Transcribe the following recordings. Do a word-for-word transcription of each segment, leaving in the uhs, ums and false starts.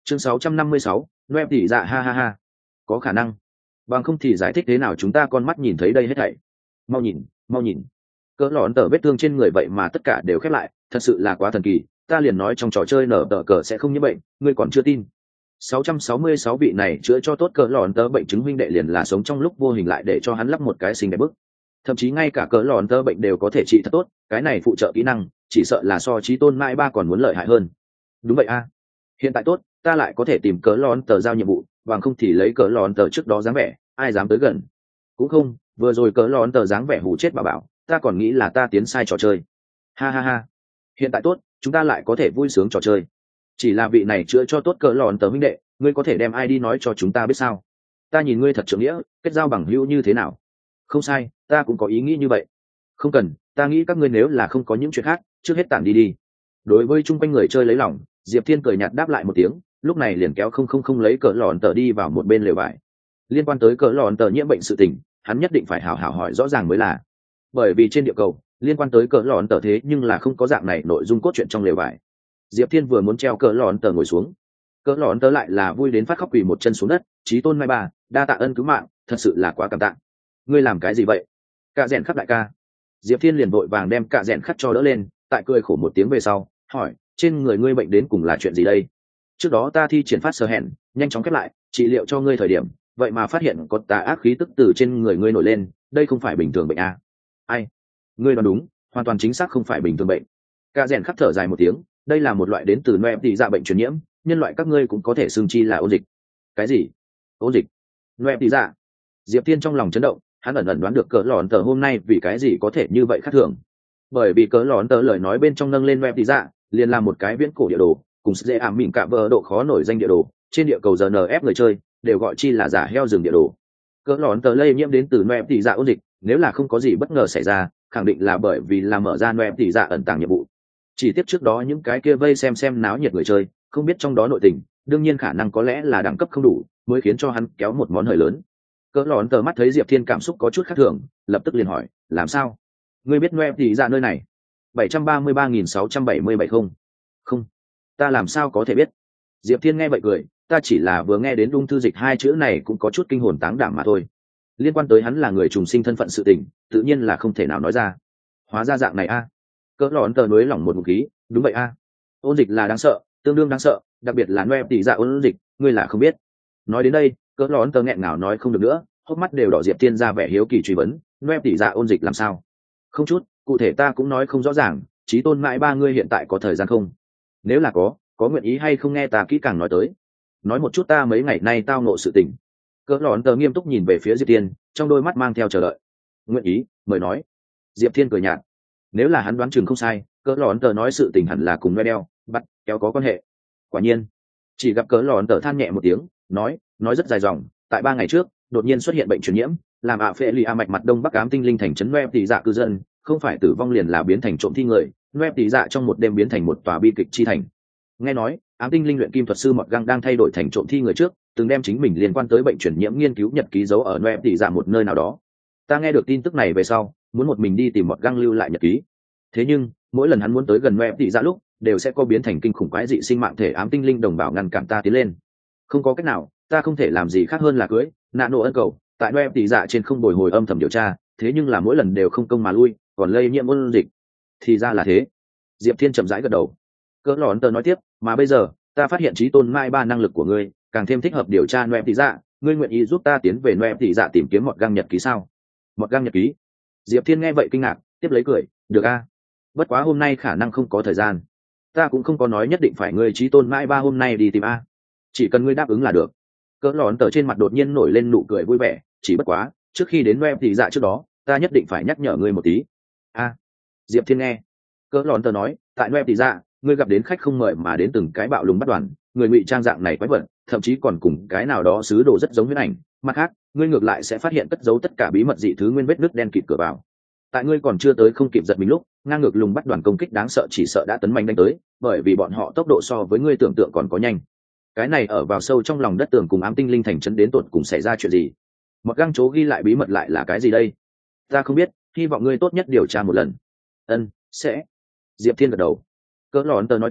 chương sáu trăm năm mươi sáu, Noel tỷ dạ ha ha ha. Có khả năng. Bằng không thì giải thích thế nào chúng ta con mắt nhìn thấy đây hết thảy. Mau nhìn, mau nhìn. Cỡ lọn tờ vết thương trên người vậy mà tất cả đều khép lại, thật sự là quá thần kỳ, ta liền nói trong trò chơi nở tờ cờ sẽ không nhiễm bệnh, ngươi còn chưa tin. sáu trăm sáu mươi sáu vị này chữa cho tốt cỡ lọn tờ bệnh chứng huynh đệ liền là sống trong lúc vô hình lại để cho hắn lắp một cái xinh đẹp bức. Thậm chí ngay cả cỡ lọn tờ bệnh đều có thể trị thật tốt, cái này phụ trợ kỹ năng, chỉ sợ là so chí tôn mãi ba còn muốn lợi hại hơn. Đúng vậy a. Hiện tại tốt, ta lại có thể tìm cỡ lọn tờ giao nhiệm vụ, bằng không thì lấy cỡ lọn tờ trước đó dáng vẻ, ai dám tới gần. Cũng không, vừa rồi cỡ lọn tờ dáng vẻ hù chết bà bảo, ta còn nghĩ là ta tiến sai trò chơi. Ha ha ha. Hiện tại tốt, chúng ta lại có thể vui sướng trò chơi. Chỉ là vị này chữa cho tốt cỡ lọn tờ huynh đệ, ngươi có thể đem ai đi nói cho chúng ta biết sao? Ta nhìn ngươi thật trưởng nghĩa, kết giao bằng hữu như thế nào? Không sai, ta cũng có ý nghĩ như vậy. Không cần, ta nghĩ các ngươi nếu là không có những chuyện khác, trước hết tản đi đi. Đối với chung quanh người chơi lấy lòng, Diệp Thiên cười nhạt đáp lại một tiếng, lúc này liền kéo không không không lấy cỡ lọn tờ đi vào một bên lều vải. Liên quan tới cỡ lọn tờ nhiễm bệnh sự tình, hắn nhất định phải hào hào hỏi rõ ràng mới là. Bởi vì trên địa cầu, liên quan tới cỡ lọn tờ thế nhưng là không có dạng này nội dung cốt truyện trong lều vải. Diệp Thiên vừa muốn treo cỡ lọn tờ ngồi xuống, cỡ lọn tờ lại là vui đến phát khóc quỳ một chân xuống đất, chí tôn mai bà, đa tạ ân cứu mạng, thật sự là quá cảm tạ. Ngươi làm cái gì vậy? Cạ rèn khắc đại ca. Diệp Thiên liền vội vàng đem cạ rèn khắc cho đỡ lên, tại cười khổ một tiếng về sau, hỏi, trên người ngươi bệnh đến cùng là chuyện gì đây? Trước đó ta thi triển phát sơ hẹn, nhanh chóng khép lại, trị liệu cho ngươi thời điểm, vậy mà phát hiện có tà ác khí tức từ trên người ngươi nổi lên, đây không phải bình thường bệnh à? Ai? Ngươi đoán đúng, hoàn toàn chính xác không phải bình thường bệnh. Cạ rèn khắc thở dài một tiếng, đây là một loại đến từ Noel tỷ dạ bệnh truyền nhiễm, nhân loại các ngươi cũng có thể xưng chi là ôn dịch. Cái gì? Ôn dịch? Noel tỷ dạ? Diệp Thiên trong lòng chấn động, hắn ẩn ẩn đoán được cỡ lọn tờ hôm nay vì cái gì có thể như vậy khác thường. Bởi vì cỡ lọn tờ lời nói bên trong nâng lên Noel tỷ dạ, liền là một cái viễn cổ địa đồ, cùng dễ ảm mịn cả vờ độ khó nổi danh địa đồ, trên địa cầu giê en ép người chơi đều gọi chi là giả heo rừng địa đồ. Cỡ lọn tờ lây nhiễm đến từ Noel tỷ dạ ôn dịch, nếu là không có gì bất ngờ xảy ra, khẳng định là bởi vì là mở ra Noel tỷ dạ ẩn tàng nhiệm vụ. Chỉ tiếp trước đó những cái kia vây xem xem náo nhiệt người chơi, không biết trong đó nội tình, đương nhiên khả năng có lẽ là đẳng cấp không đủ, mới khiến cho hắn kéo một món hời lớn. Cỡ lọn tờ mắt thấy Diệp Thiên cảm xúc có chút khác thường, lập tức liền hỏi, làm sao? Ngươi biết Noel tỷ dạ nơi này? bảy trăm ba mươi ba nghìn sáu trăm bảy mươi bảy không? Không, ta làm sao có thể biết? Diệp Thiên nghe vậy cười, ta chỉ là vừa nghe đến ung thư dịch hai chữ này cũng có chút kinh hồn táng đảm mà thôi. Liên quan tới hắn là người trùng sinh thân phận sự tình, tự nhiên là không thể nào nói ra. Hóa ra dạng này a. À. Cỡ lọn tờ núi lỏng một ngụm khí, đúng vậy a. À. Ôn dịch là đáng sợ, tương đương đáng sợ, đặc biệt là Noel tỷ dạ ôn dịch, ngươi là không biết. Nói đến đây, cỡ lọn tờ nghẹn ngào nói không được nữa, hốc mắt đều đỏ. Diệp Thiên ra vẻ hiếu kỳ truy vấn, Noel tỷ dạ ôn dịch làm sao? Không chút, cụ thể ta cũng nói không rõ ràng, chí tôn mãi ba ngươi hiện tại có thời gian không? Nếu là có, có nguyện ý hay không nghe ta kỹ càng nói tới? Nói một chút ta mấy ngày nay tao nộ sự tình. Cỡ lọn tờ nghiêm túc nhìn về phía Diệp Thiên, trong đôi mắt mang theo chờ đợi. Nguyện ý, mời nói. Diệp Thiên cười nhạt. Nếu là hắn đoán chừng không sai, cỡ lọn tờ nói sự tình hẳn là cùng Noel, bắt kéo có quan hệ. Quả nhiên, chỉ gặp cỡ lọn tờ than nhẹ một tiếng, nói, nói rất dài dòng. Tại ba ngày trước, đột nhiên xuất hiện bệnh truyền nhiễm, làm ạ phệ lì a mạch mặt đông bắc ám tinh linh thành trấn Noel tỷ dạ cư dân, không phải tử vong liền là biến thành trộm thi người. Noel tỷ dạ trong một đêm biến thành một tòa bi kịch chi thành. Nghe nói, ám tinh linh luyện kim thuật sư Mọt Găng đang thay đổi thành trộm thi người trước, từng đem chính mình liên quan tới bệnh truyền nhiễm nghiên cứu nhật ký giấu ở Noel tỷ dạ một nơi nào đó. Ta nghe được tin tức này về sau, muốn một mình đi tìm Mọt Găng lưu lại nhật ký. Thế nhưng, mỗi lần hắn muốn tới gần Noel tỷ dạ lúc, đều sẽ có biến thành kinh khủng quái dị sinh mạng thể ám tinh linh đồng bào ngăn cản ta tiến lên. Không có cách nào, ta không thể làm gì khác hơn là cưới nạ nổ ân cầu, tại Noel tỷ dạ trên không bồi hồi âm thầm điều tra, thế nhưng là mỗi lần đều không công mà lui, còn lây nhiễm ôn dịch. Thì ra là thế. Diệp Thiên chậm rãi gật đầu. Cỡ lọn tờ nói tiếp, mà bây giờ ta phát hiện trí tôn mai ba năng lực của ngươi càng thêm thích hợp điều tra Noel tỷ dạ, ngươi nguyện ý giúp ta tiến về Noel tỷ dạ tìm kiếm Mọt Găng nhật ký sao? Mọt Găng nhật ký? Diệp Thiên nghe vậy kinh ngạc, tiếp lấy cười, được a. Bất quá hôm nay khả năng không có thời gian, ta cũng không có nói nhất định phải ngươi trí tôn mai ba hôm nay đi tìm a, chỉ cần ngươi đáp ứng là được. Cỡ lọn tờ trên mặt đột nhiên nổi lên nụ cười vui vẻ, chỉ bất quá trước khi đến Noel tỷ dạ trước đó, ta nhất định phải nhắc nhở ngươi một tí. A. Diệp Thiên nghe. Cỡ lọn tờ nói, tại Noel tỷ dạ, ngươi gặp đến khách không mời mà đến từng cái bạo lùng bắt đoàn, người ngụy trang dạng này quái vật, thậm chí còn cùng cái nào đó sứ đồ rất giống huyết ảnh. Mặt khác, ngươi ngược lại sẽ phát hiện cất giấu tất cả bí mật dị thứ nguyên vết nước đen kịt cửa vào. Tại ngươi còn chưa tới không kịp giật mình lúc, ngang ngược lùng bắt đoàn công kích đáng sợ chỉ sợ đã tấn manh đánh tới, bởi vì bọn họ tốc độ so với ngươi tưởng tượng còn có nhanh. Cái này ở vào sâu trong lòng đất tường cùng ám tinh linh thành trấn đến tột cùng xảy ra chuyện gì? Một găng chố ghi lại bí mật lại là cái gì đây? Ta không biết, hy vọng ngươi tốt nhất điều tra một lần. Ân, sẽ. Diệp Thiên gật đầu. Cỡ lọn tờ nói tới,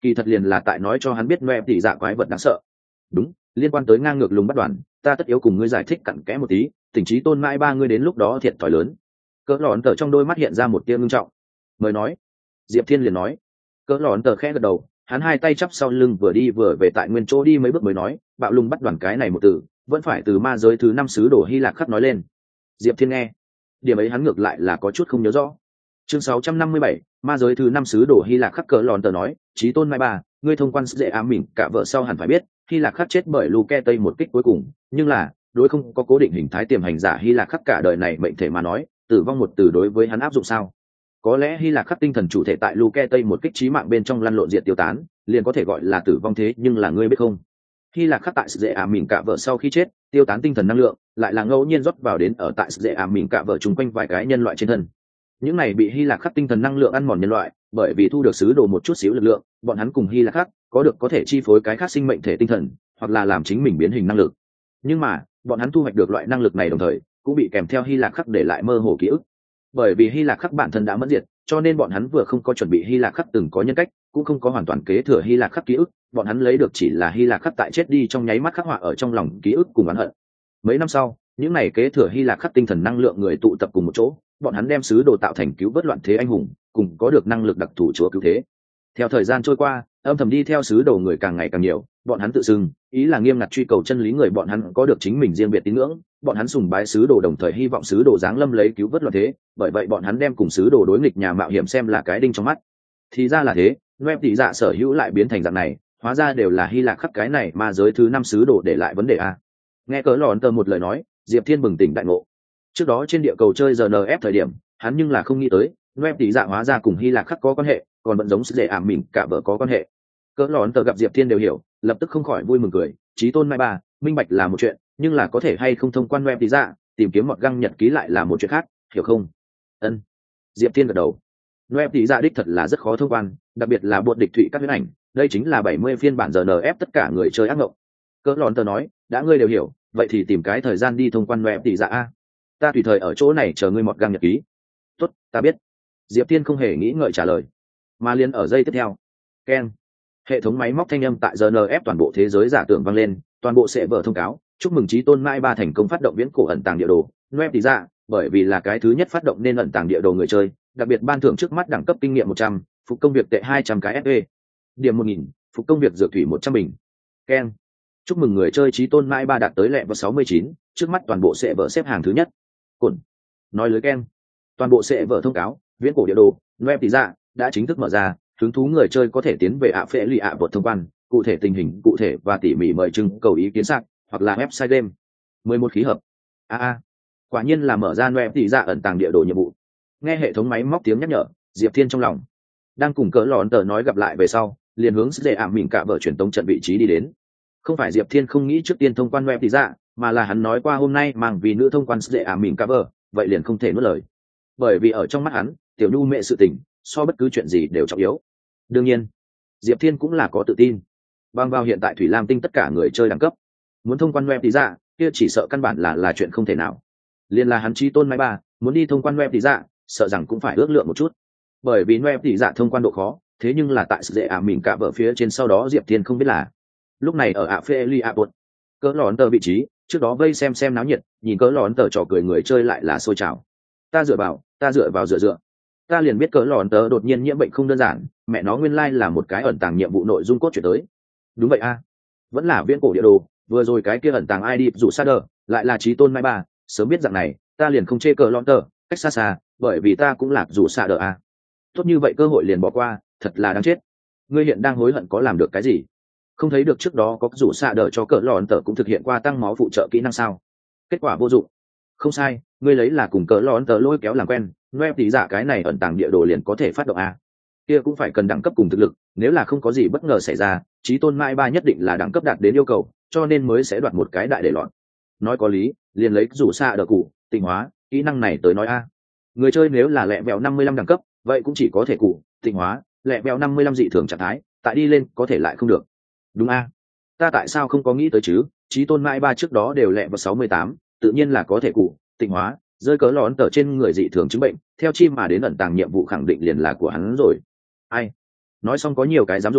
kỳ thật liền là tại nói cho hắn biết noe tỷ dạ quái vật đáng sợ. Đúng, liên quan tới ngang ngược lùng bắt đoàn, ta tất yếu cùng ngươi giải thích cặn kẽ một tí, tỉnh trí tôn mãi ba ngươi đến lúc đó thiệt thòi lớn. Cỡ lòn tờ trong đôi mắt hiện ra một tia ngưng trọng. Mời nói. Diệp Thiên liền nói. Cỡ lòn tờ khẽ gật đầu, hắn hai tay chắp sau lưng vừa đi vừa về tại nguyên chỗ đi mấy bước mới nói, bạo lùng bắt đoàn cái này một từ vẫn phải từ ma giới thứ năm sứ đồ Hy Lạc khắc nói lên. Diệp Thiên nghe, điểm ấy hắn ngược lại là có chút không nhớ rõ. Chương sáu trăm năm mươi bảy, ma giới thứ năm sứ đồ Hy Lạc khắc. Cỡ lòn tờ nói, chí tôn mai ba, ngươi thông quan dễ ám mình cả vợ sau hẳn phải biết, Hy Lạc khắc chết bởi Luke Tây một kích cuối cùng, nhưng là đối không có cố định hình thái tiềm hành giả Hy Lạc khắc cả đời này mệnh thể mà nói, tử vong một từ đối với hắn áp dụng sao? Có lẽ Hy Lạc khắc tinh thần chủ thể tại Luke Tây một kích chí mạng bên trong lăn lộn diệt tiêu tán, liền có thể gọi là tử vong thế, nhưng là ngươi biết không? Hy Lạc khắc tại sự dễ ảm mình cả vợ sau khi chết, tiêu tán tinh thần năng lượng, lại là ngẫu nhiên rót vào đến ở tại sự dễ ảm mình cả vợ chung quanh vài cái nhân loại trên thân. Những này bị Hy Lạc khắc tinh thần năng lượng ăn mòn nhân loại, bởi vì thu được sứ đồ một chút xíu lực lượng, bọn hắn cùng Hy Lạc khắc có được có thể chi phối cái khác sinh mệnh thể tinh thần, hoặc là làm chính mình biến hình năng lực. Nhưng mà, bọn hắn thu hoạch được loại năng lực này đồng thời, cũng bị kèm theo Hy Lạc khắc để lại mơ hồ ký ức. Bởi vì Hy Lạc khắc bản thân đã mất diệt, cho nên bọn hắn vừa không có chuẩn bị Hy Lạc khắc từng có nhân cách, cũng không có hoàn toàn kế thừa Hy Lạc khắc ký ức, bọn hắn lấy được chỉ là Hy Lạc khắc tại chết đi trong nháy mắt khắc họa ở trong lòng ký ức cùng oán hận. Mấy năm sau, những này kế thừa Hy Lạc khắc tinh thần năng lượng người tụ tập cùng một chỗ, bọn hắn đem sứ đồ tạo thành cứu vớt loạn thế anh hùng, cùng có được năng lực đặc thù chúa cứu thế. Theo thời gian trôi qua, âm thầm đi theo sứ đồ người càng ngày càng nhiều, bọn hắn tự xưng ý là nghiêm ngặt truy cầu chân lý người, bọn hắn có được chính mình riêng biệt tín ngưỡng, bọn hắn sùng bái sứ đồ đồng thời hy vọng sứ đồ giáng lâm lấy cứu vớt loạn thế, bởi vậy bọn hắn đem cùng sứ đồ đối nghịch nhà mạo hiểm xem là cái đinh trong mắt. Thì ra là thế, Noe tỷ dạ sở hữu lại biến thành dạng này, hóa ra đều là Hy Lạc khắc cái này mà giới thứ năm sứ đồ để lại vấn đề a. Nghe cỡ lòn tờ một lời nói, Diệp Thiên bừng tỉnh đại ngộ. Trước đó trên địa cầu chơi giê en ép thời điểm, hắn nhưng là không nghĩ tới Noe tỷ dạ hóa ra cùng Hy Lạc khắc có quan hệ, còn vẫn giống sự dễ ảm mình cả vợ có quan hệ. Cỡ lòn tờ gặp Diệp Thiên đều hiểu, lập tức không khỏi vui mừng cười, chí tôn mai ba, minh bạch là một chuyện, nhưng là có thể hay không thông quan Noe tỷ dạ, tìm kiếm một găng nhật ký lại là một chuyện khác, hiểu không? Ân. Diệp Thiên gật đầu. Noe tỷ dạ đích thật là rất khó thông quan, đặc biệt là buộc địch thụy các huyễn ảnh, đây chính là bảy mươi phiên bản giê en ép tất cả người chơi ác ngộng. Cỡ lòn tờ nói, đã ngươi đều hiểu, vậy thì tìm cái thời gian đi thông quan Noe tỷ dạ a. Ta tùy thời ở chỗ này chờ ngươi một găng nhật ký. Tốt, ta biết. Diệp Thiên không hề nghĩ ngợi trả lời, mà liền ở giây tiếp theo, keng, hệ thống máy móc thanh âm tại giê en ép toàn bộ thế giới giả tưởng vang lên, toàn bộ sẽ vở thông cáo, chúc mừng chí tôn mai ba thành công phát động viễn cổ ẩn tàng địa đồ Noe tỷ dạ, bởi vì là cái thứ nhất phát động nên ẩn tàng địa đồ người chơi, đặc biệt ban thưởng trước mắt đẳng cấp kinh nghiệm một trăm, phục công việc tệ hai trăm cái ép pê, điểm một nghìn, phục công việc dược thủy một trăm bình. Keng, chúc mừng người chơi chí tôn mai ba đạt tới lẹ vào sáu mươi chín, trước mắt toàn bộ sẽ vở xếp hàng thứ nhất. Cồn, nói lưới keng, toàn bộ sẽ vở thông cáo, viễn cổ địa đồ Noe tỷ dạ đã chính thức mở ra, hứng thú người chơi có thể tiến về ạ phệ lì ạ vượt thông quan, cụ thể tình hình cụ thể và tỉ mỉ mời trưng cầu ý kiến sạc hoặc là website game. mười một khí hợp. A a, quả nhiên là mở ra Noe tỷ dạ ẩn tàng địa đồ nhiệm vụ. Nghe hệ thống máy móc tiếng nhắc nhở, Diệp Thiên trong lòng đang cùng cỡ lòn tờ nói gặp lại về sau, liền hướng dễ ảm mình cả vợ truyền tống trận vị trí đi đến. Không phải Diệp Thiên không nghĩ trước tiên thông quan Noe tỷ dạ, mà là hắn nói qua hôm nay mang vì nữ thông quan dễ ảm mình cả vợ, vậy liền không thể nuốt lời. Bởi vì ở trong mắt hắn, tiểu nhu mẹ sự tình so bất cứ chuyện gì đều trọng yếu. Đương nhiên, Diệp Thiên cũng là có tự tin. Bằng vào hiện tại Thủy Lam Tinh tất cả người chơi đẳng cấp, muốn thông quan Noe tỷ dạ, kia chỉ sợ căn bản là là chuyện không thể nào. Liên là hắn chí tôn mai ba, muốn đi thông quan Noe tỷ dạ, sợ rằng cũng phải ước lượng một chút. Bởi vì Noe tỷ dạ thông quan độ khó, thế nhưng là tại sự dễ ảm mình cả vợ phía trên, sau đó Diệp Thiên không biết là. Lúc này ở ạ phê li ạ bột, cỡ lón tờ vị trí, trước đó vây xem xem náo nhiệt, nhìn cỡ lón tờ trò cười người chơi lại là sôi trào. Ta dựa vào, ta dựa vào dựa dựa. Ta liền biết cỡ lòn tớ đột nhiên nhiễm bệnh không đơn giản, mẹ nó nguyên lai là một cái ẩn tàng nhiệm vụ nội dung cốt chuyển tới. Đúng vậy a, vẫn là viễn cổ địa đồ, vừa rồi cái kia ẩn tàng i đê dù sa đờ lại là chí tôn mai ba, sớm biết dạng này ta liền không chê cỡ lòn tớ cách xa xa, bởi vì ta cũng lạc dù sa đờ a. Tốt như vậy cơ hội liền bỏ qua, thật là đáng chết. Ngươi hiện đang hối hận có làm được cái gì? Không thấy được trước đó có dù sa đờ cho cỡ lòn tớ cũng thực hiện qua tăng máu phụ trợ kỹ năng sao? Kết quả vô dụng. Không sai, ngươi lấy là cùng cỡ lón tờ lôi kéo làm quen, Noe tỷ dạ cái này ẩn tàng địa đồ liền có thể phát động a. Kia cũng phải cần đẳng cấp cùng thực lực, nếu là không có gì bất ngờ xảy ra, chí tôn mai ba nhất định là đẳng cấp đạt đến yêu cầu, cho nên mới sẽ đoạt một cái đại để lọt. Nói có lý, liền lấy rủ xa đờ cụ tịnh hóa kỹ năng này tới nói a. Người chơi nếu là lẹ vẹo năm mươi lăm đẳng cấp, vậy cũng chỉ có thể cụ tịnh hóa lẹ vẹo năm mươi lăm dị thường trạng thái, tại đi lên có thể lại không được. Đúng a, ta tại sao không có nghĩ tới chứ? Chí tôn mai ba trước đó đều lẹ vào sáu mươi tám, tự nhiên là có thể cụ tịnh hóa rơi cớ lón tờ trên người dị thường chứng bệnh, theo chi mà đến ẩn tàng nhiệm vụ khẳng định liền là của hắn rồi. Ai nói xong có nhiều cái dám dùng,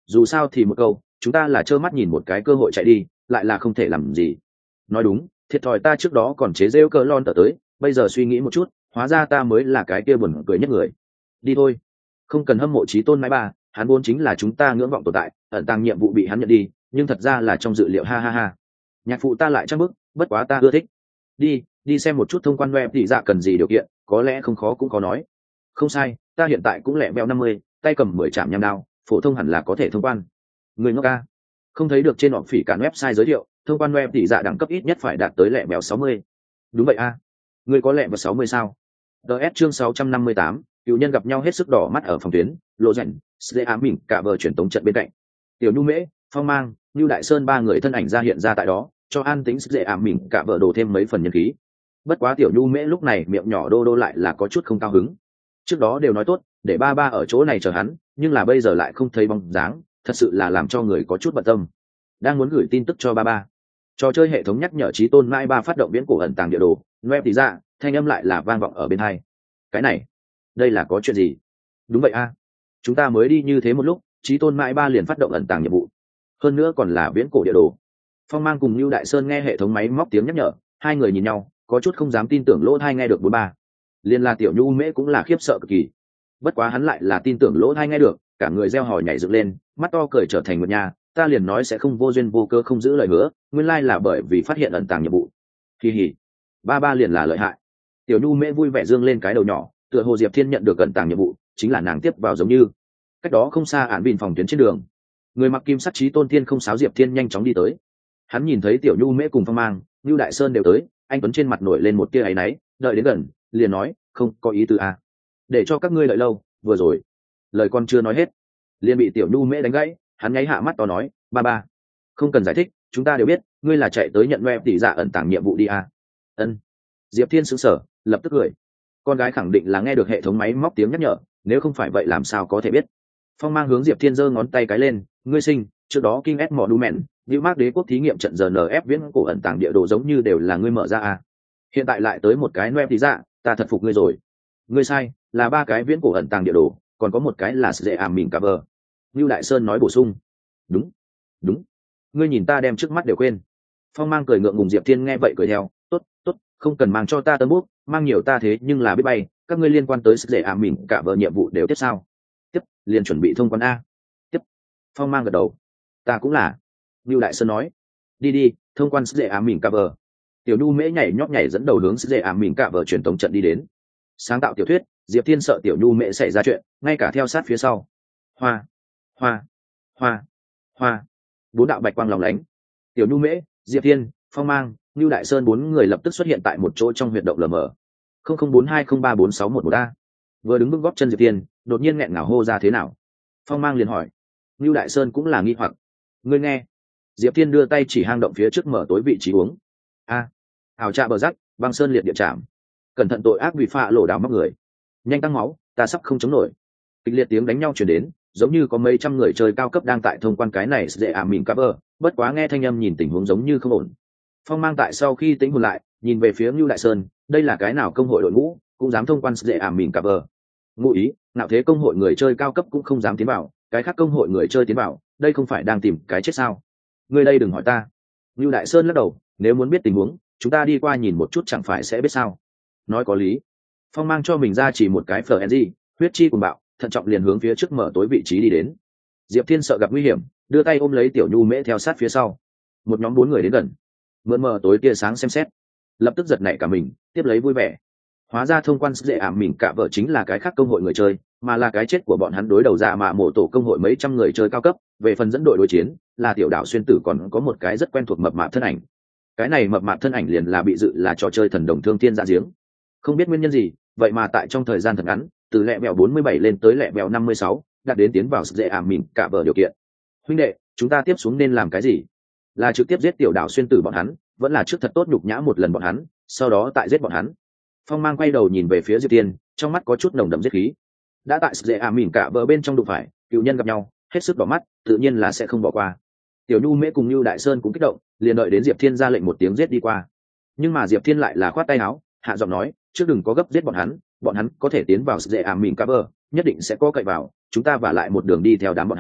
dù sao thì một câu chúng ta là trơ mắt nhìn một cái cơ hội chạy đi lại là không thể làm gì. Nói đúng, thiệt thòi ta trước đó còn chế rêu cờ lon tờ tới, bây giờ suy nghĩ một chút hóa ra ta mới là cái kia buồn cười nhất người. Đi thôi, không cần hâm mộ trí tôn mãi ba, hắn vốn chính là chúng ta ngưỡng vọng tồn tại, ẩn tàng nhiệm vụ bị hắn nhận đi nhưng thật ra là trong dự liệu, ha ha ha. Nhạc phụ ta lại trang bức, bất quá ta ưa thích. Đi đi xem một chút thông quan web thì dạ cần gì điều kiện, có lẽ không khó cũng có nói. Không sai, ta hiện tại cũng lẹ beo năm mươi, tay cầm mười chạm nham đao, phổ thông hẳn là có thể thông quan. Người ngốc ca, không thấy được trên họ phỉ cản website giới thiệu thông quan web thì dạ đẳng cấp ít nhất phải đạt tới lẹ bèo sáu mươi. Đúng vậy a à. Người có lẹ vào sáu mươi sao? ds chương sáu trăm năm mươi tám, cựu nhân gặp nhau hết sức đỏ mắt ở phòng tuyến, lộ rảnh sẽ ám mình cả vờ chuyển tống trận bên cạnh. Tiểu Nhu Mễ, Phong Mang, Như Đại Sơn ba người thân ảnh ra hiện ra tại đó, cho an tính dễ ảm mình cả vợ đồ thêm mấy phần nhân khí. Bất quá Tiểu Nhu Mễ lúc này miệng nhỏ đô đô lại là có chút không cao hứng. Trước đó đều nói tốt để ba ba ở chỗ này chờ hắn, nhưng là bây giờ lại không thấy bóng dáng, thật sự là làm cho người có chút bận tâm. Đang muốn gửi tin tức cho ba ba, trò chơi hệ thống nhắc nhở trí tôn mai ba phát động viễn cổ ẩn tàng địa đồ web thì ra, thanh âm lại là vang vọng ở bên hai. Cái này, đây là có chuyện gì? Đúng vậy a, chúng ta mới đi như thế một lúc trí tôn mai ba liền phát động ẩn tàng nhiệm vụ, hơn nữa còn là viễn cổ địa đồ. Phong Mang cùng Lưu Đại Sơn nghe hệ thống máy móc tiếng nhắc nhở, hai người nhìn nhau có chút không dám tin tưởng lỗ thai nghe được. Bốn ba liền là Tiểu Nhu Mễ cũng là khiếp sợ cực kỳ, bất quá hắn lại là tin tưởng lỗ thai nghe được, cả người reo hò nhảy dựng lên, mắt to cười trở thành một nhà. Ta liền nói sẽ không vô duyên vô cơ không giữ lời hứa, nguyên lai là bởi vì phát hiện ẩn tàng nhiệm vụ. Kỳ hỉ, ba ba liền là lợi hại. Tiểu Nhu Mễ vui vẻ dương lên cái đầu nhỏ, tựa hồ Diệp Thiên nhận được ẩn tàng nhiệm vụ chính là nàng tiếp vào, giống như cách đó không xa ản bình phòng tuyến trên đường, người mặc kim sắt trí tôn thiên không sáo Diệp Thiên nhanh chóng đi tới. Hắn nhìn thấy Tiểu Nhu Mễ cùng Phong Mang, Lưu Đại Sơn đều tới, anh tuấn trên mặt nổi lên một tia áy náy, đợi đến gần liền nói không có ý tứ à, để cho các ngươi đợi lâu. Vừa rồi lời con chưa nói hết liền bị Tiểu Nhu Mễ đánh gãy. Hắn nháy hạ mắt to nói, ba ba không cần giải thích, chúng ta đều biết ngươi là chạy tới nhận web tỷ dạ ẩn tàng nhiệm vụ đi à. Ân. Diệp Thiên sững sờ, lập tức cười. Con gái khẳng định là nghe được hệ thống máy móc tiếng nhắc nhở, nếu không phải vậy làm sao có thể biết. Phong Mang hướng Diệp Thiên giơ ngón tay cái lên, ngươi sinh trước đó King S Monument, New Mark đế quốc thí nghiệm trận giờ en ép viễn cổ ẩn tàng địa đồ giống như đều là ngươi mở ra à. Hiện tại lại tới một cái web tỷ dạ, ta thật phục ngươi rồi. Ngươi sai, là ba cái viễn cổ ẩn tàng địa đồ, còn có một cái là dễ ảm mình cover. Lưu Đại Sơn nói bổ sung. Đúng đúng, ngươi nhìn ta đem trước mắt đều quên. Phong Mang cười ngượng ngùng. Diệp Thiên nghe vậy cười theo, tốt tốt, không cần mang cho ta tân bút, mang nhiều ta thế nhưng là biết bay. Các ngươi liên quan tới sức dễ ảm mình cả vợ nhiệm vụ đều tiếp sao? Tiếp, liền chuẩn bị thông quan a. Tiếp. Phong Mang gật đầu, ta cũng là. Lưu Đại Sơn nói, đi đi, thông quan sức dễ ảm mình cả vợ. Tiểu Nhu Mễ nhảy nhót nhảy dẫn đầu hướng sức dễ ảm mình cả vợ truyền tống trận đi đến. Sáng tạo tiểu thuyết, Diệp Thiên sợ Tiểu Nhu Mễ xảy ra chuyện, ngay cả theo sát phía sau. Hoa hoa hoa hoa, bốn đạo bạch quang lòng lánh. Tiểu Nhu Mễ, Diệp Thiên, Phong Mang, Lưu Đại Sơn bốn người lập tức xuất hiện tại một chỗ trong huyệt động lờ mờ. không không bốn hai không ba bốn sáu một một a. Vừa đứng bước góp chân Diệp Thiên, đột nhiên nghẹn ngào hô ra thế nào? Phong Mang liền hỏi. Lưu Đại Sơn cũng là nghi hoặc. Ngươi nghe. Diệp Thiên đưa tay chỉ hang động phía trước mở tối vị trí uống. A. Hào trạ bờ rắc, băng sơn liệt địa chạm. Cẩn thận tội ác vì phạ lổ đảo móc người. Nhanh tăng máu, ta sắp không chống nổi. Kịch liệt tiếng đánh nhau truyền đến, giống như có mấy trăm người chơi cao cấp đang tại thông quan cái này dễ ảm mình cover, bất quá nghe thanh âm nhìn tình huống giống như không ổn. Phong Mang tại sau khi tính hồn lại, nhìn về phía Lưu Đại Sơn, đây là cái nào công hội đội ngũ cũng dám thông quan dễ ảm mình cover? Ngụ ý, nào thế công hội người chơi cao cấp cũng không dám tiến vào, cái khác công hội người chơi tiến vào, đây không phải đang tìm cái chết sao? Ngươi đây đừng hỏi ta. Lưu Đại Sơn lắc đầu, nếu muốn biết tình huống, chúng ta đi qua nhìn một chút chẳng phải sẽ biết sao? Nói có lý. Phong Mang cho mình ra chỉ một cái phờ en giê, huyết chi cùng bạo, thận trọng liền hướng phía trước mở tối vị trí đi đến. Diệp Thiên sợ gặp nguy hiểm, đưa tay ôm lấy Tiểu Nhu Mễ theo sát phía sau. Một nhóm bốn người đến gần, mượn mờ tối tia sáng xem xét, lập tức giật nảy cả mình, tiếp lấy vui vẻ. Hóa ra thông quan dễ ảm mình cả vợ chính là cái khác công hội người chơi, mà là cái chết của bọn hắn đối đầu dạ mạ mổ tổ công hội mấy trăm người chơi cao cấp. Về phần dẫn đội đối chiến, là Tiểu Đạo Xuyên Tử còn có một cái rất quen thuộc mập mạp thân ảnh. Cái này mập mạp thân ảnh liền là bị dự là trò chơi thần đồng thương thiên dạ giếng. Không biết nguyên nhân gì, vậy mà tại trong thời gian thật ngắn, từ lẹ bèo bốn mươi bảy lên tới lẹ bèo năm mươi sáu, đạt đến tiến vào dễ ảm mình cả vợ điều kiện. Huynh đệ, chúng ta tiếp xuống nên làm cái gì? Là trực tiếp giết Tiểu Đạo Xuyên Tử bọn hắn, vẫn là trước thật tốt nhục nhã một lần bọn hắn, sau đó tại giết bọn hắn? Phong Mang quay đầu nhìn về phía Diệp Tiên, trong mắt có chút nồng đậm giết khí. Đã tại dễ ảm mình cả vợ bên trong đụng phải, cựu nhân gặp nhau, hết sức đỏ mắt, tự nhiên là sẽ không bỏ qua. Tiểu Nhu Mễ cùng Lưu Đại Sơn cũng kích động, liền đợi đến Diệp Thiên ra lệnh một tiếng giết đi qua. Nhưng mà Diệp Thiên lại là khoát tay áo, hạ giọng nói, trước đừng có gấp giết bọn hắn, bọn hắn có thể tiến vào dễ ảm mình cover, nhất định sẽ có cậy vào, chúng ta vả lại một đường đi theo đám bọn hắn,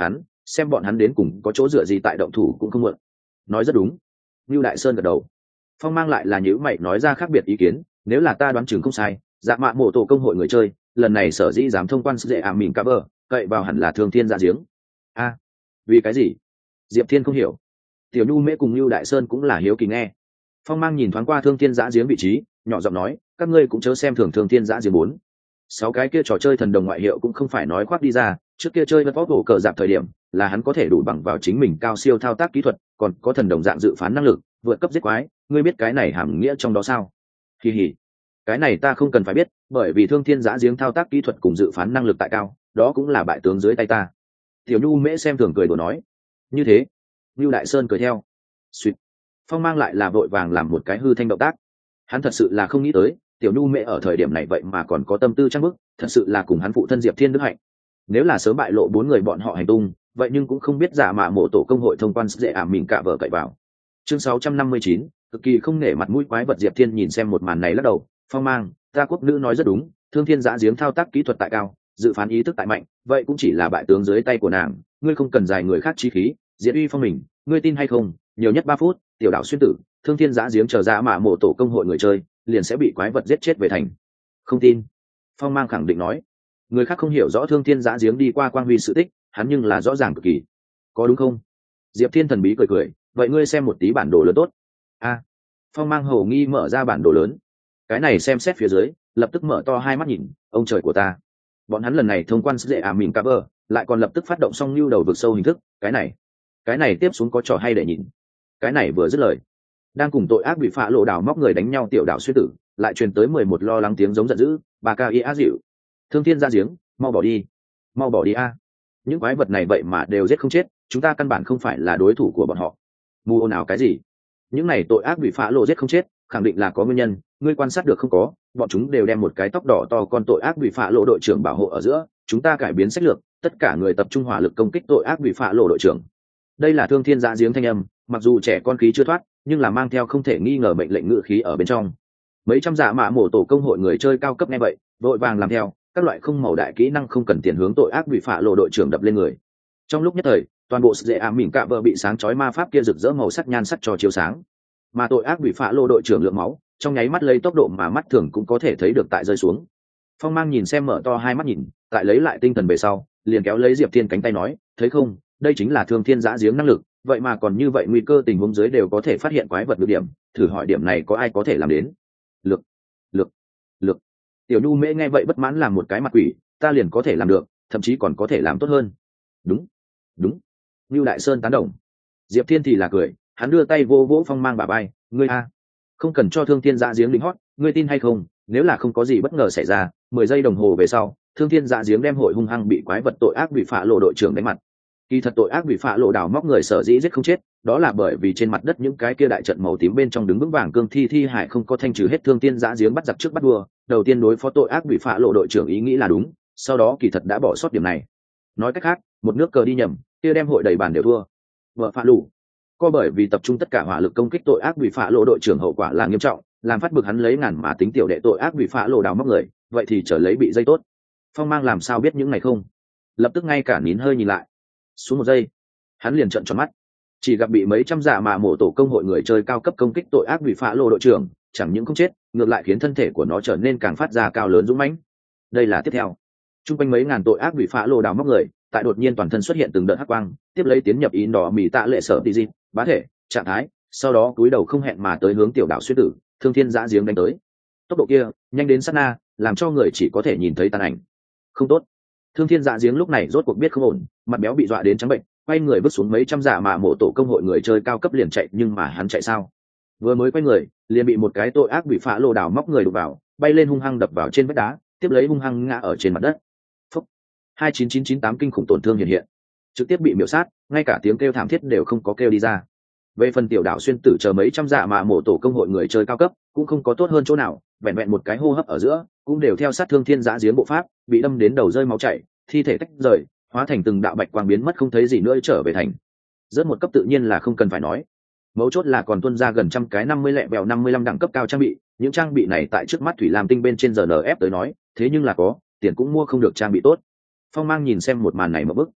xem bọn hắn đến cùng có chỗ dựa gì tại động thủ cũng không muộn. Nói rất đúng. Lưu Đại Sơn gật đầu. Phong Mang lại là nhíu mày nói ra khác biệt ý kiến, nếu là ta đoán chừng không sai, dạ mạ mộ tổ công hội người chơi lần này sở dĩ dám thông quan dễ ảm mình cá bờ cậy vào hẳn là Thương Thiên Dạ Giếng. A, vì cái gì? Diệp Thiên không hiểu. Tiểu Nhu Mễ cùng Lưu Đại Sơn cũng là hiếu kỳ nghe. Phong Mang nhìn thoáng qua Thương Thiên Dạ Giếng vị trí, nhỏ giọng nói, các ngươi cũng chớ xem thường Thương Thiên Dạ Giếng bốn. Sáu cái kia trò chơi thần đồng ngoại hiệu cũng không phải nói khoác đi ra, trước kia chơi vật võ cổ cờ dạp thời điểm là hắn có thể đủ bằng vào chính mình cao siêu thao tác kỹ thuật, còn có thần đồng dạng dự phán năng lực, vượt cấp giết quái, ngươi biết cái này hàm nghĩa trong đó sao? Kỳ hỉ, cái này ta không cần phải biết, bởi vì Thương Thiên Giã Giếng thao tác kỹ thuật cùng dự phán năng lực tại cao, đó cũng là bại tướng dưới tay ta. Tiểu Nhu Mễ xem thường cười đùa nói. Như thế, Lưu Đại Sơn cười theo. Xuyệt. Phong Mang lại là vội vàng làm một cái hư thanh động tác. Hắn thật sự là không nghĩ tới, Tiểu Nhu Mễ ở thời điểm này vậy mà còn có tâm tư trang bức, thật sự là cùng hắn phụ thân Diệp Thiên đức hạnh. Nếu là sớm bại lộ bốn người bọn họ hành tung, vậy nhưng cũng không biết giả mạ mộ tổ công hội thông quan dễ ảm mình cả vợ cậy vào. Chương sáu trăm năm mươi chín, cực kỳ không nể mặt mũi quái vật. Diệp Thiên nhìn xem một màn này lắc đầu. Phong Mang, ta quốc nữ nói rất đúng, Thương Thiên Giã Giếng thao tác kỹ thuật tại cao, dự phán ý thức tại mạnh, vậy cũng chỉ là bại tướng dưới tay của nàng, ngươi không cần dài người khác chi khí, diệt uy phong mình, ngươi tin hay không, nhiều nhất ba phút, tiểu đạo xuyên tử, Thương Thiên Giã Giếng chờ ra mạ mộ tổ công hội người chơi, liền sẽ bị quái vật giết chết về thành. Không tin. Phong Mang khẳng định nói. Người khác không hiểu rõ Thương Thiên Giã Giếng đi qua quang huy sự tích, hắn nhưng là rõ ràng cực kỳ. Có đúng không? Diệp Thiên thần bí cười cười, vậy ngươi xem một tí bản đồ lớn tốt. A. Phong Mang hầu nghi mở ra bản đồ lớn. Cái này xem xét phía dưới, lập tức mở to hai mắt nhìn, ông trời của ta. Bọn hắn lần này thông quan dễ ảm mình cover, lại còn lập tức phát động xong lưu đầu vực sâu hình thức, cái này, cái này tiếp xuống có trò hay để nhìn. Cái này vừa dứt lời, đang cùng tội ác bị phạ lộ đảo móc người đánh nhau tiểu đạo xuyên tử, lại truyền tới mười một lo lắng tiếng giống giận dữ, bà ca y á dịu. Thương Thiên Ra giếng, mau bỏ đi, mau bỏ đi a. Những quái vật này vậy mà đều giết không chết, chúng ta căn bản không phải là đối thủ của bọn họ. Mù ồn ào cái gì? Những này tội ác bị phạ lộ giết không chết, khẳng định là có nguyên nhân, ngươi quan sát được không có, bọn chúng đều đem một cái tóc đỏ to con tội ác bị phạ lộ đội trưởng bảo hộ ở giữa, chúng ta cải biến sách lược, tất cả người tập trung hỏa lực công kích tội ác bị phạ lộ đội trưởng. Đây là Thương Thiên Dạ Giếng thanh âm, mặc dù trẻ con khí chưa thoát, nhưng là mang theo không thể nghi ngờ mệnh lệnh ngự khí ở bên trong. Mấy trăm dạ mạ mổ tổ công hội người chơi cao cấp nghe vậy, vội vàng làm theo, các loại không màu đại kỹ năng không cần tiền hướng tội ác bị phạ lộ đội trưởng đập lên người. Trong lúc nhất thời, toàn bộ dễ ảm mỉm cạ vợ bị sáng chói ma pháp kia rực rỡ màu sắc nhan sắc cho chiếu sáng, mà tội ác bị phạ lộ đội trưởng lượng máu trong nháy mắt lấy tốc độ mà mắt thường cũng có thể thấy được tại rơi xuống. Phong Mang nhìn xem mở to hai mắt nhìn, tại lấy lại tinh thần về sau, liền kéo lấy Diệp Thiên cánh tay nói, thấy không, đây chính là Thương Thiên Giã Giếng năng lực, vậy mà còn như vậy nguy cơ tình huống dưới đều có thể phát hiện quái vật được điểm, thử hỏi điểm này có ai có thể làm đến? Lực, lực, lực. Tiểu Nhu Mễ nghe vậy bất mãn làm một cái mặt quỷ, ta liền có thể làm được, thậm chí còn có thể làm tốt hơn. Đúng, đúng. Lưu Đại Sơn tán đồng. Diệp Thiên thì là cười, hắn đưa tay vô vỗ Phong Mang bả vai, ngươi a, không cần cho Thương Thiên Dạ Giếng lính hót, ngươi tin hay không, nếu là không có gì bất ngờ xảy ra, mười giây đồng hồ về sau, Thương Thiên Dạ Giếng đem hội hung hăng bị quái vật tội ác bị phạ lộ đội trưởng đánh mặt. Kỳ thật tội ác bị phạ lộ đào móc người sở dĩ giết không chết, đó là bởi vì trên mặt đất những cái kia đại trận màu tím bên trong đứng vững vàng cương thi thi hải không có thanh trừ hết. Thương Thiên Dạ Giếng bắt giặc trước bắt đua, đầu tiên đối phó tội ác bị phạ lộ đội trưởng ý nghĩ là đúng, sau đó kỳ thật đã bỏ sót điểm này. Nói cách khác, một nước cờ đi nhầm, kia đem hội đầy bàn đều thua. Vợ phạ lũ có bởi vì tập trung tất cả hỏa lực công kích tội ác bị phạ lộ đội trưởng hậu quả là nghiêm trọng, làm phát bực hắn lấy ngàn mà tính tiểu đệ tội ác bị phạ lộ đào móc người, vậy thì trở lấy bị dây tốt. Phong Mang làm sao biết những này không? Lập tức ngay cả nín hơi nhìn lại. Xuống một giây, hắn liền trợn tròn mắt, chỉ gặp bị mấy trăm dạ mạ mổ tổ công hội người chơi cao cấp công kích tội ác bị phạ lộ đội trưởng, chẳng những không chết, ngược lại khiến thân thể của nó trở nên càng phát ra cao lớn dũng mãnh. Đây là tiếp theo. Trung quanh mấy ngàn tội ác bị phạ lộ đào móc người, tại đột nhiên toàn thân xuất hiện từng đợt hắc quang, tiếp lấy tiến nhập in đỏ mì tạ lệ sở tỷ dị, bá thể, trạng thái, sau đó cúi đầu không hẹn mà tới hướng tiểu đạo xuyên tử, Thương Thiên Giã Giếng đánh tới. Tốc độ kia nhanh đến sát na, làm cho người chỉ có thể nhìn thấy tàn ảnh. Không tốt. Thương Thiên Dạ Giếng lúc này rốt cuộc biết không ổn, mặt béo bị dọa đến trắng bệnh, quay người vứt xuống mấy trăm dạ mạ mộ tổ công hội người chơi cao cấp liền chạy, nhưng mà hắn chạy sao? Vừa mới quay người, liền bị một cái tội ác bị phá lô đào móc người đụng vào, bay lên hung hăng đập vào trên vách đá, tiếp lấy hung hăng ngã ở trên mặt đất. Phúc. hai chín chín chín tám kinh khủng tổn thương hiện hiện, trực tiếp bị miểu sát, ngay cả tiếng kêu thảm thiết đều không có kêu đi ra. Về phần tiểu đạo xuyên tử chờ mấy trăm dạ mạ mộ tổ công hội người chơi cao cấp, cũng không có tốt hơn chỗ nào, vẹn vẹn một cái hô hấp ở giữa, cũng đều theo sát Thương Thiên Giã Giếng bộ pháp, bị đâm đến đầu rơi máu chảy, thi thể tách rời, hóa thành từng đạo bạch quang biến mất không thấy gì nữa trở về thành. Rất một cấp tự nhiên là không cần phải nói, mấu chốt là còn tuân ra gần trăm cái năm mươi lẻ bèo năm mươi lăm đẳng cấp cao trang bị, những trang bị này tại trước mắt thủy lam tinh bên trên giờ en ép tới nói, thế nhưng là có tiền cũng mua không được trang bị tốt. Phong Mang nhìn xem một màn này mà bức,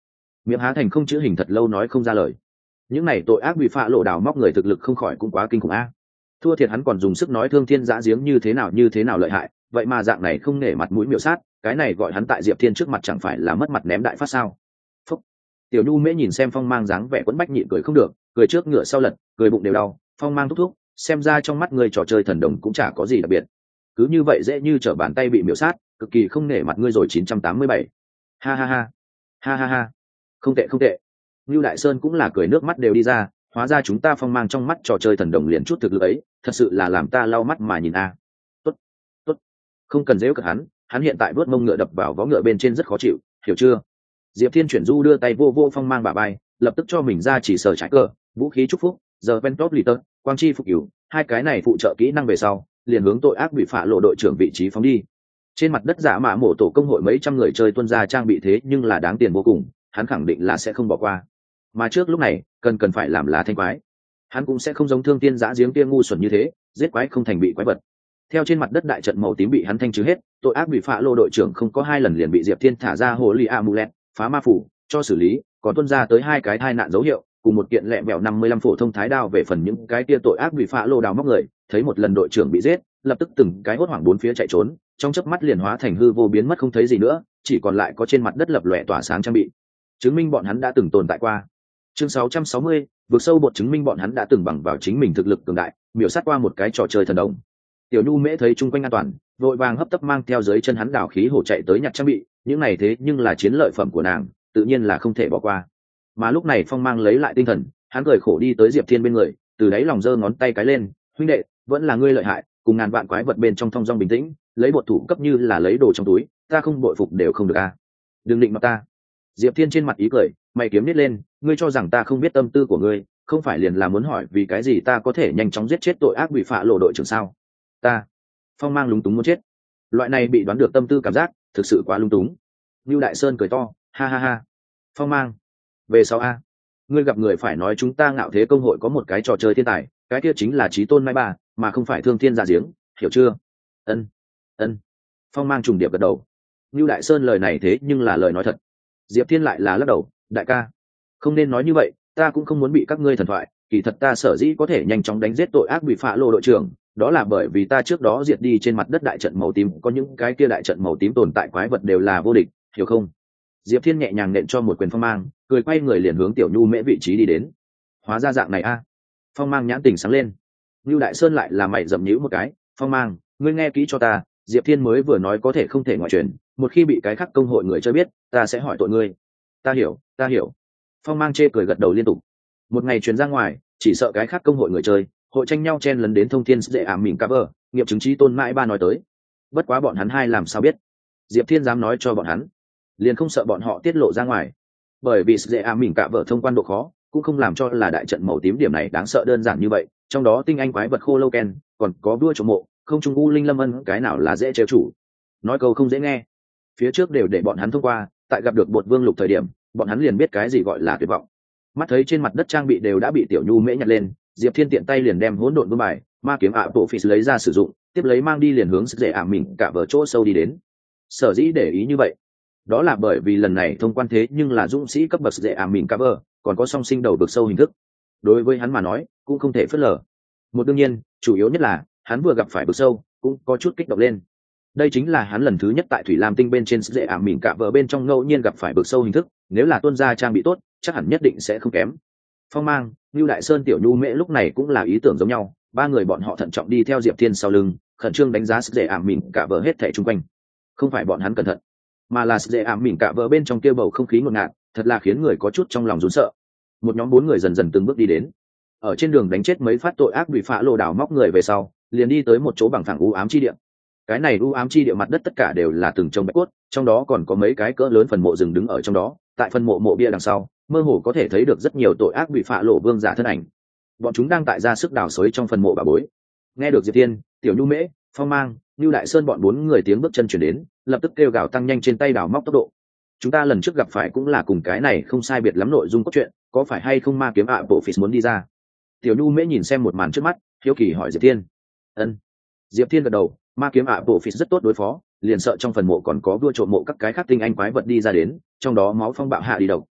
miệng há thành không chữ hình thật lâu nói không ra lời. Những này tội ác bị phạ lộ đào móc người thực lực không khỏi cũng quá kinh khủng a. Thua thiệt hắn còn dùng sức nói thương thiên giã giếng như thế nào như thế nào lợi hại, vậy mà dạng này không nể mặt mũi miểu sát, cái này gọi hắn tại Diệp Thiên trước mặt chẳng phải là mất mặt ném đại phát sao? Phúc. Tiểu Nhu Mễ nhìn xem Phong Mang dáng vẻ quẫn bách nhịn cười không được, cười trước ngựa sau lật, cười bụng đều đau. Phong Mang thúc thúc, xem ra trong mắt người trò chơi thần đồng cũng chả có gì đặc biệt. Cứ như vậy dễ như trở bàn tay bị miểu sát, cực kỳ không nể mặt ngươi rồi. Chín trăm tám mươi bảy. Ha ha ha. Ha ha ha. Không tệ không tệ. Ngưu Đại Sơn cũng là cười nước mắt đều đi ra, hóa ra chúng ta Phong Mang trong mắt trò chơi thần đồng liền chút thực lực ấy, thật sự là làm ta lau mắt mà nhìn a. Tốt, tốt, không cần giễu cợt hắn, hắn hiện tại vớt mông ngựa đập vào vó ngựa bên trên rất khó chịu, hiểu chưa? Diệp Thiên chuyển du đưa tay vô vô Phong Mang bả vai, lập tức cho mình ra chỉ sở trái cờ, vũ khí chúc phúc, giờ Ventop Litter, quang chi phục cứu, hai cái này phụ trợ kỹ năng về sau, liền hướng tội ác bị phạ lộ đội trưởng vị trí phóng đi. Trên mặt đất giả mạ mổ tổ công hội mấy trăm người chơi tuân ra trang bị thế nhưng là đáng tiền vô cùng, hắn khẳng định là sẽ không bỏ qua. Mà trước lúc này, cần cần phải làm lá thanh quái. Hắn cũng sẽ không giống thương tiên giã giếng kia ngu xuẩn như thế, giết quái không thành bị quái vật. Theo trên mặt đất đại trận màu tím bị hắn thanh trừ hết, tội ác bị phạ lô đội trưởng không có hai lần liền bị Diệp Thiên thả ra hồ lì amulet, phá ma phủ, cho xử lý, còn tuân ra tới hai cái thai nạn dấu hiệu, cùng một kiện lẹ bẹo năm mươi lăm phổ thông thái đao. Về phần những cái kia tội ác bị phạ lô đào móc người, thấy một lần đội trưởng bị giết, lập tức từng cái hốt hoảng bốn phía chạy trốn, trong chớp mắt liền hóa thành hư vô biến mất không thấy gì nữa, chỉ còn lại có trên mặt đất lập lòe tỏa sáng trang bị, chứng minh bọn hắn đã từng tồn tại qua. Chương sáu trăm sáu mươi, vượt sâu bột chứng minh bọn hắn đã từng bằng vào chính mình thực lực cường đại, miểu sát qua một cái trò chơi thần đồng. Tiểu Nhu Mễ thấy chung quanh an toàn, vội vàng hấp tấp mang theo dưới chân hắn đảo khí hổ chạy tới nhặt trang bị, những này thế nhưng là chiến lợi phẩm của nàng, tự nhiên là không thể bỏ qua. Mà lúc này Phong Mang lấy lại tinh thần, hắn cười khổ đi tới Diệp Thiên bên người, từ đáy lòng giơ ngón tay cái lên, huynh đệ, vẫn là ngươi lợi hại, cùng ngàn vạn quái vật bên trong thong dong bình tĩnh, lấy bột thủ cấp như là lấy đồ trong túi, ta không bội phục đều không được a. Đừng định mặt ta. Diệp Thiên trên mặt ý cười, mày kiếm nít lên, ngươi cho rằng ta không biết tâm tư của ngươi, không phải liền là muốn hỏi vì cái gì ta có thể nhanh chóng giết chết tội ác bị phạ lộ đội trưởng sao? Ta. Phong Mang lúng túng muốn chết. Loại này bị đoán được tâm tư cảm giác, thực sự quá lung túng. Nưu Đại Sơn cười to, ha ha ha. Phong Mang, về sau a, ngươi gặp người phải nói chúng ta Ngạo Thế công hội có một cái trò chơi thiên tài, cái kia chính là Chí Tôn Mai Ba, mà không phải Thương Thiên Giã Giếng, hiểu chưa? Ân, ân. Phong Mang trùng điệp gật đầu. Nưu Đại Sơn lời này thế nhưng là lời nói thật. Diệp Thiên lại là lắc đầu, đại ca, không nên nói như vậy, ta cũng không muốn bị các ngươi thần thoại, kỳ thật ta sở dĩ có thể nhanh chóng đánh giết tội ác bị phạ lộ đội trưởng, đó là bởi vì ta trước đó diệt đi trên mặt đất đại trận màu tím, có những cái kia đại trận màu tím tồn tại quái vật đều là vô địch, hiểu không? Diệp Thiên nhẹ nhàng nện cho một quyền Phong Mang, cười quay người liền hướng Tiểu Nhu Mễ vị trí đi đến. Hóa ra dạng này a. Phong Mang nhãn tình sáng lên. Nưu Đại Sơn lại là mày dậm nhíu một cái, Phong Mang, ngươi nghe kỹ cho ta, Diệp Thiên mới vừa nói có thể không thể ngoại truyền, một khi bị cái khác công hội người chơi biết, ta sẽ hỏi tội ngươi. Ta hiểu, ta hiểu. Phong Mang chê cười gật đầu liên tục. Một ngày truyền ra ngoài, chỉ sợ cái khác công hội người chơi, hội tranh nhau chen lấn đến thông thiên dễ ảm mình cover, nghiệm chứng Chí Tôn Mãi Ba nói tới. Bất quá bọn hắn hai làm sao biết? Diệp Thiên dám nói cho bọn hắn, liền không sợ bọn họ tiết lộ ra ngoài. Bởi vì dễ ảm mình cover thông quan độ khó, cũng không làm cho là đại trận màu tím điểm này đáng sợ đơn giản như vậy, trong đó tinh anh quái vật khô lâu ken, còn có vua trộm mộ, không trung u linh lâm ân, cái nào là dễ trêu chủ. Nói câu không dễ nghe, phía trước đều để bọn hắn thông qua, tại gặp được bột vương lục thời điểm, bọn hắn liền biết cái gì gọi là tuyệt vọng. Mắt thấy trên mặt đất trang bị đều đã bị Tiểu Nhu Mễ nhặt lên, Diệp Thiên tiện tay liền đem hỗn độn vương bài ma kiếm ạ bộ phì lấy ra sử dụng, tiếp lấy mang đi liền hướng sức dễ ảm mình cả vở chỗ sâu đi đến. Sở dĩ để ý như vậy, đó là bởi vì lần này thông quan thế nhưng là dũng sĩ cấp bậc dễ ảm mình cover, còn có song sinh đầu vực sâu hình thức, đối với hắn mà nói cũng không thể phớt lờ. Một đương nhiên, chủ yếu nhất là hắn vừa gặp phải vực sâu, cũng có chút kích động lên. Đây chính là hắn lần thứ nhất tại Thủy Lam Tinh bên trên dễ ảm mình cả vở bên trong ngẫu nhiên gặp phải vực sâu hình thức, nếu là tuân gia trang bị tốt, chắc hẳn nhất định sẽ không kém. Phong Mang, Nưu Đại Sơn, Tiểu Nhu Mễ lúc này cũng là ý tưởng giống nhau, ba người bọn họ thận trọng đi theo Diệp Thiên sau lưng, khẩn trương đánh giá sức dễ ảm mình cả vở hết thảy chung quanh. Không phải bọn hắn cẩn thận, mà là sức dễ ảm mình cả vở bên trong kia bầu không khí ngột ngạt, thật là khiến người có chút trong lòng run sợ. Một nhóm bốn người dần dần từng bước đi đến, ở trên đường đánh chết mấy phát tội ác bị phá lô đảo móc người về sau, liền đi tới một chỗ bằng phẳng u ám chi địa. Cái này u ám chi địa mặt đất tất cả đều là từng trồng bạch cốt, trong đó còn có mấy cái cỡ lớn phần mộ rừng đứng ở trong đó, tại phần mộ mộ bia đằng sau, mơ hồ có thể thấy được rất nhiều tội ác bị phá lộ vương giả thân ảnh. Bọn chúng đang tại ra sức đào xới trong phần mộ bà bối. Nghe được Diệp Thiên, Tiểu Nhu Mễ, Phong Mang, Nưu Đại Sơn bọn bốn người tiếng bước chân chuyển đến, lập tức kêu gào tăng nhanh trên tay đào móc tốc độ. Chúng ta lần trước gặp phải cũng là cùng cái này không sai biệt lắm nội dung cốt truyện, có phải hay không ma kiếm ạ bộ phì muốn đi ra? Tiểu Nhu Mễ nhìn xem một màn trước mắt, hiếu kỳ hỏi Diệp Thiên. Ân. Diệp Thiên gật đầu, ma kiếm ạ bộ phì rất tốt đối phó, liền sợ trong phần mộ còn có vua trộm mộ các cái khác tinh anh quái vật đi ra đến, trong đó máu phong bạo hạ đi đầu,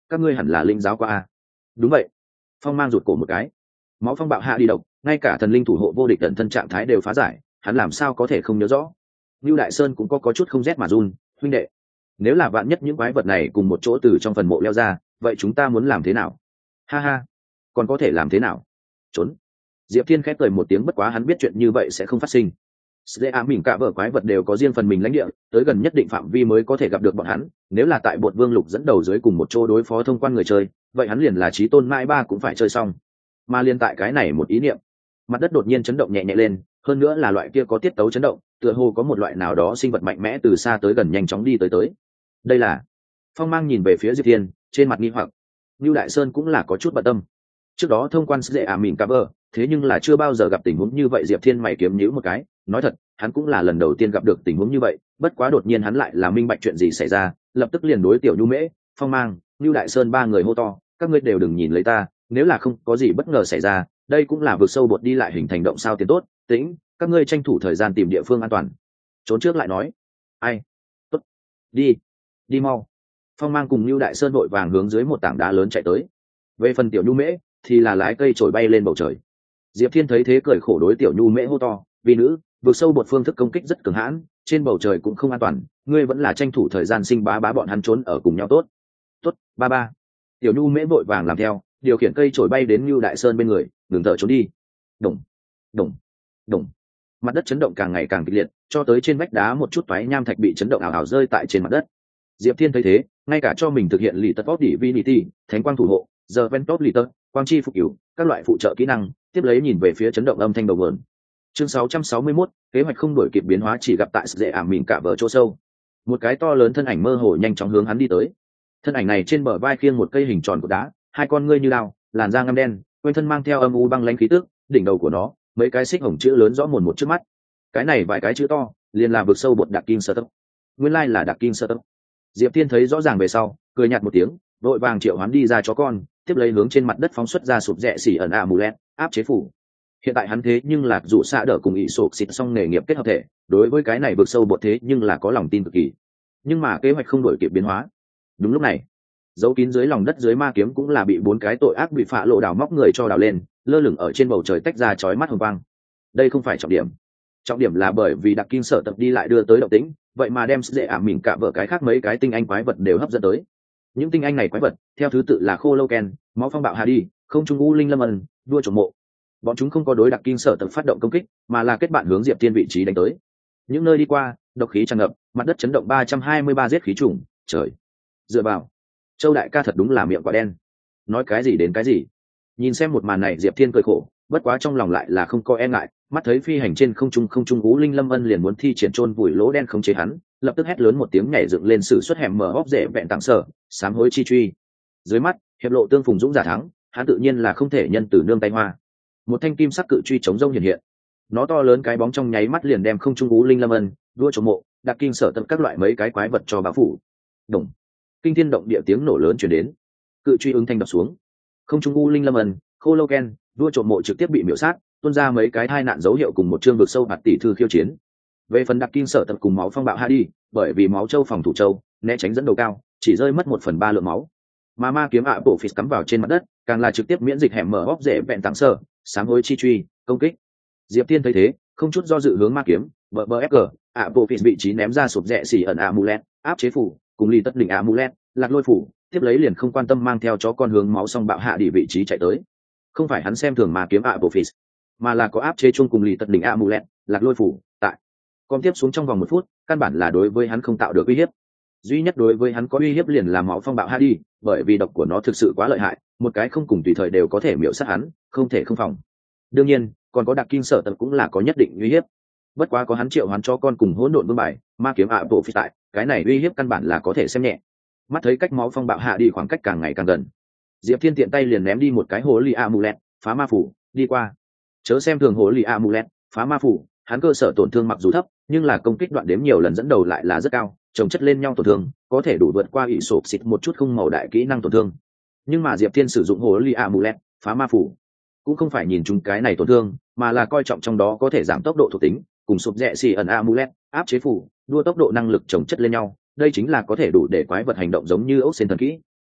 các ngươi hẳn là linh giáo qua a. Đúng vậy. Phong mang rụt cổ một cái. Máu phong bạo hạ đi độc, ngay cả thần linh thủ hộ vô địch tận thân trạng thái đều phá giải, hắn làm sao có thể không nhớ rõ. Nưu Đại Sơn cũng có có chút không rét mà run, huynh đệ, nếu là vạn nhất những quái vật này cùng một chỗ từ trong phần mộ leo ra, vậy chúng ta muốn làm thế nào? Ha ha, còn có thể làm thế nào? Trốn. Diệp Thiên khép cười một tiếng, bất quá hắn biết chuyện như vậy sẽ không phát sinh. Sẽ ám mình cả vở quái vật đều có riêng phần mình lãnh địa, tới gần nhất định phạm vi mới có thể gặp được bọn hắn, nếu là tại Bột Vương Lục dẫn đầu dưới cùng một chỗ đối phó thông quan người chơi, vậy hắn liền là chí tôn mãi ba cũng phải chơi xong. Mà liên tại cái này một ý niệm, mặt đất đột nhiên chấn động nhẹ nhẹ lên, hơn nữa là loại kia có tiết tấu chấn động, tựa hồ có một loại nào đó sinh vật mạnh mẽ từ xa tới gần nhanh chóng đi tới tới. Đây là... Phong Mang nhìn về phía Diệp Thiên, trên mặt nghi hoặc. Nưu Đại Sơn cũng là có chút bận tâm. Trước đó thông quan sẽ ảm mỉn cover, thế nhưng là chưa bao giờ gặp tình huống như vậy. Diệp Thiên mày kiếm nhíu một cái, nói thật, hắn cũng là lần đầu tiên gặp được tình huống như vậy, bất quá đột nhiên hắn lại là minh bạch chuyện gì xảy ra, lập tức liền đối Tiểu Nhu Mễ, Phong Mang, Nưu Đại Sơn ba người hô to, các ngươi đều đừng nhìn lấy ta, nếu là không có gì bất ngờ xảy ra, đây cũng là vực sâu bột đi lại hình thành động sao tiền tốt, tĩnh, các ngươi tranh thủ thời gian tìm địa phương an toàn. Trốn trước lại nói. Ai? Tốt. Đi. Đi mau. Phong Mang cùng Nưu Đại Sơn vội vàng hướng dưới một tảng đá lớn chạy tới. Về phần Tiểu Nhu Mễ thì là lái cây trổi bay lên bầu trời. Diệp Thiên thấy thế cười khổ đối Tiểu Nhu Mễ hô to, vì nữ, vực sâu bột phương thức công kích rất cường hãn, trên bầu trời cũng không an toàn, ngươi vẫn là tranh thủ thời gian sinh bá bá bọn hắn trốn ở cùng nhau tốt. Tốt, ba ba. Tiểu Nhu Mễ vội vàng làm theo, điều khiển cây trổi bay đến Nưu Đại Sơn bên người, đừng thở trốn đi. Đùng, đùng, đùng. Mặt đất chấn động càng ngày càng kịch liệt, cho tới trên vách đá một chút toái nham thạch bị chấn động ảo ảo rơi tại trên mặt đất. Diệp Thiên thấy thế, ngay cả cho mình thực hiện lì tật tốt divinity, thánh quang thủ hộ, giờ ven top lì tật, quang chi phục cứu, các loại phụ trợ kỹ năng, tiếp lấy nhìn về phía chấn động âm thanh đầu nguồn. Chương sáu trăm sáu mươi mốt, kế hoạch không đổi kịp biến hóa chỉ gặp tại dễ ảm mình cả vở chỗ sâu. Một cái to lớn thân ảnh mơ hồ nhanh chóng hướng hắn đi tới. Thân ảnh này trên bờ vai khiêng một cây hình tròn của đá, hai con ngươi như đao, làn da ngăm đen, quanh thân mang theo âm u băng lãnh khí tức, đỉnh đầu của nó, mấy cái xích hồng chữ lớn rõ mồn một trước mắt. Cái này vài cái chữ to, liền là vực sâu bột đặc kim sơ tấp. Nguyên lai là đặc kim sơ tấp. Diệp Thiên thấy rõ ràng về sau, cười nhạt một tiếng, vội vàng triệu hoán đi ra chó con, tiếp lấy hướng trên mặt đất phóng xuất ra sụp rẽ xỉ ẩn amulet, áp chế phủ. Hiện tại hắn thế nhưng là dụ xạ đỡ cùng ỷ sụp xịt xong nghề nghiệp kết hợp thể, đối với cái này vực sâu bột thế nhưng là có lòng tin cực kỳ. Nhưng mà kế hoạch không đổi kịp biến hóa. Đúng lúc này, giấu kín dưới lòng đất dưới ma kiếm cũng là bị bốn cái tội ác bị phạ lộ đào móc người cho đào lên, lơ lửng ở trên bầu trời tách ra chói mắt hồng quang. Đây không phải trọng điểm, trọng điểm là bởi vì đặc kim sở tập đi lại đưa tới động tĩnh, vậy mà đem dễ ảm mình cả vợ cái khác mấy cái tinh anh quái vật đều hấp dẫn tới. Những tinh anh này quái vật theo thứ tự là khô lâu ken, máu phong bạo hà đi, không trung u linh lâm ân, đua trộm mộ. Bọn chúng không có đối đặc kim sở tập phát động công kích, mà là kết bạn hướng Diệp Thiên vị trí đánh tới. Những nơi đi qua, độc khí tràn ngập, mặt đất chấn động ba trăm hai mươi ba giết khí trùng, trời. Dựa vào, Châu đại ca thật đúng là miệng quả đen. Nói cái gì đến cái gì. Nhìn xem một màn này Diệp Thiên cười khổ, bất quá trong lòng lại là không có e ngại, mắt thấy phi hành trên không trung không trung ú linh lâm ân liền muốn thi triển chôn vùi lỗ đen khống chế hắn, lập tức hét lớn một tiếng nhảy dựng lên sử xuất hẻm mở hốc rễ vẹn tặng sở, sám hối chi truy. Dưới mắt, hiệp lộ tương phùng dũng giả thắng, hắn tự nhiên là không thể nhân từ nương tay hoa. Một thanh kim sắc cự truy chống rông hiện hiện, nó to lớn cái bóng trong nháy mắt liền đem không trung ú linh lâm ân, đua trộm mộ, đặc kinh sở tập các loại mấy cái quái vật cho bao phủ. Đồng, kinh thiên động địa tiếng nổ lớn truyền đến, cự truy ứng thanh đập xuống, không trung ú linh lâm ân, khô lâu ken, đua trộm mộ trực tiếp bị miểu sát, tuôn ra mấy cái tai nạn dấu hiệu cùng một chương vực sâu hạt tỷ thư khiêu chiến. Về phần đặc kim sở tập cùng máu phong bạo hạ đi, bởi vì máu châu phòng thủ châu né tránh dẫn đầu cao, chỉ rơi mất một phần ba lượng máu. Mà ma kiếm ạ bộ phì cắm vào trên mặt đất, càng là trực tiếp miễn dịch hẻm mở óc rễ vẹn tặng sở, sám hối chi truy, công kích. Diệp Thiên thấy thế, không chút do dự hướng ma kiếm, bờ bờ ép ạ bộ phì vị trí ném ra sụp rẽ xỉ ẩn amulet, áp chế phủ, cùng ly tất đỉnh amulet, lạc lôi phủ, tiếp lấy liền không quan tâm mang theo chó con hướng máu song bạo hạ đi vị trí chạy tới. Không phải hắn xem thường ma kiếm ạ bộ phì, mà là có áp chế chung cùng ly tất đỉnh amulet, lạc lôi phủ tại. Còn tiếp xuống trong vòng một phút, căn bản là đối với hắn không tạo được uy hiếp. Duy nhất đối với hắn có uy hiếp liền là máu phong bạo Hadi, bởi vì độc của nó thực sự quá lợi hại, một cái không cùng tùy thời đều có thể miểu sát hắn, không thể không phòng. Đương nhiên, còn có đặc kim sở tập cũng là có nhất định uy hiếp. Bất quá có hắn triệu hoán cho con cùng hỗn độn vương bài, ma kiếm ạ bộ phi tại, cái này uy hiếp căn bản là có thể xem nhẹ. Mắt thấy cách máu phong bạo hạ đi khoảng cách càng ngày càng gần, Diệp Thiên tiện tay liền ném đi một cái hồ ly amulet, phá ma phủ, đi qua. Chớ xem thường hồ ly amulet, phá ma phủ, hắn cơ sở tổn thương mặc dù thấp, nhưng là công kích đoạn đếm nhiều lần dẫn đầu lại là rất cao, chồng chất lên nhau tổn thương, có thể đủ vượt qua ỷ sộp xịt một chút không màu đại kỹ năng tổn thương. Nhưng mà Diệp Thiên sử dụng hồ ly amulet, phá ma phủ, cũng không phải nhìn chúng cái này tổn thương, mà là coi trọng trong đó có thể giảm tốc độ thuộc tính, cùng sụp rẽ xì ẩn amulet, áp chế phủ, đua tốc độ năng lực chồng chất lên nhau, đây chính là có thể đủ để quái vật hành động giống như ốc sen thần kỹ.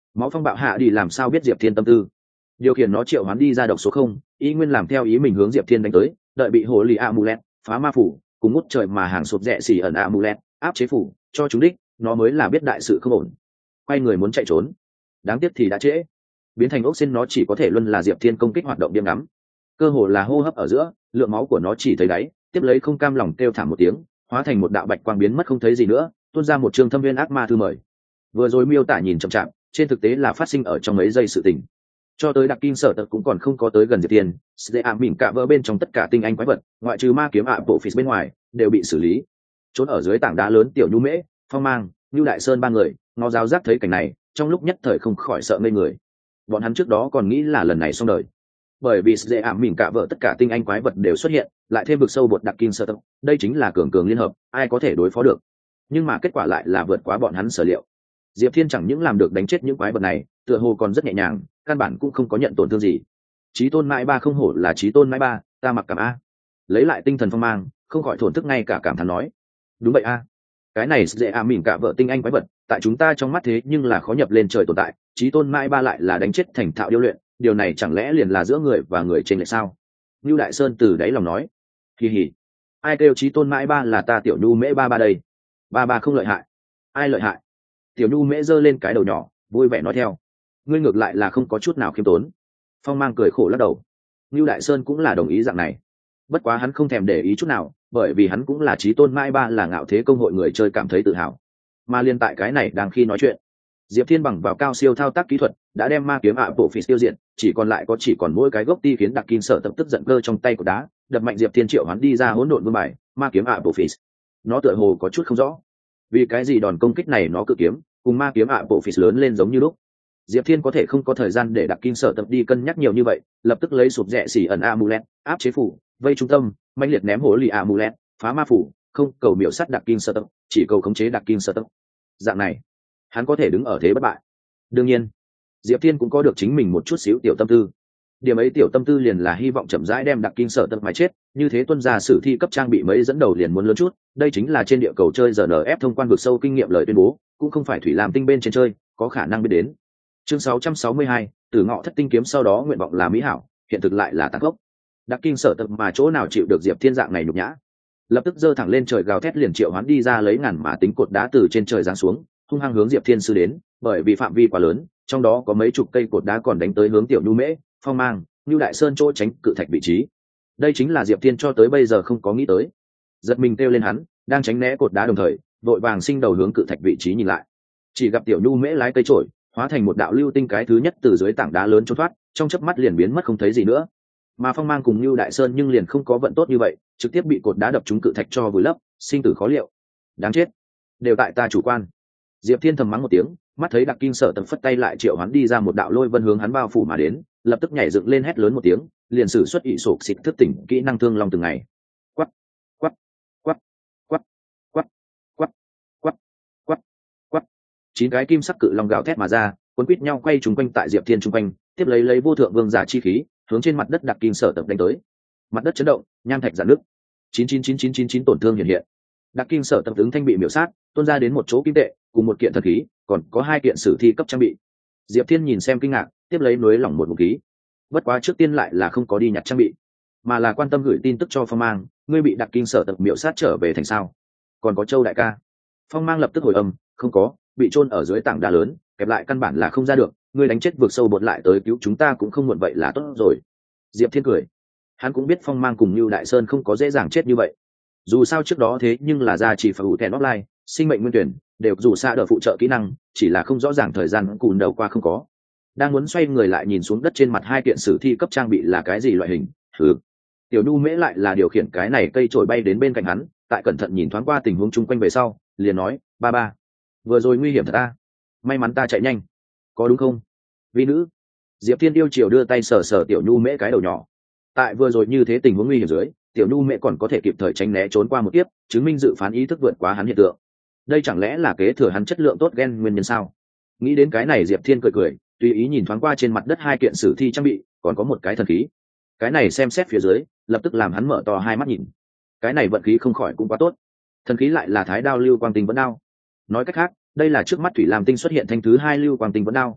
máu phong bạo hạ đi làm sao biết diệp thiên tâm tư, điều khiển nó triệu hoán đi ra độc số không, ý nguyên làm theo ý mình hướng diệp thiên đánh tới, đợi bị hồ lì amulet phá ma phủ cùng ngút trời mà hàng sụp rẽ xỉ ẩn amulet áp chế phủ cho chúng đích, nó mới là biết đại sự không ổn, quay người muốn chạy trốn. Đáng tiếc thì đã trễ, biến thành ốc xin nó chỉ có thể luôn là diệp thiên công kích hoạt động điểm ngắm, cơ hồ là hô hấp ở giữa lượng máu của nó chỉ thấy đáy, tiếp lấy không cam lòng kêu thảm một tiếng, hóa thành một đạo bạch quang biến mất không thấy gì nữa, tuôn ra một trường thâm viên ác ma thư mời. Vừa rồi miêu tả nhìn chậm chạp, trên thực tế là phát sinh ở trong mấy giây sự tình. Cho tới đặc kim sở tật cũng còn không có tới gần diệp thiên, sẽ ảm mỉm cả vỡ bên trong tất cả tinh anh quái vật, ngoại trừ ma kiếm ạ bộ phì bên ngoài đều bị xử lý. Trốn ở dưới tảng đá lớn tiểu nhu mễ, phong mang, như đại sơn ba người, ngó giáo giác thấy cảnh này, trong lúc nhất thời không khỏi sợ ngây người. Bọn hắn trước đó còn nghĩ là lần này xong đời, bởi vì sẽ ảm mỉm cả vỡ tất cả tinh anh quái vật đều xuất hiện, lại thêm vực sâu bột đặc kim sở tật, đây chính là cường cường liên hợp, ai có thể đối phó được. Nhưng mà kết quả lại là vượt quá bọn hắn sở liệu. Diệp Thiên chẳng những làm được đánh chết những quái vật này, tựa hồ còn rất nhẹ nhàng, căn bản cũng không có nhận tổn thương gì. Chí tôn mãi ba không hổ là chí tôn mãi ba, ta mặc cảm a. Lấy lại tinh thần phong mang, không khỏi thổn thức ngay cả cảm thán nói, đúng vậy a, cái này dễ a mỉm cả vợ tinh anh quái vật, tại chúng ta trong mắt thế nhưng là khó nhập lên trời tồn tại, chí tôn mãi ba lại là đánh chết thành thạo điêu luyện, điều này chẳng lẽ liền là giữa người và người trên lệch sao? Nưu Đại Sơn từ đáy lòng nói, kỳ hỉ, ai kêu chí tôn mãi ba là ta tiểu nhu mễ ba ba đây, ba ba không lợi hại, ai lợi hại? Tiểu nhu mễ giơ lên cái đầu nhỏ, vui vẻ nói theo, ngươi ngược lại là không có chút nào khiêm tốn. Phong mang cười khổ lắc đầu. Nưu Đại Sơn cũng là đồng ý dạng này, bất quá hắn không thèm để ý chút nào, bởi vì hắn cũng là chí tôn mãi ba, là ngạo thế công hội người chơi cảm thấy tự hào. Mà liên tại cái này đang khi nói chuyện, Diệp Thiên bằng vào cao siêu thao tác kỹ thuật đã đem ma kiếm ạ bộ phì tiêu diệt, chỉ còn lại có chỉ còn mỗi cái gốc ti khiến đặc kim sở tập tức giận cơ trong tay của đá, đập mạnh Diệp Thiên triệu hắn đi ra hỗn độn vương bài ma kiếm ạ bộ phì. Nó tựa hồ có chút không rõ, vì cái gì đòn công kích này nó cự kiếm cùng ma kiếm ạ bộ phì lớn lên giống như lúc. Diệp Thiên có thể không có thời gian để đặc kim sở tập đi cân nhắc nhiều như vậy, lập tức lấy sụp rẽ xỉ ẩn amulet áp chế phủ vây trung tâm, mãnh liệt ném hổ lì amulet phá ma phủ, không cầu biểu sát đặc kim sở tập, chỉ cầu khống chế đặc kim sở tập. Dạng này hắn có thể đứng ở thế bất bại. Đương nhiên Diệp Thiên cũng có được chính mình một chút xíu tiểu tâm tư, điểm ấy tiểu tâm tư liền là hy vọng chậm rãi đem đặc kim sở tập mà chết, như thế tuân ra sử thi cấp trang bị mấy dẫn đầu liền muốn lớn chút, đây chính là trên địa cầu chơi giờ en ép thông quan vực sâu kinh nghiệm lời tuyên bố, cũng không phải thủy làm tinh bên trên chơi có khả năng biết đến. Chương sáu trăm sáu mươi hai, từ ngọ thất tinh kiếm sau đó nguyện vọng là mỹ hảo, hiện thực lại là tàn khốc. Đặc kim sở tập mà chỗ nào chịu được Diệp Thiên dạng này nhục nhã, lập tức giơ thẳng lên trời gào thét liền triệu hoán đi ra lấy ngàn mã tính cột đá từ trên trời giáng xuống, hung hăng hướng Diệp Thiên sư đến, bởi vì phạm vi quá lớn, trong đó có mấy chục cây cột đá còn đánh tới hướng tiểu nhu mễ, phong mang, như đại sơn chỗ tránh cự thạch vị trí. Đây chính là Diệp Thiên cho tới bây giờ không có nghĩ tới. Giật mình kêu lên hắn, đang tránh né cột đá đồng thời, vội vàng sinh đầu hướng cự thạch vị trí nhìn lại, chỉ gặp tiểu nhu mễ lái cây trổi, hóa thành một đạo lưu tinh cái thứ nhất từ dưới tảng đá lớn trốn thoát, trong chớp mắt liền biến mất không thấy gì nữa. Mà phong mang cùng như đại sơn nhưng liền không có vận tốt như vậy, trực tiếp bị cột đá đập trúng cự thạch cho vùi lấp, sinh tử khó liệu. Đáng chết, đều tại ta chủ quan. Diệp Thiên thầm mắng một tiếng, mắt thấy đặc kim sở tập phất tay lại triệu hắn đi ra một đạo lôi vân hướng hắn bao phủ mà đến, lập tức nhảy dựng lên hét lớn một tiếng, liền sử xuất ỷ sổ xịt thức tỉnh kỹ năng thương long từng ngày. Quắt, quắt, quắt, quắt, quắt, quắt, quắt, quắt, quắt. Chín cái kim sắc cự long gào thét mà ra, cuốn quít nhau quay trùng quanh tại Diệp Thiên trung quanh, tiếp lấy lấy vô thượng vương giả chi khí, hướng trên mặt đất đặc kim sở tập đánh tới. Mặt đất chấn động, nham thạch rạn nứt. chín chín chín chín chín chín tổn thương hiện hiện. Đặc kim sở tập ứng thanh bị miểu sát, tuôn ra đến một chỗ kim tệ, cùng một kiện thần khí, còn có hai kiện sử thi cấp trang bị. Diệp Thiên nhìn xem kinh ngạc, tiếp lấy núi lỏng một vũ khí. Bất quá trước tiên lại là không có đi nhặt trang bị, mà là quan tâm gửi tin tức cho Phong Mang, ngươi bị đặc kim sở tập miểu sát trở về thành sao? Còn có Châu đại ca. Phong Mang lập tức hồi âm, không có, bị chôn ở dưới tảng đá lớn, kẹp lại căn bản là không ra được, ngươi đánh chết vượt sâu bột lại tới cứu chúng ta cũng không muộn vậy là tốt rồi. Diệp Thiên cười, hắn cũng biết Phong Mang cùng Nưu Đại Sơn không có dễ dàng chết như vậy. Dù sao trước đó thế nhưng là ra chỉ phải ủ thẹn offline, sinh mệnh nguyên tuyển đều dù xa đỡ phụ trợ kỹ năng, chỉ là không rõ ràng thời gian cùn đầu qua không có. Đang muốn xoay người lại nhìn xuống đất trên mặt hai kiện sử thi cấp trang bị là cái gì loại hình, thử tiểu nhu mễ lại là điều khiển cái này cây trổi bay đến bên cạnh hắn, tại cẩn thận nhìn thoáng qua tình huống chung quanh về sau liền nói, ba ba, vừa rồi nguy hiểm thật ta, may mắn ta chạy nhanh, có đúng không vi nữ? Diệp Thiên yêu chiều đưa tay sờ sờ tiểu nhu mễ cái đầu nhỏ, tại vừa rồi như thế tình huống nguy hiểm dưới, tiểu nhu mễ còn có thể kịp thời tránh né trốn qua một tiếp, chứng minh dự phán ý thức vượt quá hắn hiện tượng. Đây chẳng lẽ là kế thừa hắn chất lượng tốt gen nguyên nhân sao? Nghĩ đến cái này Diệp Thiên cười cười, tùy ý nhìn thoáng qua trên mặt đất hai kiện sử thi trang bị, còn có một cái thần khí. Cái này xem xét phía dưới, lập tức làm hắn mở to hai mắt nhìn. Cái này vận khí không khỏi cũng quá tốt. Thần khí lại là Thái Đao Lưu Quang Tinh Vẫn Đao. Nói cách khác, đây là trước mắt Thủy Lam Tinh xuất hiện thanh thứ hai Lưu Quang Tinh Vẫn Đao.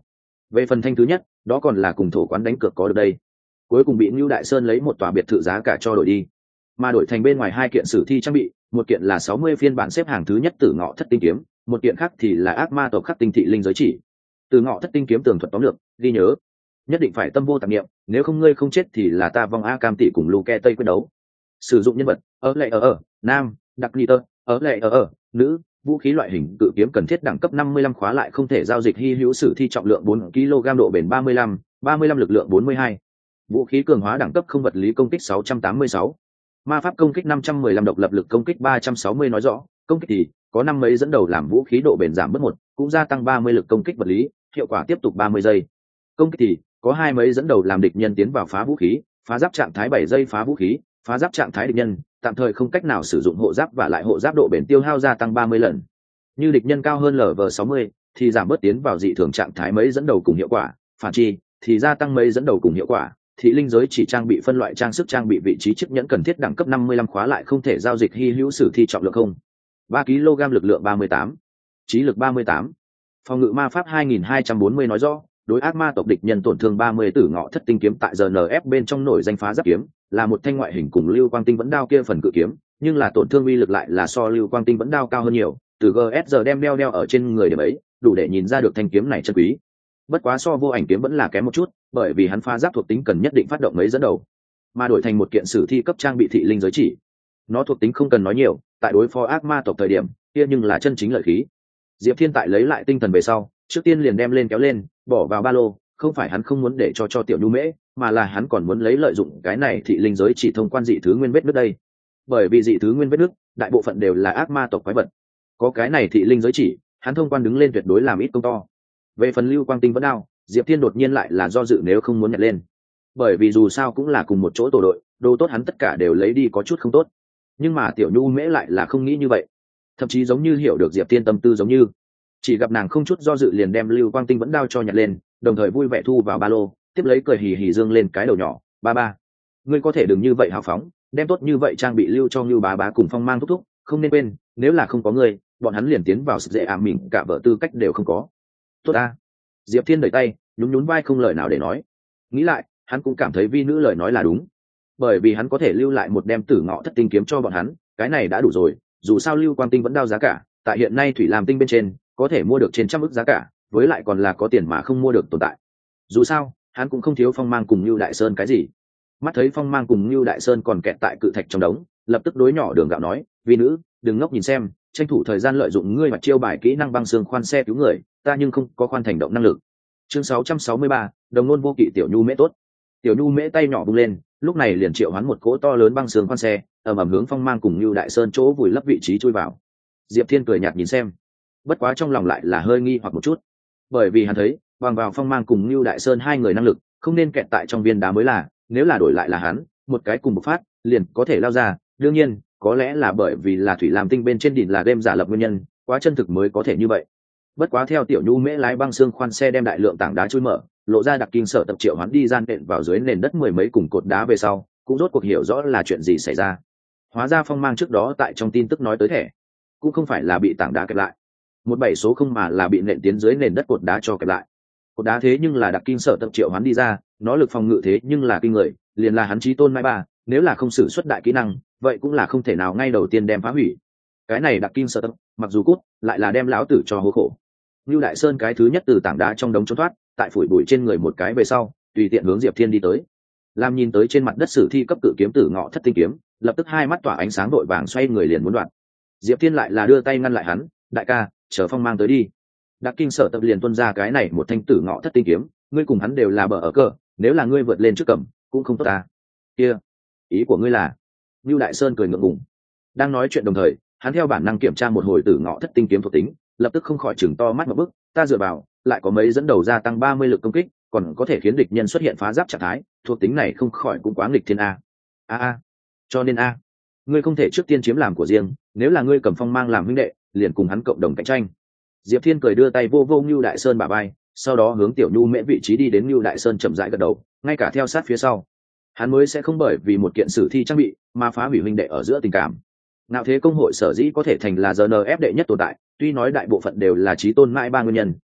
Về phần thanh thứ nhất, đó còn là cùng thổ quán đánh cược có được đây. Cuối cùng bị Nưu Đại Sơn lấy một tòa biệt thự giá cả cho đổi đi, mà đổi thành bên ngoài hai kiện sử thi trang bị, một kiện là sáu mươi phiên bản xếp hàng thứ nhất Tử Ngọ Thất Tinh kiếm, một kiện khác thì là ác ma tộc khắc tinh thị linh giới chỉ. Tử Ngọ Thất Tinh kiếm tường thuật tóm lược, ghi nhớ, nhất định phải tâm vô tạp niệm, nếu không ngươi không chết thì là ta vong a cam tỷ cùng Luke Tây quyết đấu. Sử dụng nhân vật: ở lệ ở ở, nam, đặc niter, ở lệ ở ở, nữ. Vũ khí loại hình: cự kiếm cần thiết đẳng cấp năm mươi lăm, khóa lại không thể giao dịch, hy hữu sử thi, trọng lượng bốn ki lô gam, độ bền ba mươi lăm, ba mươi lăm, lực lượng bốn mươi hai. Vũ khí cường hóa đẳng cấp không, vật lý công kích sáu trăm tám mươi sáu, ma pháp công kích năm trăm mười lăm, độc lập lực công kích ba trăm sáu mươi. Nói rõ, công kích thì có năm mấy dẫn đầu làm vũ khí, độ bền giảm bớt một, cũng gia tăng ba mươi lực công kích vật lý, hiệu quả tiếp tục ba mươi giây. Công kích thì có hai mấy dẫn đầu làm địch nhân tiến vào phá vũ khí, phá giáp trạng thái bảy giây, phá vũ khí, phá giáp trạng thái địch nhân tạm thời không cách nào sử dụng hộ giáp, và lại hộ giáp độ bền tiêu hao gia tăng ba mươi lần. Như địch nhân cao hơn lv sáu mươi thì giảm bớt tiến vào dị thường trạng thái mấy dẫn đầu cùng hiệu quả, phản chi thì gia tăng mấy dẫn đầu cùng hiệu quả. Thị linh giới chỉ trang bị phân loại: trang sức, trang bị vị trí, chiếc nhẫn cần thiết đẳng cấp năm mươi lăm, khóa lại không thể giao dịch, hy hữu sử thi, trọng lượng không, ba ki lô gam, lực lượng ba mươi tám, trí lực ba mươi tám, phòng ngự ma pháp hai nghìn hai trăm bốn mươi. Nói rõ, đối ác ma tộc địch nhân tổn thương ba mươi. Tử Ngọ Thất Tinh kiếm tại rờ en ép bên trong nổi danh phá giáp kiếm, là một thanh ngoại hình cùng lưu quang tinh vẫn đao kia phần cự kiếm, nhưng là tổn thương uy lực lại là so lưu quang tinh vẫn đao cao hơn nhiều. Từ giê ét giờ đem đeo đeo ở trên người điểm ấy, đủ để nhìn ra được thanh kiếm này chân quý. Bất quá so vô ảnh kiếm vẫn là kém một chút, bởi vì hắn phá giáp thuộc tính cần nhất định phát động mấy dẫn đầu, mà đổi thành một kiện sử thi cấp trang bị thị linh giới chỉ. Nó thuộc tính không cần nói nhiều, tại đối phó ác ma tộc thời điểm kia nhưng là chân chính lợi khí. Diệp Thiên tại lấy lại tinh thần về sau, trước tiên liền đem lên kéo lên, bỏ vào ba lô. Không phải hắn không muốn để cho cho tiểu nhu mễ, mà là hắn còn muốn lấy lợi dụng cái này thị linh giới chỉ thông quan dị thứ nguyên vết nước đây. Bởi vì dị thứ nguyên vết nước đại bộ phận đều là ác ma tộc quái vật, có cái này thị linh giới chỉ, hắn thông quan đứng lên tuyệt đối làm ít công to. Về phần lưu quang tinh vẫn đao, Diệp Thiên đột nhiên lại là do dự nếu không muốn nhặt lên, bởi vì dù sao cũng là cùng một chỗ tổ đội, đồ tốt hắn tất cả đều lấy đi có chút không tốt. Nhưng mà tiểu nhu mễ lại là không nghĩ như vậy, thậm chí giống như hiểu được Diệp Thiên tâm tư, giống như chỉ gặp nàng không chút do dự liền đem lưu quang tinh vẫn đao cho nhặt lên, đồng thời vui vẻ thu vào ba lô, tiếp lấy cười hì hì dương lên cái đầu nhỏ: ba ba, ngươi có thể đừng như vậy hào phóng, đem tốt như vậy trang bị lưu cho Ngưu bá bá cùng Phong Mang thúc thúc, không nên quên, nếu là không có ngươi, bọn hắn liền tiến vào sự dễ ảm mình cả vợ tư cách đều không có. Tốt ta. Diệp Thiên đẩy tay, nhún nhún vai không lời nào để nói. Nghĩ lại, hắn cũng cảm thấy vi nữ lời nói là đúng, bởi vì hắn có thể lưu lại một đem Tử Ngọ Thất Tinh kiếm cho bọn hắn, cái này đã đủ rồi. Dù sao lưu quang tinh vẫn đao giá cả tại hiện nay thủy làm tinh bên trên có thể mua được trên trăm ức giá cả, với lại còn là có tiền mà không mua được tồn tại. Dù sao hắn cũng không thiếu Phong Mang cùng Nưu Đại Sơn cái gì. Mắt thấy Phong Mang cùng Nưu Đại Sơn còn kẹt tại cự thạch trong đống, lập tức đối nhỏ Đường Gạo nói: vi nữ, đừng ngốc nhìn xem, tranh thủ thời gian lợi dụng ngươi mặt chiêu bài kỹ năng băng xương khoan xe cứu người, ta nhưng không có khoan thành động năng lực. Chương sáu trăm sáu mươi ba, đồng nôn vô kỵ. Tiểu nhu mễ tốt. Tiểu nhu mễ tay nhỏ bung lên, lúc này liền triệu hoán một cỗ to lớn băng xương khoan xe, ầm ầm hướng Phong Mang cùng Nưu Đại Sơn chỗ vùi lấp vị trí chui vào. Diệp Thiên cười nhạt nhìn xem, bất quá trong lòng lại là hơi nghi hoặc một chút, bởi vì hắn thấy bằng vào Phong Mang cùng Nưu Đại Sơn hai người năng lực không nên kẹt tại trong viên đá mới là, nếu là đổi lại là hắn, một cái cùng bộc phát liền có thể lao ra. Đương nhiên có lẽ là bởi vì là thủy làm tinh bên trên đỉnh là game giả lập nguyên nhân, quá chân thực mới có thể như vậy. Bất quá theo tiểu nhu mễ lái băng xương khoan xe đem đại lượng tảng đá chui mở, lộ ra đặc kinh sở tập triệu hoán đi gian nện vào dưới nền đất mười mấy cùng cột đá về sau, cũng rốt cuộc hiểu rõ là chuyện gì xảy ra. Hóa ra Phong Mang trước đó tại trong tin tức nói tới thẻ cũng không phải là bị tảng đá kẹp lại một bảy số không, mà là bị nện tiến dưới nền đất cột đá cho kẹp lại. Cột đá thế nhưng là đặc kinh sở tập triệu hoán đi ra, nó lực phòng ngự thế nhưng là kinh người, liền là hắn chí tôn mai ba, nếu là không sử xuất đại kỹ năng vậy cũng là không thể nào ngay đầu tiên đem phá hủy. Cái này đặc kinh sở tập mặc dù cút lại là đem lão tử cho hố khổ. Nưu Đại Sơn cái thứ nhất từ tảng đá trong đống trốn thoát, tại phủi bụi trên người một cái về sau, tùy tiện hướng Diệp Thiên đi tới. Lam nhìn tới trên mặt đất sử thi cấp cự kiếm Tử Ngọ Thất Tinh kiếm, lập tức hai mắt tỏa ánh sáng đội vàng xoay người liền muốn đoạt. Diệp Thiên lại là đưa tay ngăn lại hắn: đại ca, chờ Phong Mang tới đi. Đặc kinh sở tập liền tuân ra cái này một thanh Tử Ngọ Thất Tinh kiếm, ngươi cùng hắn đều là bờ ở cờ, nếu là ngươi vượt lên trước cầm cũng không tốt ta. Kia, ý của ngươi là? Nưu Đại Sơn cười ngượng ngùng. Đang nói chuyện đồng thời, hắn theo bản năng kiểm tra một hồi Tử Ngọ Thất Tinh kiếm thuộc tính, lập tức không khỏi chừng to mắt một bức: ta dựa vào, lại có mấy dẫn đầu gia tăng ba mươi lực công kích, còn có thể khiến địch nhân xuất hiện phá giáp trạng thái, thuộc tính này không khỏi cũng quá nghịch thiên a. A a, cho nên a, ngươi không thể trước tiên chiếm làm của riêng, nếu là ngươi cầm Phong Mang làm huynh đệ, liền cùng hắn cộng đồng cạnh tranh. Diệp Thiên cười đưa tay vô vô Nưu Đại Sơn bả vai, sau đó hướng tiểu nhu mễ vị trí đi đến. Nưu Đại Sơn chậm rãi gật đầu, ngay cả theo sát phía sau. Hắn mới sẽ không bởi vì một kiện sử thi trang bị mà phá hủy huynh đệ ở giữa tình cảm. Nào thế công hội sở dĩ có thể thành là rờ en ép đệ nhất tồn tại, tuy nói đại bộ phận đều là chí tôn mãi ba nguyên nhân,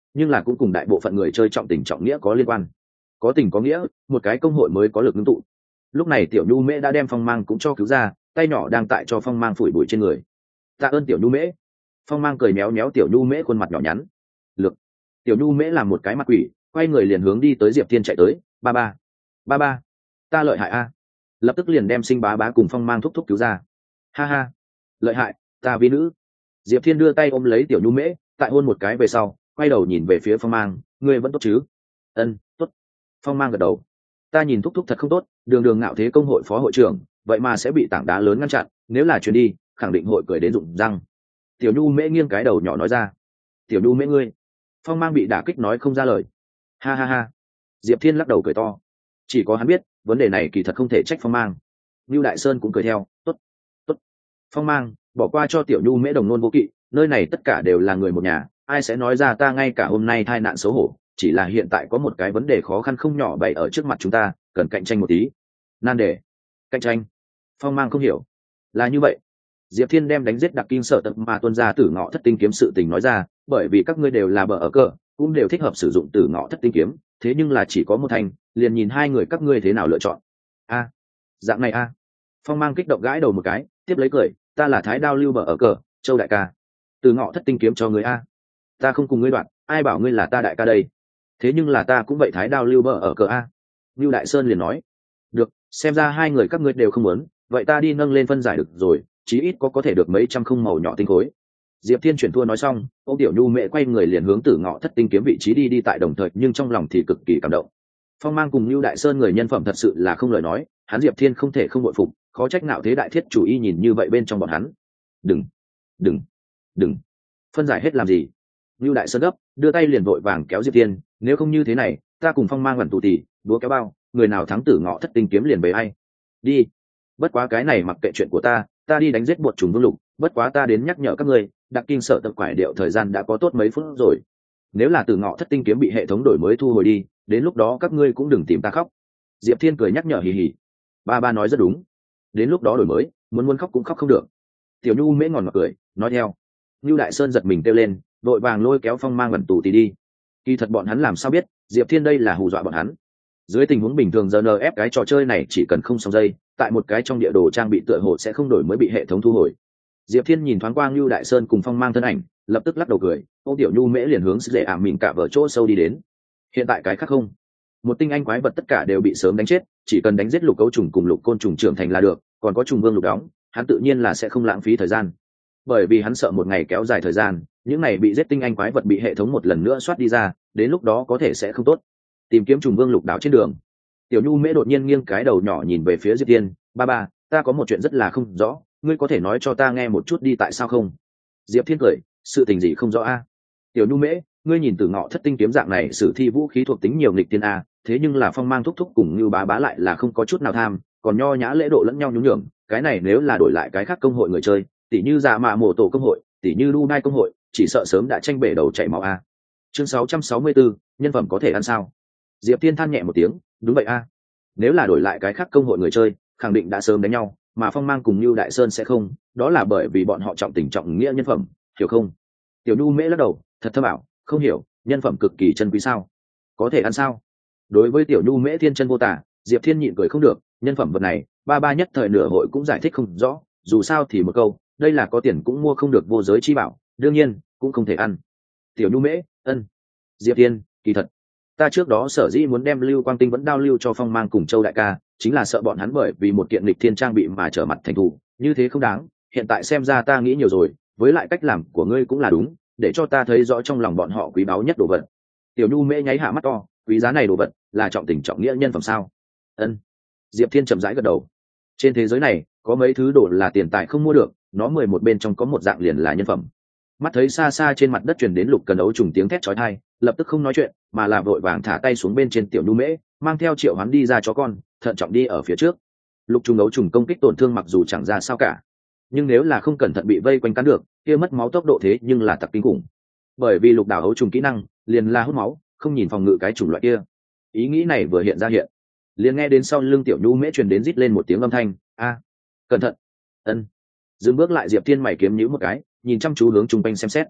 nhưng là cũng cùng đại bộ phận người chơi trọng tình trọng nghĩa có liên quan. Có tình có nghĩa, một cái công hội mới có lực ngưng tụ. Lúc này tiểu nhu mễ đã đem phong mang cũng cho cứu ra, tay nhỏ đang tại cho phong mang phủi bụi trên người. Tạ ơn tiểu nhu mễ. Phong mang cười méo méo tiểu nhu mễ khuôn mặt nhỏ nhắn. Lực. Tiểu nhu mễ làm một cái mặt quỷ, quay người liền hướng đi tới Diệp Thiên chạy tới. Ba ba, ba ba, ta lợi hại a. Lập tức liền đem sinh bá bá cùng phong mang thúc thúc cứu ra. Ha ha, lợi hại, ta vi nữ. Diệp Thiên đưa tay ôm lấy tiểu nhu mễ, tại hôn một cái về sau, quay đầu nhìn về phía phong mang, ngươi vẫn tốt chứ? Ân, tốt. Phong mang gật đầu. Ta nhìn thúc thúc thật không tốt, đường đường ngạo thế công hội phó hội trưởng, vậy mà sẽ bị tảng đá lớn ngăn chặn, nếu là chuyến đi khẳng định hội cười đến rụng răng. Tiểu nhu mễ nghiêng cái đầu nhỏ nói ra. Tiểu nhu mễ ngươi. Phong mang bị đả kích nói không ra lời. Ha ha ha. Diệp Thiên lắc đầu cười to. Chỉ có hắn biết vấn đề này kỳ thật không thể trách phong mang. Lưu Đại Sơn cũng cười theo. Tốt, tốt. Phong mang, bỏ qua cho tiểu nhu mễ đồng nôn vô kỵ, nơi này tất cả đều là người một nhà, ai sẽ nói ra ta ngay cả hôm nay tai nạn xấu hổ, chỉ là hiện tại có một cái vấn đề khó khăn không nhỏ bày ở trước mặt chúng ta, cần cạnh tranh một tí. Nan đề. Cạnh tranh. Phong mang không hiểu. Là như vậy. Diệp Thiên đem đánh giết đặc kim sở tập mà tuân ra tử ngọ thất tinh kiếm sự tình nói ra, bởi vì các ngươi đều là bờ ở cờ, cũng đều thích hợp sử dụng tử ngọ thất tinh kiếm, thế nhưng là chỉ có một thành, liền nhìn hai người các ngươi thế nào lựa chọn. A, dạng này a. Phong mang kích động gãi đầu một cái, tiếp lấy cười, ta là Thái Đao Lưu bờ ở cờ, Châu đại ca. Tử ngọ thất tinh kiếm cho ngươi a. Ta không cùng ngươi đoạn, ai bảo ngươi là ta đại ca đây. Thế nhưng là ta cũng vậy Thái Đao Lưu bờ ở cờ a. Lưu Đại Sơn liền nói, được, xem ra hai người các ngươi đều không muốn, vậy ta đi nâng lên phân giải được rồi, chí ít có có thể được mấy trăm không màu nhỏ tinh khối. Diệp Thiên chuyển thua nói xong, ông tiểu nhu mẹ quay người liền hướng Tử ngọ thất tinh kiếm vị trí đi đi tại đồng thời, nhưng trong lòng thì cực kỳ cảm động. Phong mang cùng Lưu Đại Sơn người nhân phẩm thật sự là không lời nói, hắn Diệp Thiên không thể không bội phục, khó trách nạo thế đại thiết chủ y nhìn như vậy bên trong bọn hắn. Đừng, đừng, đừng, phân giải hết làm gì? Lưu Đại Sơn gấp, đưa tay liền vội vàng kéo Diệp Thiên, nếu không như thế này, ta cùng Phong mang gần tù tì, đúa kéo bao, người nào thắng Tử ngọ thất tinh kiếm liền về ai. Đi. Bất quá cái này mặc kệ chuyện của ta, ta đi đánh giết bột trùng vương lục, bất quá ta đến nhắc nhở các ngươi, đặc kinh sở tập quải điệu thời gian đã có tốt mấy phút rồi. Nếu là Tử ngọ thất tinh kiếm bị hệ thống đổi mới thu hồi đi, đến lúc đó các ngươi cũng đừng tìm ta khóc. Diệp Thiên cười nhắc nhở hì hì. Ba ba nói rất đúng. Đến lúc đó đổi mới, muốn muốn khóc cũng khóc không được. Tiểu Nhu mễ ngòn ngọt cười, nói theo. Lưu Đại Sơn giật mình kêu lên, vội vàng lôi kéo Phong mang gần tù tì đi. Kỳ thật bọn hắn làm sao biết, Diệp Thiên đây là hù dọa bọn hắn. Dưới tình huống bình thường giờ en ép cái trò chơi này chỉ cần không xong dây, tại một cái trong địa đồ trang bị tựa hồ sẽ không đổi mới bị hệ thống thu hồi. Diệp Thiên nhìn thoáng qua Lưu Đại Sơn cùng Phong mang thân ảnh, lập tức lắc đầu cười, ô tiểu nhu mễ liền hướng dễ ảm mình cả vở chỗ sâu đi đến. Hiện tại cái khác không, một tinh anh quái vật tất cả đều bị sớm đánh chết, chỉ cần đánh giết lục cấu trùng cùng lục côn trùng trưởng thành là được, còn có trùng vương lục đóng, hắn tự nhiên là sẽ không lãng phí thời gian, bởi vì hắn sợ một ngày kéo dài thời gian, những này bị giết tinh anh quái vật bị hệ thống một lần nữa soát đi ra, đến lúc đó có thể sẽ không tốt. Tìm kiếm trùng vương lục đảo trên đường, tiểu nhu mễ đột nhiên nghiêng cái đầu nhỏ nhìn về phía Diệp Thiên, ba ba, ta có một chuyện rất là không rõ, ngươi có thể nói cho ta nghe một chút đi tại sao không? Diệp Thiên cười, sự tình gì không rõ a? Tiểu nhu mễ, ngươi nhìn Tử ngọ thất tinh kiếm dạng này sử thi vũ khí thuộc tính nhiều nghịch tiên a, thế nhưng là Phong mang thúc thúc cùng như bá bá lại là không có chút nào tham, còn nho nhã lễ độ lẫn nhau nhún nhường, cái này nếu là đổi lại cái khác công hội người chơi, tỷ như Dạ Mạ Mộ Tổ công hội, tỷ như Lu Nai công hội, chỉ sợ sớm đã tranh bể đầu chảy máu a. Chương sáu trăm sáu mươi tư, nhân phẩm có thể ăn sao? Diệp Thiên than nhẹ một tiếng, đúng vậy a. Nếu là đổi lại cái khác công hội người chơi, khẳng định đã sớm đánh nhau, mà Phong mang cùng Lưu Đại Sơn sẽ không, đó là bởi vì bọn họ trọng tình trọng nghĩa nhân phẩm, hiểu không? Tiểu Nhu mễ lắc đầu, thật thâm ảo, không hiểu, nhân phẩm cực kỳ chân quý sao? Có thể ăn sao? Đối với Tiểu Nhu mễ thiên chân vô tả, Diệp Thiên nhịn cười không được, nhân phẩm vật này, ba ba nhất thời nửa hội cũng giải thích không rõ, dù sao thì một câu, đây là có tiền cũng mua không được vô giới chi bảo, đương nhiên, cũng không thể ăn. Tiểu Nhu mễ, ân. Diệp Thiên, kỳ thật, ta trước đó sở dĩ muốn đem Lưu Quang Tinh vẫn đao lưu cho Phong mang cùng Châu đại ca, chính là sợ bọn hắn bởi vì một kiện lịch thiên trang bị mà trở mặt thành thù, như thế không đáng, hiện tại xem ra ta nghĩ nhiều rồi, với lại cách làm của ngươi cũng là đúng, để cho ta thấy rõ trong lòng bọn họ quý báu nhất đồ vật. Tiểu Nhu mễ nháy hạ mắt to, quý giá này đồ vật là trọng tình trọng nghĩa nhân phẩm sao? Ân. Diệp Thiên chậm rãi gật đầu. Trên thế giới này có mấy thứ đồ là tiền tài không mua được, nó mười một bên trong có một dạng liền là nhân phẩm. Mắt thấy xa xa trên mặt đất truyền đến lục cần ấu trùng tiếng thét chói tai, lập tức không nói chuyện, mà là vội vàng thả tay xuống bên trên Tiểu Nhu mễ, mang theo Triệu Hoán đi ra chó con, thận trọng đi ở phía trước. Lục trùng ấu trùng công kích tổn thương mặc dù chẳng ra sao cả, nhưng nếu là không cẩn thận bị vây quanh cắn được, kia mất máu tốc độ thế nhưng là tặc kinh khủng. Bởi vì lục đảo ấu trùng kỹ năng liền là hút máu, không nhìn phòng ngự cái chủng loại kia. Ý nghĩ này vừa hiện ra hiện, liền nghe đến sau lưng Tiểu Nhu mễ truyền đến rít lên một tiếng âm thanh, a, cẩn thận. Ân. Dừng bước lại, Diệp Thiên mày kiếm nhíu một cái, nhìn chăm chú hướng trung quanh xem xét.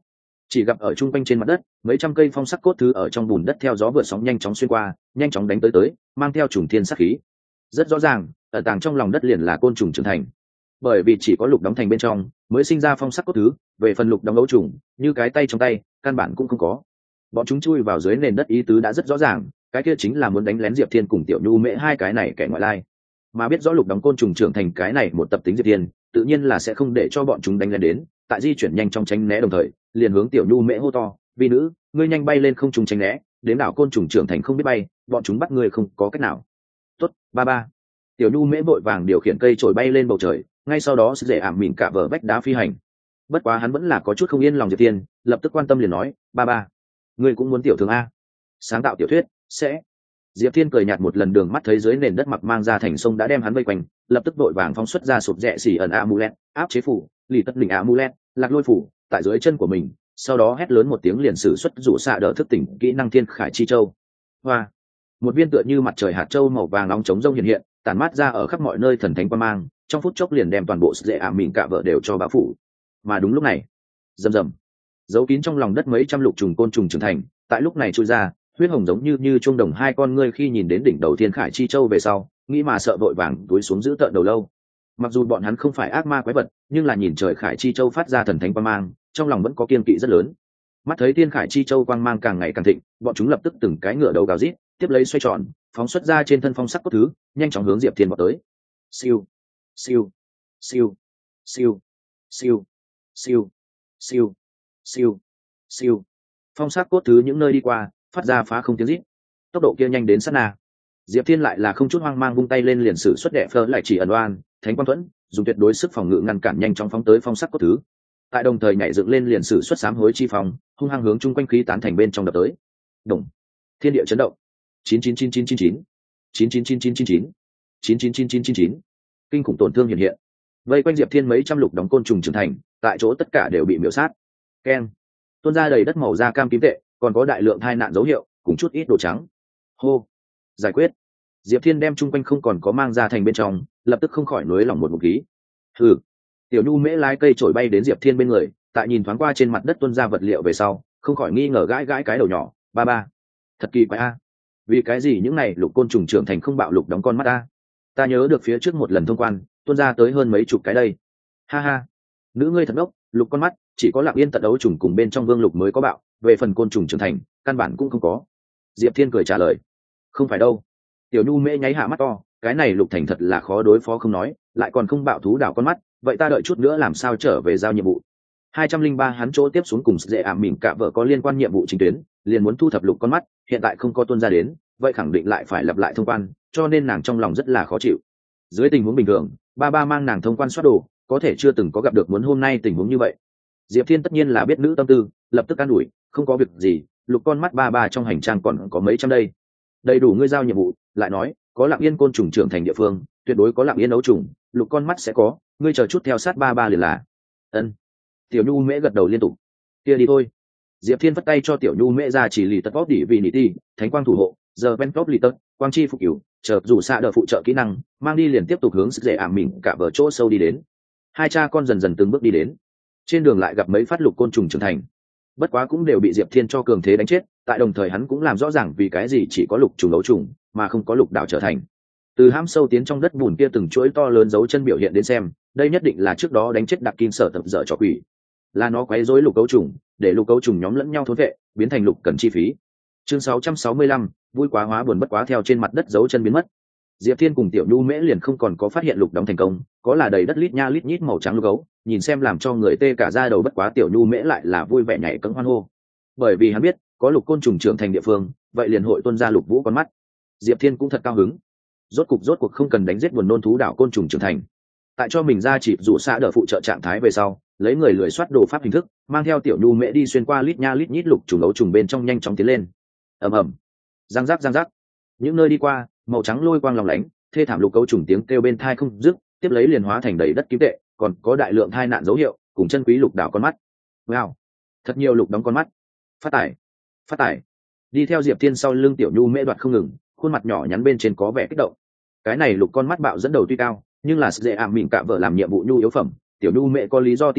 chỉ gặp ở trung quanh trên mặt đất mấy trăm cây phong sắc cốt thứ ở trong bùn đất theo gió vượt sóng nhanh chóng xuyên qua, nhanh chóng đánh tới tới, mang theo trùng thiên sát khí. Rất rõ ràng, ở tàng trong lòng đất liền là côn trùng trưởng thành, bởi vì chỉ có lục đóng thành bên trong mới sinh ra phong sắc cốt thứ, về phần lục đóng ấu trùng như cái tay trong tay căn bản cũng không có. Bọn chúng chui vào dưới nền đất ý tứ đã rất rõ ràng, cái kia chính là muốn đánh lén Diệp Thiên cùng Tiểu Nhu Mễ hai cái này kẻ ngoại lai. Mà biết rõ lục đóng côn trùng trưởng thành cái này một tập tính Diệp Thiên, tự nhiên là sẽ không để cho bọn chúng đánh lén đến, tại di chuyển nhanh trong tránh né đồng thời liền hướng Tiểu Nhu Mễ hô to, vi nữ, ngươi nhanh bay lên không trùng tránh né, đến đảo côn trùng trưởng thành không biết bay, bọn chúng bắt ngươi không có cách nào. Tốt, ba ba. Tiểu Nhu Mễ vội vàng điều khiển cây trổi bay lên bầu trời, ngay sau đó dễ ảm mỉn cả vở vách đá phi hành. Bất quá hắn vẫn là có chút không yên lòng Diệp Thiên, lập tức quan tâm liền nói, ba ba, ngươi cũng muốn tiểu thương a? Sáng tạo tiểu thuyết sẽ. Diệp Thiên cười nhạt một lần, đường mắt thấy dưới nền đất mặc mang ra thành sông đã đem hắn vây quanh, lập tức đội vàng phóng xuất ra sụp rẽ xỉ ẩn amulet, áp chế phủ, lì tất đỉnh amulet, lạc lôi phủ tại dưới chân của mình, sau đó hét lớn một tiếng liền sử xuất rủ xạ đỡ thức tỉnh kỹ năng thiên khải chi châu. Hoa, một viên tựa như mặt trời hạt châu màu vàng nóng chống rông hiện hiện, tản mát ra ở khắp mọi nơi thần thánh quang mang, trong phút chốc liền đem toàn bộ dễ ảm mịn cả vợ đều cho bão phủ. Mà đúng lúc này, rầm rầm, giấu kín trong lòng đất mấy trăm lục trùng côn trùng trưởng thành, tại lúc này trôi ra, huyết hồng giống như như chuông đồng hai con ngươi khi nhìn đến đỉnh đầu thiên khải chi châu về sau, nghĩ mà sợ vội vàng túi xuống giữ tợn đầu lâu. Mặc dù bọn hắn không phải ác ma quái vật, nhưng là nhìn trời khải chi châu phát ra thần thánh quang mang, trong lòng vẫn có kiên kỵ rất lớn. Mắt thấy thiên khải chi châu quang mang càng ngày càng thịnh, bọn chúng lập tức từng cái ngựa đầu gào rít, tiếp lấy xoay tròn, phóng xuất ra trên thân phong sắc cốt thứ, nhanh chóng hướng Diệp Thiên vọt tới. Siêu, siêu, siêu, siêu, siêu, siêu, siêu, siêu, siêu. Phong sắc cốt thứ những nơi đi qua, phát ra phá không tiếng rít. Tốc độ kia nhanh đến sát na. Diệp Thiên lại là không chút hoang mang vung tay lên liền sử xuất đệ phơ lại chỉ ẩn oan, thánh quang thuẫn, dùng tuyệt đối sức phòng ngự ngăn cản nhanh chóng phóng tới phong sắc cốt thứ. Tại đồng thời nhảy dựng lên liền sử xuất sám hối chi phòng, hung hăng hướng chung quanh khí tán thành bên trong đập tới. Đùng. Thiên địa chấn động. chín chín chín chín chín chín chín chín chín chín chín chín chín chín chín chín chín chín. Kinh khủng tổn thương hiện hiện. Vây quanh Diệp Thiên mấy trăm lục đóng côn trùng trưởng thành, tại chỗ tất cả đều bị miểu sát. Keng. Tuôn ra đầy đất màu da cam tím tệ, còn có đại lượng tai nạn dấu hiệu, cùng chút ít đồ trắng. Hô. Giải quyết. Diệp Thiên đem chung quanh không còn có mang ra thành bên trong, lập tức không khỏi nối lòng một ngụm khí. Hừ. Tiểu Nhu Mễ lái cây trổi bay đến Diệp Thiên bên người, tại nhìn thoáng qua trên mặt đất tuôn ra vật liệu về sau, không khỏi nghi ngờ gãi gãi cái đầu nhỏ, ba ba, thật kỳ quái a, vì cái gì những này lục côn trùng trưởng thành không bạo lục đóng con mắt a? Ta nhớ được phía trước một lần thông quan, tuôn ra tới hơn mấy chục cái đây. Ha ha, nữ ngươi thật ngốc, lục con mắt chỉ có Lạc Yên tận đấu trùng cùng bên trong vương lục mới có bạo, về phần côn trùng trưởng thành, căn bản cũng không có. Diệp Thiên cười trả lời, không phải đâu. Tiểu Nhu Mễ nháy hạ mắt to, cái này lục thành thật là khó đối phó không nói, lại còn không bạo thú đảo con mắt, vậy ta đợi chút nữa làm sao trở về giao nhiệm vụ. Hai trăm linh ba hắn chỗ tiếp xuống cùng dễ ảm mỉm cả vợ có liên quan nhiệm vụ chính tuyến, liền muốn thu thập lục con mắt, hiện tại không có tuôn ra đến, vậy khẳng định lại phải lặp lại thông quan, cho nên nàng trong lòng rất là khó chịu. Dưới tình huống bình thường, ba ba mang nàng thông quan soát đồ, có thể chưa từng có gặp được muốn hôm nay tình huống như vậy. Diệp Thiên tất nhiên là biết nữ tâm tư, lập tức an ủi, không có việc gì, lục con mắt ba ba trong hành trang còn có mấy trăm đây, đầy đủ ngươi giao nhiệm vụ. Lại nói, có Lặng Yên côn trùng trưởng thành địa phương, tuyệt đối có Lặng Yên ấu trùng, lục con mắt sẽ có, ngươi chờ chút theo sát ba ba liền là. Ân. Tiểu Nhu Mễ gật đầu liên tục. Kia đi thôi. Diệp Thiên vất tay cho Tiểu Nhu Mễ ra chỉ lì tật vót đỉ vì nỉ ti, thánh quang thủ hộ, giờ ven top lì tật, quang chi phục cửu, chờ dù xạ đỡ phụ trợ kỹ năng, mang đi liền tiếp tục hướng sức dễ ảm mình cả vở chỗ sâu đi đến. Hai cha con dần dần từng bước đi đến. Trên đường lại gặp mấy phát lục côn trùng trưởng thành, bất quá cũng đều bị Diệp Thiên cho cường thế đánh chết. Tại đồng thời hắn cũng làm rõ ràng vì cái gì chỉ có lục trùng ấu trùng mà không có lục đảo trở thành. Từ hãm sâu tiến trong đất bùn kia từng chuỗi to lớn dấu chân biểu hiện đến xem, đây nhất định là trước đó đánh chết đặc kim sở tập dở trò quỷ, là nó quấy rối lục cấu trùng, để lục cấu trùng nhóm lẫn nhau thốn vệ, biến thành lục cần chi phí. Chương sáu trăm sáu mươi lăm, vui quá hóa buồn bất quá. Theo trên mặt đất dấu chân biến mất, Diệp Thiên cùng Tiểu Nhu Mễ liền không còn có phát hiện lục đóng thành công, có là đầy đất lít nha lít nhít màu trắng lục gấu, nhìn xem làm cho người tê cả da đầu. Bất quá Tiểu Nhu Mễ lại là vui vẻ nhảy cẫng hoan hô, bởi vì hắn biết có lục côn trùng trưởng thành địa phương, vậy liền hội tuôn ra lục vũ con mắt. Diệp Thiên cũng thật cao hứng, rốt cục rốt cuộc không cần đánh giết buồn nôn thú đảo côn trùng trưởng thành. Tại cho mình ra chỉ dụ xã đỡ phụ trợ trạng thái về sau, lấy người lười soát đồ pháp hình thức, mang theo Tiểu Nhu Mễ đi xuyên qua lít nha lít nhít lục trùng ấu trùng bên trong nhanh chóng tiến lên. Ầm ầm, giang giác giang giác, những nơi đi qua màu trắng lôi quang lòng lánh, thê thảm lục cấu trùng tiếng kêu bên thai không dứt, tiếp lấy liền hóa thành đầy đất kim tệ, còn có đại lượng thai nạn dấu hiệu cùng chân quý lục đảo con mắt. Wow, thật nhiều lục đóng con mắt. Phát tải, phát tải. Đi theo Diệp Thiên sau lưng Tiểu Nhu Mễ đoạt không ngừng, khuôn mặt nhỏ nhắn bên trên có vẻ kích động. Cái này lục con mắt bạo dẫn đầu tuy cao, nhưng là dễ ảm mịn cạm vợ làm nhiệm vụ nhu yếu phẩm, Tiểu Nhu Mễ có lý do tin tưởng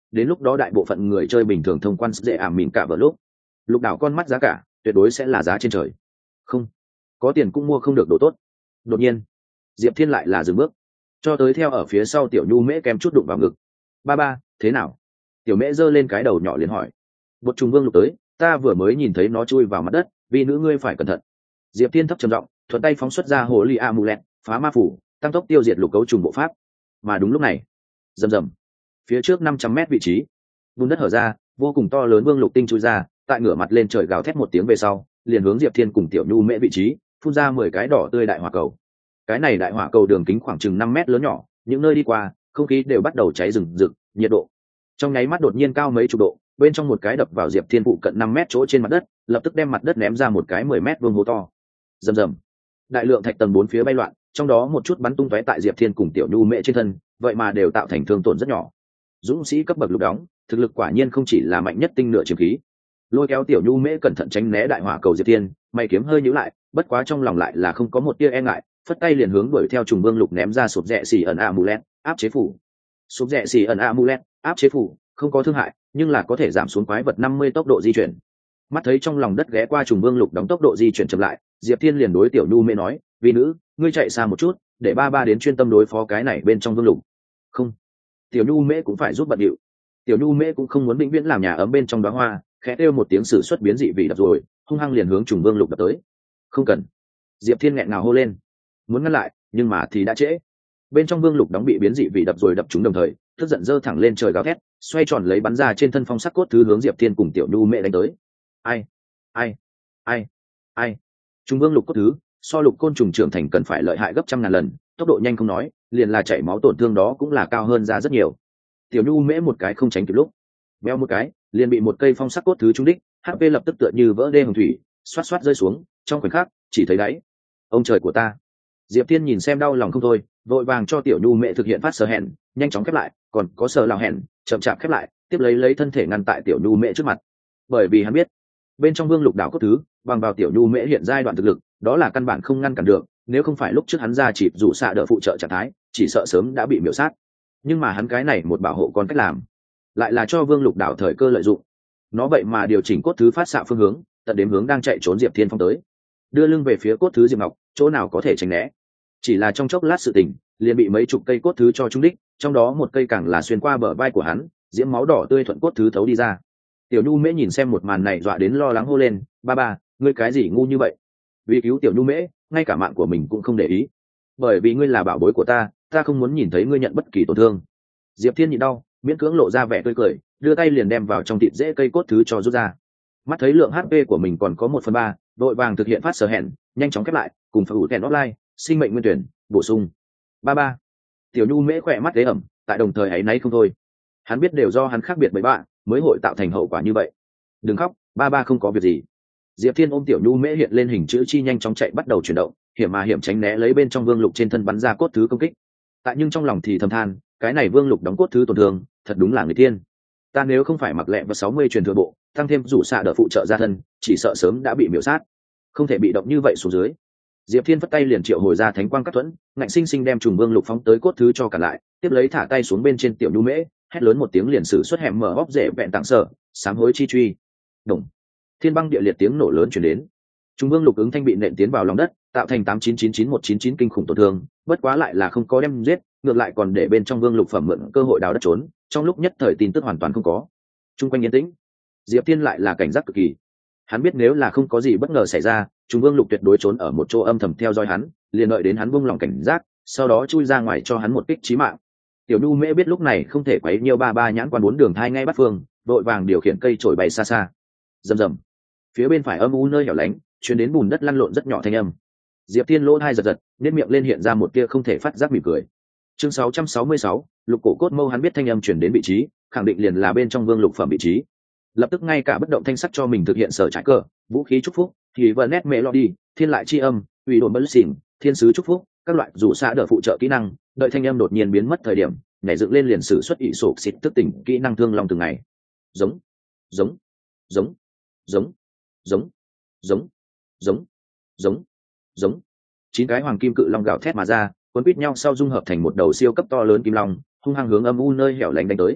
đến lúc đó đại bộ phận người chơi bình thường thông quan dễ ảm mìn cả vợ lúc lục đảo con mắt giá cả tuyệt đối sẽ là giá trên trời. Không có tiền cũng mua không được đồ tốt. Đột nhiên Diệp Thiên lại là dừng bước, cho tới theo ở phía sau tiểu nhu mễ kém chút đụng vào ngực. Ba ba thế nào? Tiểu mễ giơ lên cái đầu nhỏ liền hỏi. Bột trùng vương lục tới, ta vừa mới nhìn thấy nó chui vào mặt đất, vì nữ ngươi phải cẩn thận. Diệp Thiên thấp trầm giọng thuận tay phóng xuất ra hồ ly amulet phá ma phủ, tăng tốc tiêu diệt lục cấu trùng bộ pháp. Mà đúng lúc này rầm rầm, phía trước năm trăm mét vị trí bùn đất hở ra, vô cùng to lớn vương lục tinh chui ra, tại ngửa mặt lên trời gào thét một tiếng về sau liền hướng Diệp Thiên cùng tiểu nhu mễ vị trí phun ra mười cái đỏ tươi đại hỏa cầu. Cái này đại hỏa cầu đường kính khoảng chừng năm mét lớn nhỏ, những nơi đi qua không khí đều bắt đầu cháy rừng rực, nhiệt độ trong nháy mắt đột nhiên cao mấy chục độ, bên trong một cái đập vào Diệp Thiên phụ cận năm mét chỗ trên mặt đất, lập tức đem mặt đất ném ra một cái mười mét vuông hố to. Rầm rầm, đại lượng thạch tầng bốn phía bay loạn, trong đó một chút bắn tung tóe tại Diệp Thiên cùng tiểu nhu mễ trên thân, vậy mà đều tạo thành thương tổn rất nhỏ. Dũng sĩ cấp bậc lục đóng, thực lực quả nhiên không chỉ là mạnh nhất tinh nửa chiếm khí. Lôi kéo tiểu nhu mễ cẩn thận tránh né đại hỏa cầu Diệp Thiên, mày kiếm hơi nhíu lại, bất quá trong lòng lại là không có một tia e ngại, phất tay liền hướng đuổi theo trùng vương lục ném ra sụp rẽ xì ẩn amulet áp chế phủ. Sụp rẽ xì ẩn amulet áp chế phủ không có thương hại, nhưng là có thể giảm xuống quái vật năm mươi tốc độ di chuyển. Mắt thấy trong lòng đất ghé qua trùng vương lục đóng tốc độ di chuyển chậm lại, Diệp Thiên liền đối tiểu nhu mễ nói, vì nữ ngươi chạy xa một chút, để ba ba đến chuyên tâm đối phó cái này bên trong vương lục. Không, tiểu nhu mễ cũng phải giúp bận điệu. Tiểu nhu mễ cũng không muốn vĩnh viễn làm nhà ấm bên trong đóa hoa, khẽ kêu một tiếng sử xuất biến dị vị đập rồi, hung hăng liền hướng trùng vương lục đập tới. Không cần. Diệp Thiên nghẹn ngào hô lên, muốn ngăn lại nhưng mà thì đã trễ. Bên trong vương lục đóng bị biến dị vị đập rồi đập chúng đồng thời, tức giận dơ thẳng lên trời gào thét, xoay tròn lấy bắn ra trên thân phong sắc cốt thứ hướng Diệp Thiên cùng tiểu nhu mễ đánh tới. Ai ai ai ai trùng vương lục cốt thứ so lục côn trùng trưởng thành cần phải lợi hại gấp trăm ngàn lần, tốc độ nhanh không nói, liền là chảy máu tổn thương đó cũng là cao hơn ra rất nhiều. Tiểu nhu mễ một cái không tránh kịp lúc, veo một cái liền bị một cây phong sắc cốt thứ trúng đích, hp lập tức tựa như vỡ đê hồng thủy, xoát xoát rơi xuống, trong khoảnh khắc chỉ thấy đáy. Ông trời của ta! Diệp Thiên nhìn xem đau lòng không thôi, vội vàng cho tiểu nhu mẹ thực hiện phát sờ hẹn, nhanh chóng khép lại, còn có sờ lào hẹn chậm chạp khép lại, tiếp lấy lấy thân thể ngăn tại tiểu nhu mẹ trước mặt. Bởi vì hắn biết bên trong vương lục đảo cốt thứ bằng vào tiểu nhu mễ hiện giai đoạn thực lực, đó là căn bản không ngăn cản được, nếu không phải lúc trước hắn ra chỉ dù xạ đỡ phụ trợ trạng thái, chỉ sợ sớm đã bị miểu sát. Nhưng mà hắn cái này một bảo hộ con cách làm lại là cho vương lục đảo thời cơ lợi dụng, nó vậy mà điều chỉnh cốt thứ phát xạ phương hướng, tận đến hướng đang chạy trốn Diệp Thiên phong tới, đưa lưng về phía cốt thứ Diệp Ngọc, chỗ nào có thể tránh né. Chỉ là trong chốc lát sự tình liền bị mấy chục cây cốt thứ cho trúng đích, trong đó một cây càng là xuyên qua bờ vai của hắn, diễm máu đỏ tươi thuận cốt thứ thấu đi ra. Tiểu nhu mễ nhìn xem một màn này dọa đến lo lắng hô lên, ba ba ngươi cái gì ngu như vậy, vì cứu tiểu nhu mễ ngay cả mạng của mình cũng không để ý, bởi vì ngươi là bảo bối của ta, ta không muốn nhìn thấy ngươi nhận bất kỳ tổn thương. Diệp Thiên nhịn đau miễn cưỡng lộ ra vẻ tươi cười, đưa tay liền đem vào trong thịt dễ cây cốt thứ cho rút ra. Mắt thấy lượng hp của mình còn có một phần ba, đội vàng thực hiện phát sở hẹn, nhanh chóng khép lại, cùng phải ủ thẹn offline sinh mệnh nguyên tuyển bổ sung. Ba ba tiểu nhu mễ khỏe mắt ghế ẩm, tại đồng thời ấy nấy không thôi, hắn biết đều do hắn khác biệt với bạn mới hội tạo thành hậu quả như vậy. Đừng khóc, ba ba không có việc gì. Diệp Thiên ôm tiểu nhu mễ hiện lên hình chữ chi nhanh chóng chạy bắt đầu chuyển động, hiểm mà hiểm tránh né lấy bên trong vương lục trên thân bắn ra cốt thứ công kích. Tại nhưng trong lòng thì thầm than, cái này vương lục đóng cốt thứ tổn thương thật đúng là người tiên. Ta nếu không phải mặc lẹ và sáu mươi truyền thừa bộ tăng thêm rủ xạ đỡ phụ trợ ra thân, chỉ sợ sớm đã bị miểu sát, không thể bị động như vậy xuống dưới. Diệp Thiên phất tay liền triệu hồi ra thánh quang cắt thuẫn, ngạnh sinh sinh đem trùng vương lục phóng tới cốt thứ cho cả lại, tiếp lấy thả tay xuống bên trên tiểu nhu mễ, hét lớn một tiếng liền sử xuất hẻm mở bóp rễ vẹn tặng sở sám hối chi truy. Đồng thiên băng địa liệt tiếng nổ lớn chuyển đến, trùng vương lục ứng thanh bị nện tiến vào lòng đất, tạo thành tám chín chín chín một chín chín kinh khủng tổn thương, bất quá lại là không có đem giết, ngược lại còn để bên trong vương lục phẩm mượn cơ hội đào đất trốn, trong lúc nhất thời tin tức hoàn toàn không có. Trung quanh yên tĩnh, Diệp Thiên lại là cảnh giác cực kỳ, hắn biết nếu là không có gì bất ngờ xảy ra, trùng vương lục tuyệt đối trốn ở một chỗ âm thầm theo dõi hắn, liền đợi đến hắn buông lòng cảnh giác, sau đó chui ra ngoài cho hắn một kích chí mạng. Tiểu nhu mễ biết lúc này không thể quấy nhiều ba ba nhãn quan bốn đường thai ngay bắt phương, đội vàng điều khiển cây trổi bay xa xa. Rầm rầm, phía bên phải âm u nơi hẻo lánh truyền đến bùn đất lăn lộn rất nhỏ thanh âm. Diệp Thiên lỗ hai giật giật, nét miệng lên hiện ra một tia không thể phát giác mỉm cười. Chương sáu trăm sáu mươi sáu, lục cổ cốt mâu, hắn biết thanh âm truyền đến vị trí, khẳng định liền là bên trong vương lục phẩm vị trí. Lập tức ngay cả bất động thanh sắc cho mình thực hiện sở trải cờ, vũ khí chúc phúc, thì vờ nét melody, thiên lại chi âm, ủy đồn bất xỉn, thiên sứ chúc phúc, các loại dù xã đỡ phụ trợ kỹ năng, đợi thanh âm đột nhiên biến mất thời điểm, nhảy dựng lên liền sử xuất ỷ sổ xịt thức tỉnh kỹ năng thương long từng ngày. Giống, giống, giống, giống, giống, giống, giống, giống, giống. Chín cái hoàng kim cự long gào thét mà ra, cuốn quýt nhau sau dung hợp thành một đầu siêu cấp to lớn kim long, hung hăng hướng âm u nơi hẻo lánh đánh tới.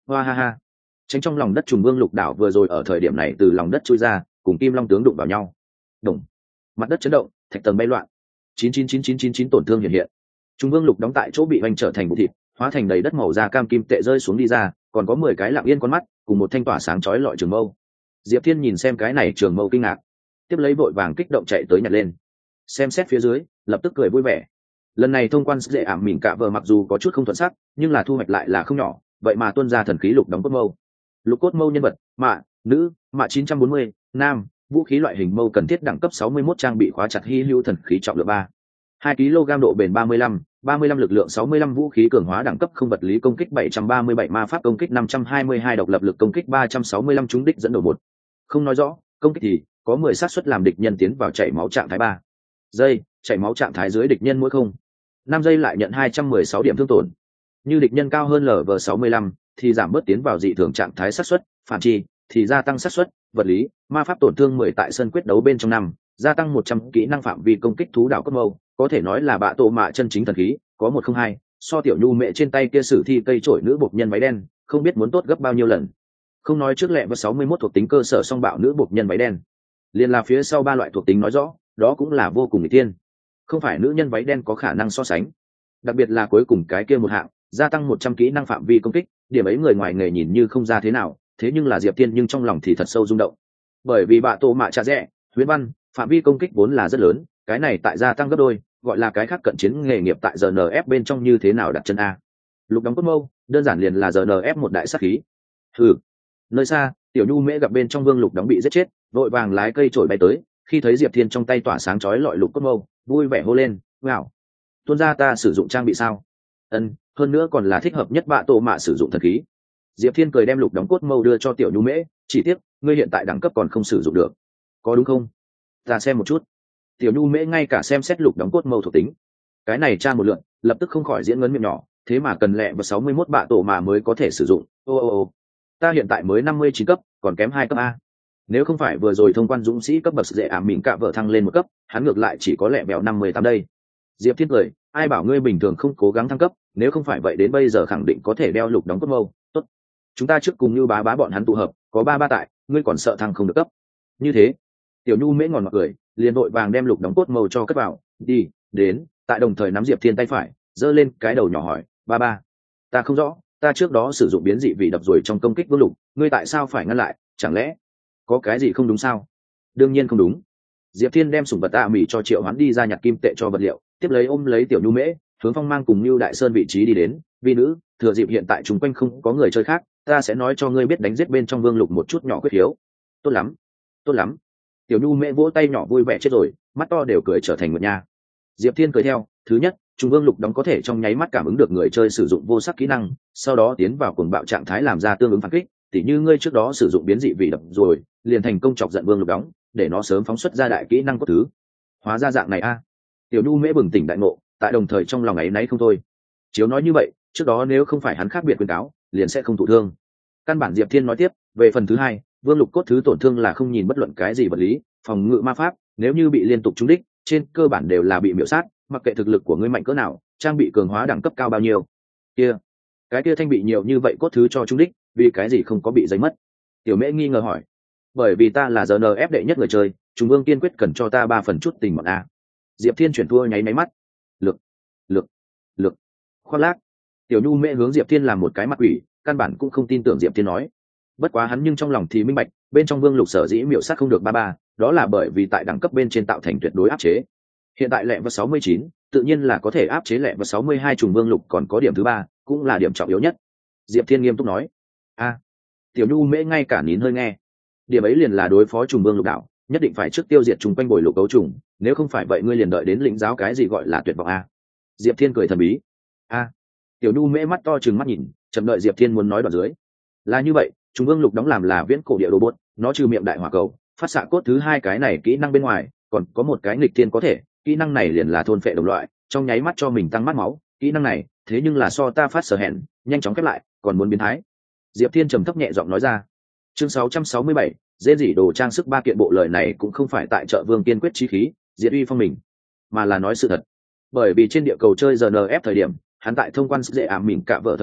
hoa ha ha. Tránh trong lòng đất trùng vương lục đảo vừa rồi ở thời điểm này từ lòng đất chui ra, cùng kim long tướng đụng vào nhau. Đùng, mặt đất chấn động, thạch tầng bay loạn. chín chín chín chín chín chín tổn thương hiện hiện. Trùng vương lục đóng tại chỗ bị vành trở thành bụi thịt, hóa thành đầy đất màu da cam kim tệ rơi xuống đi ra, còn có mười cái lặng yên con mắt, cùng một thanh tỏa sáng chói lọi trường mâu. Diệp Thiên nhìn xem cái này trường mâu kinh ngạc, tiếp lấy vội vàng kích động chạy tới nhặt lên. Xem xét phía dưới, lập tức cười vui vẻ. Lần này thông quan dễ ảm mỉn cả vờ mặc dù có chút không thuận sắc, nhưng là thu hoạch lại là không nhỏ, vậy mà tuôn ra thần khí lục đóng cốt mâu. Lục cốt mâu nhân vật, mạ, nữ, mạ chín trăm bốn mươi, nam, vũ khí loại hình mâu cần thiết đẳng cấp sáu mươi mốt trang bị khóa chặt hy hữu thần khí trọng lượng ba, hai ki lô gam độ bền ba mươi lăm, ba mươi lăm lực lượng sáu mươi lăm vũ khí cường hóa đẳng cấp không vật lý công kích bảy trăm ba mươi bảy ma pháp công kích năm trăm hai mươi hai độc lập lực công kích ba trăm sáu mươi lăm trúng đích dẫn đầu một. Không nói rõ, công kích thì có mười xác suất làm địch nhân tiến vào chảy máu trạng thái ba giây, chảy máu trạng thái dưới địch nhân mỗi không năm giây lại nhận hai trăm mười sáu điểm thương tổn. Như địch nhân cao hơn lv sáu mươi lăm thì giảm bớt tiến vào dị thường trạng thái xác suất, phản chi thì gia tăng xác suất vật lý ma pháp tổn thương mười tại sân quyết đấu bên trong năm, gia tăng một trăm kỹ năng phạm vi công kích thú đảo cấp mâu, có thể nói là bạ tổ mạ chân chính thần khí, có một không hai, so tiểu nhu mẹ trên tay kia sử thi cây trổi nữ bộc nhân váy đen không biết muốn tốt gấp bao nhiêu lần. Không nói trước lẹ và sáu mươi mốt thuộc tính cơ sở song bạo nữ bộc nhân váy đen, liền là phía sau ba loại thuộc tính nói rõ, đó cũng là vô cùng người tiên, không phải nữ nhân váy đen có khả năng so sánh. Đặc biệt là cuối cùng cái kia một hạng, gia tăng một trăm kỹ năng phạm vi công kích, điểm ấy người ngoài nghề nhìn như không ra thế nào, thế nhưng là Diệp Tiên nhưng trong lòng thì thật sâu rung động. Bởi vì bạ tổ mạ trà rẽ, huyễn văn, phạm vi công kích vốn là rất lớn, cái này tại gia tăng gấp đôi, gọi là cái khác cận chiến nghề nghiệp tại giê en ép bên trong như thế nào đặt chân a. Lục đóng cốt mâu, đơn giản liền là giê en ép một đại sát khí. Hừ. Nơi xa, tiểu nhu mễ gặp bên trong vương lục đóng bị giết chết, vội vàng lái cây trổi bay tới, khi thấy Diệp Thiên trong tay tỏa sáng chói lọi lục cốt mâu, vui vẻ hô lên, "Wow, tuôn ra ta sử dụng trang bị sao?" Ân, hơn nữa còn là thích hợp nhất bạ tổ mạ sử dụng thần khí. Diệp Thiên cười đem lục đóng cốt mâu đưa cho tiểu nhu mễ, chỉ tiếc ngươi hiện tại đẳng cấp còn không sử dụng được, có đúng không? Ta xem một chút. Tiểu nhu mễ ngay cả xem xét lục đóng cốt mâu thuộc tính, cái này tra một lượt, lập tức không khỏi diễn ngấn miệng nhỏ, thế mà cần lẹ và sáu mươi mốt bạ tổ mạ mới có thể sử dụng. Ô ô ô, ta hiện tại mới năm mươi chín cấp, còn kém hai cấp a. Nếu không phải vừa rồi thông quan dũng sĩ cấp bậc dễ ảm mỉn cạ vợ thăng lên một cấp, hắn ngược lại chỉ có lẹ bèo năm mươi tám đây. Diệp Thiên cười, ai bảo ngươi bình thường không cố gắng thăng cấp, nếu không phải vậy đến bây giờ khẳng định có thể đeo lục đóng cốt mâu. Tốt, chúng ta trước cùng như bá bá bọn hắn tụ hợp, có ba ba tại, ngươi còn sợ thăng không được cấp? Như thế, tiểu nhu mễ ngòn ngọt cười, liền vội vàng đem lục đóng cốt mâu cho cất vào, đi, đến, tại đồng thời nắm Diệp Thiên tay phải, giơ lên cái đầu nhỏ hỏi, ba ba, ta không rõ, ta trước đó sử dụng biến dị vị đập rồi trong công kích vương lục, ngươi tại sao phải ngăn lại, chẳng lẽ có cái gì không đúng sao? Đương nhiên không đúng. Diệp Thiên đem sủng vật tạ mỉ cho triệu hoán đi ra nhặt kim tệ cho vật liệu, tiếp lấy ôm lấy tiểu nhu mễ, hướng phong mang cùng như đại sơn vị trí đi đến. Vi nữ, thừa dịp hiện tại chúng quanh không có người chơi khác, ta sẽ nói cho ngươi biết đánh giết bên trong vương lục một chút nhỏ quyết hiếu. Tốt lắm, tốt lắm. Tiểu nhu mễ vỗ tay nhỏ vui vẻ chết rồi, mắt to đều cười trở thành nguyệt nha. Diệp Thiên cười theo, thứ nhất, trung vương lục đóng có thể trong nháy mắt cảm ứng được người chơi sử dụng vô sắc kỹ năng, sau đó tiến vào cuồng bạo trạng thái làm ra tương ứng phản kích, tỉ như ngươi trước đó sử dụng biến dị vị đập rồi, liền thành công chọc giận vương lục đóng, để nó sớm phóng xuất ra đại kỹ năng có thứ. Hóa ra dạng này a. Tiểu nhu mễ bừng tỉnh đại ngộ, tại đồng thời trong lòng ấy nấy không thôi. Chiếu nói như vậy, trước đó nếu không phải hắn khác biệt khuyên cáo, liền sẽ không thụ thương. Căn bản Diệp Thiên nói tiếp, về phần thứ hai, vương lục cốt thứ tổn thương là không nhìn bất luận cái gì vật lý, phòng ngự ma pháp, nếu như bị liên tục trúng đích, trên cơ bản đều là bị miểu sát, mặc kệ thực lực của ngươi mạnh cỡ nào, trang bị cường hóa đẳng cấp cao bao nhiêu. Kia, cái kia thanh bị nhiều như vậy cốt thứ cho trúng đích, vì cái gì không có bị giấy mất? Tiểu mễ nghi ngờ hỏi. Bởi vì ta là giê en ép đệ nhất người chơi, Trùng Vương kiên quyết cần cho ta ba phần chút tình mọn a. Diệp Thiên chuyển thua nháy máy mắt. Lực, lực, lực. Khoác lác. Tiểu nhu mễ hướng Diệp Thiên làm một cái mặt quỷ, căn bản cũng không tin tưởng Diệp Thiên nói. Bất quá hắn nhưng trong lòng thì minh bạch, bên trong Vương Lục sở dĩ miểu sát không được ba ba, đó là bởi vì tại đẳng cấp bên trên tạo thành tuyệt đối áp chế. Hiện tại lẹ vào sáu mươi chín, tự nhiên là có thể áp chế lẹ vào sáu mươi hai Trùng Vương Lục, còn có điểm thứ ba, cũng là điểm trọng yếu nhất. Diệp Thiên nghiêm túc nói. A. Tiểu nhu mễ ngay cả nín hơi nghe. Điểm ấy liền là đối phó Trùng Vương Lục đảo, nhất định phải trước tiêu diệt trùng quanh bồi lục cấu trùng, nếu không phải vậy ngươi liền đợi đến lĩnh giáo cái gì gọi là tuyệt vọng a. Diệp Thiên cười thần bí. A. Tiểu nhu mễ mắt to trừng mắt nhìn, chậm đợi Diệp Thiên muốn nói đoạn dưới. Là như vậy, Trùng Vương Lục đóng làm là viễn cổ địa robot, nó trừ miệng đại hỏa cầu, phát xạ cốt thứ hai cái này kỹ năng bên ngoài, còn có một cái nghịch thiên có thể, kỹ năng này liền là thôn phệ đồng loại, trong nháy mắt cho mình tăng mắt máu, kỹ năng này, thế nhưng là so ta phát sở hẹn, nhanh chóng khép lại, còn muốn biến thái. Diệp Thiên trầm thấp nhẹ giọng nói ra. Chương sáu trăm sáu mươi bảy, dễ gì đồ trang sức ba kiện bộ lời này cũng không phải tại chợ Vương kiên quyết chí khí, diệt uy phong mình, mà là nói sự thật. Bởi vì trên địa cầu chơi giê en ép thời điểm, hắn tại thông quan dễ ảm mình cả vợ thời điểm,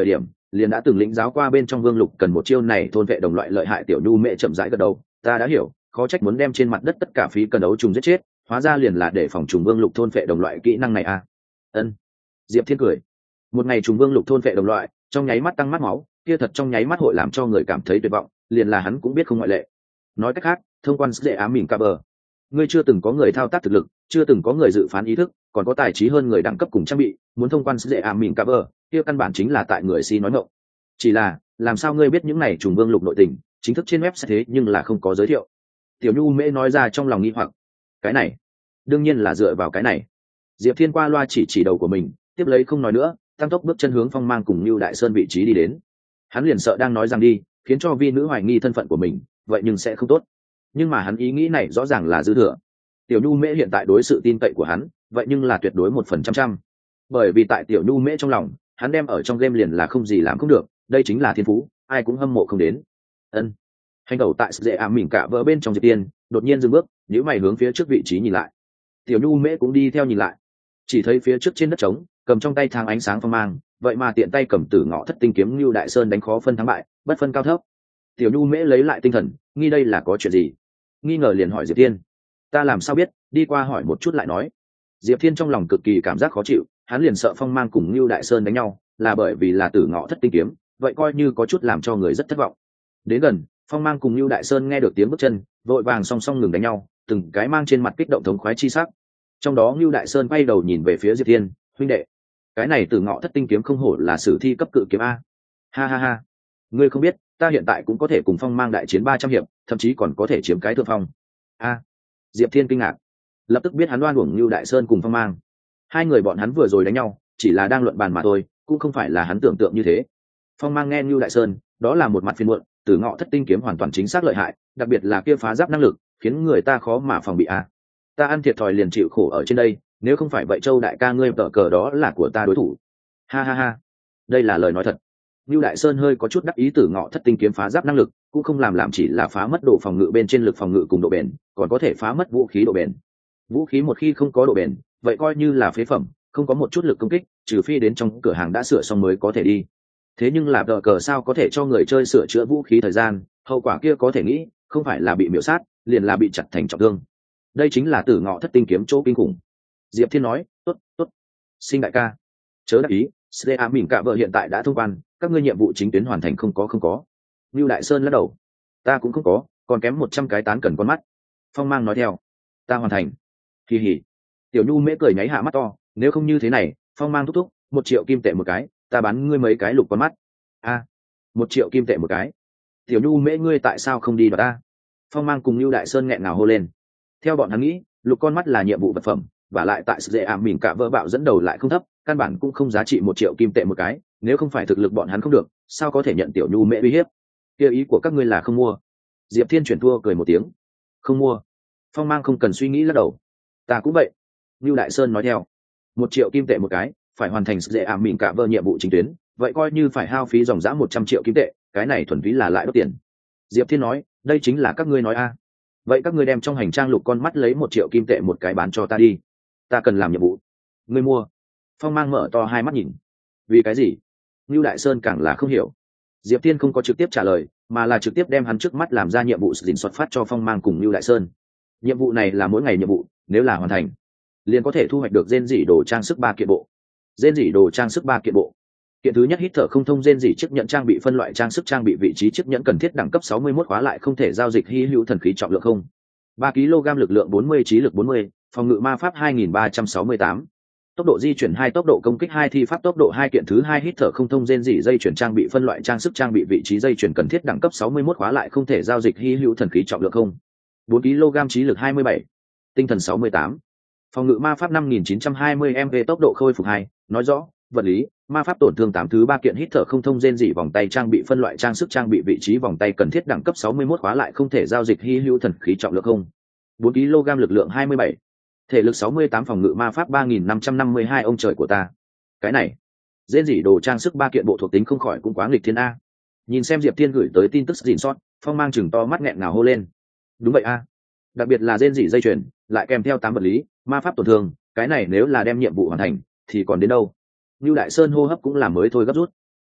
liền đã từng lĩnh giáo qua bên trong vương lục cần một chiêu này thôn vệ đồng loại lợi hại. Tiểu nhu mẹ chậm rãi gật đầu, ta đã hiểu, khó trách muốn đem trên mặt đất tất cả phí cần đấu trùng giết chết, hóa ra liền là để phòng trùng vương lục thôn vệ đồng loại kỹ năng này à. Ân. Diệp Thiên cười. Một ngày trùng vương lục thôn vệ đồng loại, trong nháy mắt tăng mắt máu, kia thật trong nháy mắt hội làm cho người cảm thấy tuyệt vọng, liền là hắn cũng biết không ngoại lệ. Nói cách khác, thông quan dễ ám mình cả bờ, ngươi chưa từng có người thao tác thực lực, chưa từng có người dự phán ý thức, còn có tài trí hơn người đẳng cấp cùng trang bị, muốn thông quan dễ ám mình cả bờ, kia căn bản chính là tại người si nói ngọng. Chỉ là, làm sao ngươi biết những này trùng vương lục nội tình, chính thức trên web sẽ thế nhưng là không có giới thiệu. Tiểu Nhu Mễ nói ra trong lòng nghi hoặc. Cái này, đương nhiên là dựa vào cái này. Diệp Thiên qua loa chỉ chỉ đầu của mình, tiếp lấy không nói nữa, tăng tốc bước chân hướng Phong Mang cùng Nưu Đại Sơn vị trí đi đến. Hắn liền sợ đang nói rằng đi, khiến cho vi nữ hoài nghi thân phận của mình, vậy nhưng sẽ không tốt. Nhưng mà hắn ý nghĩ này rõ ràng là dư thừa. Tiểu Nhu Mễ hiện tại đối sự tin cậy của hắn, vậy nhưng là tuyệt đối một phần trăm trăm. Bởi vì tại Tiểu Nhu Mễ trong lòng, hắn đem ở trong game liền là không gì làm không được, đây chính là thiên phú, ai cũng hâm mộ không đến. Ân. Hành đầu tại dễ ảm mỉm cả vỡ bên trong Diệp Tiên, đột nhiên dừng bước, nhíu mày hướng phía trước vị trí nhìn lại. Tiểu Nhu Mễ cũng đi theo nhìn lại, chỉ thấy phía trước trên đất trống, cầm trong tay thang ánh sáng phong mang, vậy mà tiện tay cầm tử ngọ thất tinh kiếm Nưu Đại Sơn đánh khó phân thắng bại, bất phân cao thấp. Tiểu Nhu Mễ lấy lại tinh thần, nghi đây là có chuyện gì, nghi ngờ liền hỏi Diệp Thiên. Ta làm sao biết, đi qua hỏi một chút lại nói. Diệp Thiên trong lòng cực kỳ cảm giác khó chịu, hắn liền sợ phong mang cùng Nưu Đại Sơn đánh nhau, là bởi vì là tử ngọ thất tinh kiếm, vậy coi như có chút làm cho người rất thất vọng. Đến gần, phong mang cùng Nưu Đại Sơn nghe được tiếng bước chân, vội vàng song song ngừng đánh nhau, từng cái mang trên mặt kích động thống khoái chi sắc. Trong đó Nưu Đại Sơn quay đầu nhìn về phía Diệp Thiên, huynh đệ, cái này tử ngọ thất tinh kiếm không hổ là sử thi cấp cự kiếm a. Ha ha ha, ngươi không biết, ta hiện tại cũng có thể cùng phong mang đại chiến ba trăm hiệp, thậm chí còn có thể chiếm cái thượng phong. A. Diệp Thiên kinh ngạc, lập tức biết hắn đoan uổng Nưu Đại Sơn cùng phong mang. Hai người bọn hắn vừa rồi đánh nhau, chỉ là đang luận bàn mà thôi, cũng không phải là hắn tưởng tượng như thế. Phong mang nghe Nưu Đại Sơn, đó là một mặt phiền muộn, tử ngọ thất tinh kiếm hoàn toàn chính xác lợi hại, đặc biệt là kia phá giáp năng lực, khiến người ta khó mà phòng bị a. Ta ăn thiệt thòi liền chịu khổ ở trên đây, nếu không phải vậy Châu đại ca ngươi tở cờ đó là của ta đối thủ. Ha ha ha, đây là lời nói thật. Nưu Đại Sơn hơi có chút đắc ý, tử ngọ thất tinh kiếm phá giáp năng lực, cũng không làm làm chỉ là phá mất độ phòng ngự bên trên lực phòng ngự cùng độ bền, còn có thể phá mất vũ khí độ bền. Vũ khí một khi không có độ bền, vậy coi như là phế phẩm, không có một chút lực công kích, trừ phi đến trong cửa hàng đã sửa xong mới có thể đi. Thế nhưng là tở cờ sao có thể cho người chơi sửa chữa vũ khí thời gian, hậu quả kia có thể nghĩ, không phải là bị miểu sát, liền là bị chặt thành trọng thương. Đây chính là tử ngọ thất tinh kiếm chỗ kinh khủng. Diệp Thiên nói, tốt, tốt, xin đại ca chớ đắc ý, xê a mình cả vợ hiện tại đã thông quan, các ngươi nhiệm vụ chính tuyến hoàn thành không có không có. Nưu Đại Sơn lắc đầu, ta cũng không có, còn kém một trăm cái tán cần con mắt. Phong Mang nói theo, ta hoàn thành. Kỳ hỉ. Tiểu Nhu Mễ cười nháy hạ mắt to, nếu không như thế này, Phong Mang thúc thúc, một triệu kim tệ một cái, ta bán ngươi mấy cái lục con mắt. A, một triệu kim tệ một cái. Tiểu Nhu Mễ ngươi tại sao không đi đoạt ta? Phong Mang cùng Nưu Đại Sơn nghẹn ngào hô lên. Theo bọn hắn nghĩ, lục con mắt là nhiệm vụ vật phẩm, và lại tại sự dễ ảm mình cả vỡ bạo dẫn đầu lại không thấp, căn bản cũng không giá trị một triệu kim tệ một cái, nếu không phải thực lực bọn hắn không được, sao có thể nhận Tiểu Nhu Mễ uy hiếp? Kia ý của các ngươi là không mua? Diệp Thiên chuyển thua cười một tiếng, không mua. Phong Mang không cần suy nghĩ lắc đầu, ta cũng vậy. Nưu Đại Sơn nói theo, một triệu kim tệ một cái, phải hoàn thành sự dễ ảm mình cả vỡ nhiệm vụ chính tuyến, vậy coi như phải hao phí dòng dã một trăm triệu kim tệ, cái này thuần túy là lại đốt tiền. Diệp Thiên nói, đây chính là các ngươi nói a. Vậy các ngươi đem trong hành trang lục con mắt lấy một triệu kim tệ một cái bán cho ta đi, ta cần làm nhiệm vụ. Ngươi mua? Phong Mang mở to hai mắt nhìn, vì cái gì? Nưu Đại Sơn càng là không hiểu. Diệp Thiên không có trực tiếp trả lời, mà là trực tiếp đem hắn trước mắt làm ra nhiệm vụ dình xuất phát cho Phong Mang cùng Nưu Đại Sơn. Nhiệm vụ này là mỗi ngày nhiệm vụ, nếu là hoàn thành, liền có thể thu hoạch được rên rỉ đồ trang sức ba kiện bộ. Rên rỉ đồ trang sức ba kiện bộ. Kiện thứ nhất hít thở không thông rên rỉ chiếc nhẫn trang bị phân loại trang sức trang bị vị trí chiếc nhẫn cần thiết đẳng cấp sáu mươi mốt khóa lại không thể giao dịch hy hữu thần khí trọng lượng không. ba ki lô gam lực lượng bốn mươi trí lực bốn mươi, phòng ngự ma pháp hai nghìn ba trăm sáu mươi tám. Tốc độ di chuyển hai, tốc độ công kích hai, thi pháp tốc độ hai. Kiện thứ hai hít thở không thông rên rỉ dây chuyển trang bị phân loại trang sức trang bị vị trí dây chuyển cần thiết đẳng cấp sáu mươi mốt khóa lại không thể giao dịch hy hữu thần khí trọng lượng không. bốn ki lô gam trí lực hai mươi bảy, tinh thần sáu mươi tám. Phòng ngự ma pháp năm nghìn chín trăm hai mươi mv, tốc độ khôi phục hai, nói rõ, vật lý, ma pháp tổn thương tám. Thứ ba kiện hít thở không thông rên rỉ vòng tay trang bị phân loại trang sức trang bị vị trí vòng tay cần thiết đẳng cấp sáu mươi mốt khóa lại không thể giao dịch hy hữu thần khí trọng lượng không. bốn ki lô gam lực lượng hai mươi bảy, thể lực sáu mươi tám, phòng ngự ma pháp ba nghìn năm trăm năm mươi hai. Ông trời của ta, cái này rên rỉ đồ trang sức ba kiện bộ thuộc tính không khỏi cũng quá nghịch thiên a. Nhìn xem Diệp Thiên gửi tới tin tức gìn sót, Phong Mang chừng to mắt nghẹn ngào hô lên, đúng vậy a, đặc biệt là rên rỉ dây chuyền lại kèm theo tám vật lý, ma pháp tổn thương, cái này nếu là đem nhiệm vụ hoàn thành thì còn đến đâu. Nưu Đại Sơn hô hấp cũng là mới thôi gấp rút.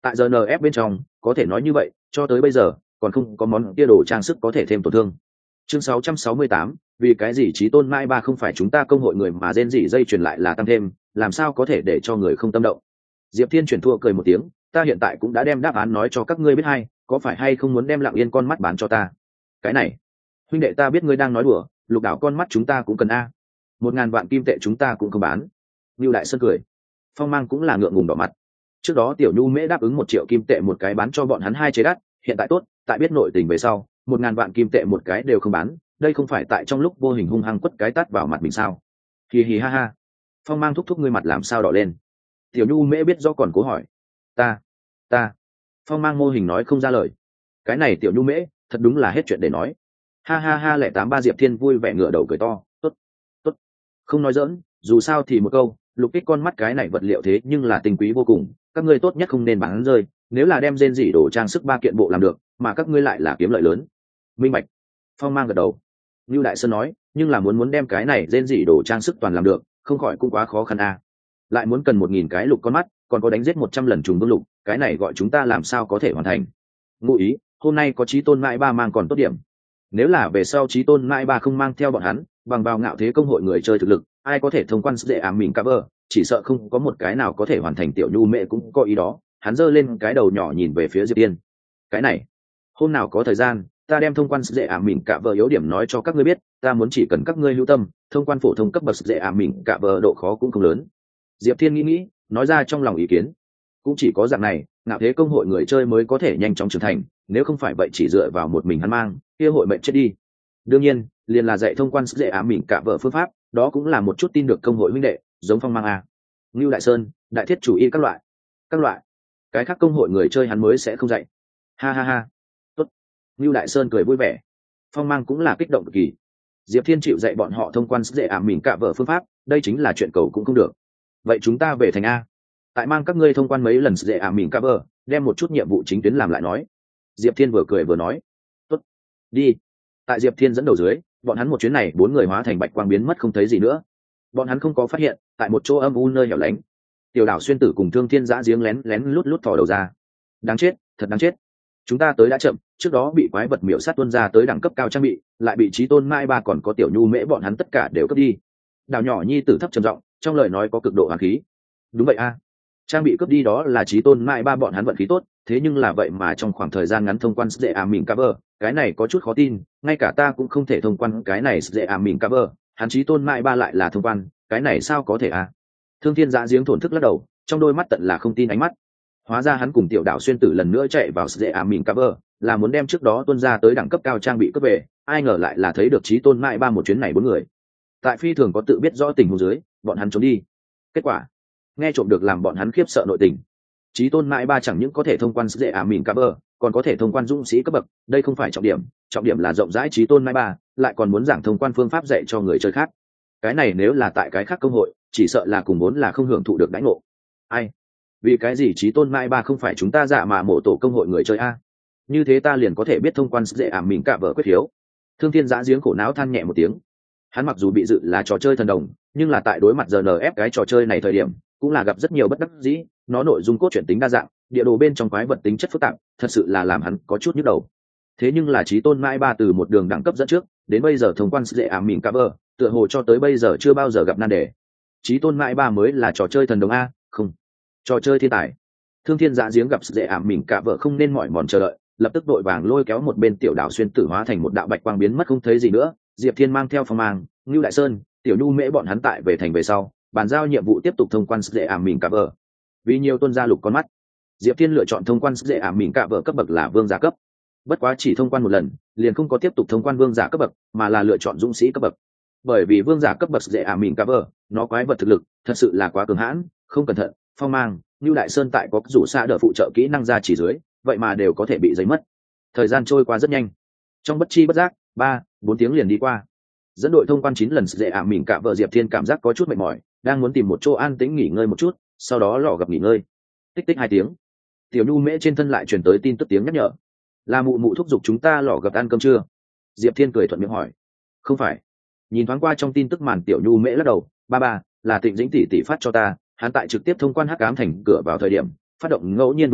tại giờ en ép bên trong có thể nói như vậy, cho tới bây giờ còn không có món kia đồ trang sức có thể thêm tổn thương. Chương sáu trăm sáu mươi tám, vì cái gì chí tôn mai ba không phải chúng ta công hội người mà rên rỉ dây truyền lại là tăng thêm, làm sao có thể để cho người không tâm động. Diệp Thiên chuyển thua cười một tiếng, ta hiện tại cũng đã đem đáp án nói cho các ngươi biết hay, có phải hay không muốn đem Lặng Yên con mắt bán cho ta? Cái này, huynh đệ ta biết ngươi đang nói đùa, Lục đảo con mắt chúng ta cũng cần a. Một ngàn vạn kim tệ chúng ta cũng không bán. Lưu Đại Sơn cười. Phong Mang cũng là ngượng ngùng đỏ mặt. Trước đó Tiểu Nhu Mễ đáp ứng một triệu kim tệ một cái bán cho bọn hắn hai chế đắt, hiện tại tốt, tại biết nội tình về sau, một ngàn vạn kim tệ một cái đều không bán, đây không phải tại trong lúc vô hình hung hăng quất cái tát vào mặt mình sao? Hì hì ha ha. Phong Mang thúc thúc ngươi mặt làm sao đỏ lên? Tiểu Nhu Mễ biết do còn cố hỏi. Ta, ta. Phong Mang mô hình nói không ra lời. Cái này Tiểu Nhu Mễ, thật đúng là hết chuyện để nói. Ha ha ha lẻ tám ba Diệp Thiên vui vẻ ngửa đầu cười to, tốt, tốt. Không nói giỡn, dù sao thì một câu, lục kích con mắt cái này vật liệu thế nhưng là tinh quý vô cùng, các ngươi tốt nhất không nên bán rơi, nếu là đem rên rỉ đồ trang sức ba kiện bộ làm được, mà các ngươi lại là kiếm lợi lớn. Minh bạch. Phong Mang gật đầu. Lưu Đại Sơn nói, nhưng là muốn muốn đem cái này rên rỉ đồ trang sức toàn làm được, không khỏi cũng quá khó khăn a. Lại muốn cần một nghìn cái lục con mắt, còn có đánh giết một trăm lần trùng vương lục, cái này gọi chúng ta làm sao có thể hoàn thành. Ngụ ý, hôm nay có chí tôn mãi ba mang còn tốt điểm. Nếu là về sau chí tôn mãi ba không mang theo bọn hắn, bằng vào ngạo thế công hội người chơi thực lực, ai có thể thông quan dễ ảm mình cover, chỉ sợ không có một cái nào có thể hoàn thành. Tiểu Nhu Mẹ cũng có ý đó, hắn giơ lên cái đầu nhỏ nhìn về phía Diệp Tiên. Cái này, hôm nào có thời gian, ta đem thông quan dễ ảm mình cover yếu điểm nói cho các ngươi biết, ta muốn chỉ cần các ngươi lưu tâm, thông quan phổ thông cấp bậc dễ ảm mình cover độ khó cũng không lớn. Diệp Thiên nghĩ nghĩ, nói ra trong lòng ý kiến. Cũng chỉ có dạng này, ngạo thế công hội người chơi mới có thể nhanh chóng trưởng thành, nếu không phải vậy chỉ dựa vào một mình hắn mang, kia hội mệnh chết đi. Đương nhiên, liền là dạy thông quan dễ ám mình cả vợ phương pháp, đó cũng là một chút tin được công hội huynh đệ, giống Phong Mang a, Ngưu Đại Sơn, Đại Thiết chủ y các loại, các loại. Cái khác công hội người chơi hắn mới sẽ không dạy. Ha ha ha. Tốt. Ngưu Đại Sơn cười vui vẻ. Phong Mang cũng là kích động cực kỳ. Diệp Thiên chịu dạy bọn họ thông quan dễ ám mình cả vợ phương pháp, đây chính là chuyện cầu cũng không được. Vậy chúng ta về thành a. Tại mang các ngươi thông quan mấy lần dễ ảm mình cover, đem một chút nhiệm vụ chính tuyến làm lại nói. Diệp Thiên vừa cười vừa nói, tốt, đi. Tại Diệp Thiên dẫn đầu dưới, bọn hắn một chuyến này bốn người hóa thành bạch quang biến mất không thấy gì nữa. Bọn hắn không có phát hiện, tại một chỗ âm u nơi hẻo lánh, Tiểu Đảo Xuyên Tử cùng Thương Thiên Giã giếng lén lén lút lút thò đầu ra. Đáng chết, thật đáng chết. Chúng ta tới đã chậm, trước đó bị quái vật miểu sát tuôn ra tới đẳng cấp cao trang bị, lại bị Chí Tôn Mai Ba còn có Tiểu Nhu Mễ bọn hắn tất cả đều cướp đi. Đào nhỏ nhi tử thấp trầm giọng, trong lời nói có cực độ hàn khí. Đúng vậy a. Trang bị cướp đi đó là Chí Tôn Mai Ba bọn hắn vận khí tốt, thế nhưng là vậy mà trong khoảng thời gian ngắn thông quan dễ ảm mình cover, cái này có chút khó tin, ngay cả ta cũng không thể thông quan cái này dễ ảm mình cover, hắn Chí Tôn Mai Ba lại là thông quan, cái này sao có thể a? Thương Thiên Giã giếng thổn thức lắc đầu, trong đôi mắt tận là không tin ánh mắt. Hóa ra hắn cùng Tiểu Đảo Xuyên Tử lần nữa chạy vào dễ ảm mình cover, là muốn đem trước đó tuôn ra tới đẳng cấp cao trang bị cướp về, ai ngờ lại là thấy được Chí Tôn Mai Ba một chuyến này bốn người. Tại phi thường có tự biết rõ tình huống dưới, bọn hắn trốn đi. Kết quả, nghe trộm được làm bọn hắn khiếp sợ nội tình. Chí Tôn Mãi Ba chẳng những có thể thông quan dễ ảm mình cover, còn có thể thông quan dũng sĩ cấp bậc, đây không phải trọng điểm, trọng điểm là rộng rãi Chí Tôn Mãi Ba, lại còn muốn giảng thông quan phương pháp dạy cho người chơi khác. Cái này nếu là tại cái khác công hội, chỉ sợ là cùng vốn là không hưởng thụ được đãi ngộ. Ai? Vì cái gì Chí Tôn Mãi Ba không phải chúng ta dạ mà mộ tổ công hội người chơi a? Như thế ta liền có thể biết thông quan dễ ảm mình cả vợ quyết hiếu. Thương Thiên Giã giếng khổ não than nhẹ một tiếng. Hắn mặc dù bị dự là trò chơi thần đồng, nhưng là tại đối mặt giờ en ép cái trò chơi này thời điểm, cũng là gặp rất nhiều bất đắc dĩ, nó nội dung cốt truyện tính đa dạng, địa đồ bên trong quái vật tính chất phức tạp, thật sự là làm hắn có chút nhức đầu. Thế nhưng là Chí Tôn Mãi Ba từ một đường đẳng cấp dẫn trước, đến bây giờ thông quan dễ ảm mình cover, tựa hồ cho tới bây giờ chưa bao giờ gặp nan đề. Chí Tôn Mãi Ba mới là trò chơi thần đồng a, không, trò chơi thiên tài. Thương Thiên Giã giếng gặp dễ ảm mình cover không nên mỏi mòn chờ đợi, lập tức đội vàng lôi kéo một bên Tiểu Đảo Xuyên Tử hóa thành một đạo bạch quang biến mất không thấy gì nữa. Diệp Thiên mang theo Phong Mang, Ngưu Đại Sơn, Tiểu Nhu Mễ bọn hắn tại về thành về sau, bàn giao nhiệm vụ tiếp tục thông quan dễ ảm mình cover. Vì nhiều tuân gia lục con mắt, Diệp Thiên lựa chọn thông quan dễ ảm mình cover cấp bậc là vương giả cấp. Bất quá chỉ thông quan một lần, liền không có tiếp tục thông quan vương giả cấp bậc, mà là lựa chọn dũng sĩ cấp bậc. Bởi vì vương giả cấp bậc dễ ảm mình cover, nó quái vật thực lực thật sự là quá cường hãn, không cẩn thận, Phong Mang, Ngưu Đại Sơn tại có rủ xa đỡ phụ trợ kỹ năng ra chỉ dưới, vậy mà đều có thể bị giấy mất. Thời gian trôi qua rất nhanh, trong bất chi bất giác, ba, bốn tiếng liền đi qua. Dẫn đội thông quan chín lần dễ ảm mình cả vợ Diệp Thiên cảm giác có chút mệt mỏi, đang muốn tìm một chỗ an tĩnh nghỉ ngơi một chút, sau đó lò gặp nghỉ ngơi. Tích tích hai tiếng, Tiểu Nhu Mễ trên thân lại truyền tới tin tức tiếng nhắc nhở, là mụ mụ thúc giục chúng ta lò gặp ăn cơm trưa. Diệp Thiên cười thuận miệng hỏi, không phải. Nhìn thoáng qua trong tin tức màn, Tiểu Nhu Mễ lắc đầu, ba ba, là Tịnh Dĩnh tỷ tỷ phát cho ta, hắn tại trực tiếp thông quan hắc ám thành cửa vào thời điểm phát động ngẫu nhiên vực sâu,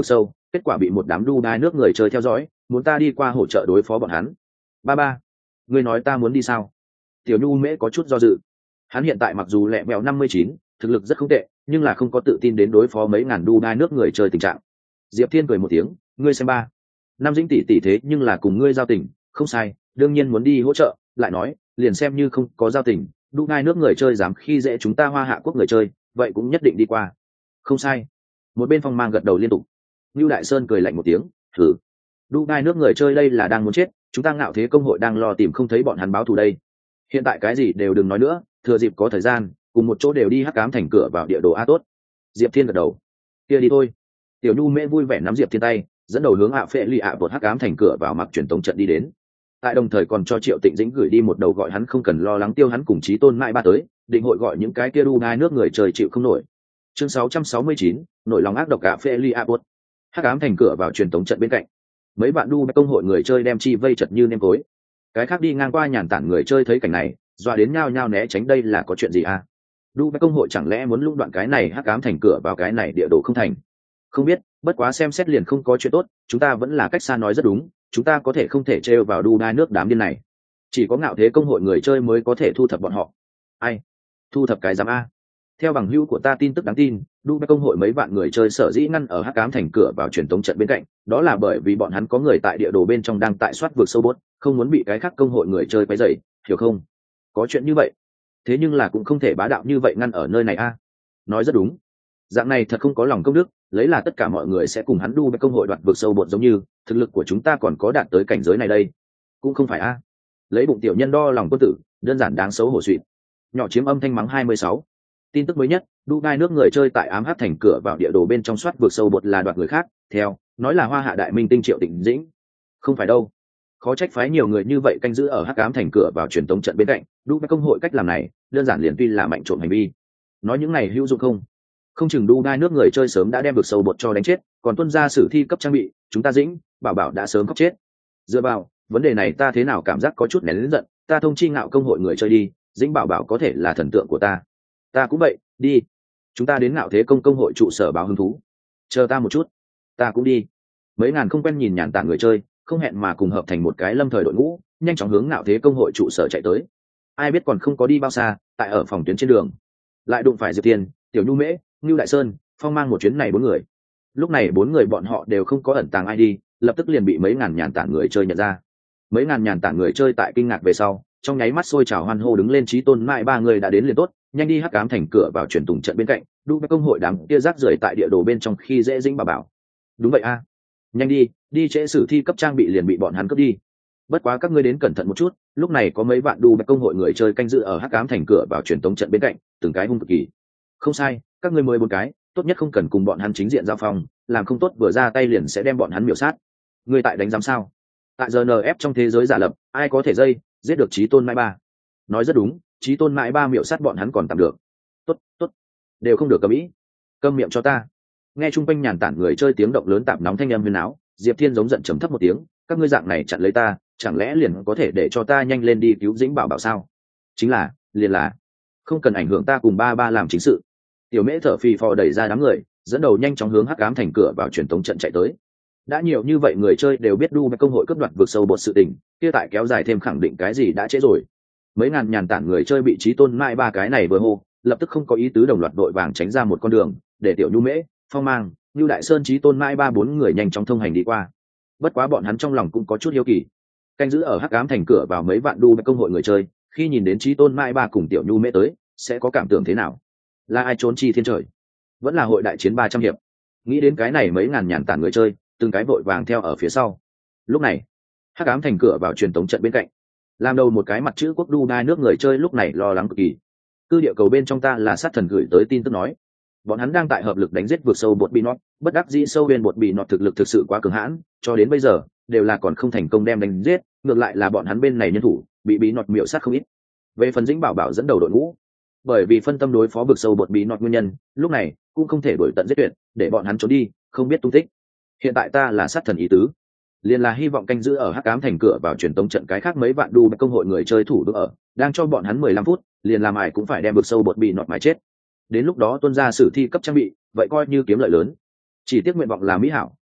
kết quả bị một đám đu đai nước người chơi theo dõi, muốn ta đi qua hỗ trợ đối phó bọn hắn. Ba ba, ngươi nói ta muốn đi sao? Tiểu Nhu Mễ có chút do dự. Hắn hiện tại mặc dù lẹ mèo năm mươi chín, thực lực rất không tệ, nhưng là không có tự tin đến đối phó mấy ngàn đu đai nước người chơi tình trạng. Diệp Thiên cười một tiếng, ngươi xem ba, Nam Dĩnh tỷ tỷ thế nhưng là cùng ngươi giao tình, không sai, đương nhiên muốn đi hỗ trợ. Lại nói, liền xem như không có giao tình, đu đai nước người chơi dám khi dễ chúng ta Hoa Hạ quốc người chơi, vậy cũng nhất định đi qua. Không sai. Một bên Phong Mang gật đầu liên tục. Nưu Đại Sơn cười lạnh một tiếng, thử. Đu đai nước người chơi đây là đang muốn chết, chúng ta Ngạo Thế công hội đang lo tìm không thấy bọn hắn báo thù đây. Hiện tại cái gì đều đừng nói nữa, thừa dịp có thời gian, cùng một chỗ đều đi hắc ám thành cửa vào địa đồ a tốt. Diệp Thiên gật đầu. Kia đi thôi. Tiểu Nhu Mễ vui vẻ nắm Diệp Thiên tay, dẫn đầu hướng ạ phệ lì ạ vượt hắc ám thành cửa vào mặc truyền tống trận đi đến. Tại đồng thời còn cho Triệu Tịnh Dĩnh gửi đi một đầu gọi hắn không cần lo lắng tiêu hắn cùng Chí Tôn mãi ba tới, định hội gọi những cái kia đu đai nước người trời chịu không nổi. Chương sáu trăm sáu mươi chín, nổi lòng ác độc ạ phệ lì ạ vượt. Hắc ám thành cửa vào truyền tống trận bên cạnh. Mấy bạn đu công hội người chơi đem chi vây chật như nêm tối. Cái khác đi ngang qua nhàn tản người chơi thấy cảnh này, dọa đến nhao nhao né tránh, đây là có chuyện gì à? Đu công hội chẳng lẽ muốn lũng đoạn cái này hắc ám thành cửa vào cái này địa đồ không thành? Không biết, bất quá xem xét liền không có chuyện tốt, chúng ta vẫn là cách xa nói rất đúng, chúng ta có thể không thể trêu vào đu đai nước đám điên này. Chỉ có Ngạo Thế công hội người chơi mới có thể thu thập bọn họ. Ai? Thu thập cái giám a? Theo bằng hữu của ta tin tức đáng tin, đu công hội mấy vạn người chơi sở dĩ ngăn ở hắc ám thành cửa vào truyền tống trận bên cạnh, đó là bởi vì bọn hắn có người tại địa đồ bên trong đang tại soát vượt sâu bốt, không muốn bị cái khác công hội người chơi quấy rầy, hiểu không? Có chuyện như vậy. Thế nhưng là cũng không thể bá đạo như vậy ngăn ở nơi này a. Nói rất đúng. Dạng này thật không có lòng công đức, lấy là tất cả mọi người sẽ cùng hắn đu với công hội đoạt vượt sâu bột giống như, thực lực của chúng ta còn có đạt tới cảnh giới này đây. Cũng không phải a. Lấy bụng tiểu nhân đo lòng quân tử, đơn giản đáng xấu hổ suỵt. Nhỏ chiếm âm thanh mắng hai mươi sáu. Tin tức mới nhất, đu gai nước người chơi tại ám hắc thành cửa vào địa đồ bên trong soát vượt sâu bột là đoạt người khác, theo nói là Hoa Hạ đại minh tinh Triệu Tịnh Dĩnh. Không phải đâu. Khó trách phái nhiều người như vậy canh giữ ở hắc ám thành cửa vào truyền tống trận bên cạnh, đu công hội cách làm này đơn giản liền tuy là mạnh trộm hành vi. Nói những này hữu dụng không? Không chừng đu gai nước người chơi sớm đã đem được sâu bột cho đánh chết, còn tuân ra sử thi cấp trang bị, chúng ta Dĩnh bảo bảo đã sớm khóc chết. Dựa vào vấn đề này ta thế nào cảm giác có chút nén lớn giận, ta thông chi Ngạo công hội người chơi đi, Dĩnh bảo bảo có thể là thần tượng của ta. Ta cũng vậy, đi, chúng ta đến Ngạo Thế công công hội trụ sở báo hứng thú. Chờ ta một chút, ta cũng đi. Mấy ngàn không quen nhìn nhàn tản người chơi, không hẹn mà cùng hợp thành một cái lâm thời đội ngũ, nhanh chóng hướng Ngạo Thế công hội trụ sở chạy tới. Ai biết còn không có đi bao xa, tại ở phòng tuyến trên đường lại đụng phải Diệp Thiên, Tiểu Nhu Mễ, Ngưu Đại Sơn, Phong Mang một chuyến này bốn người. Lúc này bốn người bọn họ đều không có ẩn tàng ai đi, lập tức liền bị mấy ngàn nhàn tản người chơi nhận ra. Mấy ngàn nhàn tản người chơi tại kinh ngạc về sau, trong nháy mắt sôi trào hoan hô, đứng lên Chí Tôn mãi ba người đã đến liền tốt, nhanh đi hắc ám thành cửa vào truyền tùng trận bên cạnh, đu công hội đám kia rác rưởi tại địa đồ bên trong khi dễ Dĩnh bảo bảo. Đúng vậy a, nhanh đi, đi trễ sử thi cấp trang bị liền bị bọn hắn cướp đi. Bất quá các ngươi đến cẩn thận một chút, lúc này có mấy vạn đu công hội người chơi canh giữ ở hắc ám thành cửa vào truyền tống trận bên cạnh, từng cái hung cực kỳ. Không sai, các ngươi mười bốn cái, tốt nhất không cần cùng bọn hắn chính diện giao phong, làm không tốt vừa ra tay liền sẽ đem bọn hắn miểu sát. Ngươi tại đánh giám sao? Tại giờ en ép trong thế giới giả lập, ai có thể dây giết được Chí Tôn mãi ba? Nói rất đúng, Chí Tôn mãi ba miểu sát bọn hắn còn tạm được. Tốt, tốt, đều không được cầm ý. Câm miệng cho ta. Nghe chung quanh nhàn tản người chơi tiếng động lớn tạp nóng thanh âm huyền áo, Diệp Thiên giống giận trầm thấp một tiếng, các ngươi dạng này chặn lấy ta, chẳng lẽ liền có thể để cho ta nhanh lên đi cứu Dĩnh bảo bảo sao? Chính là, liền là, không cần ảnh hưởng ta cùng ba ba làm chính sự. Tiểu Mễ thở phì phò đẩy ra đám người, dẫn đầu nhanh chóng hướng hắc ám thành cửa vào truyền tống trận chạy tới. Đã nhiều như vậy người chơi đều biết đu công hội cướp đoạt vượt sâu bột sự tình, kia tại kéo dài thêm khẳng định cái gì đã trễ rồi. Mấy ngàn nhàn tản người chơi bị Chí Tôn mãi ba cái này vừa hô, lập tức không có ý tứ, đồng loạt đội vàng tránh ra một con đường, để Tiểu Nhu Mễ, Phong Mang, Nưu Đại Sơn, Chí Tôn mãi ba bốn người nhanh chóng thông hành đi qua. Bất quá bọn hắn trong lòng cũng có chút hiếu kỳ, canh giữ ở hắc ám thành cửa vào mấy vạn đu công hội người chơi, khi nhìn đến Chí Tôn mãi ba cùng Tiểu Nhu Mễ tới, sẽ có cảm tưởng thế nào? Là ai trốn chi thiên trời, vẫn là hội đại chiến ba trăm hiệp? Nghĩ đến cái này, mấy ngàn nhàn tản người chơi từng cái vội vàng theo ở phía sau. Lúc này hắc ám thành cửa vào truyền tống trận bên cạnh, làm đầu một cái mặt chữ quốc đu đai nước người chơi lúc này lo lắng cực kỳ. Cư địa cầu bên trong ta là sát thần gửi tới tin tức nói, bọn hắn đang tại hợp lực đánh giết vượt sâu bột bị nọt, bất đắc dĩ sâu bên bột bị nọt thực lực thực sự quá cường hãn, cho đến bây giờ đều là còn không thành công đem đánh giết, ngược lại là bọn hắn bên này nhân thủ bị bị nọt miểu sát không ít. Về phần Dĩnh bảo bảo dẫn đầu đội ngũ, bởi vì phân tâm đối phó vượt sâu bột bị nọt nguyên nhân, lúc này cũng không thể đuổi tận giết tuyệt, để bọn hắn trốn đi không biết tung tích. Hiện tại ta là sát thần ý tứ, liền là hy vọng canh giữ ở hắc ám thành cửa vào truyền tống trận cái khác mấy vạn đu công hội người chơi thủ được ở, đang cho bọn hắn mười lăm phút, liền làm ai cũng phải đem vượt sâu bột bị nọt mái chết. Đến lúc đó tuân ra sử thi cấp trang bị, vậy coi như kiếm lợi lớn. Chỉ tiếc nguyện vọng là mỹ hảo,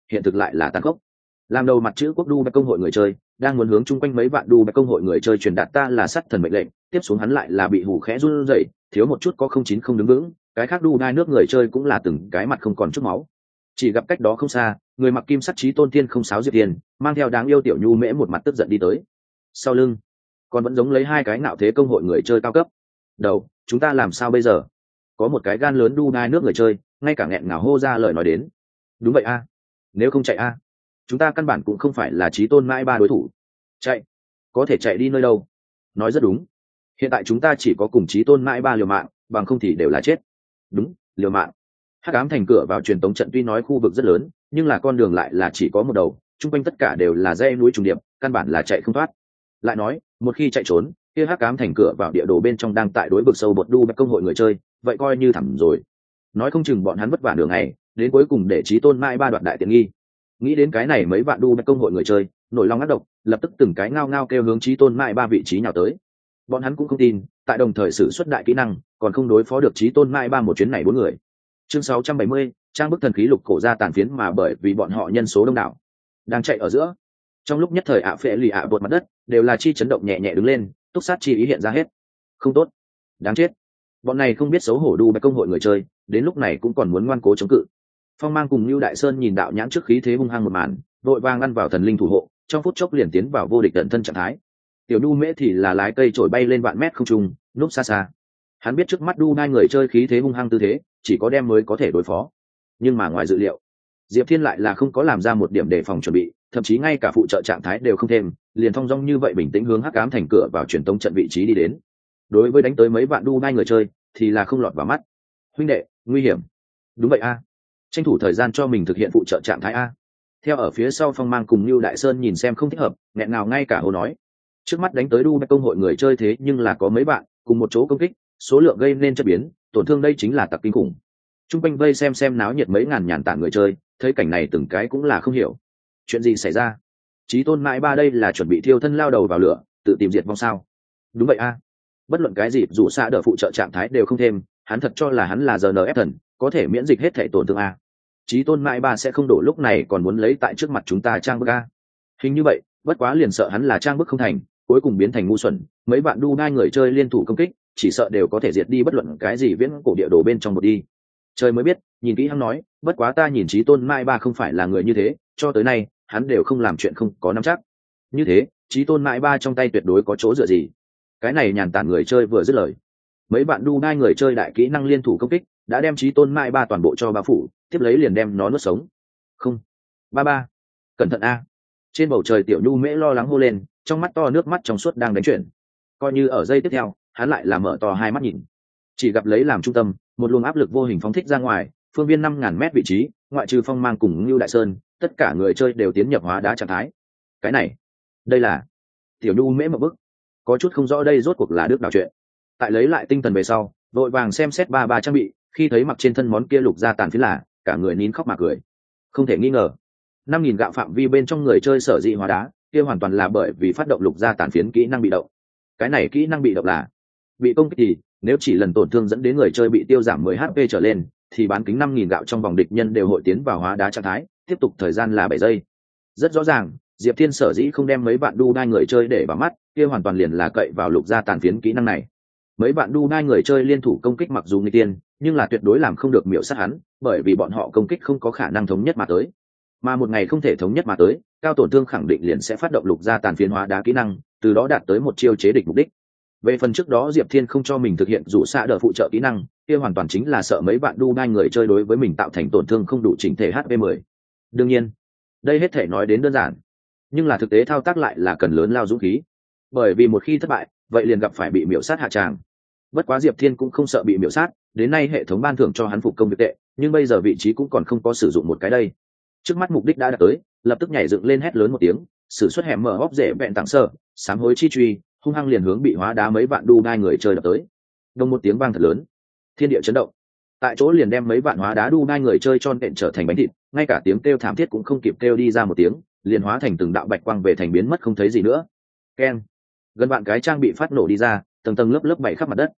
hiện thực lại là tàn khốc. Làm đầu mặt chữ quốc đu bách công hội người chơi đang muốn hướng chung quanh mấy vạn đu bách công hội người chơi truyền đạt ta là sắt thần mệnh lệnh, tiếp xuống hắn lại là bị hù khẽ run rẩy, thiếu một chút có không chín không đứng vững, cái khác đu đai nước người chơi cũng là từng cái mặt không còn chút máu. Chỉ gặp cách đó không xa, người mặc kim sắt chí tôn tiên không sáo diệp tiền mang theo đáng yêu tiểu nhu mễ một mặt tức giận đi tới. Sau lưng còn vẫn giống lấy hai cái nạo thế công hội người chơi cao cấp. Đầu, chúng ta làm sao bây giờ? Có một cái gan lớn đu đai nước người chơi ngay cả nghẹn ngào hô ra lời nói đến. Đúng vậy a, nếu không chạy a, chúng ta căn bản cũng không phải là chí tôn mãi ba đối thủ. Chạy, có thể chạy đi nơi đâu? Nói rất đúng, hiện tại chúng ta chỉ có cùng chí tôn mãi ba liều mạng, bằng không thì đều là chết. Đúng, liều mạng. Hắc ám thành cửa vào truyền tống trận tuy nói khu vực rất lớn, nhưng là con đường lại là chỉ có một đầu, chung quanh tất cả đều là dãy núi trùng điệp, căn bản là chạy không thoát. Lại nói, một khi chạy trốn, kia Hắc ám thành cửa vào địa đồ bên trong đang tại đối vực sâu bột đu bách công hội người chơi, vậy coi như thẳm rồi. Nói không chừng bọn hắn vất vả đường này, đến cuối cùng để chí tôn mãi ba đoạt đại tiện nghi. Nghĩ đến cái này, mấy vạn đu bách công hội người chơi nổi lòng ác độc, lập tức từng cái ngao ngao kêu hướng chí tôn mãi ba vị trí nhào tới. Bọn hắn cũng không tin, tại đồng thời sử xuất đại kỹ năng, còn không đối phó được chí tôn mãi ba một chuyến này bốn người. Chương sáu trăm bảy mươi, trang bức thần khí lục cổ ra tàn phiến, mà bởi vì bọn họ nhân số đông đảo, đang chạy ở giữa. Trong lúc nhất thời ạ phệ lì ạ bột mặt đất đều là chi chấn động nhẹ nhẹ đứng lên, túc sát chi ý hiện ra hết. Không tốt, đáng chết. Bọn này không biết xấu hổ đu bách công hội người chơi, đến lúc này cũng còn muốn ngoan cố chống cự. Phong Mang cùng Lưu Đại Sơn nhìn đạo nhãn trước khí thế hung hăng một màn, vội vàng ăn vào thần linh thủ hộ, trong phút chốc liền tiến vào vô địch tận thân trạng thái. Tiểu Nhu Mễ thì là lái cây trổi bay lên vạn mét không trung, núp xa xa. Hắn biết trước mắt đu hai người chơi khí thế hung hăng tư thế, chỉ có đem mới có thể đối phó. Nhưng mà ngoài dự liệu, Diệp Thiên lại là không có làm ra một điểm đề phòng chuẩn bị, thậm chí ngay cả phụ trợ trạng thái đều không thêm, liền thong dong như vậy bình tĩnh hướng Hắc Ám thành cửa vào truyền tống trận vị trí đi đến. Đối với đánh tới mấy bạn đu hai người chơi, thì là không lọt vào mắt. Huynh đệ, nguy hiểm. Đúng vậy a. Tranh thủ thời gian cho mình thực hiện phụ trợ trạng thái a. Theo ở phía sau Phong Mang cùng Lưu Đại Sơn nhìn xem không thích hợp, nghẹn ngào ngay cả hô nói. Trước mắt đánh tới đu bách công hội người chơi thế nhưng là có mấy bạn cùng một chỗ công kích, số lượng gây nên chất biến, tổn thương đây chính là tặc kinh khủng. Trung quanh vây xem xem náo nhiệt mấy ngàn nhàn tản người chơi, thấy cảnh này từng cái cũng là không hiểu, chuyện gì xảy ra. Chí tôn mãi ba đây là chuẩn bị thiêu thân lao đầu vào lửa, tự tìm diệt vong sao? Đúng vậy a. Bất luận cái gì dù xạ đỡ phụ trợ trạng thái đều không thêm, hắn thật cho là hắn là giê en ép thần, có thể miễn dịch hết thể tổn thương a. Chí tôn mãi ba sẽ không đổ lúc này còn muốn lấy tại trước mặt chúng ta trang bức a. Hình như vậy, bất quá liền sợ hắn là trang bức không thành, cuối cùng biến thành ngu xuẩn, mấy bạn đu hai người chơi liên thủ công kích, chỉ sợ đều có thể diệt đi bất luận cái gì viễn cổ địa đồ bên trong một đi. Trời mới biết, nhìn kỹ hắn nói, bất quá ta nhìn chí tôn mãi ba không phải là người như thế, cho tới nay hắn đều không làm chuyện không có nắm chắc. Như thế, chí tôn mãi ba trong tay tuyệt đối có chỗ dựa gì. Cái này nhàn tản người chơi vừa dứt lời, mấy bạn đu hai người chơi đại kỹ năng liên thủ công kích đã đem chí tôn mãi ba toàn bộ cho bao phủ, tiếp lấy liền đem nó nuốt sống. Không, ba ba, cẩn thận a. Trên bầu trời tiểu nhu mễ lo lắng hô lên, trong mắt to nước mắt trong suốt đang đánh chuyển. Coi như ở giây tiếp theo, hắn lại là mở to hai mắt nhìn, chỉ gặp lấy làm trung tâm một luồng áp lực vô hình phóng thích ra ngoài, phương viên năm ngàn mét vị trí, ngoại trừ Phong Mang cùng Lưu Đại Sơn, tất cả người chơi đều tiến nhập hóa đá trạng thái. Cái này, đây là tiểu nhu mễ một bức, có chút không rõ đây rốt cuộc là đức nào chuyện. Tại lấy lại tinh thần về sau, vội vàng xem xét ba ba trang bị, khi thấy mặc trên thân món kia lục ra tàn phiến là, cả người nín khóc mà cười. Không thể nghi ngờ, năm nghìn gạo phạm vi bên trong người chơi sở dị hóa đá, kia hoàn toàn là bởi vì phát động lục ra tàn phiến kỹ năng bị động. Cái này kỹ năng bị động là bị công kích thì nếu chỉ lần tổn thương dẫn đến người chơi bị tiêu giảm mười hát pê trở lên, thì bán kính năm nghìn gạo trong vòng địch nhân đều hội tiến vào hóa đá trạng thái, tiếp tục thời gian là bảy giây. Rất rõ ràng, Diệp Thiên sở dĩ không đem mấy bạn đu đai người chơi để vào mắt, kia hoàn toàn liền là cậy vào lục ra tàn phiến kỹ năng này. Mấy bạn đu đai người chơi liên thủ công kích mặc dù nguy tiên, nhưng là tuyệt đối làm không được miểu sát hắn, bởi vì bọn họ công kích không có khả năng thống nhất mà tới. Mà một ngày không thể thống nhất mà tới, cao tổn thương khẳng định liền sẽ phát động lục ra tàn phiến hóa đá kỹ năng, từ đó đạt tới một chiêu chế địch mục đích. Về phần trước đó Diệp Thiên không cho mình thực hiện rủ xạ đỡ phụ trợ kỹ năng, kia hoàn toàn chính là sợ mấy bạn đu đai người chơi đối với mình tạo thành tổn thương không đủ chỉnh thể hát pê mười. Đương nhiên, đây hết thể nói đến đơn giản, nhưng là thực tế thao tác lại là cần lớn lao dũng khí, bởi vì một khi thất bại, vậy liền gặp phải bị miểu sát hạ tràng. Bất quá Diệp Thiên cũng không sợ bị miểu sát, đến nay hệ thống ban thưởng cho hắn phục công việc tệ, nhưng bây giờ vị trí cũng còn không có sử dụng một cái đây. Trước mắt mục đích đã đạt tới, lập tức nhảy dựng lên hét lớn một tiếng, sử xuất hẻm mở hốc rễ vẹn tặng sơ, sám hối chi truy, hung hăng liền hướng bị hóa đá mấy vạn đu đai người chơi đập tới. Đông một tiếng vang thật lớn, thiên địa chấn động, tại chỗ liền đem mấy vạn hóa đá đu đai người chơi tròn nện trở thành bánh thịt, ngay cả tiếng kêu thảm thiết cũng không kịp kêu đi ra một tiếng, liền hóa thành từng đạo bạch quang về thành biến mất không thấy gì nữa. Keng, gần vạn cái trang bị phát nổ đi ra, tầng tầng lớp lớp bảy khắp mặt đất.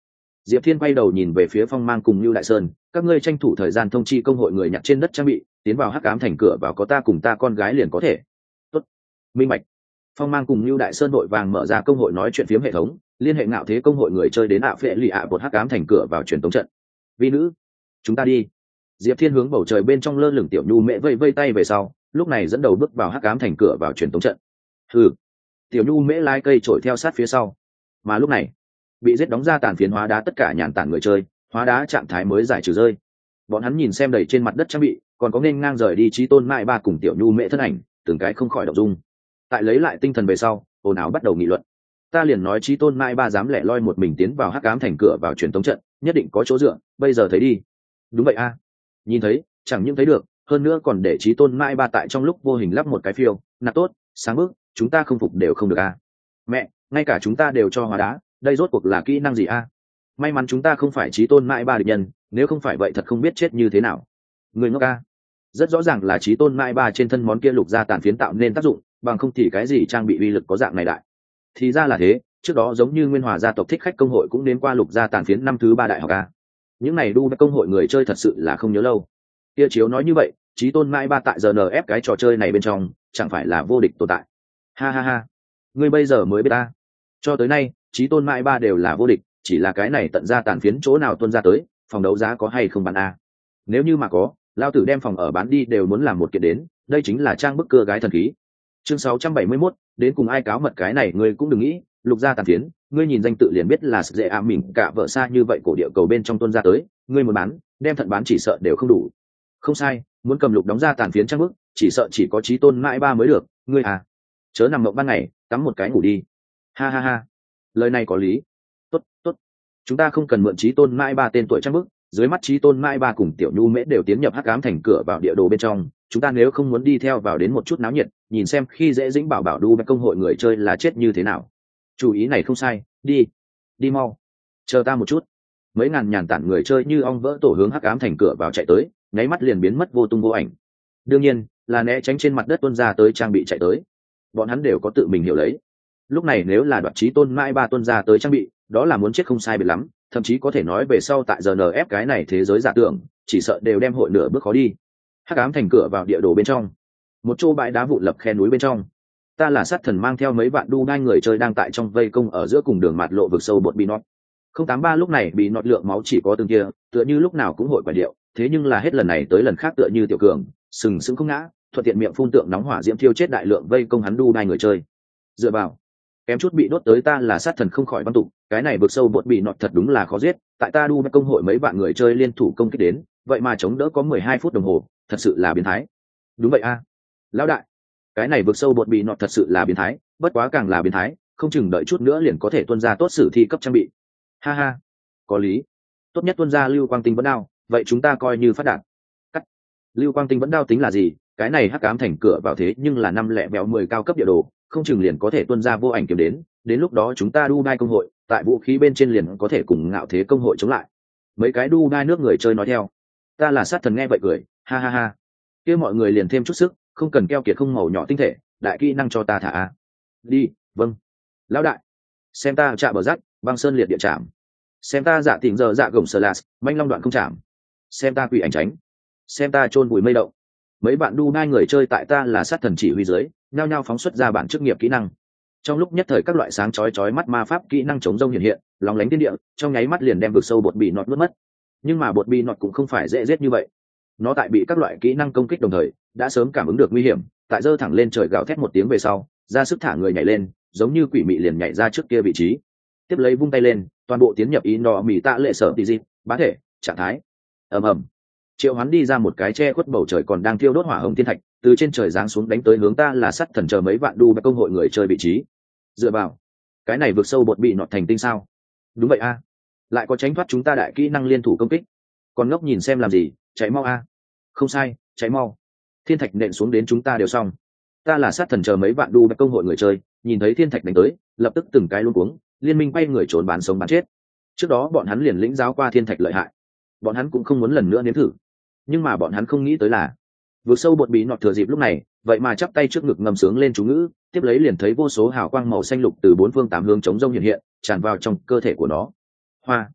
Diệp Thiên quay đầu nhìn về phía Phong Mang cùng Lưu Đại Sơn, các ngươi tranh thủ thời gian thông chi công hội người nhặt trên đất trang bị, tiến vào hắc ám thành cửa vào có ta cùng ta con gái liền có thể. Tốt, minh bạch. Phong Mang cùng Lưu Đại Sơn vội vàng mở ra công hội nói chuyện phiếm hệ thống, liên hệ ngạo thế công hội người chơi đến ạ phệ lì ạ bột hắc ám thành cửa vào truyền tống trận. Vi nữ, chúng ta đi. Diệp Thiên hướng bầu trời bên trong lơ lửng tiểu nhu mẹ vây vây tay về sau, lúc này dẫn đầu bước vào hắc ám thành cửa vào truyền tống trận. Hừ. Tiểu nhu mễ lái cây trổi theo sát phía sau. Mà lúc này, bị giết đóng ra tàn phiến hóa đá tất cả nhàn tản người chơi, hóa đá trạng thái mới giải trừ rơi. Bọn hắn nhìn xem đầy trên mặt đất trang bị, còn có nên ngang rời đi Chí Tôn Mai Ba cùng tiểu nhu mẹ thân ảnh, từng cái không khỏi động dung. Tại lấy lại tinh thần về sau, ồn ào bắt đầu nghị luận. Ta liền nói Chí Tôn Mai Ba dám lẻ loi một mình tiến vào hắc ám thành cửa vào truyền tống trận, nhất định có chỗ dựa, bây giờ thấy đi. Đúng vậy a. Nhìn thấy, chẳng những thấy được, hơn nữa còn để Chí Tôn Mai Ba tại trong lúc vô hình lắp một cái phiêu, nạp tốt, sáng bước, chúng ta không phục đều không được a. Mẹ, ngay cả chúng ta đều cho hóa đá, đây rốt cuộc là kỹ năng gì a? May mắn chúng ta không phải Chí Tôn Mai Ba địch nhân, nếu không phải vậy thật không biết chết như thế nào. Người ngốc a. Rất rõ ràng là Chí Tôn Mai Ba trên thân món kia lục gia tàn phiến tạo nên tác dụng, bằng không thì cái gì trang bị uy lực có dạng này đại. Thì ra là thế, trước đó giống như Nguyên Hòa gia tộc thích khách công hội cũng đến qua lục gia tàn phiến năm thứ ba đại học a. Những này đu công hội người chơi thật sự là không nhớ lâu. Kia chiếu nói như vậy, Chí Tôn Mai Ba tại giờ en ép cái trò chơi này bên trong, chẳng phải là vô địch tồn tại. Ha ha ha, ngươi bây giờ mới biết ta. Cho tới nay, Chí Tôn Mai Ba đều là vô địch, chỉ là cái này tận ra tàn phiến chỗ nào tuân ra tới, phòng đấu giá có hay không bán a? Nếu như mà có, lao tử đem phòng ở bán đi đều muốn làm một kiện đến, đây chính là trang bức cưa gái thần khí. Chương sáu trăm bảy mươi mốt, đến cùng ai cáo mật cái này ngươi cũng đừng nghĩ, lục gia tàn phiến, ngươi nhìn danh tự liền biết là dễ ám mình cả vợ xa như vậy cổ địa cầu bên trong tuân ra tới, ngươi muốn bán, đem thận bán chỉ sợ đều không đủ. Không sai, muốn cầm lục đóng ra tàn phiến trang bức, chỉ sợ chỉ có Chí Tôn Mai Ba mới được, ngươi à, chớ nằm mộng ban ngày, tắm một cái ngủ đi. Ha ha ha, lời này có lý. Tốt, tốt, chúng ta không cần mượn Chí Tôn Mai Ba tên tuổi trang bức, dưới mắt Chí Tôn Mai Ba cùng tiểu nhu mễ đều tiến nhập hắc ám thành cửa vào địa đồ bên trong, chúng ta nếu không muốn đi theo vào đến một chút náo nhiệt, nhìn xem khi dễ dĩnh bảo bảo đu với công hội người chơi là chết như thế nào. Chủ ý này không sai, đi, đi mau, chờ ta một chút. Mấy ngàn nhàn tản người chơi như ong vỡ tổ hướng hắc ám thành cửa vào chạy tới, nháy mắt liền biến mất vô tung vô ảnh. Đương nhiên là né tránh trên mặt đất tuân ra tới trang bị chạy tới, bọn hắn đều có tự mình hiểu lấy. Lúc này nếu là đoạt Chí Tôn Mai Ba tuân ra tới trang bị, đó là muốn chết không sai biệt lắm, thậm chí có thể nói về sau tại giờ en ép cái này thế giới giả tưởng, chỉ sợ đều đem hội nửa bước khó đi. Hắc ám thành cửa vào địa đồ bên trong, một chỗ bãi đá vụn lập khe núi bên trong, ta là sát thần mang theo mấy bạn đu ngai người chơi đang tại trong vây công ở giữa cùng đường mạt lộ vực sâu bột bị nọt. Không tám ba lúc này bị nọt lượng máu chỉ có từng kia, tựa như lúc nào cũng hội quả điệu, thế nhưng là hết lần này tới lần khác tựa như tiểu cường, sừng sững không ngã, thuận tiện miệng phun tượng nóng hỏa diễm thiêu chết đại lượng vây công hắn đu ngai người chơi. Dựa vào, kém chút bị đốt tới ta là sát thần không khỏi văn tục, cái này vực sâu bột bị nọt thật đúng là khó giết, tại ta đu công hội mấy bạn người chơi liên thủ công kích đến, vậy mà chống đỡ có mười hai phút đồng hồ, thật sự là biến thái. Đúng vậy a, lão đại, cái này vực sâu bột bị nọt thật sự là biến thái, bất quá càng là biến thái, không chừng đợi chút nữa liền có thể tuân ra tốt sử thi cấp trang bị. Ha ha, có lý, tốt nhất tuân ra lưu quang tinh vẫn đao, vậy chúng ta coi như phát đạt. Cắt, lưu quang tinh vẫn đao tính là gì, cái này hắc ám thành cửa vào thế nhưng là năm lẻ bẹo mười cao cấp địa đồ, không chừng liền có thể tuân ra vô ảnh kiếm đến, đến lúc đó chúng ta đu đai công hội tại vũ khí bên trên liền có thể cùng ngạo thế công hội chống lại. Mấy cái đu đai nước người chơi nói theo. Ta là sát thần nghe vậy cười, ha ha ha, kia mọi người liền thêm chút sức, không cần keo kiệt không màu nhỏ tinh thể, đại kỹ năng cho ta thả a. Đi, vâng, lão đại, xem ta chạm bờ rắc băng sơn liệt địa chạm, xem ta dạ tỉnh giờ dạ gồng sờ lạt manh long đoạn không chạm, xem ta quỷ ảnh tránh, xem ta chôn bụi mây động. Mấy bạn đu nai người chơi tại ta là sát thần chỉ huy dưới, nhao nhao phóng xuất ra bản chức nghiệp kỹ năng. Trong lúc nhất thời các loại sáng chói chói mắt ma pháp kỹ năng chống rông hiện hiện, lóng lánh thiên địa, trong nháy mắt liền đem vực sâu bột bị nọt nuốt mất. Nhưng mà bột bị nọt cũng không phải dễ giết như vậy. Nó tại bị các loại kỹ năng công kích đồng thời, đã sớm cảm ứng được nguy hiểm, tại giơ thẳng lên trời gào thét một tiếng về sau, ra sức thả người nhảy lên, giống như quỷ mị liền nhảy ra trước kia vị trí. Tiếp lấy vung tay lên, toàn bộ tiến nhập ý nọ mì tạ lệ sở tỷ dị, bá thể, trạng thái. Ầm ầm. Triệu Hoán đi ra một cái che khuất bầu trời còn đang thiêu đốt hỏa hồng thiên thạch, từ trên trời giáng xuống đánh tới hướng ta là sắt thần chờ mấy vạn đu công hội người chơi vị trí. Dựa vào, cái này vượt sâu bột bị nọt thành tinh sao? Đúng vậy a, lại có tránh thoát chúng ta đại kỹ năng liên thủ công kích. Còn ngốc nhìn xem làm gì, cháy mau a. Không sai, cháy mau. Thiên thạch nện xuống đến chúng ta đều xong. Ta là sát thần chờ mấy vạn đu công hội người chơi, nhìn thấy thiên thạch đánh tới, lập tức từng cái luống cuống, liên minh quay người trốn bán sống bán chết. Trước đó bọn hắn liền lĩnh giáo qua thiên thạch lợi hại, bọn hắn cũng không muốn lần nữa nếm thử. Nhưng mà bọn hắn không nghĩ tới là vượt sâu bột bí nọt thừa dịp lúc này vậy mà chắp tay trước ngực ngầm sướng lên chú ngữ, tiếp lấy liền thấy vô số hào quang màu xanh lục từ bốn phương tám hướng chống rông hiện hiện tràn vào trong cơ thể của nó. Hoa,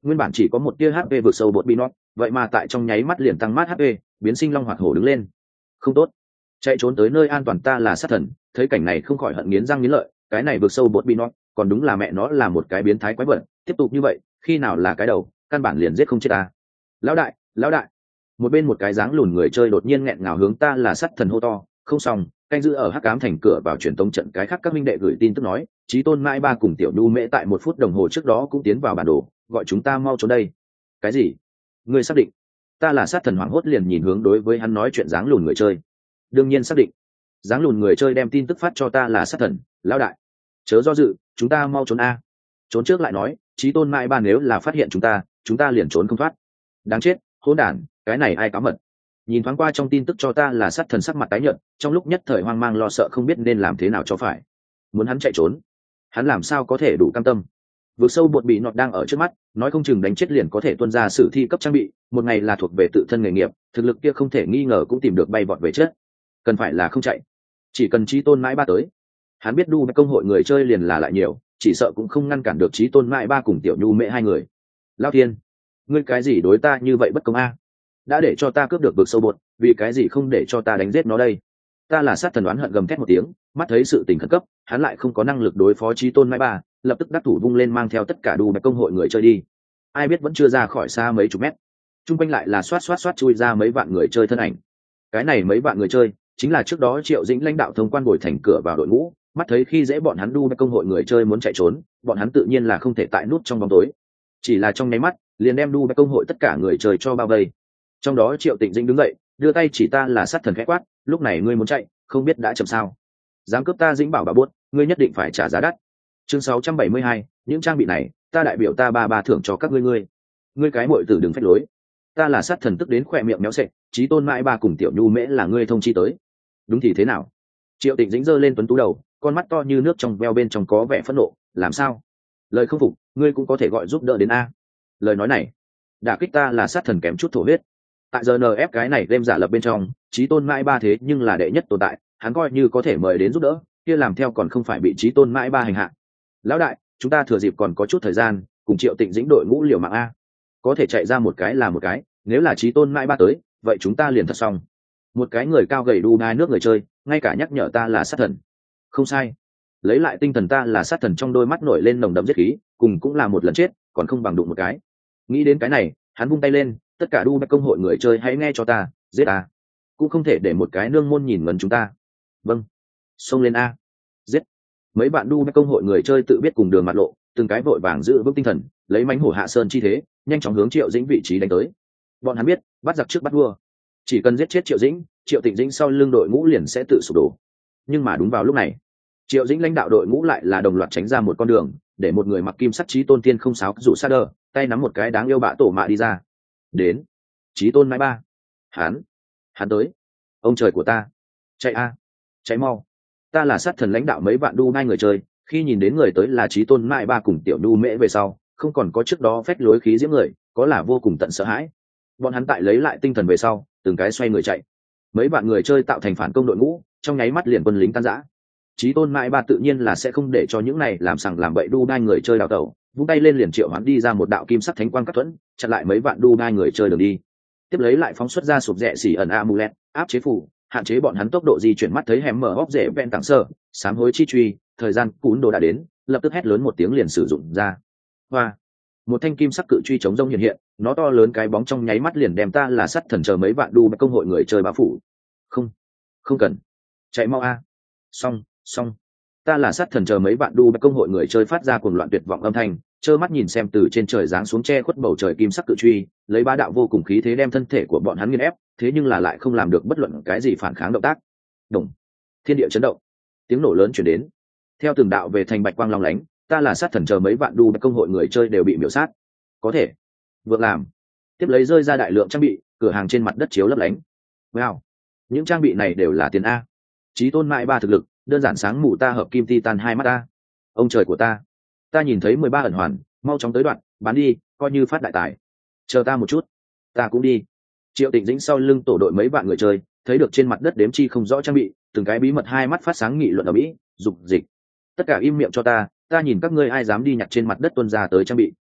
Nguyên bản chỉ có một tia hp vượt sâu bột bị nót, vậy mà tại trong nháy mắt liền tăng mát hp, biến sinh long hoạt hổ đứng lên. Không tốt, chạy trốn tới nơi an toàn. Ta là sát thần, thấy cảnh này không khỏi hận nghiến răng nghiến lợi. Cái này vượt sâu bột bị nót, còn đúng là mẹ nó là một cái biến thái quái vật. Tiếp tục như vậy, khi nào là cái đầu, căn bản liền giết không chết ta. Lão đại, lão đại! Một bên một cái dáng lùn người chơi đột nhiên nghẹn ngào hướng ta là sát thần hô to. Không xong, canh giữ ở hắc ám thành cửa vào truyền tống trận cái khác các minh đệ gửi tin tức nói, Chí Tôn Mãi Ba cùng Tiểu Nhu Mễ tại một phút đồng hồ trước đó cũng tiến vào bản đồ, gọi chúng ta mau trốn đây. Cái gì? Ngươi xác định? Ta là sát thần hoảng hốt liền nhìn hướng đối với hắn nói chuyện dáng lùn người chơi. Đương nhiên xác định. Dáng lùn người chơi đem tin tức phát cho ta là sát thần, lão đại. Chớ do dự, chúng ta mau trốn a. Trốn trước lại nói, Chí Tôn Mãi Ba nếu là phát hiện chúng ta, chúng ta liền trốn không thoát. Đáng chết, hỗn đản, cái này ai cáo mật. Nhìn thoáng qua trong tin tức cho ta là sát thần sắc mặt tái nhợt, trong lúc nhất thời hoang mang lo sợ không biết nên làm thế nào cho phải. Muốn hắn chạy trốn, hắn làm sao có thể đủ cam tâm. Vực sâu bột bị nọt đang ở trước mắt, nói không chừng đánh chết liền có thể tuân ra sử thi cấp trang bị, một ngày là thuộc về tự thân nghề nghiệp, thực lực kia không thể nghi ngờ cũng tìm được bay vọt về chết. Cần phải là không chạy, chỉ cần Chí Tôn Mãi Ba tới, hắn biết đu công hội người chơi liền là lại nhiều, chỉ sợ cũng không ngăn cản được Chí Tôn Mãi Ba cùng Tiểu Nhu Mễ hai người. Lão thiên, ngươi cái gì đối ta như vậy bất công a? Đã để cho ta cướp được vực sâu bột, vì cái gì không để cho ta đánh giết nó đây? Ta là sát thần đoán hận gầm thét một tiếng, mắt thấy sự tình khẩn cấp, hắn lại không có năng lực đối phó Chí Tôn Mãi Ba, lập tức đắc thủ vung lên mang theo tất cả đu công hội người chơi đi. Ai biết vẫn chưa ra khỏi xa mấy chục mét, trung quanh lại là xoát xoát xoát chui ra mấy vạn người chơi thân ảnh. Cái này mấy vạn người chơi chính là trước đó Triệu Dĩnh lãnh đạo thông quan bồi thành cửa vào đội ngũ, mắt thấy khi dễ bọn hắn đu công hội người chơi muốn chạy trốn, bọn hắn tự nhiên là không thể tại nút trong bóng tối, chỉ là trong nháy mắt liền đem đu công hội tất cả người chơi cho bao vây. Trong đó Triệu Tịnh Dĩnh đứng dậy, đưa tay chỉ ta là sát thần khẽ quát, lúc này ngươi muốn chạy, không biết đã chậm sao? Dám cướp ta Dĩnh bảo bà buốt, ngươi nhất định phải trả giá đắt. Chương sáu trăm bảy mươi hai, những trang bị này, ta đại biểu ta ba ba thưởng cho các ngươi ngươi. Ngươi cái muội tử đừng phách lối. Ta là sát thần tức đến khỏe miệng méo sệ, Chí Tôn Mãi Ba cùng Tiểu Nhu Mễ là ngươi thông chi tới. Đúng thì thế nào? Triệu Tịnh Dĩnh giơ lên tuấn tú đầu, con mắt to như nước trong veo bên trong có vẻ phẫn nộ, làm sao? Lời không phục, ngươi cũng có thể gọi giúp đỡ đến a. Lời nói này, đả kích ta là sát thần kém chút thổ huyết. Tại giờ en ép cái này đem giả lập bên trong, Chí Tôn Mãi Ba thế nhưng là đệ nhất tồn tại, hắn coi như có thể mời đến giúp đỡ, kia làm theo còn không phải bị Chí Tôn Mãi Ba hành hạ. Lão đại, chúng ta thừa dịp còn có chút thời gian, cùng Triệu Tịnh Dĩnh đội ngũ liều mạng a. Có thể chạy ra một cái là một cái, nếu là Chí Tôn Mãi Ba tới, vậy chúng ta liền thật xong. Một cái người cao gầy đu ngai nước người chơi, ngay cả nhắc nhở ta là sát thần. Không sai, lấy lại tinh thần ta là sát thần trong đôi mắt nổi lên nồng đậm giết khí, cùng cũng là một lần chết, còn không bằng đụng một cái. Nghĩ đến cái này, hắn vung tay lên, tất cả đu công hội người chơi hãy nghe cho ta, giết ta, cũng không thể để một cái nương môn nhìn ngấn chúng ta. Vâng, xông lên a, giết. Mấy bạn đu công hội người chơi tự biết cùng đường mặt lộ, từng cái vội vàng giữ vững tinh thần, lấy mánh hổ hạ sơn chi thế, nhanh chóng hướng Triệu Dĩnh vị trí đánh tới. Bọn hắn biết, bắt giặc trước bắt vua, chỉ cần giết chết Triệu Dĩnh, Triệu Tịnh Dĩnh sau lưng đội ngũ liền sẽ tự sụp đổ. Nhưng mà đúng vào lúc này, Triệu Dĩnh lãnh đạo đội ngũ lại là đồng loạt tránh ra một con đường, để một người mặc kim sắc Chí Tôn tiên không sáo rủ sát đờ, tay nắm một cái đáng yêu bạ tổ mạ đi ra. Đến, Chí Tôn Mãi Ba, hắn, hắn tới, ông trời của ta, chạy a, chạy mau. Ta là sát thần lãnh đạo mấy vạn đu nai người chơi, khi nhìn đến người tới là Chí Tôn Mãi Ba cùng Tiểu Nhu Mễ về sau, không còn có trước đó phách lối khí diễm người, có là vô cùng tận sợ hãi. Bọn hắn tại lấy lại tinh thần về sau, từng cái xoay người chạy. Mấy bạn người chơi tạo thành phản công đội ngũ, trong nháy mắt liền quân lính tan rã. Chí Tôn Mãi Ba tự nhiên là sẽ không để cho những này làm sằng làm bậy đu nai người chơi đào tẩu, vung tay lên liền triệu hoán đi ra một đạo kim sắc thánh quang cắt thuẫn, chặn lại mấy vạn đu nai người chơi đường đi. Tiếp lấy lại phóng xuất ra sụp rẽ xỉ ẩn amulet, áp chế phủ, hạn chế bọn hắn tốc độ di chuyển, mắt thấy hẻm mở óc rễ ven tảng sơ, sám hối chi truy, thời gian cún đồ đã đến, lập tức hét lớn một tiếng liền sử dụng ra. Hoa, một thanh kim sắc cự truy chống rông hiện hiện, nó to lớn cái bóng trong nháy mắt liền đem ta là sắt thần chờ mấy vạn đu công hội người chơi bao phủ. Không, không cần, chạy mau a. Xong, xong. Ta là sát thần chờ mấy bạn đu công hội người chơi phát ra cuồng loạn tuyệt vọng âm thanh, trơ mắt nhìn xem từ trên trời giáng xuống che khuất bầu trời kim sắc cự truy, lấy bá đạo vô cùng khí thế đem thân thể của bọn hắn nghiền ép, thế nhưng là lại không làm được bất luận cái gì phản kháng động tác. Đồng, thiên địa chấn động, tiếng nổ lớn truyền đến. Theo từng đạo về thành bạch quang long lánh, ta là sát thần chờ mấy bạn đu công hội người chơi đều bị miểu sát. Có thể, vượt làm. Tiếp lấy rơi ra đại lượng trang bị, cửa hàng trên mặt đất chiếu lấp lánh. Wow, những trang bị này đều là tiền a. Chí Tôn Mãi Ba thực lực, đơn giản sáng mù ta hợp kim titan hai mắt ta. Ông trời của ta, ta nhìn thấy mười ba ẩn hoàn, mau chóng tới đoạn, bán đi, coi như phát đại tài. Chờ ta một chút, ta cũng đi. Triệu Tịnh Dĩnh sau lưng tổ đội mấy bạn người chơi, thấy được trên mặt đất đếm chi không rõ trang bị, từng cái bí mật hai mắt phát sáng nghị luận ở mỹ, dục dịch. Tất cả im miệng cho ta, ta nhìn các ngươi ai dám đi nhặt trên mặt đất tuân ra tới trang bị.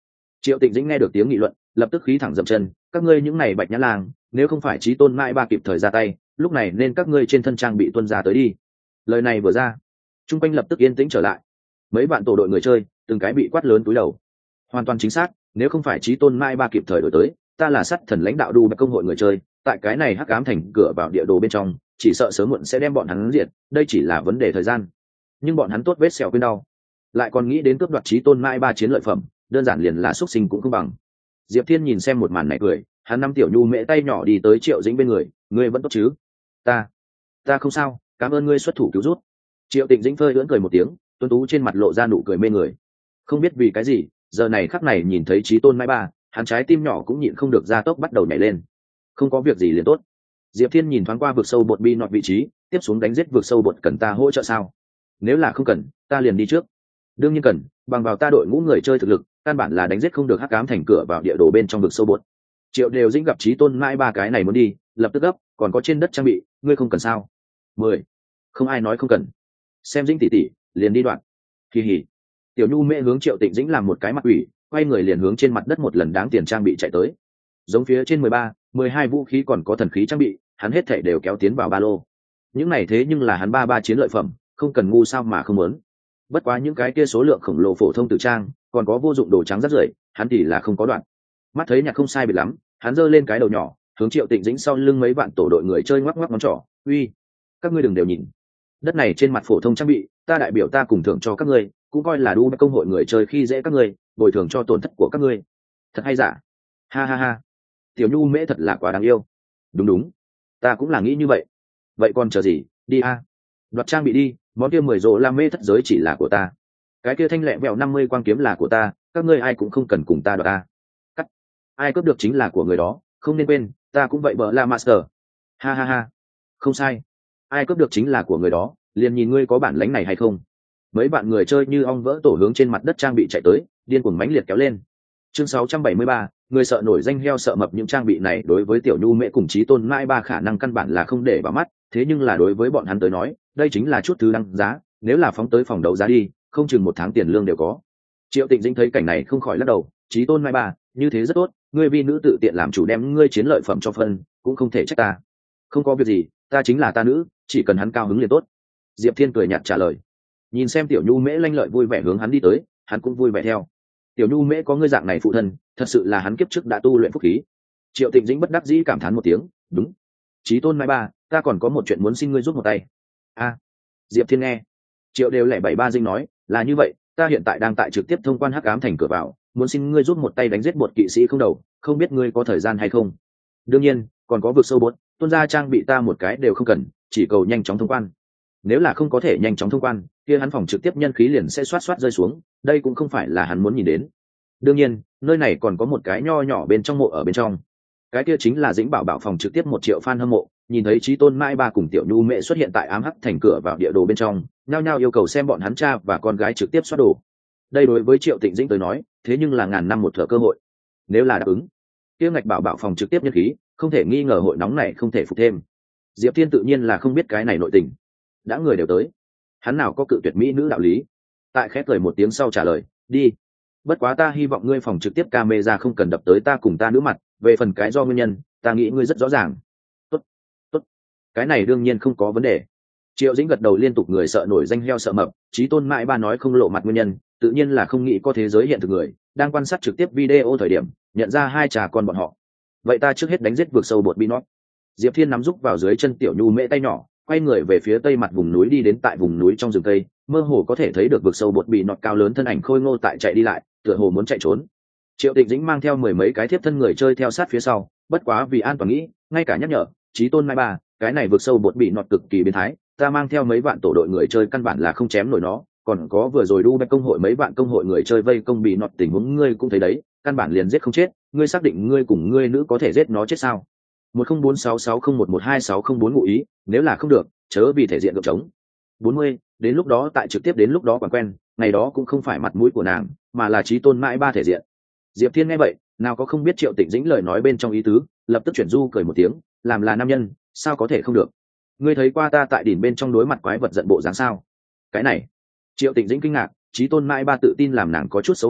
Triệu Tịnh Dĩnh nghe được tiếng nghị luận, lập tức khí thẳng dậm chân, các ngươi những này bạch nhã lang, nếu không phải Chí Tôn Mãi Ba kịp thời ra tay, lúc này nên các ngươi trên thân trang bị tuân ra tới đi. Lời này vừa ra, trung quanh lập tức yên tĩnh trở lại. Mấy bạn tổ đội người chơi, từng cái bị quát lớn túi đầu. Hoàn toàn chính xác, nếu không phải Chí Tôn Mãi Ba kịp thời đổi tới, ta là sắt thần lãnh đạo đu bạch công hội người chơi, tại cái này hắc ám thành cửa vào địa đồ bên trong, chỉ sợ sớm muộn sẽ đem bọn hắn diệt, đây chỉ là vấn đề thời gian. Nhưng bọn hắn tốt vết sẹo quên đau, lại còn nghĩ đến cướp đoạt Chí Tôn Mãi Ba chiến lợi phẩm, đơn giản liền là xuất sinh cũng không bằng. Diệp Thiên nhìn xem một màn này cười, hắn nắm tiểu nhu mễ tay nhỏ đi tới Triệu Dĩnh bên người, ngươi vẫn tốt chứ? Ta, ta không sao, cảm ơn ngươi xuất thủ cứu rút. Triệu Tịnh Dĩnh phơi lưỡn cười một tiếng, tuấn tú trên mặt lộ ra nụ cười mê người. Không biết vì cái gì, giờ này khắc này nhìn thấy Chí Tôn Mãi Ba, hắn trái tim nhỏ cũng nhịn không được ra tốc bắt đầu nhảy lên. Không có việc gì liền tốt. Diệp Thiên nhìn thoáng qua vực sâu bột bi nọt vị trí, tiếp xuống đánh giết vực sâu bột cần ta hỗ trợ sao? Nếu là không cần, ta liền đi trước. Đương nhiên cần, bằng vào ta đội ngũ người chơi thực lực, căn bản là đánh giết không được hắc ám thành cửa vào địa đồ bên trong vực sâu bột. Triệu đều dĩnh gặp Chí Tôn Mãi Ba cái này muốn đi, lập tức gấp, còn có trên đất trang bị, ngươi không cần sao? Mười, không ai nói không cần. Xem Dĩnh tỷ tỷ, liền đi đoạn. Kỳ hỉ. Tiểu Nhu mẹ hướng Triệu Tịnh Dĩnh làm một cái mặt ủy, quay người liền hướng trên mặt đất một lần đáng tiền trang bị chạy tới. Giống phía trên mười ba, mười hai vũ khí còn có thần khí trang bị, hắn hết thảy đều kéo tiến vào ba lô. Những này thế nhưng là hắn ba ba chiến lợi phẩm, không cần ngu sao mà không muốn. Bất quá những cái kia số lượng khổng lồ phổ thông tử trang, còn có vô dụng đồ trắng rất rưởi, hắn thì là không có đoạn. Mắt thấy nhạc không sai biệt lắm, hắn giơ lên cái đầu nhỏ, hướng Triệu Tịnh Dĩnh sau lưng mấy bạn tổ đội người chơi ngoắc ngoắc ngón trỏ, uy, các ngươi đừng đều nhìn. Đất này trên mặt phổ thông trang bị, ta đại biểu ta cùng thưởng cho các ngươi, cũng coi là đu công hội người chơi khi dễ các ngươi, bồi thường cho tổn thất của các ngươi. Thật hay giả? Ha ha ha. Tiểu Nhu mễ thật là quá đáng yêu. Đúng đúng, ta cũng là nghĩ như vậy. Vậy còn chờ gì, đi a. Đoạt trang bị đi, món kia mười rộ la mê thất giới chỉ là của ta. Cái kia thanh lẹ vẹo năm mươi quang kiếm là của ta, các ngươi ai cũng không cần cùng ta đoạt ta. Cắt. Ai cướp được chính là của người đó, không nên quên, ta cũng vậy bợ la master. Ha ha ha. Không sai. Ai cướp được chính là của người đó, liền nhìn ngươi có bản lĩnh này hay không. Mấy bạn người chơi như ong vỡ tổ hướng trên mặt đất trang bị chạy tới, điên cuồng mãnh liệt kéo lên. Chương sáu trăm bảy mươi ba, người sợ nổi danh heo sợ mập. Những trang bị này đối với Tiểu Nhu mẹ cùng Chí Tôn Mãi Ba khả năng căn bản là không để vào mắt, thế nhưng là đối với bọn hắn tới nói, đây chính là chút thứ đăng giá, nếu là phóng tới phòng đấu giá đi, không chừng một tháng tiền lương đều có. Triệu Tịnh Dĩnh thấy cảnh này không khỏi lắc đầu, Chí Tôn Mãi Ba, như thế rất tốt, ngươi vì nữ tự tiện làm chủ đem ngươi chiến lợi phẩm cho phân, cũng không thể trách ta. Không có việc gì, ta chính là ta nữ, chỉ cần hắn cao hứng liền tốt. Diệp Thiên cười nhạt trả lời. Nhìn xem Tiểu Nhu mễ lanh lợi vui vẻ hướng hắn đi tới, hắn cũng vui vẻ theo. Tiểu Nhu mễ có ngươi dạng này phụ thân, thật sự là hắn kiếp trước đã tu luyện phúc khí. Triệu Tịnh Dĩnh bất đắc dĩ cảm thán một tiếng, đúng. Chí Tôn Mãi Ba, ta còn có một chuyện muốn xin ngươi giúp một tay. A. Diệp Thiên nghe. Triệu đều lẻ bảy ba dinh nói, là như vậy, ta hiện tại đang tại trực tiếp thông quan hắc ám thành cửa vào, muốn xin ngươi giúp một tay đánh giết bột kỵ sĩ không đầu, không biết ngươi có thời gian hay không? Đương nhiên, còn có vực sâu bột, tuôn ra trang bị ta một cái đều không cần, chỉ cầu nhanh chóng thông quan. Nếu là không có thể nhanh chóng thông quan, kia hắn phòng trực tiếp nhân khí liền sẽ xoát xoát rơi xuống, đây cũng không phải là hắn muốn nhìn đến. Đương nhiên, nơi này còn có một cái nho nhỏ bên trong mộ ở bên trong. Cái kia chính là Dĩnh Bảo Bảo phòng trực tiếp một triệu fan hâm mộ, nhìn thấy Chí Tôn Mãi Ba cùng Tiểu Nhu mẹ xuất hiện tại ám hắc thành cửa vào địa đồ bên trong, nhao nhao yêu cầu xem bọn hắn cha và con gái trực tiếp xoát đồ. Đây đối với Triệu Tịnh Dĩnh tới nói, thế nhưng là ngàn năm một thở cơ hội. Nếu là đáp ứng, kia ngạch Bảo Bảo phòng trực tiếp nhân khí, không thể nghi ngờ hội nóng này không thể phục thêm. Diệp Thiên tự nhiên là không biết cái này nội tình, đã người đều tới, hắn nào có cự tuyệt mỹ nữ đạo lý. Tại khẽ cười một tiếng sau trả lời, đi. Bất quá ta hy vọng ngươi phòng trực tiếp camera không cần đập tới ta cùng ta nữ mặt, về phần cái do nguyên nhân, ta nghĩ ngươi rất rõ ràng. Tốt, tốt, cái này đương nhiên không có vấn đề. Triệu Dĩnh gật đầu liên tục, người sợ nổi danh heo sợ mập, Chí Tôn Mãi Ba nói không lộ mặt nguyên nhân, tự nhiên là không nghĩ có thế giới hiện thực người đang quan sát trực tiếp video thời điểm nhận ra hai trà con bọn họ. Vậy ta trước hết đánh giết vượt sâu bột bi nót. Diệp Thiên nắm giúp vào dưới chân Tiểu Nhu mễ tay nhỏ, quay người về phía tây mặt vùng núi đi đến. Tại vùng núi trong rừng cây, mơ hồ có thể thấy được vực sâu bột bị nọt cao lớn thân ảnh khôi ngô tại chạy đi lại, tựa hồ muốn chạy trốn. Triệu Tịnh Dĩnh mang theo mười mấy cái thiếp thân người chơi theo sát phía sau, bất quá vì an toàn nghĩ, ngay cả nhắc nhở, Chí Tôn Mãi Ba, cái này vực sâu bột bị nọt cực kỳ biến thái, ta mang theo mấy bạn tổ đội người chơi căn bản là không chém nổi nó, còn có vừa rồi đu bạch công hội mấy bạn công hội người chơi vây công bị nọt tình huống ngươi cũng thấy đấy, căn bản liền giết không chết, ngươi xác định ngươi cùng ngươi nữ có thể giết nó chết sao? một không bốn sáu sáu không một một hai sáu không bốn ngụ ý, nếu là không được, chớ vì thể diện gượng trống. bốn mươi, đến lúc đó tại trực tiếp đến lúc đó còn quen, ngày đó cũng không phải mặt mũi của nàng, mà là Chí Tôn Mãi Ba thể diện. Diệp Thiên nghe vậy, nào có không biết Triệu Tịnh Dĩnh lời nói bên trong ý tứ, lập tức chuyển du cười một tiếng, làm là nam nhân, sao có thể không được? Ngươi thấy qua ta tại đỉnh bên trong đối mặt quái vật giận bộ dáng sao? Cái này, Triệu Tịnh Dĩnh kinh ngạc, Chí Tôn Mãi Ba tự tin làm nàng có chút xấu hổ,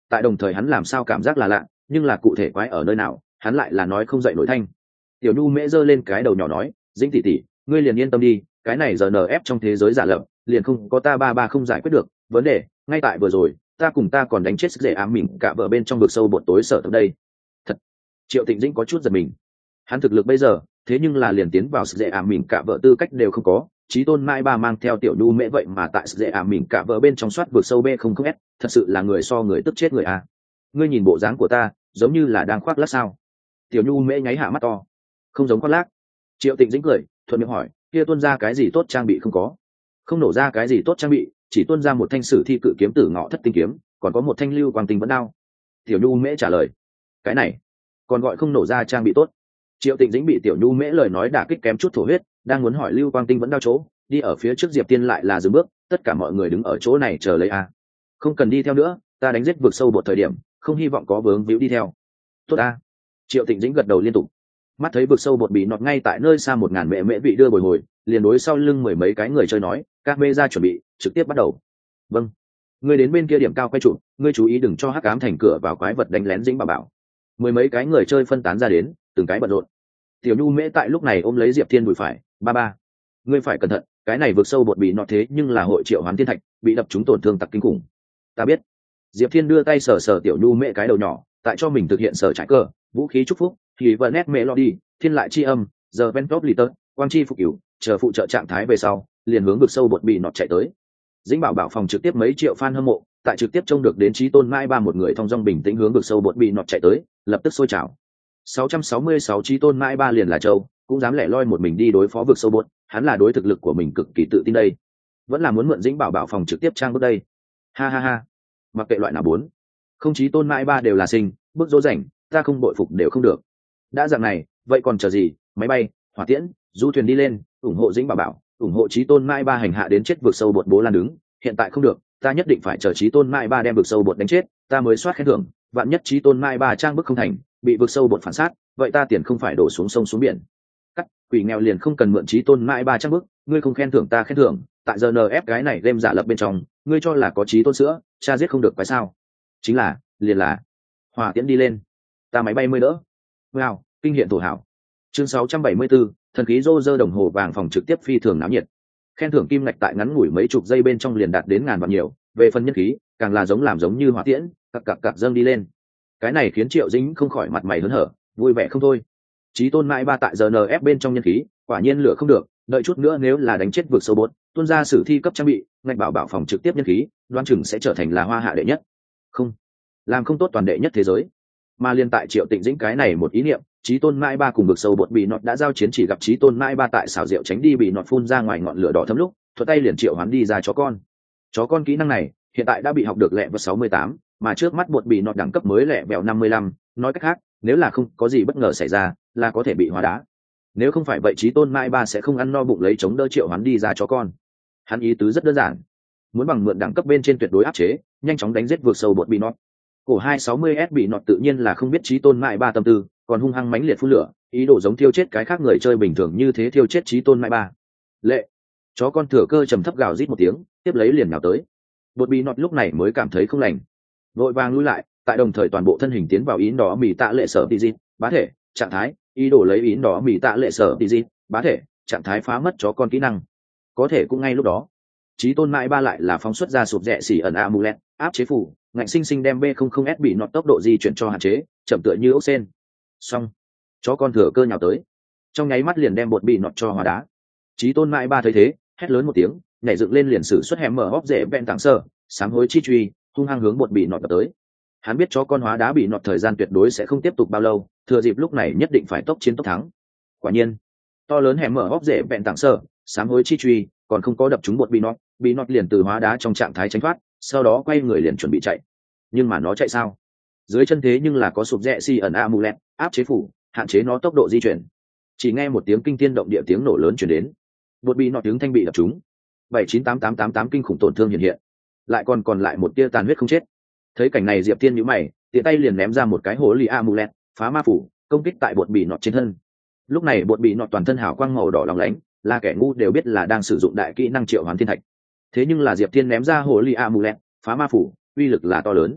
tại đồng thời hắn làm sao cảm giác là lạ, nhưng là cụ thể quái ở nơi nào hắn lại là nói không dậy nổi thanh. Tiểu nhu mễ giơ lên cái đầu nhỏ nói, Dĩnh tỷ tỷ, ngươi liền yên tâm đi, cái này giờ en ép trong thế giới giả lập liền không có ta ba ba không giải quyết được vấn đề. Ngay tại vừa rồi ta cùng ta còn đánh chết sức dễ ám mình cả vợ bên trong vực sâu bột tối sợ tới đây. Thật. Triệu Tịnh Dĩnh có chút giật mình. Hắn thực lực bây giờ thế nhưng là liền tiến vào sức dễ ám mình cả vợ tư cách đều không có. Chí tôn mai ba mang theo tiểu nhu mễ vậy mà tại sức dễ ám mình cả vợ bên trong soát vực sâu b không không s, thật sự là người so người tức chết người a. Ngươi nhìn bộ dáng của ta giống như là đang khoác lác sao? Tiểu nhu mễ nháy hạ mắt to. Không giống khoác lác. Triệu Tịnh Dĩnh cười thuận miệng hỏi, kia tuôn ra cái gì tốt trang bị không có? Không nổ ra cái gì tốt trang bị, chỉ tuôn ra một thanh sử thi cự kiếm tử ngọ thất tinh kiếm, còn có một thanh lưu quang tinh vẫn đao. Tiểu nhu mễ trả lời, cái này còn gọi không nổ ra trang bị tốt? Triệu Tịnh Dĩnh bị tiểu nhu mễ lời nói đả kích kém chút thổ huyết, đang muốn hỏi lưu quang tinh vẫn đao chỗ, đi ở phía trước Diệp Tiên lại là dừng bước, tất cả mọi người đứng ở chỗ này chờ lấy a. Không cần đi theo nữa, ta đánh giết vượt sâu một thời điểm, không hy vọng có vướng víu đi theo. Tốt a. Triệu Tịnh Dĩnh gật đầu liên tục. Mắt thấy vực sâu bột bị nọt ngay tại nơi xa một ngàn mẹ mẹ vị đưa bồi hồi, liền đối sau lưng mười mấy cái người chơi nói, các mê ra chuẩn bị trực tiếp bắt đầu. Vâng. Ngươi đến bên kia điểm cao quay trụ, ngươi chú ý đừng cho hắc ám thành cửa vào quái vật đánh lén Dĩnh bảo bảo. Mười mấy cái người chơi phân tán ra đến, từng cái bận rộn. Tiểu nhu mễ tại lúc này ôm lấy Diệp Thiên đùi phải, ba ba, ngươi phải cẩn thận, cái này vực sâu bột bị nọt thế nhưng là hội triệu hoán thiên thạch, bị đập trúng tổn thương tặc kinh khủng. Ta biết. Diệp Thiên đưa tay sờ sờ tiểu nhu mễ cái đầu nhỏ, tại cho mình thực hiện sở trải cờ, vũ khí chúc phúc thì vợ nét melody thiên lại chi âm giờ ventop litter quang chi phục cửu chờ phụ trợ trạng thái về sau liền hướng vực sâu bột bị nọt chạy tới. Dĩnh bảo bảo phòng trực tiếp mấy triệu fan hâm mộ tại trực tiếp trông được đến trí tôn mai ba một người thong dong bình tĩnh hướng vực sâu bột bị nọt chạy tới, lập tức sôi trào. sáu trăm sáu mươi sáu trí tôn mai ba liền là châu cũng dám lẻ loi một mình đi đối phó vực sâu bột, hắn là đối thực lực của mình cực kỳ tự tin đây, vẫn là muốn mượn Dĩnh bảo bảo phòng trực tiếp trang bước đây. Ha ha ha, mặc kệ loại nào bốn không trí tôn mai ba đều là sinh bước dỗ rảnh, ta không bội phục đều không được. Đã dạng này vậy còn chờ gì, máy bay hỏa tiễn du thuyền đi lên, ủng hộ Dĩnh bảo bảo, ủng hộ trí tôn mai ba hành hạ đến chết vực sâu bột bố lan đứng. Hiện tại không được, ta nhất định phải chờ trí tôn mai ba đem vực sâu bột đánh chết, ta mới soát khen thưởng. Vạn nhất trí tôn mai ba trang bức không thành, bị vực sâu bột phản sát, vậy ta tiền không phải đổ xuống sông xuống biển. Cắt, quỷ nghèo liền không cần mượn trí tôn mai ba trang bức, ngươi không khen thưởng ta khen thưởng. Tại giờ en ép cái này game giả lập bên trong, ngươi cho là có trí tôn sữa, cha giết không được phải sao? Chính là liền là hỏa tiễn đi lên, ta máy bay mới đỡ. Wow, kinh hiện thổ hảo. Chương sáu trăm bảy mươi 674, thần khí rô rơ đồng hồ vàng phòng trực tiếp phi thường náo nhiệt. Khen thưởng kim ngạch tại ngắn ngủi mấy chục giây bên trong liền đạt đến ngàn vạn nhiều, về phần nhân khí, càng là giống làm giống như hỏa tiễn, cặc cặc cặc dâng đi lên. Cái này khiến Triệu Dĩnh không khỏi mặt mày hớn hở, vui vẻ không thôi. Chí tôn mãi ba tại giờ en ép bên trong nhân khí, quả nhiên lửa không được, đợi chút nữa nếu là đánh chết vượt sâu bốt, tuôn ra sử thi cấp trang bị, ngạch bảo bảo phòng trực tiếp nhân khí, đoán chừng sẽ trở thành là hoa hạ đệ nhất. Không, làm không tốt toàn đệ nhất thế giới. Mà liên tại Triệu Tịnh Dĩnh cái này một ý niệm, Chí tôn mãi ba cùng vực sâu bột bị nọt đã giao chiến, chỉ gặp Chí tôn mãi ba tại xảo diệu tránh đi bị nọt phun ra ngoài ngọn lửa đỏ thấm lúc, thuận tay liền triệu hoán đi ra chó con. Chó con kỹ năng này hiện tại đã bị học được lẹ vào sáu mươi tám, mà trước mắt bột bị nọt đẳng cấp mới lẹ vẹo năm mươi lăm, nói cách khác, nếu là không có gì bất ngờ xảy ra, là có thể bị hóa đá. Nếu không phải vậy Chí tôn mãi ba sẽ không ăn no bụng lấy chống đỡ triệu hoán đi ra chó con. Hắn ý tứ rất đơn giản, muốn bằng mượn đẳng cấp bên trên tuyệt đối áp chế, nhanh chóng đánh giết vượt sâu bột bị nọt. Cổ hai sáu mươi S bị nọt tự nhiên là không biết Chí tôn mãi ba tâm tư, còn hung hăng mãnh liệt phun lửa, ý đồ giống thiêu chết cái khác người chơi bình thường như thế thiêu chết Chí tôn mãi ba. Lệ, chó con thừa cơ trầm thấp gào rít một tiếng, tiếp lấy liền nhào tới. Bột bị nọt lúc này mới cảm thấy không lành, vội vàng lui lại, tại đồng thời toàn bộ thân hình tiến vào ý đỏ mì tạ lệ sở tì dịt, bá thể trạng thái, ý đồ lấy ý đỏ mì tạ lệ sở tì dịt, bá thể trạng thái phá mất chó con kỹ năng. Có thể cũng ngay lúc đó, Chí tôn mãi ba lại là phóng xuất ra sụp rẽ xỉ ẩn amulet, áp chế phủ, ngạnh sinh sinh đem B không không S bị nọt tốc độ di chuyển cho hạn chế, chậm tựa như ốc sen. Xong, chó con thừa cơ nhào tới, trong nháy mắt liền đem bột bị nọt cho hóa đá. Chí tôn mãi ba thấy thế, hét lớn một tiếng, nhảy dựng lên liền sử xuất hẻm mở hốc dễ ven tảng sơ, sám hối chi truy, hung hăng hướng bột bị nọt đập tới. Hắn biết chó con hóa đá bị nọt thời gian tuyệt đối sẽ không tiếp tục bao lâu, thừa dịp lúc này nhất định phải tốc chiến tốc thắng. Quả nhiên, to lớn hẻm mở hốc dễ ven tảng sơ, sám hối chi truy, còn không có đập trúng bột bị nọt, bị nọt liền từ hóa đá trong trạng thái tránh thoát, sau đó quay người liền chuẩn bị chạy. Nhưng mà nó chạy sao? Dưới chân thế nhưng là có sụp rẽ xi ẩn amulet, áp chế phủ, hạn chế nó tốc độ di chuyển. Chỉ nghe một tiếng kinh thiên động địa tiếng nổ lớn truyền đến, bột bị nọt tiếng thanh bị đập trúng, bảy chín tám tám tám tám kinh khủng tổn thương hiện hiện, lại còn còn lại một tia tàn huyết không chết. Thấy cảnh này Diệp Tiên nhíu mày, tiện tay liền ném ra một cái hồ lì amulet, phá ma phủ, công kích tại bột bị nọt trên thân. Lúc này bột bị nọt toàn thân hào quang màu đỏ lóng lánh, là kẻ ngu đều biết là đang sử dụng đại kỹ năng triệu hoán thiên thạch. Thế nhưng là Diệp Thiên ném ra hồ lì amulet, phá ma phủ, uy lực là to lớn.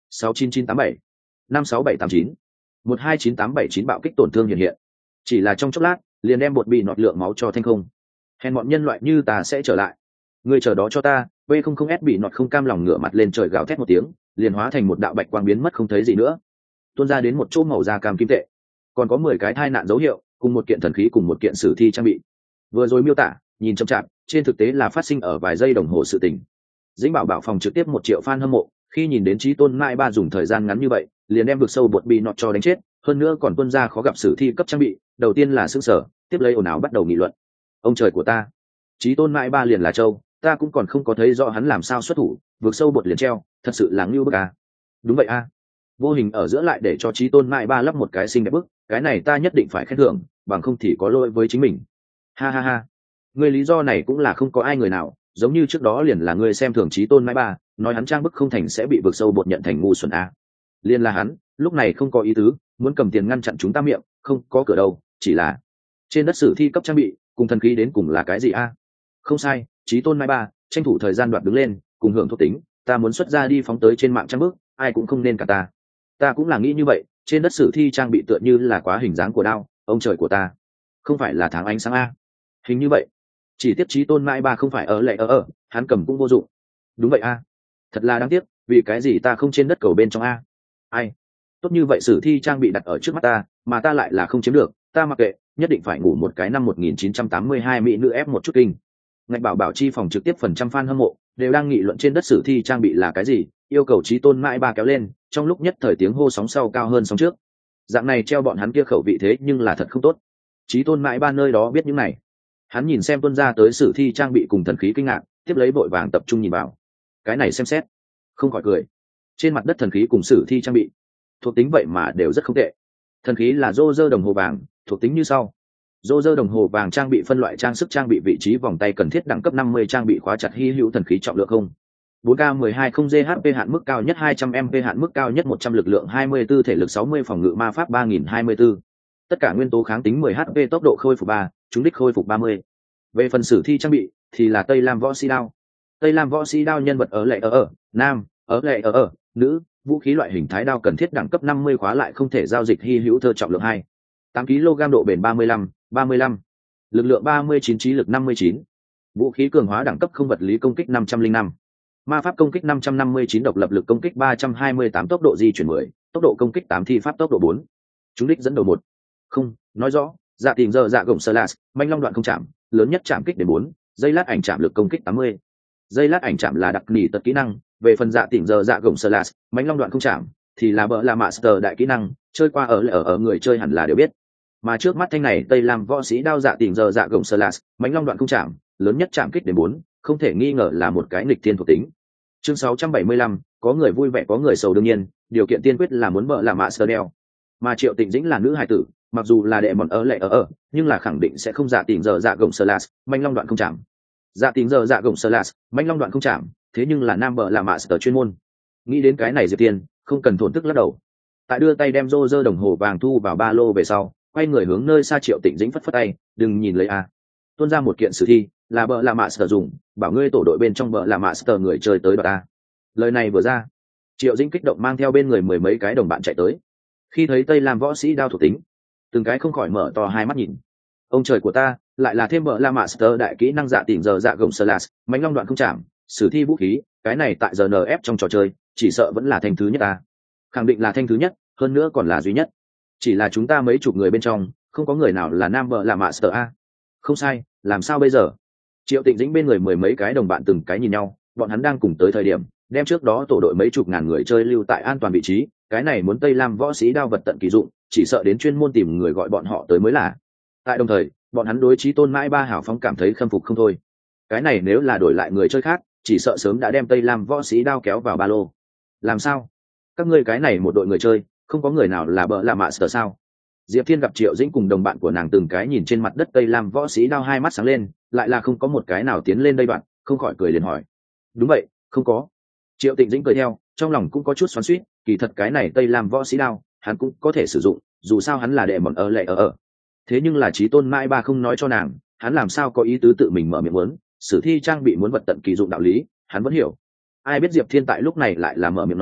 sáu chín chín tám bảy năm sáu bảy tám chín một hai chín tám bảy chín bạo kích tổn thương hiện hiện, chỉ là trong chốc lát liền đem bột bị nọt lượng máu cho thanh không. Hèn bọn nhân loại như ta sẽ trở lại, người chờ đó cho ta. V không không S bị nọt không cam lòng ngửa mặt lên trời gào thét một tiếng, liền hóa thành một đạo bạch quang biến mất không thấy gì nữa, tuôn ra đến một chỗ màu da cam kim tệ, còn có mười cái thai nạn dấu hiệu, cùng một kiện thần khí cùng một kiện sử thi trang bị. Vừa rồi miêu tả nhìn chậm chạp, trên thực tế là phát sinh ở vài giây đồng hồ sự tình. Dĩnh bảo bảo phòng trực tiếp một triệu fan hâm mộ, khi nhìn đến Chí Tôn Mai Ba dùng thời gian ngắn như vậy liền đem vực sâu bột bị nọt cho đánh chết, hơn nữa còn tuôn ra khó gặp sử thi cấp trang bị, đầu tiên là sững sờ, tiếp lấy ồn ào bắt đầu nghị luận. Ông trời của ta, Chí Tôn Mai Ba liền là châu, ta cũng còn không có thấy rõ hắn làm sao xuất thủ, vực sâu bột liền treo, thật sự là ngưu bức à. Đúng vậy a, à. Vô hình ở giữa lại để cho Chí Tôn Mai Ba lắp một cái xinh đẹp bức, cái này ta nhất định phải khen thưởng, bằng không thì có lỗi với chính mình. Ha ha ha, người lý do này cũng là không có ai người nào, giống như trước đó liền là người xem thường Chí Tôn Mai Ba, nói hắn trang bức không thành sẽ bị vực sâu bột nhận thành ngu xuẩn a. Liên là hắn, lúc này không có ý tứ, muốn cầm tiền ngăn chặn chúng ta miệng, không có cửa đâu, chỉ là trên đất sử thi cấp trang bị, cùng thần khí đến cùng là cái gì a? Không sai, Chí Tôn Mai Ba, tranh thủ thời gian đoạt đứng lên, cùng hưởng thuộc tính, ta muốn xuất ra đi phóng tới trên mạng trang bức, ai cũng không nên cả ta. Ta cũng là nghĩ như vậy, trên đất sử thi trang bị tựa như là quá hình dáng của đao, ông trời của ta, không phải là tháng ánh sáng a. Hình như vậy, chỉ tiếp Chí Tôn Mai Ba không phải ở lệ ở ở, hắn cầm cũng vô dụng. Đúng vậy a, thật là đáng tiếc, vì cái gì ta không trên đất cầu bên trong a? Ai, tốt như vậy sử thi trang bị đặt ở trước mắt ta, mà ta lại là không chiếm được, ta mặc kệ, nhất định phải ngủ một cái năm một nghìn chín trăm tám mươi hai mỹ nữ ép một chút kinh. Ngạch bảo bảo chi phòng trực tiếp phần trăm fan hâm mộ đều đang nghị luận trên đất sử thi trang bị là cái gì, yêu cầu Chí Tôn Mai Ba kéo lên, trong lúc nhất thời tiếng hô sóng sau cao hơn sóng trước. Dạng này treo bọn hắn kia khẩu vị thế nhưng là thật không tốt. Chí Tôn Mai Ba nơi đó biết những này, hắn nhìn xem tuân ra tới sử thi trang bị cùng thần khí kinh ngạc, tiếp lấy vội vàng tập trung nhìn vào. Cái này xem xét, không khỏi cười. Trên mặt đất thần khí cùng sử thi trang bị, thuộc tính vậy mà đều rất không tệ. Thần khí là rô rơ đồng hồ vàng, thuộc tính như sau. Rô rơ đồng hồ vàng trang bị phân loại trang sức trang bị vị trí vòng tay cần thiết đẳng cấp năm mươi trang bị khóa chặt hy hữu thần khí trọng lượng không bốn K mười hai không G H P hạn mức cao nhất hai trăm M P hạn mức cao nhất một trăm lực lượng hai mươi tư thể lực sáu mươi phòng ngự ma pháp ba nghìn hai mươi tư. Tất cả nguyên tố kháng tính mười H P tốc độ khôi phục ba, trúng đích khôi phục ba mươi. Về phần sử thi trang bị thì là Tây Lam Võ Sĩ Đao. Tây Lam Võ Sĩ Đao nhân vật ở lệ ở ở, nam, ở lệ ở ở, nữ, vũ khí loại hình thái đao cần thiết đẳng cấp năm mươi khóa lại không thể giao dịch hy hữu thơ trọng lượng hai, tám ki lô gam độ bền ba mươi lăm, ba mươi lăm, lực lượng ba mươi chín, trí lực năm mươi chín. Vũ khí cường hóa đẳng cấp không vật lý công kích năm trăm linh năm, ma pháp công kích năm trăm năm mươi chín, độc lập lực công kích ba trăm hai mươi tám, tốc độ di chuyển mười, tốc độ công kích tám, thi pháp tốc độ bốn. Chúng đích dẫn đầu một. Không, nói rõ, dạ tìm giờ dạ gồng sơ lạt, manh long đoạn không chạm, lớn nhất chạm kích đến bốn, dây lát ảnh chạm lực công kích tám mươi. Dây lát ảnh chạm là đặc nỉ tật kỹ năng, về phần dạ tìm giờ dạ gồng sơ lạt, manh long đoạn không chạm thì là bợ là master đại kỹ năng, chơi qua ở ở ở người chơi hẳn là đều biết. Mà trước mắt thanh này Tây Lam Võ Sĩ Đao dạ tìm giờ dạ gồng sơ lạt, mánh long đoạn không chạm, lớn nhất chạm kích đến bốn, không thể nghi ngờ là một cái nghịch thiên thuộc tính. Chương sáu trăm bảy mươi lăm, có người vui vẻ có người sầu, đương nhiên điều kiện tiên quyết là muốn bợ là master đeo. Mà Triệu Tịnh Dĩnh là nữ hài tử, mặc dù là đệ mọn ở lệ ở ở, nhưng là khẳng định sẽ không dạ tìm giờ dạ gồng sơ lạt, mánh long đoạn không chạm. Dạ tìm giờ dạ gồng sơ lạt, mánh long đoạn không chạm, thế nhưng là nam bợ là master chuyên môn. Nghĩ đến cái này Diệp Tiên không cần thổn thức lắc đầu. Tại đưa tay đem rô rơ đồng hồ vàng thu vào ba lô về sau, quay người hướng nơi xa Triệu Tịnh Dĩnh phất phất tay, đừng nhìn lấy a. Tuôn ra một kiện sử thi, là bợ là master dùng, bảo ngươi tổ đội bên trong bợ là master người chơi tới đoạt ta. Lời này vừa ra, Triệu Dĩnh kích động mang theo bên người mười mấy cái đồng bạn chạy tới. Khi thấy Tây Lam Võ Sĩ Đao thuộc tính, từng cái không khỏi mở to hai mắt nhìn. Ông trời của ta, lại là thêm bợ là master đại kỹ năng dạ tìm giờ dạ gồng slash, mánh long đoạn không chạm, sử thi vũ khí, cái này tại giờ en ép trong trò chơi, chỉ sợ vẫn là thanh thứ nhất ta. Khẳng định là thanh thứ nhất, hơn nữa còn là duy nhất. Chỉ là chúng ta mấy chục người bên trong, không có người nào là nam bợ là master a. Không sai, làm sao bây giờ? Triệu Tịnh Dĩnh bên người mười mấy cái đồng bạn từng cái nhìn nhau, bọn hắn đang cùng tới thời điểm, đem trước đó tổ đội mấy chục ngàn người chơi lưu tại an toàn vị trí, cái này muốn Tây Lam Võ Sĩ Đao vật tận kỳ dụng, chỉ sợ đến chuyên môn tìm người gọi bọn họ tới mới là. Tại đồng thời, bọn hắn đối Chí Tôn Mãi Ba hảo phóng cảm thấy khâm phục không thôi. Cái này nếu là đổi lại người chơi khác, chỉ sợ sớm đã đem Tây Lam Võ Sĩ Đao kéo vào ba lô. Làm sao? Các ngươi cái này một đội người chơi, không có người nào là bợ là master sao? Diệp Thiên gặp Triệu Dĩnh cùng đồng bạn của nàng từng cái nhìn trên mặt đất Tây Lam Võ Sĩ Đao, hai mắt sáng lên, lại là không có một cái nào tiến lên đây đoạn, không khỏi cười liền hỏi. Đúng vậy, không có. Triệu Tịnh Dĩnh cười theo, trong lòng cũng có chút xoắn xuýt, kỳ thật cái này Tây Lam Võ Sĩ Đao, hắn cũng có thể sử dụng, dù sao hắn là đệ mọn ở lệ ở ở. Thế nhưng là Chí Tôn Mãi Ba không nói cho nàng, hắn làm sao có ý tứ tự mình mở miệng muốn, sử thi trang bị muốn vật tận kỳ dụng đạo lý, hắn vẫn hiểu. Ai biết Diệp Thiên tại lúc này lại là mở miệng nói,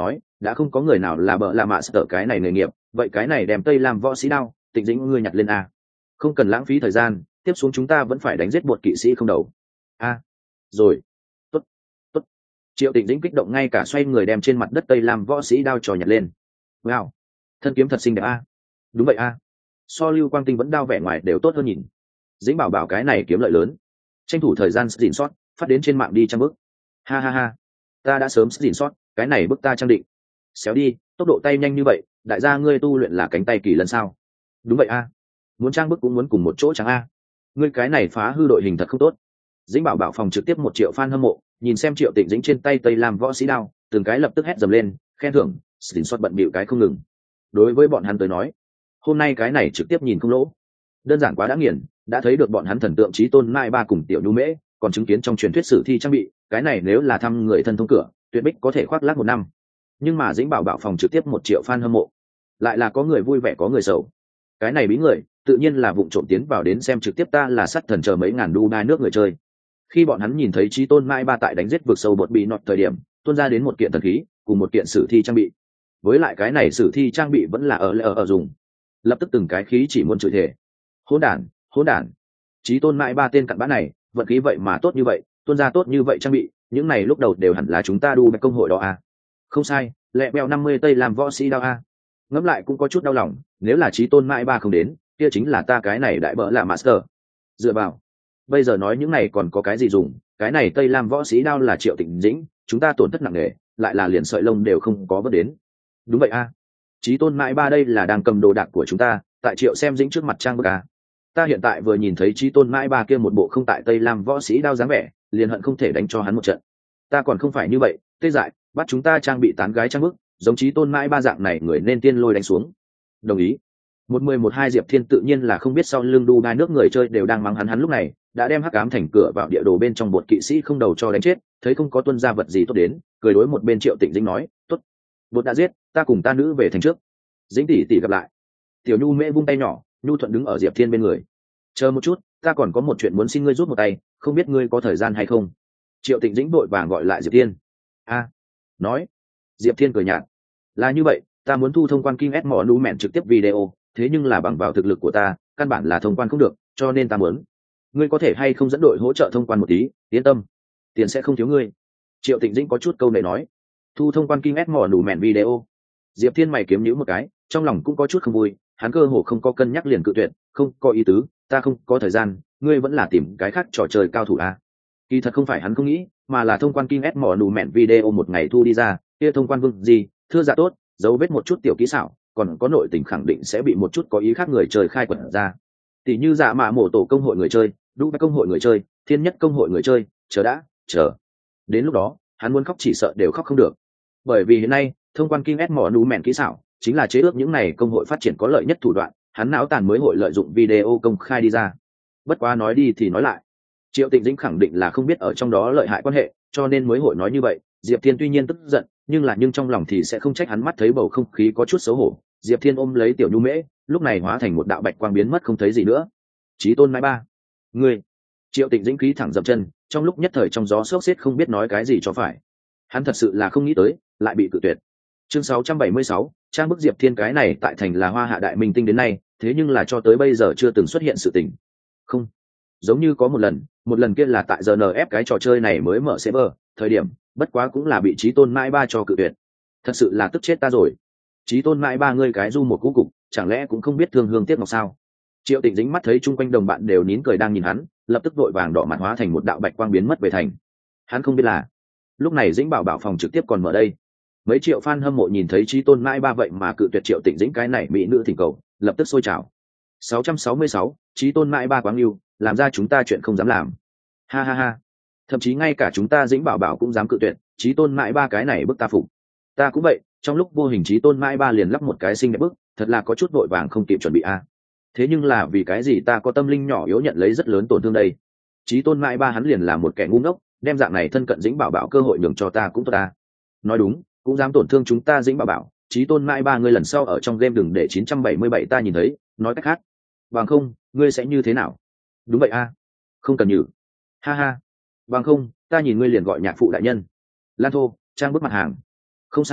đã không có người nào là bợ là mạ sở cái này nghề nghiệp, vậy cái này đem tây làm võ sĩ đao, Tịnh Dĩnh ngươi nhặt lên a. Không cần lãng phí thời gian, tiếp xuống chúng ta vẫn phải đánh giết bột kỵ sĩ không đầu. A. Rồi. Tốt. Tốt. Triệu Tịnh Dĩnh kích động ngay cả xoay người đem trên mặt đất tây làm võ sĩ đao trò nhặt lên. Wow. Thân kiếm thật xinh đẹp a. Đúng vậy a. So Lưu Quang Tinh vẫn đao vẻ ngoài đều tốt hơn nhìn. Dĩnh bảo bảo cái này kiếm lợi lớn. Tranh thủ thời gian xỉn sót, phát đến trên mạng đi trang bức. Ha ha ha. Ta đã sớm xỉn sót, cái này bức ta trang định. Xéo đi, tốc độ tay nhanh như vậy, đại gia ngươi tu luyện là cánh tay kỳ lần sao? Đúng vậy a. Muốn trang bức cũng muốn cùng một chỗ chẳng a. Ngươi cái này phá hư đội hình thật không tốt. Dĩnh bảo bảo phòng trực tiếp một triệu fan hâm mộ, nhìn xem Triệu Tịnh Dĩnh trên tay tây làm võ sĩ đao, từng cái lập tức hét dầm lên, khen thưởng, xỉn sót bận bịu cái không ngừng. Đối với bọn hắn tới nói, hôm nay cái này trực tiếp nhìn không lỗ. Đơn giản quá đã nghiền, đã thấy được bọn hắn thần tượng chí tôn Mai Ba cùng Tiểu Nhu Mễ, còn chứng kiến trong truyền thuyết sử thi trang bị, cái này nếu là thăm người thân thông cửa, tuyệt bích có thể khoác lác một năm. Nhưng mà Dĩnh bảo bảo phòng trực tiếp một triệu fan hâm mộ, lại là có người vui vẻ có người sầu. Cái này bí người, tự nhiên là vụng trộm tiến vào đến xem trực tiếp ta là sắt thần chờ mấy ngàn đu đai nước người chơi. Khi bọn hắn nhìn thấy chí tôn Mai Ba tại đánh giết vực sâu bột bị nọt thời điểm, tuôn ra đến một kiện thần khí, cùng một kiện sử thi trang bị. Với lại cái này sử thi trang bị vẫn là ở ở, ở dùng. Lập tức từng cái khí chỉ muốn chửi thề. Hỗn đản, hỗn đản. Chí tôn Mai Ba tên cặn bã này, vận khí vậy mà tốt như vậy, tuôn ra tốt như vậy trang bị, những này lúc đầu đều hẳn là chúng ta đu công hội đó à. Không sai, lẹ bèo năm mươi tây làm võ sĩ đao a. Ngẫm lại cũng có chút đau lòng, nếu là chí tôn Mai Ba không đến, kia chính là ta cái này đại bỡ là master. Dựa vào, bây giờ nói những này còn có cái gì dùng, cái này tây lam võ sĩ đao là Triệu Tịnh Dĩnh, chúng ta tổn thất nặng nề, lại là liền sợi lông đều không có vớt đến. Đúng vậy a. Chí tôn Mai Ba đây là đang cầm đồ đạc của chúng ta, tại Triệu xem Dĩnh trước mặt trang bức a. Ta hiện tại vừa nhìn thấy chí tôn Mai Ba kia một bộ không tại tây lam võ sĩ đao dáng vẻ, liền hận không thể đánh cho hắn một trận. Ta còn không phải như vậy, tê dại, bắt chúng ta trang bị tán gái trang bức, giống chí tôn Mai Ba dạng này người nên tiên lôi đánh xuống. Đồng ý. Một mười một hai Diệp Thiên tự nhiên là không biết sau lưng đu đai nước người chơi đều đang mắng hắn hắn lúc này đã đem hắc ám thành cửa vào địa đồ bên trong bột kỵ sĩ không đầu cho đánh chết, thấy không có tuân ra vật gì tốt đến, cười đối một bên Triệu Tịnh Dĩnh nói, tốt, bột đã giết, ta cùng ta nữ về thành trước. Dĩnh tỷ tỷ gặp lại. Tiểu Nhu Mễ vung tay nhỏ, Nhu Thuận đứng ở Diệp Thiên bên người. Chờ một chút, ta còn có một chuyện muốn xin ngươi rút một tay, không biết ngươi có thời gian hay không? Triệu Tịnh Dĩnh vội vàng gọi lại Diệp Thiên. A, nói. Diệp Thiên cười nhạt, là như vậy, ta muốn thu thông quan King S mỏ nú mẹn trực tiếp video, thế nhưng là bằng vào thực lực của ta, căn bản là thông quan không được, cho nên ta muốn, ngươi có thể hay không dẫn đội hỗ trợ thông quan một tí, yên tâm, tiền sẽ không thiếu ngươi. Triệu Tịnh Dĩnh có chút câu này nói, thu thông quan King S mỏ nú mẹn video. Diệp Thiên mày kiếm nhíu một cái, trong lòng cũng có chút không vui, hắn cơ hồ không có cân nhắc liền cự tuyệt, không có ý tứ, ta không có thời gian, ngươi vẫn là tìm cái khác trò chơi cao thủ a. Kỳ thật không phải hắn không nghĩ, mà là thông quan King S mỏ nú mẹn video một ngày thu đi ra, kia thông quan vương gì, thưa dạ tốt, dấu vết một chút tiểu kỹ xảo, còn có nội tình khẳng định sẽ bị một chút có ý khác người chơi khai quật ra. Tỷ như dạ mạ mổ tổ công hội người chơi, đu công hội người chơi, thiên nhất công hội người chơi, chờ đã, chờ. Đến lúc đó, hắn muốn khóc chỉ sợ đều khóc không được. Bởi vì hiện nay, thông quan King S mỏ nú mẹn kỹ xảo, chính là chế ước những này công hội phát triển có lợi nhất thủ đoạn, hắn não tàn mới hội lợi dụng video công khai đi ra. Bất quá nói đi thì nói lại, Triệu Tịnh Dĩnh khẳng định là không biết ở trong đó lợi hại quan hệ, cho nên mới hội nói như vậy. Diệp Thiên tuy nhiên tức giận, nhưng là nhưng trong lòng thì sẽ không trách hắn, mắt thấy bầu không khí có chút xấu hổ. Diệp Thiên ôm lấy Tiểu Nhu Mễ, lúc này hóa thành một đạo bạch quang biến mất không thấy gì nữa. Chí tôn Mai Ba, ngươi. Triệu Tịnh Dĩnh khí thẳng dậm chân, trong lúc nhất thời trong gió xốc xếp không biết nói cái gì cho phải. Hắn thật sự là không nghĩ tới, lại bị cự tuyệt. Chương sáu trăm bảy mươi sáu, trang bức Diệp Thiên cái này tại thành là Hoa Hạ đại minh tinh đến nay, thế nhưng là cho tới bây giờ chưa từng xuất hiện sự tình. Không, giống như có một lần, một lần kia là tại giờ en ép cái trò chơi này mới mở server, thời điểm, bất quá cũng là bị Chí tôn Mai Ba cho cự tuyệt. Thật sự là tức chết ta rồi. Chí tôn Mai Ba ngươi cái du một cú cục, chẳng lẽ cũng không biết thương hương tiếc ngọc sao? Triệu Tịnh Dĩnh mắt thấy chung quanh đồng bạn đều nín cười đang nhìn hắn, lập tức vội vàng đỏ mặt hóa thành một đạo bạch quang biến mất về thành. Hắn không biết là, lúc này Dĩnh bảo bảo phòng trực tiếp còn mở đây. Mấy triệu fan hâm mộ nhìn thấy Chí tôn Mai Ba vậy mà cự tuyệt Triệu Tịnh Dĩnh cái này mỹ nữ thỉnh cầu, lập tức sôi trào. sáu trăm sáu mươi sáu, Chí tôn Mai Ba quáng yêu, làm ra chúng ta chuyện không dám làm. Ha ha ha. Thậm chí ngay cả chúng ta Dĩnh bảo bảo cũng dám cự tuyệt, Chí tôn Mai Ba cái này bức ta phục. Ta cũng vậy, trong lúc vô hình Chí tôn Mai Ba liền lắp một cái xinh đẹp bức, thật là có chút vội vàng không kịp chuẩn bị a. Thế nhưng là vì cái gì ta có tâm linh nhỏ yếu nhận lấy rất lớn tổn thương đây? Chí tôn Mai Ba hắn liền là một kẻ ngu ngốc, đem dạng này thân cận Dĩnh bảo bảo cơ hội nhường cho ta cũng tốt ta. Nói đúng, cũng dám tổn thương chúng ta Dĩnh bảo bảo, Chí tôn Mai Ba ngươi lần sau ở trong game đừng để chín trăm bảy mươi bảy ta nhìn thấy, nói cách khác, bằng không, ngươi sẽ như thế nào? Đúng vậy a, không cần nhử. Ha ha, bằng không, ta nhìn ngươi liền gọi nhạc phụ đại nhân. Lan thô, trang bức mặt hàng. Không sai,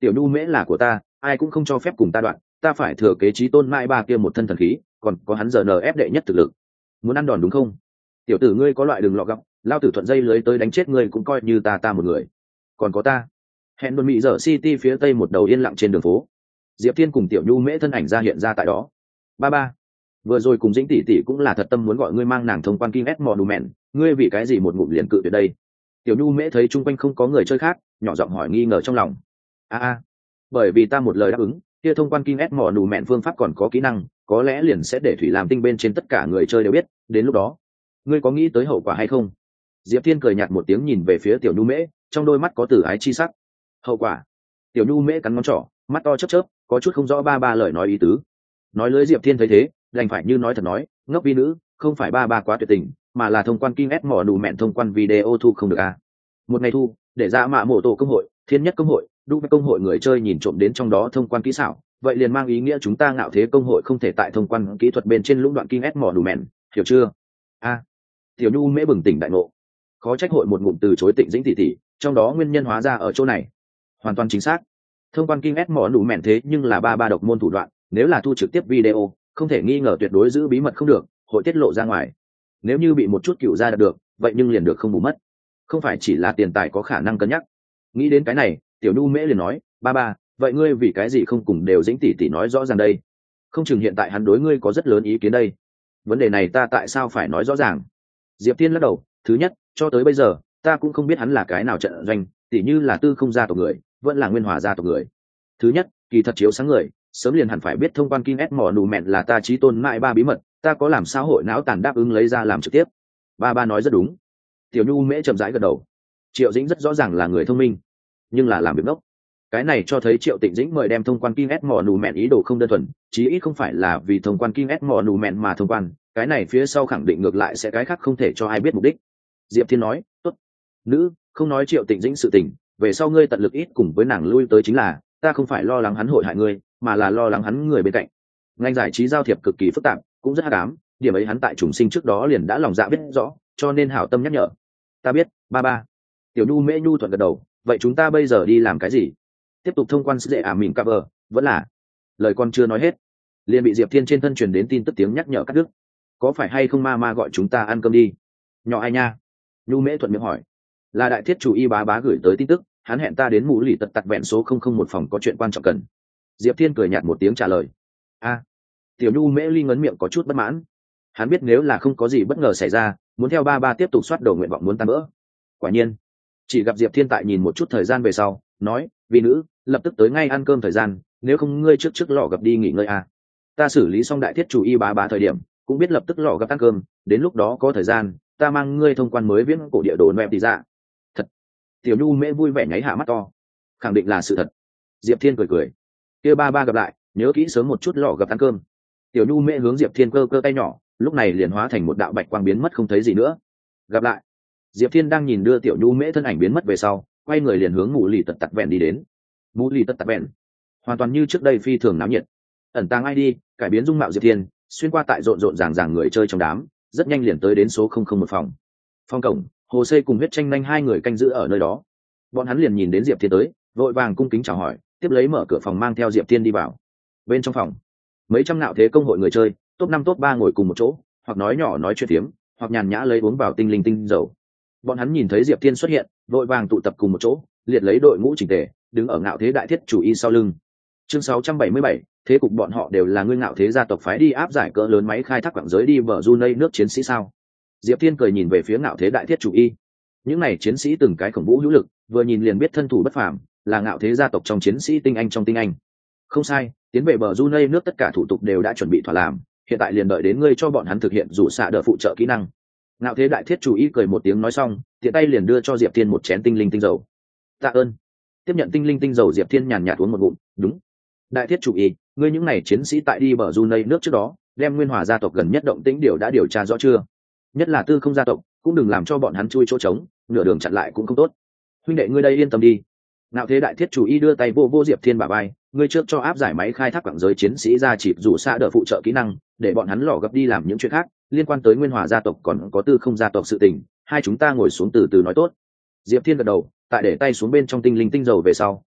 tiểu nhu mễ là của ta, ai cũng không cho phép cùng ta đoạn, ta phải thừa kế chí tôn mãi ba kia một thân thần khí, còn có hắn giờ ép đệ nhất thực lực. Muốn ăn đòn đúng không? Tiểu tử ngươi có loại đừng lọ gọc, lao tử thuận dây lưới tới đánh chết ngươi cũng coi như ta ta một người. Còn có ta. Hẹn đồn mỹ dở City phía tây một đầu yên lặng trên đường phố. Diệp Thiên cùng tiểu nhu mễ thân ảnh ra hiện ra tại đó. Ba ba. Vừa rồi cùng Dĩnh tỷ tỷ cũng là thật tâm muốn gọi ngươi mang nàng thông quan King S Monument, ngươi vì cái gì một ngụm liền cự tuyệt đây? Tiểu nhu mễ thấy chung quanh không có người chơi khác, nhỏ giọng hỏi nghi ngờ trong lòng. A a, bởi vì ta một lời đáp ứng, kia thông quan King S Monument phương pháp còn có kỹ năng, có lẽ liền sẽ để thủy làm tinh bên trên tất cả người chơi đều biết, đến lúc đó, ngươi có nghĩ tới hậu quả hay không? Diệp Thiên cười nhạt một tiếng nhìn về phía tiểu nhu mễ, trong đôi mắt có tử ái chi sắc. Hậu quả? Tiểu nhu mễ cắn ngón trỏ, mắt to chớp chớp, có chút không rõ ba ba lời nói ý tứ. Nói lưới Diệp Thiên thấy thế, đành phải như nói thật nói, ngốc vi nữ, không phải ba ba quá tuyệt tình, mà là thông quan King S Monument thông quan video thu không được à? Một ngày thu, để ra mạ mổ tổ công hội, thiên nhất công hội, đu công hội người chơi nhìn trộm đến trong đó thông quan kỹ xảo, vậy liền mang ý nghĩa chúng ta ngạo thế công hội không thể tại thông quan kỹ thuật bên trên lũng đoạn King S Monument, hiểu chưa? A. À, tiểu nhu mễ bừng tỉnh đại ngộ, khó trách hội một ngụm từ chối Tịnh Dĩnh tỷ tỷ, trong đó nguyên nhân hóa ra ở chỗ này. Hoàn toàn chính xác. Thông quan King S Monument thế nhưng là ba ba độc môn thủ đoạn, nếu là thu trực tiếp video, không thể nghi ngờ tuyệt đối giữ bí mật không được, hội tiết lộ ra ngoài. Nếu như bị một chút cựu ra đạt được, vậy nhưng liền được không bù mất. Không phải chỉ là tiền tài có khả năng cân nhắc. Nghĩ đến cái này, tiểu nhu mễ liền nói, ba ba, vậy ngươi vì cái gì không cùng đều Dĩnh tỷ tỷ nói rõ ràng đây? Không chừng hiện tại hắn đối ngươi có rất lớn ý kiến đây. Vấn đề này ta tại sao phải nói rõ ràng? Diệp Thiên lắc đầu, thứ nhất, cho tới bây giờ, ta cũng không biết hắn là cái nào trận doanh, tỉ như là tư không gia tộc người, vẫn là nguyên hòa gia tộc người. Thứ nhất, kỳ thật chiếu sáng người, sớm liền hẳn phải biết thông quan King S Monument là ta chí tôn mãi ba bí mật, ta có làm sao hội não tàn đáp ứng lấy ra làm trực tiếp. Ba ba nói rất đúng. Tiểu nhu mễ chậm rãi gật đầu. Triệu Dĩnh rất rõ ràng là người thông minh, nhưng là làm việc ngốc. Cái này cho thấy Triệu Tịnh Dĩnh mời đem thông quan King S Monument ý đồ không đơn thuần, chí ít không phải là vì thông quan King S Monument mà thông quan, cái này phía sau khẳng định ngược lại sẽ cái khác không thể cho ai biết mục đích. Diệp Thiên nói, tốt. Nữ, không nói Triệu Tịnh Dĩnh sự tình, về sau ngươi tận lực ít cùng với nàng lui tới chính là, ta không phải lo lắng hắn hội hại ngươi, mà là lo lắng hắn người bên cạnh. Ngành giải trí giao thiệp cực kỳ phức tạp, cũng rất hắc ám, điểm ấy hắn tại trùng sinh trước đó liền đã lòng dạ biết rõ, cho nên hảo tâm nhắc nhở. Ta biết, ba ba. Tiểu nhu mễ nhu thuận gật đầu, vậy chúng ta bây giờ đi làm cái gì? Tiếp tục thông quan dễ ả mình cover, vẫn là. Lời con chưa nói hết, liền bị Diệp Thiên trên thân truyền đến tin tức tiếng nhắc nhở cắt đứt. Có phải hay không ma ma gọi chúng ta ăn cơm đi? Nhỏ ai nha? Nhu mễ thuận miệng hỏi. Là đại thiết chủ y bá bá gửi tới tin tức, hắn hẹn ta đến mũ lì tật tặc vẹn số không không một phòng có chuyện quan trọng cần. Diệp Thiên cười nhạt một tiếng trả lời. A. Tiểu nhu mễ ly ngấn miệng có chút bất mãn. Hắn biết nếu là không có gì bất ngờ xảy ra, muốn theo ba ba tiếp tục soát đầu nguyện vọng muốn tan vỡ. Quả nhiên, chỉ gặp Diệp Thiên tại nhìn một chút thời gian về sau, nói, vì nữ, lập tức tới ngay ăn cơm thời gian, nếu không ngươi trước trước lọ gặp đi nghỉ ngơi à. Ta xử lý xong đại thiết chủ y bá bá thời điểm, cũng biết lập tức lọ gặp ăn cơm, đến lúc đó có thời gian, ta mang ngươi thông quan mới viễn cổ địa đồ web thì ra. Thật. Tiểu nhu mễ vui vẻ nháy hạ mắt to. Khẳng định là sự thật. Diệp Thiên cười cười. Kia ba ba gặp lại, nhớ kỹ sớm một chút lọ gặp ăn cơm. Tiểu nhu mễ hướng Diệp Thiên cơ cơ tay nhỏ, lúc này liền hóa thành một đạo bạch quang biến mất không thấy gì nữa. Gặp lại. Diệp Thiên đang nhìn đưa tiểu nhu mễ thân ảnh biến mất về sau, quay người liền hướng mũ lì tật tặc vẹn đi đến. Mũ lì tật tặc vẹn, hoàn toàn như trước đây phi thường náo nhiệt. Ẩn tàng i đê, cải biến dung mạo Diệp Thiên, xuyên qua tại rộn rộn ràng ràng người chơi trong đám, rất nhanh liền tới đến số không không một phòng. Phòng cổng, Hồ Xây cùng Huyết Tranh Nhanh hai người canh giữ ở nơi đó. Bọn hắn liền nhìn đến Diệp Thiên tới, vội vàng cung kính chào hỏi, tiếp lấy mở cửa phòng mang theo Diệp Thiên đi vào. Bên trong phòng, mấy trăm nạo thế công hội người chơi, top năm top ba ngồi cùng một chỗ, hoặc nói nhỏ nói chuyện phiếm, hoặc nhàn nhã lấy uống vào tinh linh tinh dầu. Bọn hắn nhìn thấy Diệp Thiên xuất hiện, vội vàng tụ tập cùng một chỗ, liệt lấy đội ngũ chỉnh tề, đứng ở ngạo thế đại thiết chủ y sau lưng. Chương sáu trăm bảy mươi bảy, thế cục bọn họ đều là ngươi ngạo thế gia tộc phái đi áp giải cỡ lớn máy khai thác quảng giới đi vở Junei nước chiến sĩ sao? Diệp Thiên cười nhìn về phía ngạo thế đại thiết chủ y. Những này chiến sĩ từng cái khổng vũ hữu lực, vừa nhìn liền biết thân thủ bất phàm, là ngạo thế gia tộc trong chiến sĩ tinh anh trong tinh anh. Không sai, tiến về bờ Junei nước tất cả thủ tục đều đã chuẩn bị thỏa làm, hiện tại liền đợi đến ngươi cho bọn hắn thực hiện rủ xạ đỡ phụ trợ kỹ năng. Ngạo thế đại thiết chủ y cười một tiếng nói xong, tiện tay liền đưa cho Diệp Thiên một chén tinh linh tinh dầu. Tạ ơn. Tiếp nhận tinh linh tinh dầu, Diệp Thiên nhàn nhạt uống một ngụm, đúng. Đại thiết chủ y, ngươi những này chiến sĩ tại đi bờ Junei nước trước đó, đem nguyên hòa gia tộc gần nhất động tĩnh điều đã điều tra rõ chưa? Nhất là tư không gia tộc, cũng đừng làm cho bọn hắn chui chỗ trống, nửa đường chặn lại cũng không tốt. Huynh đệ ngươi đây yên tâm đi. Ngạo thế đại thiết chủ y đưa tay vô vô Diệp Thiên bả vai, ngươi trước cho áp giải máy khai thác quảng giới chiến sĩ ra chịp rủ xa đỡ phụ trợ kỹ năng, để bọn hắn lò gấp đi làm những chuyện khác, liên quan tới nguyên hòa gia tộc còn có tư không gia tộc sự tình, hai chúng ta ngồi xuống từ từ nói tốt. Diệp Thiên gật đầu, tại để tay xuống bên trong tinh linh tinh dầu về sau,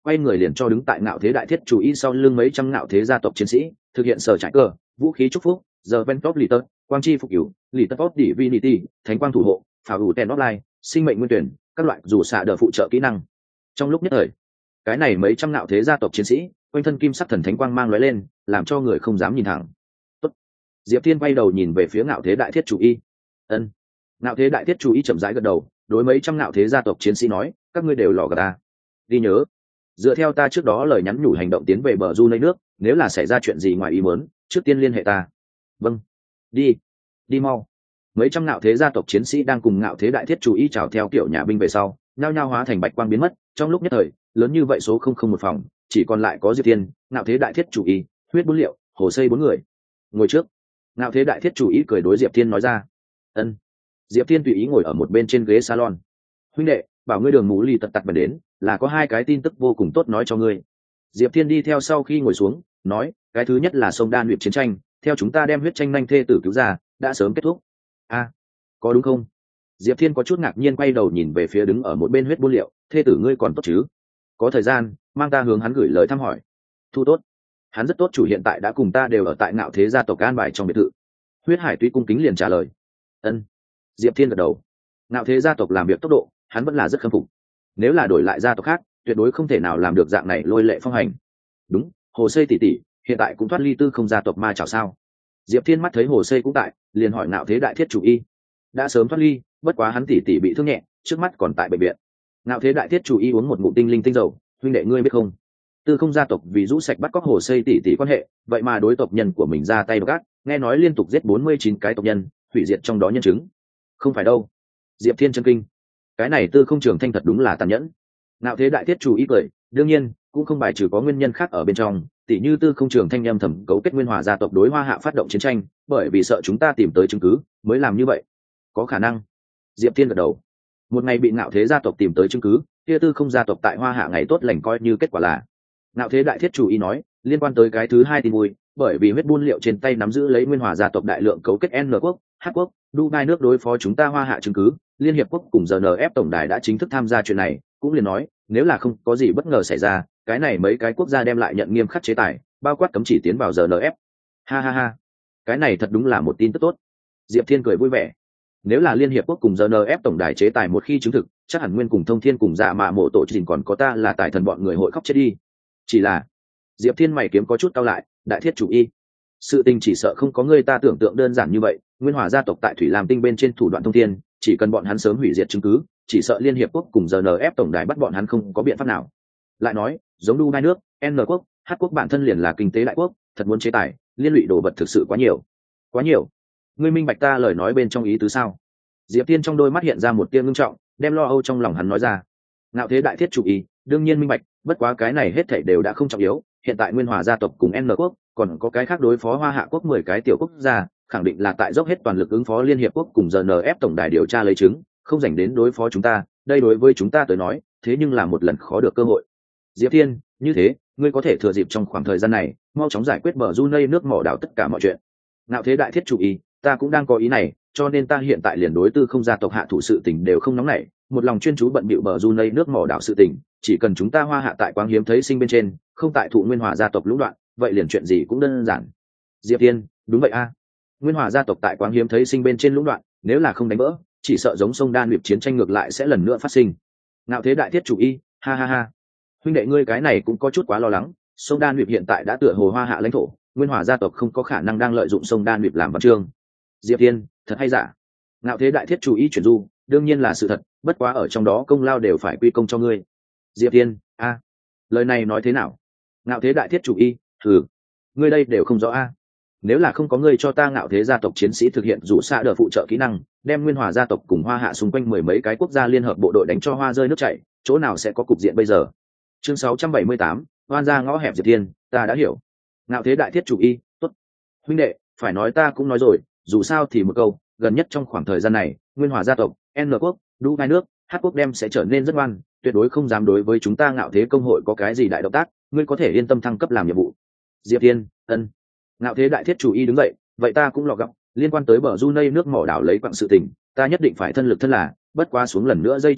quay người liền cho đứng tại ngạo thế đại thiết chủ y sau lưng mấy trăm ngạo thế gia tộc chiến sĩ thực hiện sở trải cờ vũ khí chúc phúc giờ ven top lì tật quang chi phục cửu lì tật top divinity thánh quang thủ hộ phá ủ ten offline sinh mệnh nguyên tuyển các loại dù xạ đờ phụ trợ kỹ năng. Trong lúc nhất thời cái này mấy trăm ngạo thế gia tộc chiến sĩ quanh thân kim sắc thần thánh quang mang lóe lên làm cho người không dám nhìn thẳng. Tốt. Diệp Thiên quay đầu nhìn về phía ngạo thế đại thiết chủ y. Ân. Ngạo thế đại thiết chủ y chậm rãi gật đầu đối mấy trăm ngạo thế gia tộc chiến sĩ nói các ngươi đều lò gà ta đi nhớ dựa theo ta trước đó lời nhắn nhủ hành động tiến về bờ du lấy nước, nếu là xảy ra chuyện gì ngoài ý muốn trước tiên liên hệ ta. Vâng. Đi đi mau. Mấy trăm ngạo thế gia tộc chiến sĩ đang cùng ngạo thế đại thiết chủ y chào theo kiểu nhà binh về sau nhao nhao hóa thành bạch quang biến mất. Trong lúc nhất thời lớn như vậy số không không một phòng chỉ còn lại có Diệp Thiên, ngạo thế đại thiết chủ y, huyết bốn liệu, hồ xây bốn người. Ngồi trước. Ngạo thế đại thiết chủ y cười đối Diệp Thiên nói ra. Ân. Diệp Thiên tùy ý ngồi ở một bên trên ghế salon. Huynh đệ, bảo ngươi đường mũ lì tật tật bẩn đến là có hai cái tin tức vô cùng tốt nói cho ngươi. Diệp Thiên đi theo sau khi ngồi xuống nói cái thứ nhất là sông đan luyện chiến tranh theo chúng ta đem huyết tranh nhanh thê tử cứu ra đã sớm kết thúc. A, à, có đúng không? Diệp Thiên có chút ngạc nhiên quay đầu nhìn về phía đứng ở một bên huyết buôn liệu thê tử ngươi còn tốt chứ? Có thời gian mang ta hướng hắn gửi lời thăm hỏi. Thu tốt. Hắn rất tốt chủ hiện tại đã cùng ta đều ở tại ngạo thế gia tộc an bài trong biệt thự. Huyết hải tuy cung kính liền trả lời. Ân. Diệp Thiên gật đầu. Ngạo thế gia tộc làm việc tốc độ hắn vẫn là rất khâm phục, nếu là đổi lại gia tộc khác tuyệt đối không thể nào làm được dạng này lôi lệ phong hành. Đúng, hồ xây tỷ tỷ hiện tại cũng thoát ly tư không gia tộc ma chảo sao? Diệp Thiên mắt thấy hồ xây cũng tại liền hỏi ngạo thế đại thiết chủ y. Đã sớm thoát ly, bất quá hắn tỷ tỷ bị thương nhẹ trước mắt còn tại bệnh viện. Ngạo thế đại thiết chủ y uống một ngụm tinh linh tinh dầu. Huynh đệ ngươi biết không, tư không gia tộc vì rũ sạch bắt cóc hồ xây tỷ tỷ quan hệ vậy mà đối tộc nhân của mình ra tay độc ác, nghe nói liên tục giết bốn mươi chín cái tộc nhân hủy diệt trong đó nhân chứng. Không phải đâu. Diệp Thiên chân kinh. Cái này tư không trường thanh thật đúng là tàn nhẫn. Ngạo thế đại thiết chủ ý cười đương nhiên cũng không bài trừ có nguyên nhân khác ở bên trong, tỉ như tư không trường thanh âm thầm cấu kết nguyên hòa gia tộc đối hoa hạ phát động chiến tranh bởi vì sợ chúng ta tìm tới chứng cứ mới làm như vậy. Có khả năng. Diệp Thiên gật đầu. Một ngày bị ngạo thế gia tộc tìm tới chứng cứ kia tư không gia tộc tại hoa hạ ngày tốt lành coi như kết quả là. Ngạo thế đại thiết chủ ý nói liên quan tới cái thứ hai tin vui bởi vì huyết buôn liệu trên tay nắm giữ lấy nguyên hòa gia tộc đại lượng cấu kết N quốc H quốc Dubai nước đối phó chúng ta hoa hạ chứng cứ, liên hiệp quốc cùng giê en ép tổng đài đã chính thức tham gia chuyện này, cũng liền nói nếu là không có gì bất ngờ xảy ra cái này mấy cái quốc gia đem lại nhận nghiêm khắc chế tài bao quát cấm chỉ tiến vào giê en ép. Ha ha ha, cái này thật đúng là một tin tức tốt. Diệp Thiên cười vui vẻ. Nếu là liên hiệp quốc cùng giê en ép tổng đài chế tài một khi chứng thực chắc hẳn nguyên cùng thông thiên cùng dạ mạ mộ tổ trình còn có ta là tài thần bọn người hội khóc chết đi. Chỉ là Diệp Thiên mày kiếm có chút cao lại, đại thiết chủ y, sự tình chỉ sợ không có người ta tưởng tượng đơn giản như vậy. Nguyên hòa gia tộc tại thủy lam tinh bên trên thủ đoạn thông thiên, chỉ cần bọn hắn sớm hủy diệt chứng cứ chỉ sợ liên hiệp quốc cùng giê en ép tổng đài bắt bọn hắn không có biện pháp nào. Lại nói giống Dubai nước N quốc H quốc bản thân liền là kinh tế đại quốc, thật muốn chế tài liên lụy đồ vật thực sự quá nhiều quá nhiều. Ngươi minh bạch ta lời nói bên trong ý tứ sao? Diệp Tiên trong đôi mắt hiện ra một tia ngưng trọng, đem lo âu trong lòng hắn nói ra. Ngạo thế đại thiết chủ ý đương nhiên minh bạch, bất quá cái này hết thảy đều đã không trọng yếu. Hiện tại nguyên hòa gia tộc cùng N quốc còn có cái khác đối phó hoa hạ quốc mười cái tiểu quốc gia, khẳng định là tại dốc hết toàn lực ứng phó liên hiệp quốc cùng giê en ép tổng đài điều tra lấy chứng, không dành đến đối phó chúng ta. Đây đối với chúng ta tới nói thế nhưng là một lần khó được cơ hội. Diệp Thiên, như thế ngươi có thể thừa dịp trong khoảng thời gian này mau chóng giải quyết bờ Brunei nước mỏ đảo tất cả mọi chuyện. Ngạo thế đại thiết chủ ý, ta cũng đang có ý này, cho nên ta hiện tại liền đối tư không gia tộc hạ thủ sự tình đều không nóng nảy, một lòng chuyên chú bận bịu bờ Brunei nước mỏ đảo sự tình, chỉ cần chúng ta hoa hạ tại quang hiếm thấy sinh bên trên, không tại thụ nguyên hòa gia tộc lũng đoạn, vậy liền chuyện gì cũng đơn giản. Diệp Thiên, đúng vậy a. Nguyên hòa gia tộc tại quang hiếm thấy sinh bên trên lũng đoạn, nếu là không đánh vỡ, chỉ sợ giống sông Đan Liệp chiến tranh ngược lại sẽ lần nữa phát sinh. Ngạo thế đại thiết chủ y, ha ha ha. Huynh đệ ngươi cái này cũng có chút quá lo lắng, sông Đan Liệp hiện tại đã tựa hồ hoa hạ lãnh thổ, nguyên hòa gia tộc không có khả năng đang lợi dụng sông Đan Liệp làm văn chương. Diệp Thiên, thật hay giả? Ngạo thế đại thiết chủ ý chuyển du, đương nhiên là sự thật, bất quá ở trong đó công lao đều phải quy công cho ngươi. Diệp Thiên, a, à, lời này nói thế nào? Ngạo thế đại thiết chủ y, thử, ngươi đây đều không rõ a. À. Nếu là không có ngươi cho ta ngạo thế gia tộc chiến sĩ thực hiện rủ xạ đỡ phụ trợ kỹ năng, đem nguyên hòa gia tộc cùng hoa hạ xung quanh mười mấy cái quốc gia liên hợp bộ đội đánh cho hoa rơi nước chảy, chỗ nào sẽ có cục diện bây giờ? Chương sáu trăm bảy mươi tám, hoan ra ngõ hẹp Diệp Thiên, ta đã hiểu. Ngạo thế đại thiết chủ y, tốt. Huynh đệ, phải nói ta cũng nói rồi, dù sao thì một câu, gần nhất trong khoảng thời gian này, nguyên hòa gia tộc, N quốc, Dubai nước, H quốc đem sẽ trở nên rất ngoan, tuyệt đối không dám đối với chúng ta ngạo thế công hội có cái gì đại động tác, ngươi có thể yên tâm thăng cấp làm nhiệm vụ. Diệp Thiên, ân. Ngạo thế đại thiết chủ y đứng dậy, vậy ta cũng lọ gọng, liên quan tới bờ Brunei nước mỏ đảo lấy quặng sự tình, ta nhất định phải thân lực thân là, bất quá xuống lần nữa dây trước đó,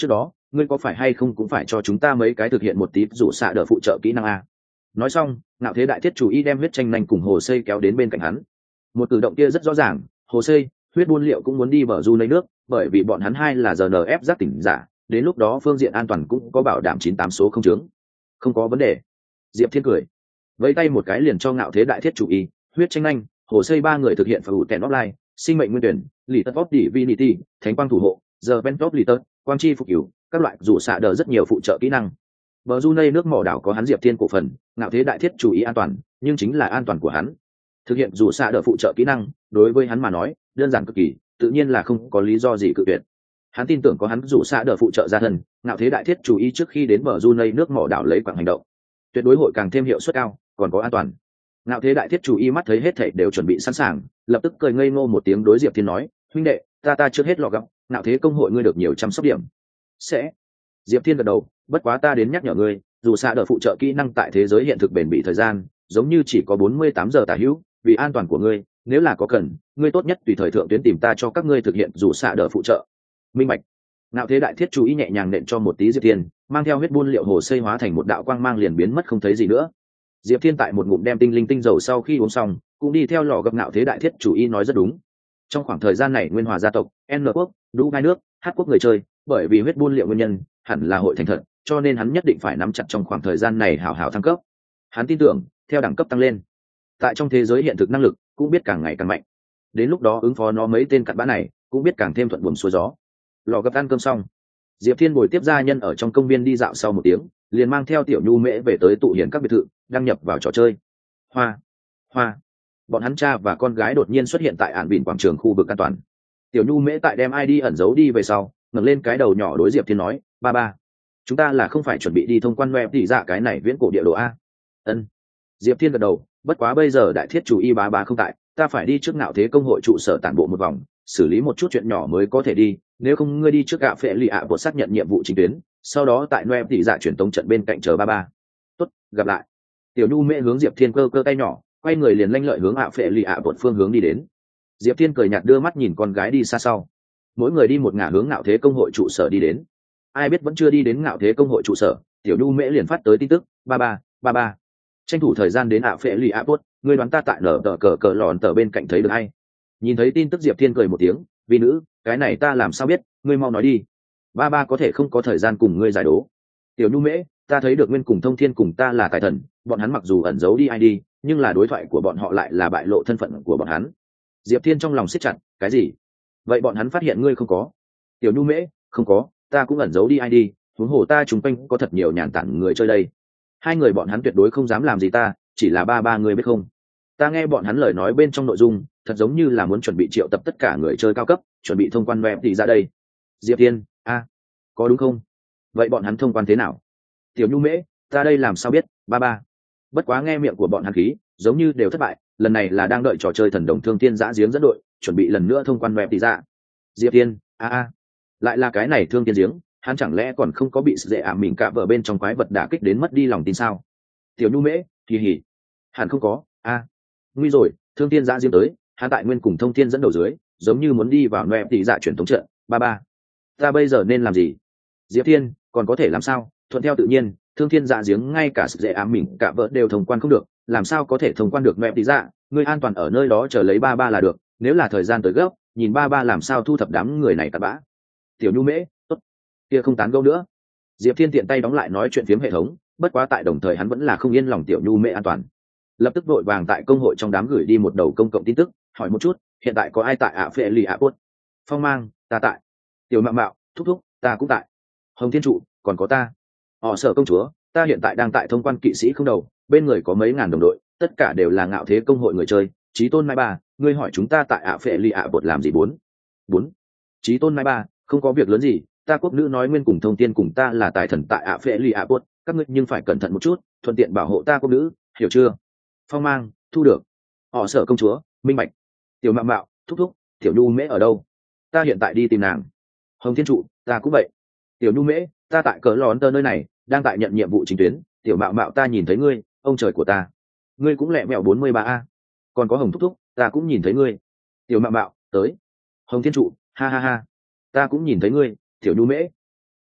ngươi có phải hay không cũng phải cho chúng ta mấy cái thực hiện một tí rủ xạ đỡ phụ trợ kỹ năng a. Nói xong ngạo thế đại thiết chủ y đem huyết tranh nhanh cùng hồ xây kéo đến bên cạnh hắn. Một cử động kia rất rõ ràng, hồ xây huyết buôn liệu cũng muốn đi bờ du lấy nước, bởi vì bọn hắn hai là rờ en ép giác tỉnh giả, đến lúc đó phương diện an toàn cũng có bảo đảm chín tám số không chướng, không có vấn đề. Diệp Thiên cười vẫy tay một cái liền cho ngạo thế đại thiết chủ y, huyết tranh nhanh, hồ xây ba người thực hiện phải ủ tèn offline, sinh mệnh nguyên tuyển, lì tất vóc divinity, thánh quang thủ hộ, giờ ven top lì tật, quang chi phục cửu, các loại rủ xạ đờ rất nhiều phụ trợ kỹ năng. Bờ du nây nước mỏ đảo có hắn Diệp Thiên cổ phần, ngạo thế đại thiết chủ ý an toàn, nhưng chính là an toàn của hắn. Thực hiện rủ xạ đờ phụ trợ kỹ năng, đối với hắn mà nói, đơn giản cực kỳ, tự nhiên là không có lý do gì cự tuyệt. Hắn tin tưởng có hắn rủ xạ đờ phụ trợ gia thân, ngạo thế đại thiết chủ ý trước khi đến bờ du nây nước mỏ đảo lấy quảng hành động, tuyệt đối hội càng thêm hiệu suất cao, còn có an toàn. Ngạo thế đại thiết chủ y mắt thấy hết thảy đều chuẩn bị sẵn sàng, lập tức cười ngây ngô một tiếng đối Diệp Thiên nói, huynh đệ, ta ta trước hết lọ gặp, ngạo thế công hội ngươi được nhiều chăm sóc điểm. Sẽ. Diệp Thiên gật đầu, bất quá ta đến nhắc nhở ngươi, dù xạ đỡ phụ trợ kỹ năng tại thế giới hiện thực bền bỉ thời gian, giống như chỉ có bốn mươi tám giờ tả hữu, vì an toàn của ngươi, nếu là có cần, ngươi tốt nhất tùy thời thượng tuyến tìm ta cho các ngươi thực hiện dù xạ đỡ phụ trợ. Minh bạch. Ngạo thế đại thiết chủ y nhẹ nhàng nện cho một tí Diệp Thiên, mang theo huyết buôn liệu hồ xây hóa thành một đạo quang mang liền biến mất không thấy gì nữa. Diệp Thiên tại một ngụm đem tinh linh tinh dầu sau khi uống xong, cũng đi theo lò gặp ngạo thế đại thiết chủ y nói rất đúng. Trong khoảng thời gian này Nguyên Hòa gia tộc, N quốc, Đu hai nước, Hát quốc người chơi, bởi vì huyết buôn liệu nguyên nhân, hẳn là hội thành thật, cho nên hắn nhất định phải nắm chặt trong khoảng thời gian này hảo hảo thăng cấp. Hắn tin tưởng, theo đẳng cấp tăng lên, tại trong thế giới hiện thực năng lực cũng biết càng ngày càng mạnh. Đến lúc đó ứng phó nó mấy tên cặn bã này, cũng biết càng thêm thuận buồm xuôi gió. Lò gặp ăn cơm xong, Diệp Thiên bồi tiếp gia nhân ở trong công viên đi dạo sau một tiếng, liền mang theo Tiểu Nhu Mễ về tới tụ hiền các biệt thự, đăng nhập vào trò chơi. Hoa, hoa. Bọn hắn cha và con gái đột nhiên xuất hiện tại ản bỉn quảng trường khu vực an toàn. Tiểu Nhu Mễ tại đem i đê ẩn giấu đi về sau, ngẩng lên cái đầu nhỏ đối Diệp Thiên nói, ba ba, chúng ta là không phải chuẩn bị đi thông quan web thì dạ cái này viễn cổ địa đồ a? Ân. Diệp Thiên gật đầu, bất quá bây giờ đại thiết chủ y ba ba không tại, ta phải đi trước ngạo thế công hội trụ sở tản bộ một vòng, xử lý một chút chuyện nhỏ mới có thể đi, nếu không ngươi đi trước gạ phệ lì ạ bộ xác nhận nhiệm vụ chính tuyến, sau đó tại web thì dạ truyền tống trận bên cạnh chờ ba ba. Tốt, gặp lại. Tiểu Nhu Mễ hướng Diệp Thiên cơ cơ tay nhỏ, quay người liền lanh lợi hướng ạ phệ lì ạ bộ phương hướng đi đến. Diệp Thiên cười nhạt đưa mắt nhìn con gái đi xa sau, mỗi người đi một ngả hướng ngạo thế công hội trụ sở đi đến. Ai biết vẫn chưa đi đến ngạo thế công hội trụ sở, Tiểu Nhu Mễ liền phát tới tin tức, ba ba, ba ba, tranh thủ thời gian đến ạ phệ lì ạ bốt, ngươi đoán ta tại nở tờ cờ cờ lòn tờ bên cạnh thấy được hay? Nhìn thấy tin tức Diệp Thiên cười một tiếng, vì nữ, cái này ta làm sao biết, ngươi mau nói đi. Ba ba có thể không có thời gian cùng ngươi giải đố. Tiểu Nhu Mễ, ta thấy được Nguyên cùng Thông Thiên cùng ta là tài thần, bọn hắn mặc dù ẩn giấu đi i đê, nhưng là đối thoại của bọn họ lại là bại lộ thân phận của bọn hắn. Diệp Thiên trong lòng siết chặt, cái gì? Vậy bọn hắn phát hiện ngươi không có? Tiểu Nhu Mễ, không có, ta cũng ẩn giấu đi i đê, huống hồ ta chúng quanh có thật nhiều nhàn tản người chơi đây. Hai người bọn hắn tuyệt đối không dám làm gì ta, chỉ là ba ba người biết không? Ta nghe bọn hắn lời nói bên trong nội dung, thật giống như là muốn chuẩn bị triệu tập tất cả người chơi cao cấp, chuẩn bị thông quan web thì ra đây. Diệp Thiên, a, có đúng không? Vậy bọn hắn thông quan thế nào? Tiểu Nhu Mễ, ta đây làm sao biết, ba ba. Bất quá nghe miệng của bọn hắn khí, giống như đều thất bại, lần này là đang đợi trò chơi thần đồng thương tiên giã giếng dẫn đội, chuẩn bị lần nữa thông quan web thì ra. Diệp Thiên, a a, lại là cái này thương tiên giếng, hắn chẳng lẽ còn không có bị sự dễ ảm mình cạ vợ bên trong quái vật đả kích đến mất đi lòng tin sao? Tiểu Nhu Mễ, kỳ hỉ, hẳn không có, a, nguy rồi, thương tiên giã giếng tới, hắn tại Nguyên cùng Thông Thiên dẫn đầu dưới, giống như muốn đi vào web thì dạ chuyển thống trận, ba ba. Ta bây giờ nên làm gì? Diệp Thiên, còn có thể làm sao? Thuận theo tự nhiên, thương thiên dạ giếng ngay cả sự dễ ám mình cả vợ đều thông quan không được, làm sao có thể thông quan được mẹ tí dạ? Ngươi an toàn ở nơi đó chờ lấy ba ba là được, nếu là thời gian tới gấp, nhìn ba ba làm sao thu thập đám người này cặn bã. Tiểu Nhu Mễ, tốt, kia không tán gẫu nữa. Diệp Thiên tiện tay đóng lại nói chuyện phiếm hệ thống, bất quá tại đồng thời hắn vẫn là không yên lòng Tiểu Nhu Mễ an toàn. Lập tức vội vàng tại công hội trong đám gửi đi một đầu công cộng tin tức, hỏi một chút, hiện tại có ai tại ạ phệ lì ạ bốt? Phong Mang, ta tại. Tiểu Mạo Mạo, thúc thúc, ta cũng tại. Hồng Thiên Trụ, còn có ta. Họ Sở công chúa, ta hiện tại đang tại thông quan kỵ sĩ không đầu, bên người có mấy ngàn đồng đội, tất cả đều là ngạo thế công hội người chơi. Chí Tôn Mai Ba, ngươi hỏi chúng ta tại ạ phệ lì ạ bột làm gì? Bốn, bốn. Chí Tôn Mai Ba, không có việc lớn gì, ta quốc nữ nói Nguyên cùng Thông Tiên cùng ta là tài thần tại ạ phệ lì ạ bột, các ngươi nhưng phải cẩn thận một chút, thuận tiện bảo hộ ta quốc nữ, hiểu chưa? Phong Mang, thu được. Họ Sở công chúa, minh bạch. Tiểu Mạo Mạo, thúc thúc, Tiểu Nhu Mễ ở đâu? Ta hiện tại đi tìm nàng. Hồng Thiên Trụ, ta cũng vậy. Tiểu Nhu Mễ, ta tại cỡ lón tơ nơi này, đang tại nhận nhiệm vụ chính tuyến. Tiểu Mạo Mạo, ta nhìn thấy ngươi, ông trời của ta, ngươi cũng lẹ mẹo bốn mươi ba a. Còn có Hồng thúc thúc, ta cũng nhìn thấy ngươi. Tiểu Mạo Mạo, tới. Hồng Thiên Trụ, ha ha ha, ta cũng nhìn thấy ngươi. Tiểu Nhu Mễ,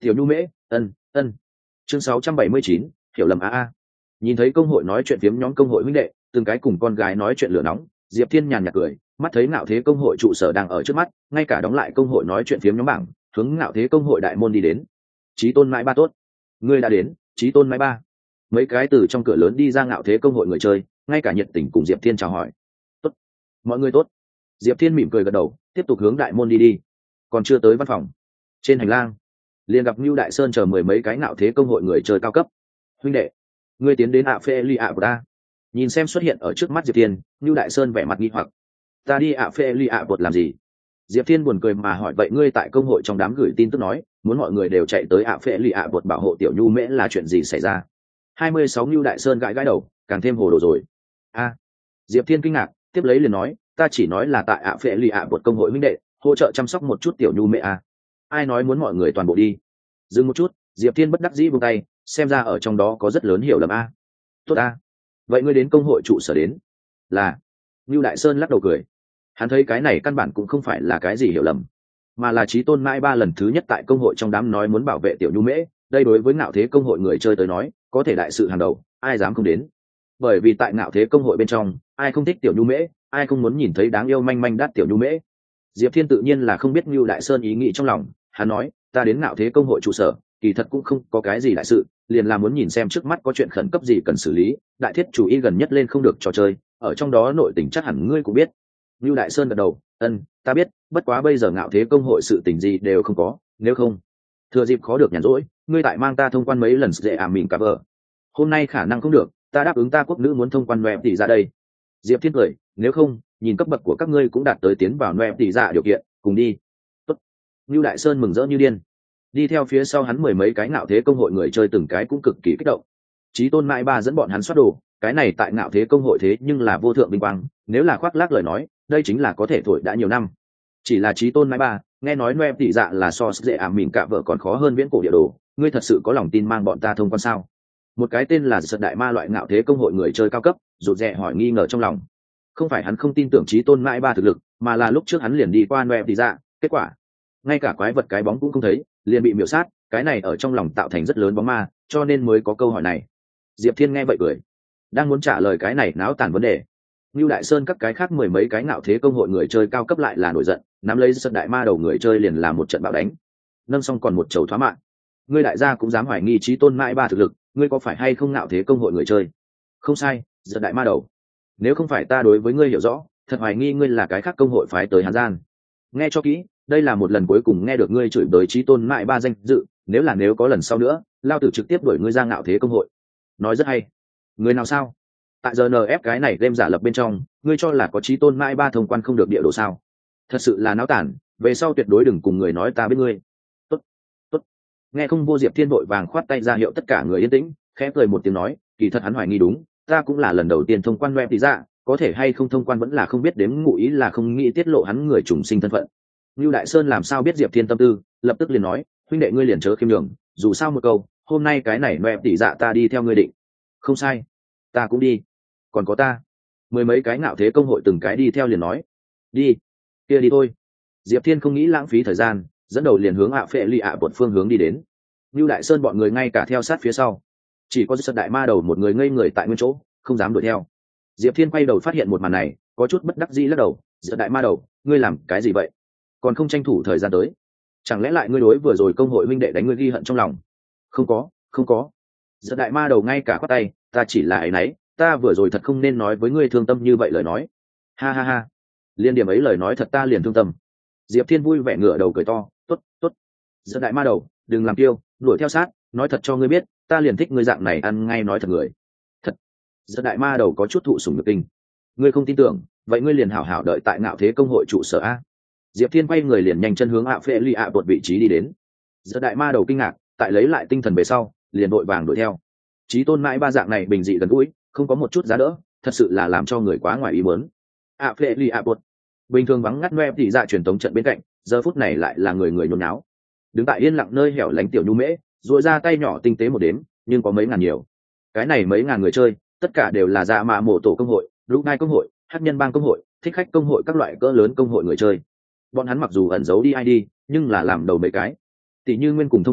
Tiểu nhu mễ, ân ân. Chương sáu trăm bảy mươi chín, hiểu lầm a a. Nhìn thấy công hội nói chuyện phiếm nhóm công hội huynh đệ, từng cái cùng con gái nói chuyện lửa nóng, Diệp Thiên nhàn nhạt cười, mắt thấy ngạo thế công hội trụ sở đang ở trước mắt, ngay cả đóng lại công hội nói chuyện phiếm nhóm bảng, hướng ngạo thế công hội đại môn đi đến. Chí tôn mãi ba tốt, ngươi đã đến. Chí tôn mãi ba. Mấy cái từ trong cửa lớn đi ra ngạo thế công hội người chơi, ngay cả nhiệt tình cùng Diệp Thiên chào hỏi. Tốt, mọi người tốt. Diệp Thiên mỉm cười gật đầu, tiếp tục hướng đại môn đi đi. Còn chưa tới văn phòng, trên hành lang liền gặp Nưu Đại Sơn chờ mười mấy cái ngạo thế công hội người chơi cao cấp. Huynh đệ, ngươi tiến đến ạ phê li ạ của ta. Nhìn xem xuất hiện ở trước mắt Diệp Thiên, Nưu Đại Sơn vẻ mặt nghi hoặc. Ta đi ạ phê li ạ bột làm gì? Diệp Thiên buồn cười mà hỏi, vậy ngươi tại công hội trong đám gửi tin tức nói muốn mọi người đều chạy tới ạ phê li ạ bột bảo hộ tiểu nhu mễ là chuyện gì xảy ra? Hai mươi sáu Nưu Đại Sơn gãi gãi đầu, càng thêm hồ đồ rồi. A. Diệp Thiên kinh ngạc, tiếp lấy liền nói, ta chỉ nói là tại ạ phê li ạ bột công hội huynh đệ hỗ trợ chăm sóc một chút tiểu nhu mễ a. Ai nói muốn mọi người toàn bộ đi? Dừng một chút, Diệp Thiên bất đắc dĩ buông tay, xem ra ở trong đó có rất lớn hiểu lầm a. Tốt a. Vậy ngươi đến công hội trụ sở đến? Là. Nưu Đại Sơn lắc đầu cười. Hắn thấy cái này căn bản cũng không phải là cái gì hiểu lầm, mà là Chí Tôn mãi ba lần thứ nhất tại công hội trong đám nói muốn bảo vệ tiểu nhu mễ, đây đối với ngạo thế công hội người chơi tới nói có thể đại sự hàng đầu, ai dám không đến. Bởi vì tại ngạo thế công hội bên trong, ai không thích tiểu nhu mễ, ai không muốn nhìn thấy đáng yêu manh manh đắt tiểu nhu mễ. Diệp Thiên tự nhiên là không biết Nưu Đại Sơn ý nghĩ trong lòng, hắn nói, ta đến ngạo thế công hội trụ sở kỳ thật cũng không có cái gì đại sự, liền là muốn nhìn xem trước mắt có chuyện khẩn cấp gì cần xử lý, đại thiết chủ ý gần nhất lên không được trò chơi, ở trong đó nội tình chắc hẳn ngươi cũng biết. Nưu Đại Sơn gật đầu, ân, ta biết, bất quá bây giờ ngạo thế công hội sự tình gì đều không có, nếu không thừa dịp khó được nhàn rỗi, ngươi tại mang ta thông quan mấy lần dễ ảm mình cả vợ. Hôm nay khả năng không được, ta đáp ứng ta quốc nữ muốn thông quan noe tỷ ra đây. Diệp Thiên cười, nếu không nhìn cấp bậc của các ngươi cũng đạt tới tiến vào noe tỷ ra điều kiện, cùng đi. Tốt. Nưu Đại Sơn mừng rỡ như điên, đi theo phía sau hắn mười mấy cái ngạo thế công hội người chơi từng cái cũng cực kỳ kích động. Chí Tôn mãi ba dẫn bọn hắn soát đồ, cái này tại ngạo thế công hội thế nhưng là vô thượng vinh quang, nếu là khoác lác lời nói đây chính là có thể thổi đã nhiều năm. Chỉ là Chí Tôn mãi ba nghe nói noe tỷ dạ là so dễ ảm mình cả vợ còn khó hơn viễn cổ địa đồ, ngươi thật sự có lòng tin mang bọn ta thông quan sao? Một cái tên là Giật Đại Ma loại ngạo thế công hội người chơi cao cấp rụt rè hỏi nghi ngờ trong lòng. Không phải hắn không tin tưởng Chí Tôn mãi ba thực lực, mà là lúc trước hắn liền đi qua noe tỷ dạ, kết quả ngay cả quái vật cái bóng cũng không thấy, liền bị miểu sát, cái này ở trong lòng tạo thành rất lớn bóng ma, cho nên mới có câu hỏi này. Diệp Thiên nghe vậy cười, đang muốn trả lời cái này náo tàn vấn đề. Nưu Đại Sơn các cái khác mười mấy cái ngạo thế công hội người chơi cao cấp lại là nổi giận, nắm lấy Giật Đại Ma đầu người chơi liền làm một trận bạo đánh. Nâng xong còn một chầu thoá mạng. Ngươi đại gia cũng dám hoài nghi Chí Tôn mãi ba thực lực, ngươi có phải hay không ngạo thế công hội người chơi? Không sai, Giật Đại Ma đầu. Nếu không phải ta đối với ngươi hiểu rõ, thật hoài nghi ngươi là cái khác công hội phái tới Hàn Gian. Nghe cho kỹ, đây là một lần cuối cùng nghe được ngươi chửi bới Chí Tôn mãi ba danh dự, nếu là nếu có lần sau nữa, lao tử trực tiếp đuổi ngươi ra ngạo thế công hội. Nói rất hay. Người nào sao? Tại giờ en ép cái này game giả lập bên trong, ngươi cho là có Chí Tôn mãi ba thông quan không được địa đồ sao? Thật sự là náo tản, về sau tuyệt đối đừng cùng người nói ta biết ngươi. Tốt, tốt. Nghe không vô Diệp Thiên vội vàng khoát tay ra hiệu tất cả người yên tĩnh, khẽ cười một tiếng nói, kỳ thật hắn hoài nghi đúng, ta cũng là lần đầu tiên thông quan web thì ra, có thể hay không thông quan vẫn là không biết, đếm ngụ ý là không nghĩ tiết lộ hắn người trùng sinh thân phận. Nưu Đại Sơn làm sao biết Diệp Thiên tâm tư, lập tức liền nói, huynh đệ ngươi liền chớ khiêm nhường, dù sao một câu, hôm nay cái này web tỷ dạ ta đi theo ngươi định. Không sai, ta cũng đi. Còn có ta. Mười mấy cái ngạo thế công hội từng cái đi theo liền nói, đi, kia đi thôi. Diệp Thiên không nghĩ lãng phí thời gian, dẫn đầu liền hướng ạ phệ lì ạ một phương hướng đi đến. Nưu Đại Sơn bọn người ngay cả theo sát phía sau, chỉ có Giật Đại Ma đầu một người ngây người tại nguyên chỗ, không dám đuổi theo. Diệp Thiên quay đầu phát hiện một màn này, có chút bất đắc dĩ lắc đầu, Giật Đại Ma đầu, ngươi làm cái gì vậy? Còn không tranh thủ thời gian tới? Chẳng lẽ lại ngươi đối vừa rồi công hội huynh đệ đánh ngươi ghi hận trong lòng? Không có, không có. Giật Đại Ma đầu ngay cả khoát tay, ta chỉ là ấy nấy, ta vừa rồi thật không nên nói với ngươi thương tâm như vậy lời nói. Ha ha ha. Liên điểm ấy lời nói thật ta liền thương tâm. Diệp Thiên vui vẻ ngửa đầu cười to, tốt, tốt. Giật Đại Ma đầu, đừng làm tiêu, đuổi theo sát, nói thật cho ngươi biết, ta liền thích ngươi dạng này ăn ngay nói thật người. Thật. Giật Đại Ma đầu có chút thụ sủng nhược kinh. Ngươi không tin tưởng, vậy ngươi liền hảo hảo đợi tại ngạo thế công hội trụ sở a. Diệp Thiên quay người liền nhanh chân hướng ạ phệ lì ạ một vị trí đi đến. Giật Đại Ma đầu kinh ngạc, tại lấy lại tinh thần về sau, liền vội vàng đuổi theo. Chí Tôn mãi ba dạng này bình dị gần gũi, không có một chút giá đỡ, thật sự là làm cho người quá ngoài ý muốn. ạ phệ lì ạ một bình thường vắng ngắt noe thì dạ truyền tống trận bên cạnh, giờ phút này lại là người người nhốn náo. Đứng tại yên lặng nơi hẻo lánh tiểu nhu mễ, duỗi ra tay nhỏ tinh tế một đếm, nhưng có mấy ngàn nhiều. Cái này mấy ngàn người chơi, tất cả đều là dạ mạ mộ tổ công hội, lúc nai công hội, hắc nhân bang công hội, thích khách công hội, các loại cỡ lớn công hội người chơi. Bọn hắn mặc dù ẩn giấu đi ai đi, nhưng là làm đầu mấy cái. Tỷ như Nguyên cùng Thông Thiên,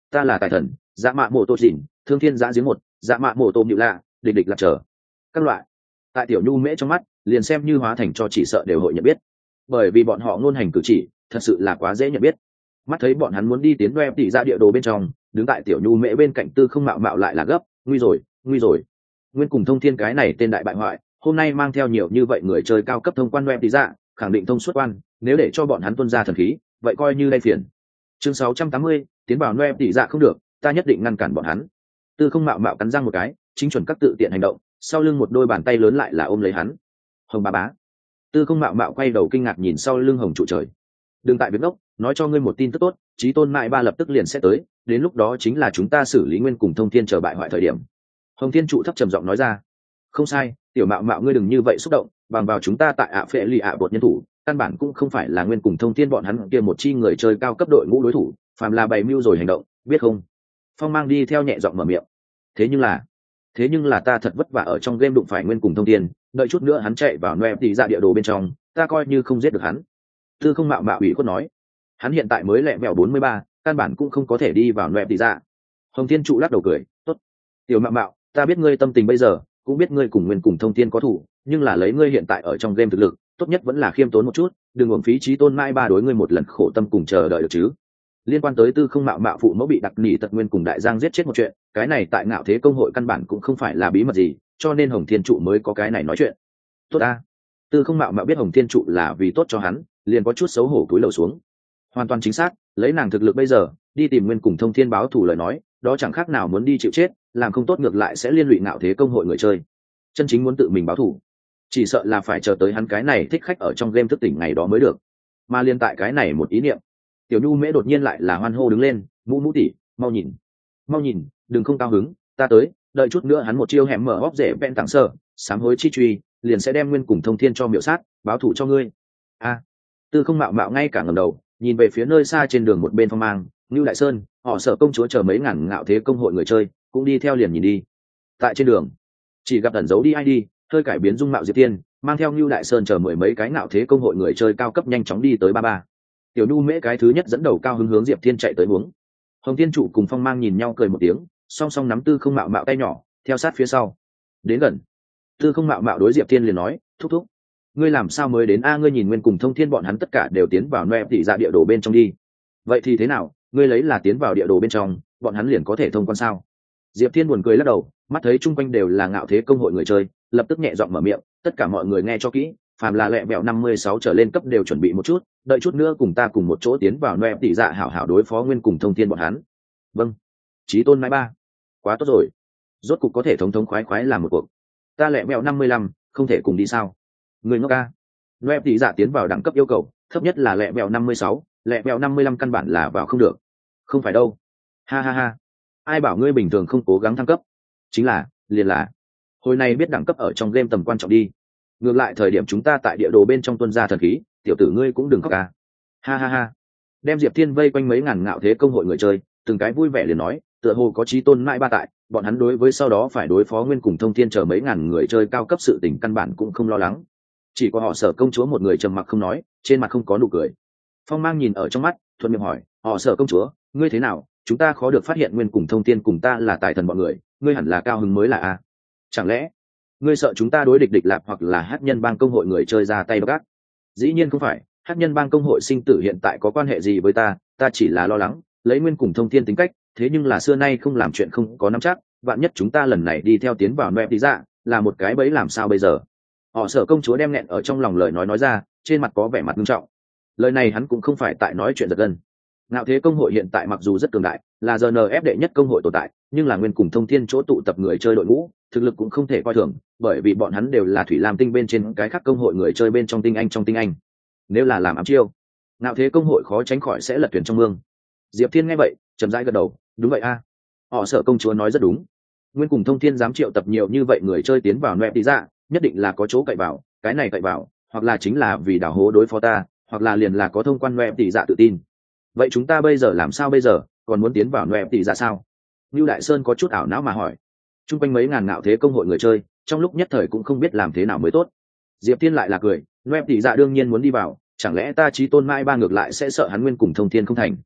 ta là tài thần, dạ mạ mộ tô dìn, thương thiên giã giếng một, dạ mạ mộ tô nhịu lạ, địch địch lạc trở các loại. Tại tiểu nhu mễ trong mắt, liền xem như hóa thành cho chỉ sợ đều hội nhận biết, bởi vì bọn họ ngôn hành cử chỉ thật sự là quá dễ nhận biết. Mắt thấy bọn hắn muốn đi tiến web tỉ ra địa đồ bên trong, đứng tại tiểu nhu mễ bên cạnh Tư Không Mạo Mạo lại là gấp, nguy rồi, nguy rồi. Nguyên cùng thông thiên cái này tên đại bại hoại, hôm nay mang theo nhiều như vậy người chơi cao cấp thông quan web tỉ ra, khẳng định thông suốt quan, nếu để cho bọn hắn tuân ra thần khí, vậy coi như lây phiền. Chương sáu trăm tám mươi, tiến vào web tỉ ra không được, ta nhất định ngăn cản bọn hắn. Tư Không Mạo Mạo cắn răng một cái, chính chuẩn các tự tiện hành động, sau lưng một đôi bàn tay lớn lại là ôm lấy hắn. Hồng bá bá. Tư Không Mạo Mạo quay đầu kinh ngạc nhìn sau lưng Hồng trụ trời. Đừng tại việc ngốc, nói cho ngươi một tin tức tốt, Chí Tôn Mại Ba lập tức liền sẽ tới, đến lúc đó chính là chúng ta xử lý Nguyên cùng Thông Thiên trở bại hoại thời điểm. Hồng Thiên trụ thấp trầm giọng nói ra. Không sai, tiểu Mạo Mạo ngươi đừng như vậy xúc động, bằng vào chúng ta tại ạ phệ lì ạ bột nhân thủ, căn bản cũng không phải là Nguyên cùng Thông Thiên bọn hắn kia một chi người chơi cao cấp đội ngũ đối thủ, phàm là bày mưu rồi hành động, biết không? Phong Mang đi theo nhẹ giọng mở miệng. Thế nhưng là, thế nhưng là ta thật vất vả ở trong game đụng phải Nguyên cùng Thông Thiên, đợi chút nữa hắn chạy vào Noe tỷ ra địa đồ bên trong, ta coi như không giết được hắn. Tư Không Mạo Mạo ủy khuất nói, hắn hiện tại mới lẹ mèo bốn mươi ba, căn bản cũng không có thể đi vào Noe tỷ ra. Hồng Thiên trụ lắc đầu cười, tốt, tiểu Mạo Mạo, ta biết ngươi tâm tình bây giờ, cũng biết ngươi cùng Nguyên cùng Thông Thiên có thủ, nhưng là lấy ngươi hiện tại ở trong game thực lực, tốt nhất vẫn là khiêm tốn một chút, đừng uổng phí Chí Tôn Mai Ba đối ngươi một lần khổ tâm cùng chờ đợi được chứ. Liên quan tới Tư Không Mạo Mạo phụ mẫu bị đặc nỉ tật Nguyên cùng đại giang giết chết một chuyện, cái này tại Ngạo Thế công hội căn bản cũng không phải là bí mật gì, cho nên Hồng Thiên trụ mới có cái này nói chuyện. Tốt a. Tư Không Mạo Mạo biết Hồng Thiên trụ là vì tốt cho hắn, liền có chút xấu hổ cúi đầu xuống. Hoàn toàn chính xác, lấy nàng thực lực bây giờ, đi tìm Nguyên cùng Thông Thiên báo thù lời nói, đó chẳng khác nào muốn đi chịu chết, làm không tốt ngược lại sẽ liên lụy Ngạo Thế công hội người chơi. Chân chính muốn tự mình báo thù, chỉ sợ là phải chờ tới hắn cái này thích khách ở trong game thức tỉnh ngày đó mới được. Mà liên tại cái này một ý niệm, Tiểu Nhu Mễ đột nhiên lại là hoan hô đứng lên, mũ mũ tỉ, mau nhìn, mau nhìn, đừng không cao hứng, ta tới, đợi chút nữa hắn một chiêu hẻm mở hóp rễ vẹn tặng sở, sám hối chi truy, liền sẽ đem Nguyên cùng Thông Thiên cho miệu sát, báo thù cho ngươi. A. Tư Không Mạo Mạo ngay cả ngẩng đầu, nhìn về phía nơi xa trên đường một bên Phong Mang, Nưu Đại Sơn, họ Sở công chúa chờ mấy ngàn Ngạo Thế công hội người chơi, cũng đi theo liền nhìn đi. Tại trên đường, chỉ gặp ẩn giấu đi ai đi, hơi cải biến dung mạo Diệp Thiên, mang theo Nưu Đại Sơn chờ mười mấy cái Ngạo Thế công hội người chơi cao cấp nhanh chóng đi tới ba ba. Tiểu Nhu Mễ cái thứ nhất dẫn đầu cao hứng hướng Diệp Thiên chạy tới hướng. Hồng Thiên trụ cùng Phong Mang nhìn nhau cười một tiếng, song song nắm Tư Không Mạo Mạo tay nhỏ, theo sát phía sau. Đến gần, Tư Không Mạo Mạo đối Diệp Thiên liền nói, thúc thúc, ngươi làm sao mới đến a? Ngươi nhìn Nguyên cùng Thông Thiên bọn hắn tất cả đều tiến vào Noe tỷ ra địa đồ bên trong đi. Vậy thì thế nào, ngươi lấy là tiến vào địa đồ bên trong, bọn hắn liền có thể thông quan sao? Diệp Thiên buồn cười lắc đầu, mắt thấy chung quanh đều là Ngạo Thế công hội người chơi, lập tức nhẹ giọng mở miệng, tất cả mọi người nghe cho kỹ, phàm là lẹ bẹo năm mươi sáu trở lên cấp đều chuẩn bị một chút, đợi chút nữa cùng ta cùng một chỗ tiến vào Noe tỷ dạ hảo hảo đối phó Nguyên cùng Thông Thiên bọn hắn. Vâng. Chí Tôn Mai Ba. Quá tốt rồi. Rốt cục có thể thống thống khoái khoái làm một cuộc. Ta lẹ bẹo năm mươi lăm, không thể cùng đi sao? Người ngốc ca. Noe tỷ dạ tiến vào đẳng cấp yêu cầu, thấp nhất là lẹ bẹo năm mươi sáu, lẹ bẹo năm mươi lăm căn bản là vào không được. Không phải đâu. Ha ha ha. Ai bảo ngươi bình thường không cố gắng thăng cấp? Chính là, liền là. Hồi này biết đẳng cấp ở trong game tầm quan trọng đi. Ngược lại thời điểm chúng ta tại địa đồ bên trong tuân ra thần khí, tiểu tử ngươi cũng đừng khóc ca. Ha ha ha. Đem Diệp Thiên vây quanh mấy ngàn Ngạo Thế công hội người chơi, từng cái vui vẻ liền nói, tựa hồ có Chí Tôn Mai Ba tại, bọn hắn đối với sau đó phải đối phó Nguyên cùng Thông Thiên chờ mấy ngàn người chơi cao cấp sự tình căn bản cũng không lo lắng. Chỉ có họ Sở công chúa một người trầm mặc không nói, trên mặt không có nụ cười. Phong Mang nhìn ở trong mắt, thuận miệng hỏi, họ Sở công chúa, ngươi thế nào? Chúng ta khó được phát hiện Nguyên cùng Thông Thiên cùng ta là tài thần bọn người, ngươi hẳn là cao hứng mới là a? Chẳng lẽ ngươi sợ chúng ta đối địch địch lạp hoặc là Hắc Nhân Bang công hội người chơi ra tay gác? Dĩ nhiên không phải, Hắc Nhân Bang công hội sinh tử hiện tại có quan hệ gì với ta, ta chỉ là lo lắng, lấy Nguyên cùng Thông Thiên tính cách, thế nhưng là xưa nay không làm chuyện không có nắm chắc, vạn nhất chúng ta lần này đi theo tiến vào Noe tí dạ, là một cái bẫy làm sao bây giờ? Họ Sở công chúa đem nghẹn ở trong lòng lời nói nói ra, trên mặt có vẻ mặt nghiêm trọng. Lời này hắn cũng không phải tại nói chuyện giật gân. Ngạo Thế công hội hiện tại mặc dù rất cường đại, là giê en ép đệ nhất công hội tồn tại, nhưng là Nguyên cùng Thông Thiên chỗ tụ tập người chơi đội ngũ, thực lực cũng không thể coi thường, bởi vì bọn hắn đều là thủy lam tinh bên trên cái khác công hội người chơi bên trong tinh anh trong tinh anh. Nếu là làm ám chiêu, Ngạo Thế công hội khó tránh khỏi sẽ lật thuyền trong mương. Diệp Thiên nghe vậy, chậm rãi gật đầu, đúng vậy a. Họ Sở công chúa nói rất đúng. Nguyên cùng Thông Thiên dám triệu tập nhiều như vậy người chơi tiến vào Noe tí dạ, nhất định là có chỗ cậy vào, cái này cậy vào, hoặc là chính là vì đảo hố đối phó ta, hoặc là liền là có thông quan Noe tí dạ tự tin. Vậy chúng ta bây giờ làm sao bây giờ, còn muốn tiến vào Noe tí dạ sao? Nưu Đại Sơn có chút ảo não mà hỏi. Trung quanh mấy ngàn Ngạo Thế công hội người chơi, trong lúc nhất thời cũng không biết làm thế nào mới tốt. Diệp Thiên lại là cười, Noe tí dạ đương nhiên muốn đi vào, chẳng lẽ ta Chí Tôn Mai Ba ngược lại sẽ sợ hắn Nguyên cùng Thông Thiên không thành?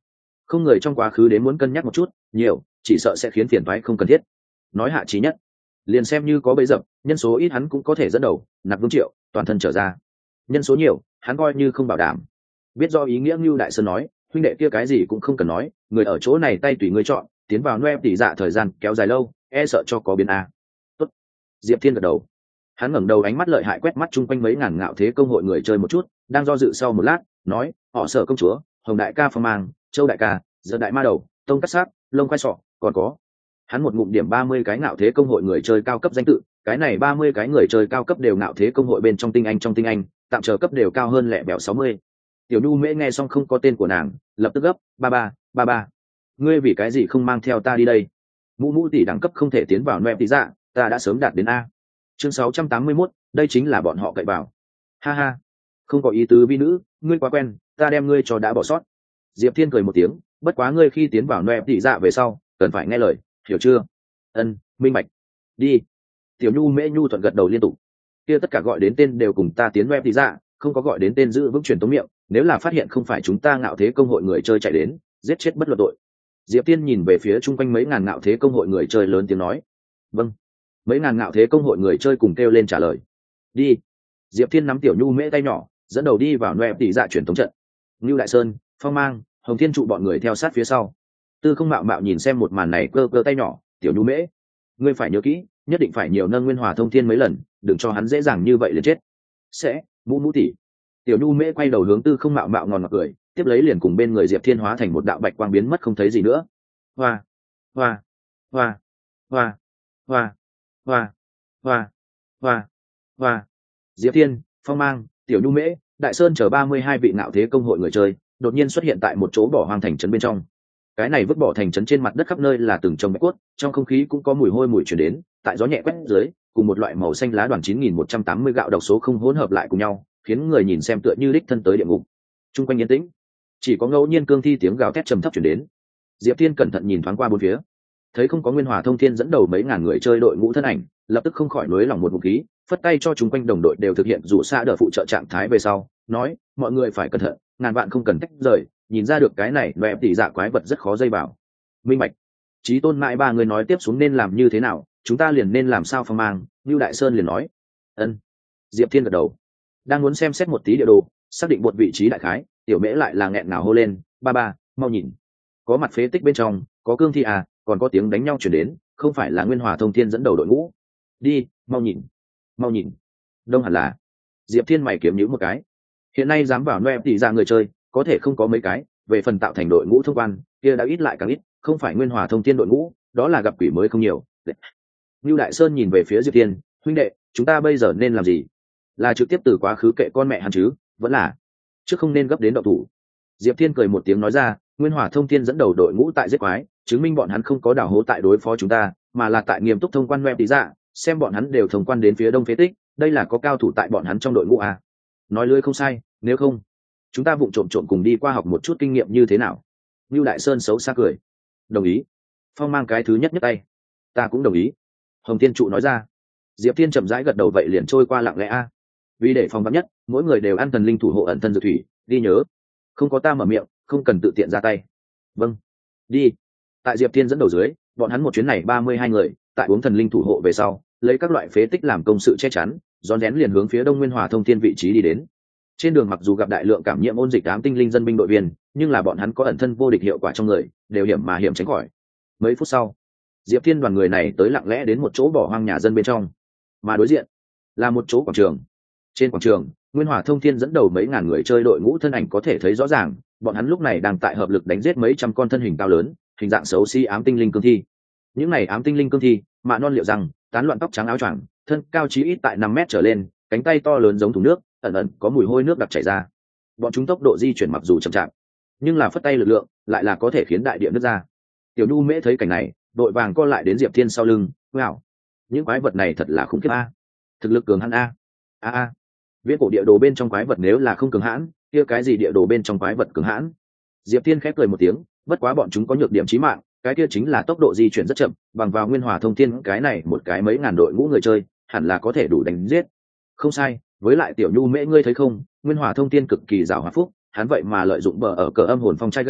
không người trong quá khứ đến muốn cân nhắc một chút nhiều chỉ sợ sẽ khiến phiền toái không cần thiết. Nói hạ trí nhất liền xem như có bấy dập nhân số ít hắn cũng có thể dẫn đầu nạp vương triệu toàn thân trở ra, nhân số nhiều hắn coi như không bảo đảm. Biết do ý nghĩa Ngưu Đại Sơn nói, huynh đệ kia cái gì cũng không cần nói, người ở chỗ này tay tùy ngươi chọn, tiến vào Noe tỷ dạ thời gian kéo dài lâu e sợ cho có biến a. Tốt. Diệp Thiên gật đầu, hắn ngẩng đầu ánh mắt lợi hại quét mắt chung quanh mấy ngàn ngạo thế công hội người chơi một chút, đang do dự sau một lát nói, họ Sở công chúa, Hồng đại ca Phong Mang, Châu đại ca, Giờ đại ma đầu, Tông cắt sát, Lông khoai sọ, còn có hắn một ngụm điểm ba mươi cái ngạo thế công hội người chơi cao cấp danh tự, cái này ba mươi cái người chơi cao cấp đều ngạo thế công hội bên trong tinh anh trong tinh anh, tạm chờ cấp đều cao hơn lẹ bẹo sáu mươi. Tiểu Nhu Mễ nghe xong không có tên của nàng, lập tức gấp, ba ba, ba ba, ngươi vì cái gì không mang theo ta đi đây? Mũ Mũ tỷ đẳng cấp không thể tiến vào Noe tỷ dạ, ta đã sớm đạt đến a. Chương sáu trăm tám mươi mốt, đây chính là bọn họ cậy vào. Ha ha, không có ý tứ vi nữ, ngươi quá quen, ta đem ngươi cho đã bỏ sót. Diệp Thiên cười một tiếng, bất quá ngươi khi tiến vào Noe tỷ dạ về sau, cần phải nghe lời, hiểu chưa? Ân, minh bạch. Đi. Tiểu Nhu Mễ nhu thuận gật đầu liên tục. Kia tất cả gọi đến tên đều cùng ta tiến Noe tỷ dạ, không có gọi đến tên giữ vững truyền tống miệng, nếu là phát hiện không phải chúng ta ngạo thế công hội người chơi chạy đến, giết chết bất luận tội. Diệp Tiên nhìn về phía chung quanh mấy ngàn ngạo thế công hội người chơi lớn tiếng nói. Vâng. Mấy ngàn ngạo thế công hội người chơi cùng kêu lên trả lời. Đi. Diệp Thiên nắm Tiểu Nhu Mễ tay nhỏ, dẫn đầu đi vào Noe tỷ dạ truyền tống trận. Ngưu Đại Sơn, Phong Mang, Hồng Thiên trụ bọn người theo sát phía sau. Tư Không Mạo Mạo nhìn xem một màn này cơ cơ tay nhỏ, Tiểu Nhu Mễ, ngươi phải nhớ kỹ, nhất định phải nhiều nâng Nguyên Hòa Thông Thiên mấy lần, đừng cho hắn dễ dàng như vậy liền chết. Sẽ, Mũ Mũ tỷ. Tiểu Nhu Mễ quay đầu hướng Tư Không Mạo Mạo ngon ngọt cười, tiếp lấy liền cùng bên người Diệp Thiên hóa thành một đạo bạch quang biến mất không thấy gì nữa. Hoa, hoa, hoa, hoa, hoa, hoa, hoa, hoa, hoa. Diệp Thiên, Phong Mang, Tiểu Nhu Mễ, Đại Sơn chờ ba mươi hai vị ngạo thế công hội người chơi, đột nhiên xuất hiện tại một chỗ bỏ hoang thành trấn bên trong. Cái này vứt bỏ thành trấn trên mặt đất khắp nơi là từng trồng bạch cốt, trong không khí cũng có mùi hôi mùi chuyển đến, tại gió nhẹ quét dưới, cùng một loại màu xanh lá đoàn chín nghìn một trăm tám mươi gạo độc số không hỗn hợp lại cùng nhau, khiến người nhìn xem tựa như đích thân tới địa ngục. Trung quanh yên tĩnh, chỉ có ngẫu nhiên cương thi tiếng gào thét trầm thấp chuyển đến. Diệp Thiên cẩn thận nhìn thoáng qua bốn phía, thấy không có Nguyên Hòa Thông Thiên dẫn đầu mấy ngàn người chơi đội ngũ thân ảnh, lập tức không khỏi nuối lòng một vũ khí, phất tay cho chúng quanh đồng đội đều thực hiện rủ xa đỡ phụ trợ trạng thái về sau, nói, mọi người phải cẩn thận, ngàn vạn không cần tách rời, nhìn ra được cái này Noe tỷ dạ quái vật rất khó dây vào. Minh bạch. Chí Tôn mãi ba người nói tiếp xuống nên làm như thế nào, chúng ta liền nên làm sao. Phong Mang, Lưu Đại Sơn liền nói. Ân. Diệp Thiên gật đầu, đang muốn xem xét một tí địa đồ, xác định một vị trí đại khái, Tiểu Mễ lại là nghẹn ngào hô lên, ba ba, mau nhìn, có mặt phế tích bên trong, có cương thi à, còn có tiếng đánh nhau chuyển đến, không phải là Nguyên Hòa Thông Thiên dẫn đầu đội ngũ. Đi, mau nhìn, mau nhìn. Đông hẳn là. Diệp Thiên mày kiếm nhíu một cái, hiện nay dám vào Noe tỷ dạ người chơi có thể không có mấy cái, về phần tạo thành đội ngũ thông quan kia đã ít lại càng ít, không phải Nguyên Hòa Thông Thiên đội ngũ, đó là gặp quỷ mới không nhiều. Lưu Đại Sơn nhìn về phía Diệp Thiên, huynh đệ, chúng ta bây giờ nên làm gì? Là trực tiếp từ quá khứ kệ con mẹ hắn chứ, vẫn là chứ không nên gấp đến động thủ. Diệp Thiên cười một tiếng nói ra, Nguyên Hòa Thông Thiên dẫn đầu đội ngũ tại giết quái, chứng minh bọn hắn không có đào hố tại đối phó chúng ta, mà là tại nghiêm túc thông quan Noe tỷ dạ, xem bọn hắn đều thông quan đến phía đông phế tích, đây là có cao thủ tại bọn hắn trong đội ngũ à. Nói lưỡi không sai, nếu không chúng ta vụng trộm trộm cùng đi qua học một chút kinh nghiệm như thế nào. Lưu Đại Sơn xấu xa cười, đồng ý. Phong Mang cái thứ nhất nhất tay, ta cũng đồng ý. Hồng Thiên trụ nói ra. Diệp Thiên chậm rãi gật đầu, vậy liền trôi qua lặng lẽ a. Vì để phòng vắn nhất, mỗi người đều ăn thần linh thủ hộ ẩn thân dược thủy, đi nhớ, không có ta mở miệng, không cần tự tiện ra tay. Vâng, đi. Tại Diệp Thiên dẫn đầu dưới, bọn hắn một chuyến này ba mươi hai người, tại uống thần linh thủ hộ về sau, lấy các loại phế tích làm công sự che chắn, rón rén liền hướng phía đông Nguyên Hòa Thông Thiên vị trí đi đến. Trên đường mặc dù gặp đại lượng cảm nhiễm ôn dịch ám tinh linh dân binh đội viên, nhưng là bọn hắn có ẩn thân vô địch hiệu quả trong người, đều hiểm mà hiểm tránh khỏi. Mấy phút sau, Diệp Thiên đoàn người này tới lặng lẽ đến một chỗ bỏ hoang nhà dân bên trong, mà đối diện là một chỗ quảng trường. Trên quảng trường, Nguyên Hòa Thông Thiên dẫn đầu mấy ngàn người chơi đội ngũ thân ảnh có thể thấy rõ ràng, bọn hắn lúc này đang tại hợp lực đánh giết mấy trăm con thân hình cao lớn, hình dạng xấu xí ám tinh linh cương thi. Những này ám tinh linh cương thi, mạ non liệu rằng, tán loạn tóc trắng áo choàng, thân cao chí ít tại năm mét trở lên, cánh tay to lớn giống thùng nước, ẩn ẩn có mùi hôi nước đặc chảy ra. Bọn chúng tốc độ di chuyển mặc dù chậm chạp, nhưng là phất tay lực lượng lại là có thể khiến đại địa nứt ra. Tiểu Nhu Mễ thấy cảnh này, đội vàng co lại đến Diệp Thiên sau lưng, wow, những quái vật này thật là khủng khiếp a, thực lực cường hãn a, a a. Viễn cổ địa đồ bên trong quái vật nếu là không cường hãn, kia cái gì địa đồ bên trong quái vật cường hãn? Diệp Thiên khép cười một tiếng, bất quá bọn chúng có nhược điểm chí mạng, cái kia chính là tốc độ di chuyển rất chậm, bằng vào Nguyên Hòa Thông Thiên cái này một cái mấy ngàn đội ngũ người chơi, hẳn là có thể đủ đánh giết. Không sai, với lại Tiểu Nhu Mễ ngươi thấy không, Nguyên Hòa Thông Thiên cực kỳ giàu hòa phúc, hắn vậy mà lợi dụng bờ ở cờ âm hồn phong trai gãy,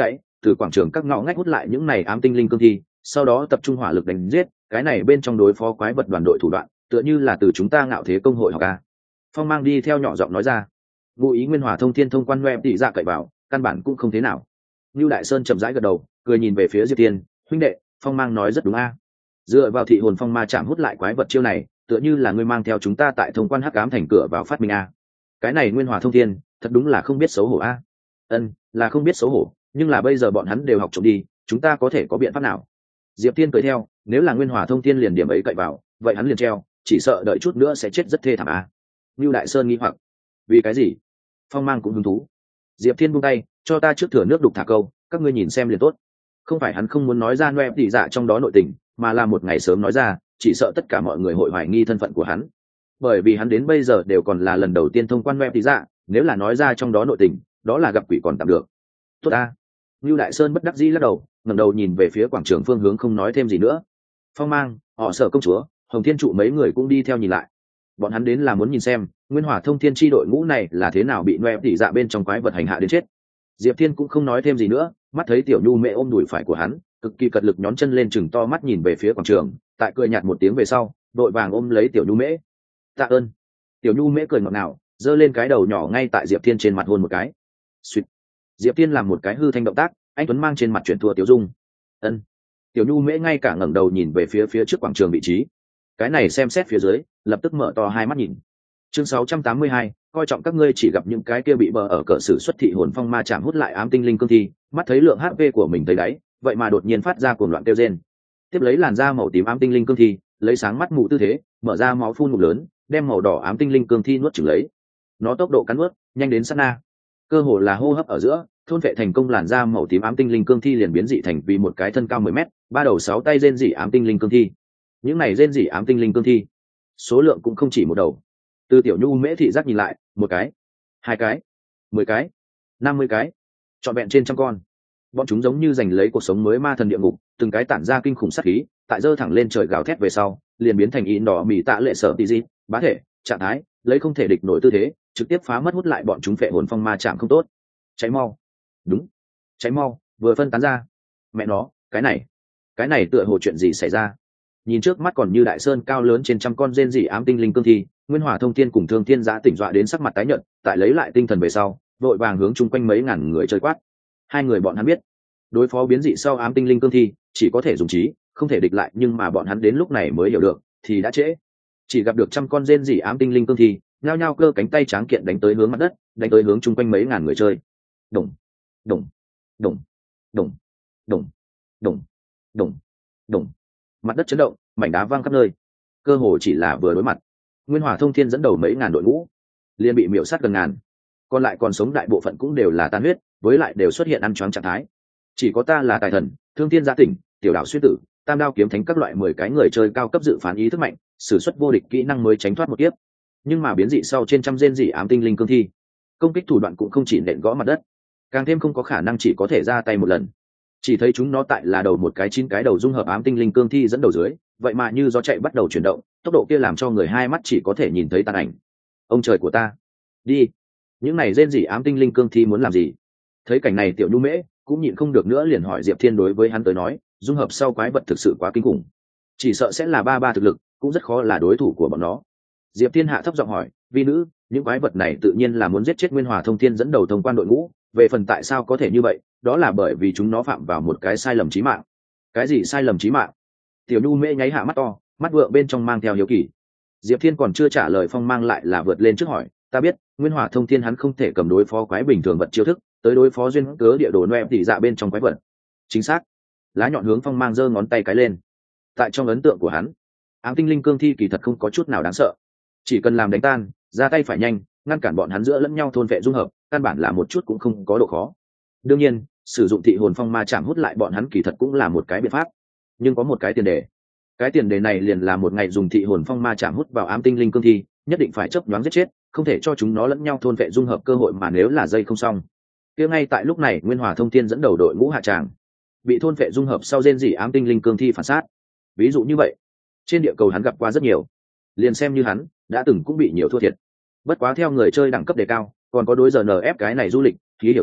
từ quảng trường các ngõ ngách hút lại những này ám tinh linh cương thi, sau đó tập trung hỏa lực đánh giết. Cái này bên trong đối phó quái vật đoàn đội thủ đoạn tựa như là từ chúng ta Ngạo Thế công hội học ca. Phong Mang đi theo nhỏ giọng nói ra. Ngụ ý Nguyên Hỏa Thông Thiên thông quan web tỷ dạ cậy vào, căn bản cũng không thế nào. Lưu Đại Sơn chậm rãi gật đầu, cười nhìn về phía Diệp Tiên, huynh đệ, Phong Mang nói rất đúng a. Dựa vào thị hồn phong ma chạm hút lại quái vật chiêu này, tựa như là ngươi mang theo chúng ta tại thông quan hắc ám thành cửa vào phát minh a. Cái này Nguyên Hỏa Thông Thiên, thật đúng là không biết xấu hổ a. Ân, là không biết xấu hổ, nhưng là bây giờ bọn hắn đều học trộm đi, chúng ta có thể có biện pháp nào? Diệp Tiên cười theo, nếu là Nguyên Hỏa Thông Thiên liền điểm ấy cậy vào, vậy hắn liền treo, chỉ sợ đợi chút nữa sẽ chết rất thê thảm a. Lưu Đại Sơn nghi hoặc, vì cái gì? Phong Mang cũng hứng thú. Diệp Thiên buông tay, cho ta trước thừa nước đục thả câu, các ngươi nhìn xem liền tốt. Không phải hắn không muốn nói ra noe tỉ dạ trong đó nội tình, mà là một ngày sớm nói ra, chỉ sợ tất cả mọi người hội hoài nghi thân phận của hắn. Bởi vì hắn đến bây giờ đều còn là lần đầu tiên thông quan noe tỉ dạ, nếu là nói ra trong đó nội tình, đó là gặp quỷ còn tạm được. Tốt ta. Lưu Đại Sơn bất đắc dĩ lắc đầu, ngẩng đầu nhìn về phía quảng trường phương hướng không nói thêm gì nữa. Phong Mang, họ Sở công chúa, Hồng Thiên trụ mấy người cũng đi theo nhìn lại. Bọn hắn đến là muốn nhìn xem Nguyên Hỏa Thông Thiên chi đội ngũ này là thế nào bị noe tỉ dạ bên trong quái vật hành hạ đến chết. Diệp Thiên cũng không nói thêm gì nữa, mắt thấy Tiểu Nhu Mễ ôm đùi phải của hắn, cực kỳ cật lực nhón chân lên chừng to mắt nhìn về phía quảng trường, tại cười nhạt một tiếng về sau, đội vàng ôm lấy Tiểu Nhu Mễ. Tạ ơn. Tiểu Nhu Mễ cười ngọt ngào, giơ lên cái đầu nhỏ ngay tại Diệp Thiên trên mặt hôn một cái. Xuyệt. Diệp Thiên làm một cái hư thanh động tác, anh tuấn mang trên mặt chuyển thua Tiểu Dung. Ân. Tiểu Nhu Mễ ngay cả ngẩng đầu nhìn về phía phía trước quảng trường vị trí. Cái này xem xét phía dưới, lập tức mở to hai mắt nhìn. Chương sáu trăm tám mươi hai, coi trọng các ngươi chỉ gặp những cái kia bị bờ ở cỡ sử xuất thị hồn phong ma chạm hút lại ám tinh linh cương thi, mắt thấy lượng hát pê của mình tới đáy, vậy mà đột nhiên phát ra cuồng loạn kêu rên. Tiếp lấy làn da màu tím ám tinh linh cương thi, lấy sáng mắt mù tư thế, mở ra máu phun ngụm lớn, đem màu đỏ ám tinh linh cương thi nuốt chửng lấy. Nó tốc độ cắn nuốt, nhanh đến sát na. Cơ hồ là hô hấp ở giữa, thôn vệ thành công làn da màu tím ám tinh linh cương thi liền biến dị thành vì một cái thân cao mười mét, ba đầu sáu tay rên rỉ ám tinh linh cương thi. Những này rên rỉ ám tinh linh cương thi, số lượng cũng không chỉ một đầu. Từ Tiểu Nhu Mễ thị giác nhìn lại, một cái, hai cái, mười cái, năm mươi cái, trọn vẹn trên trăm con. Bọn chúng giống như giành lấy cuộc sống mới ma thần địa ngục, từng cái tản ra kinh khủng sát khí, tại dơ thẳng lên trời gào thét về sau, liền biến thành in đỏ mì tạ lệ sở tỷ dị, bá thể, trạng thái, lấy không thể địch nổi tư thế, trực tiếp phá mất hút lại bọn chúng phệ hồn phong ma chạm không tốt. Cháy mau. Đúng. Cháy mau, vừa phân tán ra. Mẹ nó, cái này, cái này tựa hồ chuyện gì xảy ra? Nhìn trước mắt còn như đại sơn cao lớn trên trăm con rên rỉ ám tinh linh cương thi, Nguyên Hỏa Thông Thiên cùng Thương Thiên Giã tỉnh dọa đến sắc mặt tái nhợt, tại lấy lại tinh thần về sau, vội vàng hướng chung quanh mấy ngàn người chơi quát. Hai người bọn hắn biết, đối phó biến dị sau ám tinh linh cương thi, chỉ có thể dùng trí, không thể địch lại, nhưng mà bọn hắn đến lúc này mới hiểu được, thì đã trễ. Chỉ gặp được trăm con rên rỉ ám tinh linh cương thi, nhao nhao cơ cánh tay tráng kiện đánh tới hướng mặt đất, đánh tới hướng chung quanh mấy ngàn người chơi. Đùng, đùng, đùng, đùng, đùng, đùng, đùng, đùng. Mặt đất chấn động, mảnh đá văng khắp nơi. Cơ hồ chỉ là vừa đối mặt, Nguyên Hỏa Thông Thiên dẫn đầu mấy ngàn đội ngũ, liền bị miểu sát gần ngàn. Còn lại còn sống đại bộ phận cũng đều là tan huyết, với lại đều xuất hiện ăn choáng trạng thái. Chỉ có ta là tài thần, Thương Thiên Giã tỉnh, Tiểu Đạo Xuyên Tử, Tam Đao Kiếm Thánh các loại mười cái người chơi cao cấp dự phán ý thức mạnh, sử xuất vô địch kỹ năng mới tránh thoát một kiếp. Nhưng mà biến dị sau trên trăm rên dị ám tinh linh cương thi, công kích thủ đoạn cũng không chỉ nện gõ mặt đất, càng thêm không có khả năng chỉ có thể ra tay một lần. Chỉ thấy chúng nó tại là đầu một cái chín cái đầu dung hợp ám tinh linh cương thi dẫn đầu dưới, vậy mà như gió chạy bắt đầu chuyển động, tốc độ kia làm cho người hai mắt chỉ có thể nhìn thấy tàn ảnh. Ông trời của ta, đi! Những này rên rỉ ám tinh linh cương thi muốn làm gì? Thấy cảnh này Tiểu Nhu Mễ cũng nhịn không được nữa liền hỏi Diệp Thiên, đối với hắn tới nói, dung hợp sau quái vật thực sự quá kinh khủng, chỉ sợ sẽ là ba ba thực lực, cũng rất khó là đối thủ của bọn nó. Diệp Thiên hạ thấp giọng hỏi, vi nữ, những quái vật này tự nhiên là muốn giết chết Nguyên Hỏa Thông Thiên dẫn đầu thông quan đội ngũ, về phần tại sao có thể như vậy, đó là bởi vì chúng nó phạm vào một cái sai lầm chí mạng. Cái gì sai lầm chí mạng? Tiểu Nhu Mễ nháy hạ mắt to, mắt vượng bên trong mang theo hiếu kỳ. Diệp Thiên còn chưa trả lời, Phong Mang lại là vượt lên trước hỏi, ta biết Nguyên Hỏa Thông Thiên hắn không thể cầm đối phó quái bình thường vật chiêu thức, tới đối phó duyên cớ địa đồ noe tỉ dạ bên trong quái vật. Chính xác. Lá nhọn hướng Phong Mang giơ ngón tay cái lên. Tại trong ấn tượng của hắn, ám tinh linh cương thi kỳ thật không có chút nào đáng sợ, chỉ cần làm đánh tan, ra tay phải nhanh, ngăn cản bọn hắn giữa lẫn nhau thôn vệ dung hợp, căn bản là một chút cũng không có độ khó. Đương nhiên, sử dụng thị hồn phong ma chạm hút lại bọn hắn kỳ thật cũng là một cái biện pháp, nhưng có một cái tiền đề. Cái tiền đề này liền là một ngày dùng thị hồn phong ma chạm hút vào ám tinh linh cương thi, nhất định phải chớp nhoáng giết chết, không thể cho chúng nó lẫn nhau thôn vệ dung hợp cơ hội, mà nếu là dây không xong. Kia ngay tại lúc này Nguyên Hỏa Thông Thiên dẫn đầu đội ngũ hạ tràng, bị thôn vệ dung hợp sau rên rỉ ám tinh linh cương thi phản sát. Ví dụ như vậy, trên địa cầu hắn gặp qua rất nhiều, liền xem như hắn đã từng cũng bị nhiều thua thiệt. Bất quá theo người chơi đẳng cấp đề cao, còn có đối giờ en ép cái này du lịch, thì hiểu rõ,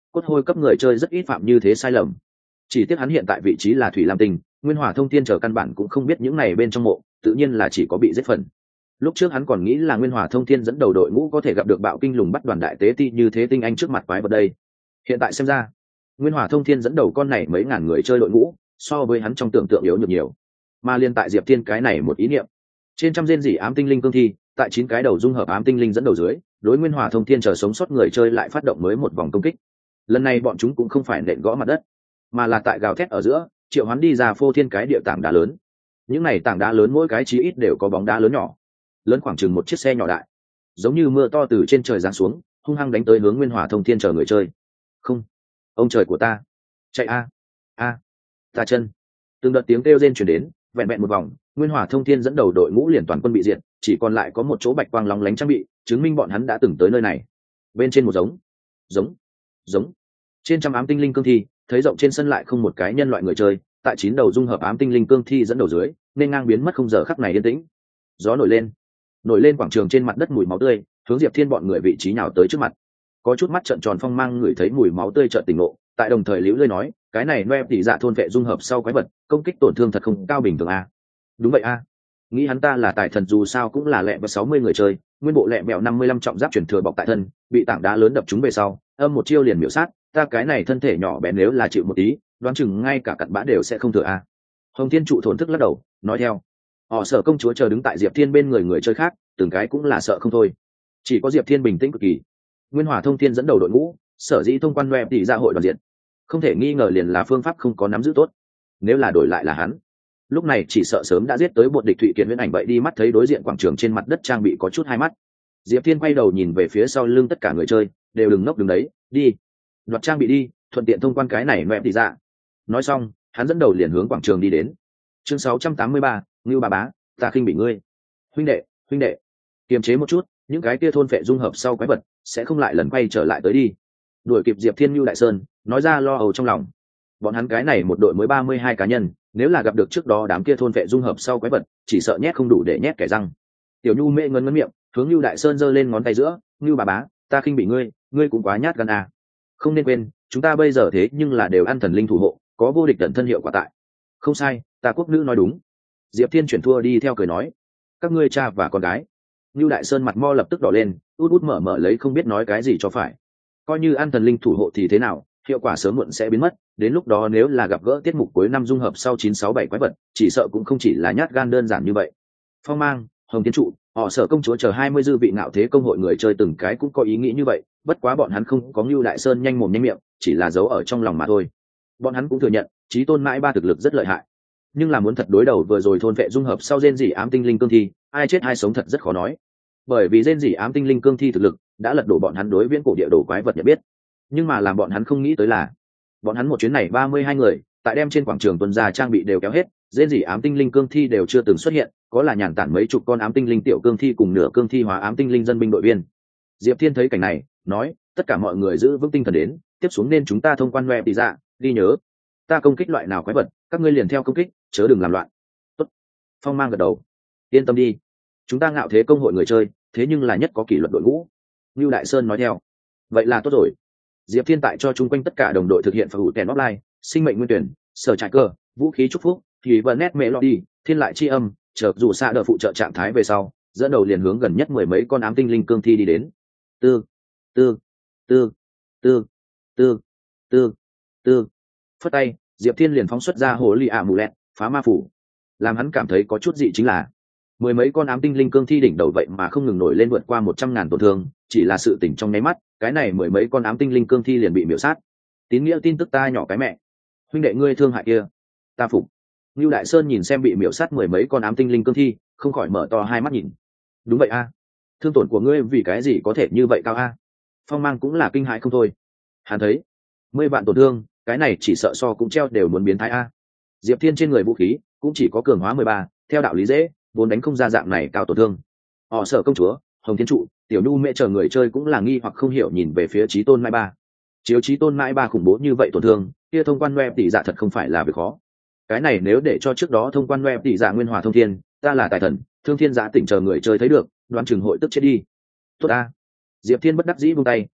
cốt hôi cấp người chơi rất ít phạm như thế sai lầm. Chỉ tiếc hắn hiện tại vị trí là thủy lam tinh, nguyên hỏa thông thiên chờ căn bản cũng không biết những này bên trong mộ, tự nhiên là chỉ có bị giết phần. Lúc trước hắn còn nghĩ là nguyên hỏa thông thiên dẫn đầu đội ngũ có thể gặp được bạo kinh lùng bắt đoàn đại tế ti như thế tinh anh trước mặt quái vật đây. Hiện tại xem ra, nguyên hỏa thông thiên dẫn đầu con này mấy ngàn người chơi đội ngũ, so với hắn trong tưởng tượng yếu nhược nhiều. Mà liên tại Diệp Thiên cái này một ý niệm, trên trăm gen dị ám tinh linh cương thi, tại chín cái đầu dung hợp ám tinh linh dẫn đầu dưới, đối nguyên hỏa thông thiên chờ sống sót người chơi lại phát động mới một vòng công kích. Lần này bọn chúng cũng không phải nện gõ mặt đất, mà là tại gào thét ở giữa, triệu hoán đi ra phô thiên cái địa tảng đá lớn. Những này tảng đá lớn mỗi cái chí ít đều có bóng đá lớn nhỏ, lớn khoảng chừng một chiếc xe nhỏ đại, giống như mưa to từ trên trời giáng xuống, hung hăng đánh tới hướng nguyên hỏa thông thiên chờ người chơi. Không, ông trời của ta, chạy a a, ta chân. Từng đợt tiếng kêu rên truyền đến, vẹn vẹn một vòng, nguyên hỏa thông thiên dẫn đầu đội ngũ liền toàn quân bị diệt, chỉ còn lại có một chỗ bạch quang lóng lánh trang bị, chứng minh bọn hắn đã từng tới nơi này. Bên trên một giống, giống, giống, trên trăm ám tinh linh cương thi, thấy rộng trên sân lại không một cái nhân loại người chơi, tại chín đầu dung hợp ám tinh linh cương thi dẫn đầu dưới, nên ngang biến mất không giờ khắc này yên tĩnh. Gió nổi lên, nổi lên quảng trường trên mặt đất mùi máu tươi, hướng Diệp Thiên bọn người vị trí nhào tới trước mặt. Có chút mắt trợn tròn phong mang ngửi thấy mùi máu tươi chợt tỉnh ngộ, tại đồng thời liễu lơi nói, cái này noe tỷ dạ thôn vệ dung hợp sau quái vật, công kích tổn thương thật không cao bình thường a. Đúng vậy a. Nghĩ hắn ta là tài thần dù sao cũng là lẹ và sáu mươi người chơi, nguyên bộ lẹ mẹo năm mươi lăm trọng giáp chuyển thừa bọc tại thân, bị tảng đá lớn đập trúng về sau, âm một chiêu liền miểu sát, ta cái này thân thể nhỏ bé nếu là chịu một tí, đoán chừng ngay cả cặn bã đều sẽ không thừa a. Hồng Thiên trụ thổn thức lắc đầu, nói theo. Họ Sở công chúa chờ đứng tại Diệp Thiên bên người người chơi khác, từng cái cũng là sợ không thôi. Chỉ có Diệp Thiên bình tĩnh cực kỳ. Nguyên Hỏa Thông Thiên dẫn đầu đội ngũ, sở dĩ thông quan web tỷ ra hội đoàn diện, không thể nghi ngờ liền là phương pháp không có nắm giữ tốt. Nếu là đổi lại là hắn, lúc này chỉ sợ sớm đã giết tới bột địch Thụy Kiệt Viễn ảnh vậy đi mắt thấy đối diện quảng trường trên mặt đất trang bị có chút hai mắt. Diệp Thiên quay đầu nhìn về phía sau lưng tất cả người chơi, đều đừng ngốc đứng đấy, đi, đoạt trang bị đi, thuận tiện thông quan cái này web tỷ ra. Nói xong, hắn dẫn đầu liền hướng quảng trường đi đến. Chương sáu trăm tám mươi ba, Ngưu bà bá, ta khinh bị ngươi. Huynh đệ, huynh đệ, kiềm chế một chút, những cái kia thôn phệ dung hợp sau quái vật sẽ không lại lần quay trở lại tới đi. Đuổi kịp Diệp Thiên Ngưu Đại Sơn, nói ra lo âu trong lòng. Bọn hắn cái này một đội mới ba mươi hai cá nhân, nếu là gặp được trước đó đám kia thôn phệ dung hợp sau quái vật, chỉ sợ nhét không đủ để nhét kẻ răng. Tiểu Nhu mê ngấn ngấn miệng, hướng Ngưu Đại Sơn giơ lên ngón tay giữa, "Ngưu bà bá, ta khinh bị ngươi, ngươi cũng quá nhát gan à. Không nên quên, chúng ta bây giờ thế nhưng là đều ăn thần linh thủ hộ, có vô địch tận thân hiệu quả tại." "Không sai, ta quốc nữ nói đúng." Diệp Thiên chuyển thua đi theo cười nói, "Các ngươi cha và con gái." Ngưu Đại Sơn mặt mo lập tức đỏ lên, út út mở mở lấy không biết nói cái gì cho phải. Coi như ăn thần linh thủ hộ thì thế nào, hiệu quả sớm muộn sẽ biến mất, đến lúc đó nếu là gặp gỡ tiết mục cuối năm dung hợp sau chín sáu bảy quái vật, chỉ sợ cũng không chỉ là nhát gan đơn giản như vậy. Phong Mang, Hồng Thiên Trụ, họ Sở công chúa chờ hai mươi dư vị ngạo thế công hội người chơi từng cái cũng có ý nghĩ như vậy, bất quá bọn hắn không có Ngưu Đại Sơn nhanh mồm nhanh miệng, chỉ là giấu ở trong lòng mà thôi. Bọn hắn cũng thừa nhận, Chí Tôn Mãi Ba thực lực rất lợi hại, nhưng là muốn thật đối đầu vừa rồi thôn vệ dung hợp sau gen dị ám tinh linh cương thi, ai chết ai sống thật rất khó nói. Bởi vì gen dị ám tinh linh cương thi thực lực đã lật đổ bọn hắn đối viễn cổ địa đồ quái vật nhận biết, nhưng mà làm bọn hắn không nghĩ tới là, bọn hắn một chuyến này ba mươi hai người, tại đem trên quảng trường tuần ra trang bị đều kéo hết, gen dị ám tinh linh cương thi đều chưa từng xuất hiện, có là nhàn tản mấy chục con ám tinh linh tiểu cương thi cùng nửa cương thi hóa ám tinh linh dân binh đội viên. Diệp Thiên thấy cảnh này, nói, tất cả mọi người giữ vững tinh thần đến, tiếp xuống nên chúng ta thông quan web tỷ dạ, đi nhớ, ta công kích loại nào quái vật, các ngươi liền theo công kích, chớ đừng làm loạn. Tốt. Phong Mang gật đầu, yên tâm đi, chúng ta ngạo thế công hội người chơi, thế nhưng là nhất có kỷ luật đội ngũ. Lưu Đại Sơn nói theo, vậy là tốt rồi. Diệp Thiên tại cho chung quanh tất cả đồng đội thực hiện phù hữu kèn offline, sinh mệnh nguyên tuyển, sở trại cơ, vũ khí chúc phúc, thì vân nét melody, thiên lại chi âm, chờ dù xa đỡ phụ trợ trạng thái về sau, dẫn đầu liền hướng gần nhất mười mấy con ám tinh linh cương thi đi đến. Tư, tư, tư, tư, tư, tư, tư. Phất tay, Diệp Thiên liền phóng xuất ra hồ lì ạ mù lẹt, phá ma phủ. Làm hắn cảm thấy có chút dị chính là, mười mấy con ám tinh linh cương thi đỉnh đầu vậy mà không ngừng nổi lên vượt qua một trăm ngàn tổn thương, chỉ là sự tỉnh trong nháy mắt, cái này mười mấy con ám tinh linh cương thi liền bị miểu sát. Tín nghĩa tin tức ta nhỏ cái mẹ, huynh đệ ngươi thương hại kia, ta phục. Lưu Đại Sơn nhìn xem bị miểu sát mười mấy con ám tinh linh cương thi, không khỏi mở to hai mắt nhìn. Đúng vậy a, thương tổn của ngươi vì cái gì có thể như vậy cao a? Phong Mang cũng là kinh hãi không thôi. Hắn thấy, mười vạn tổn thương, cái này chỉ sợ so cũng treo đều muốn biến thái a. Diệp Thiên trên người vũ khí cũng chỉ có cường hóa mười ba, theo đạo lý dễ, vốn đánh không ra dạng này cao tổn thương. Họ Sở công chúa, Hồng Thiên Trụ, Tiểu Nhu mẹ chờ người chơi cũng là nghi hoặc không hiểu nhìn về phía Chí Tôn Mãi Ba. Chiếu Chí Tôn Mãi Ba khủng bố như vậy tổn thương, kia thông quan web tỷ dạ thật không phải là việc khó. Cái này nếu để cho trước đó thông quan web tỷ dạ Nguyên Hòa Thông Thiên, ta là tài thần, Thương Thiên Giá tỉnh chờ người chơi thấy được, đoán chừng hội tức chết đi. Tốt a. Diệp Thiên bất đắc dĩ buông tay,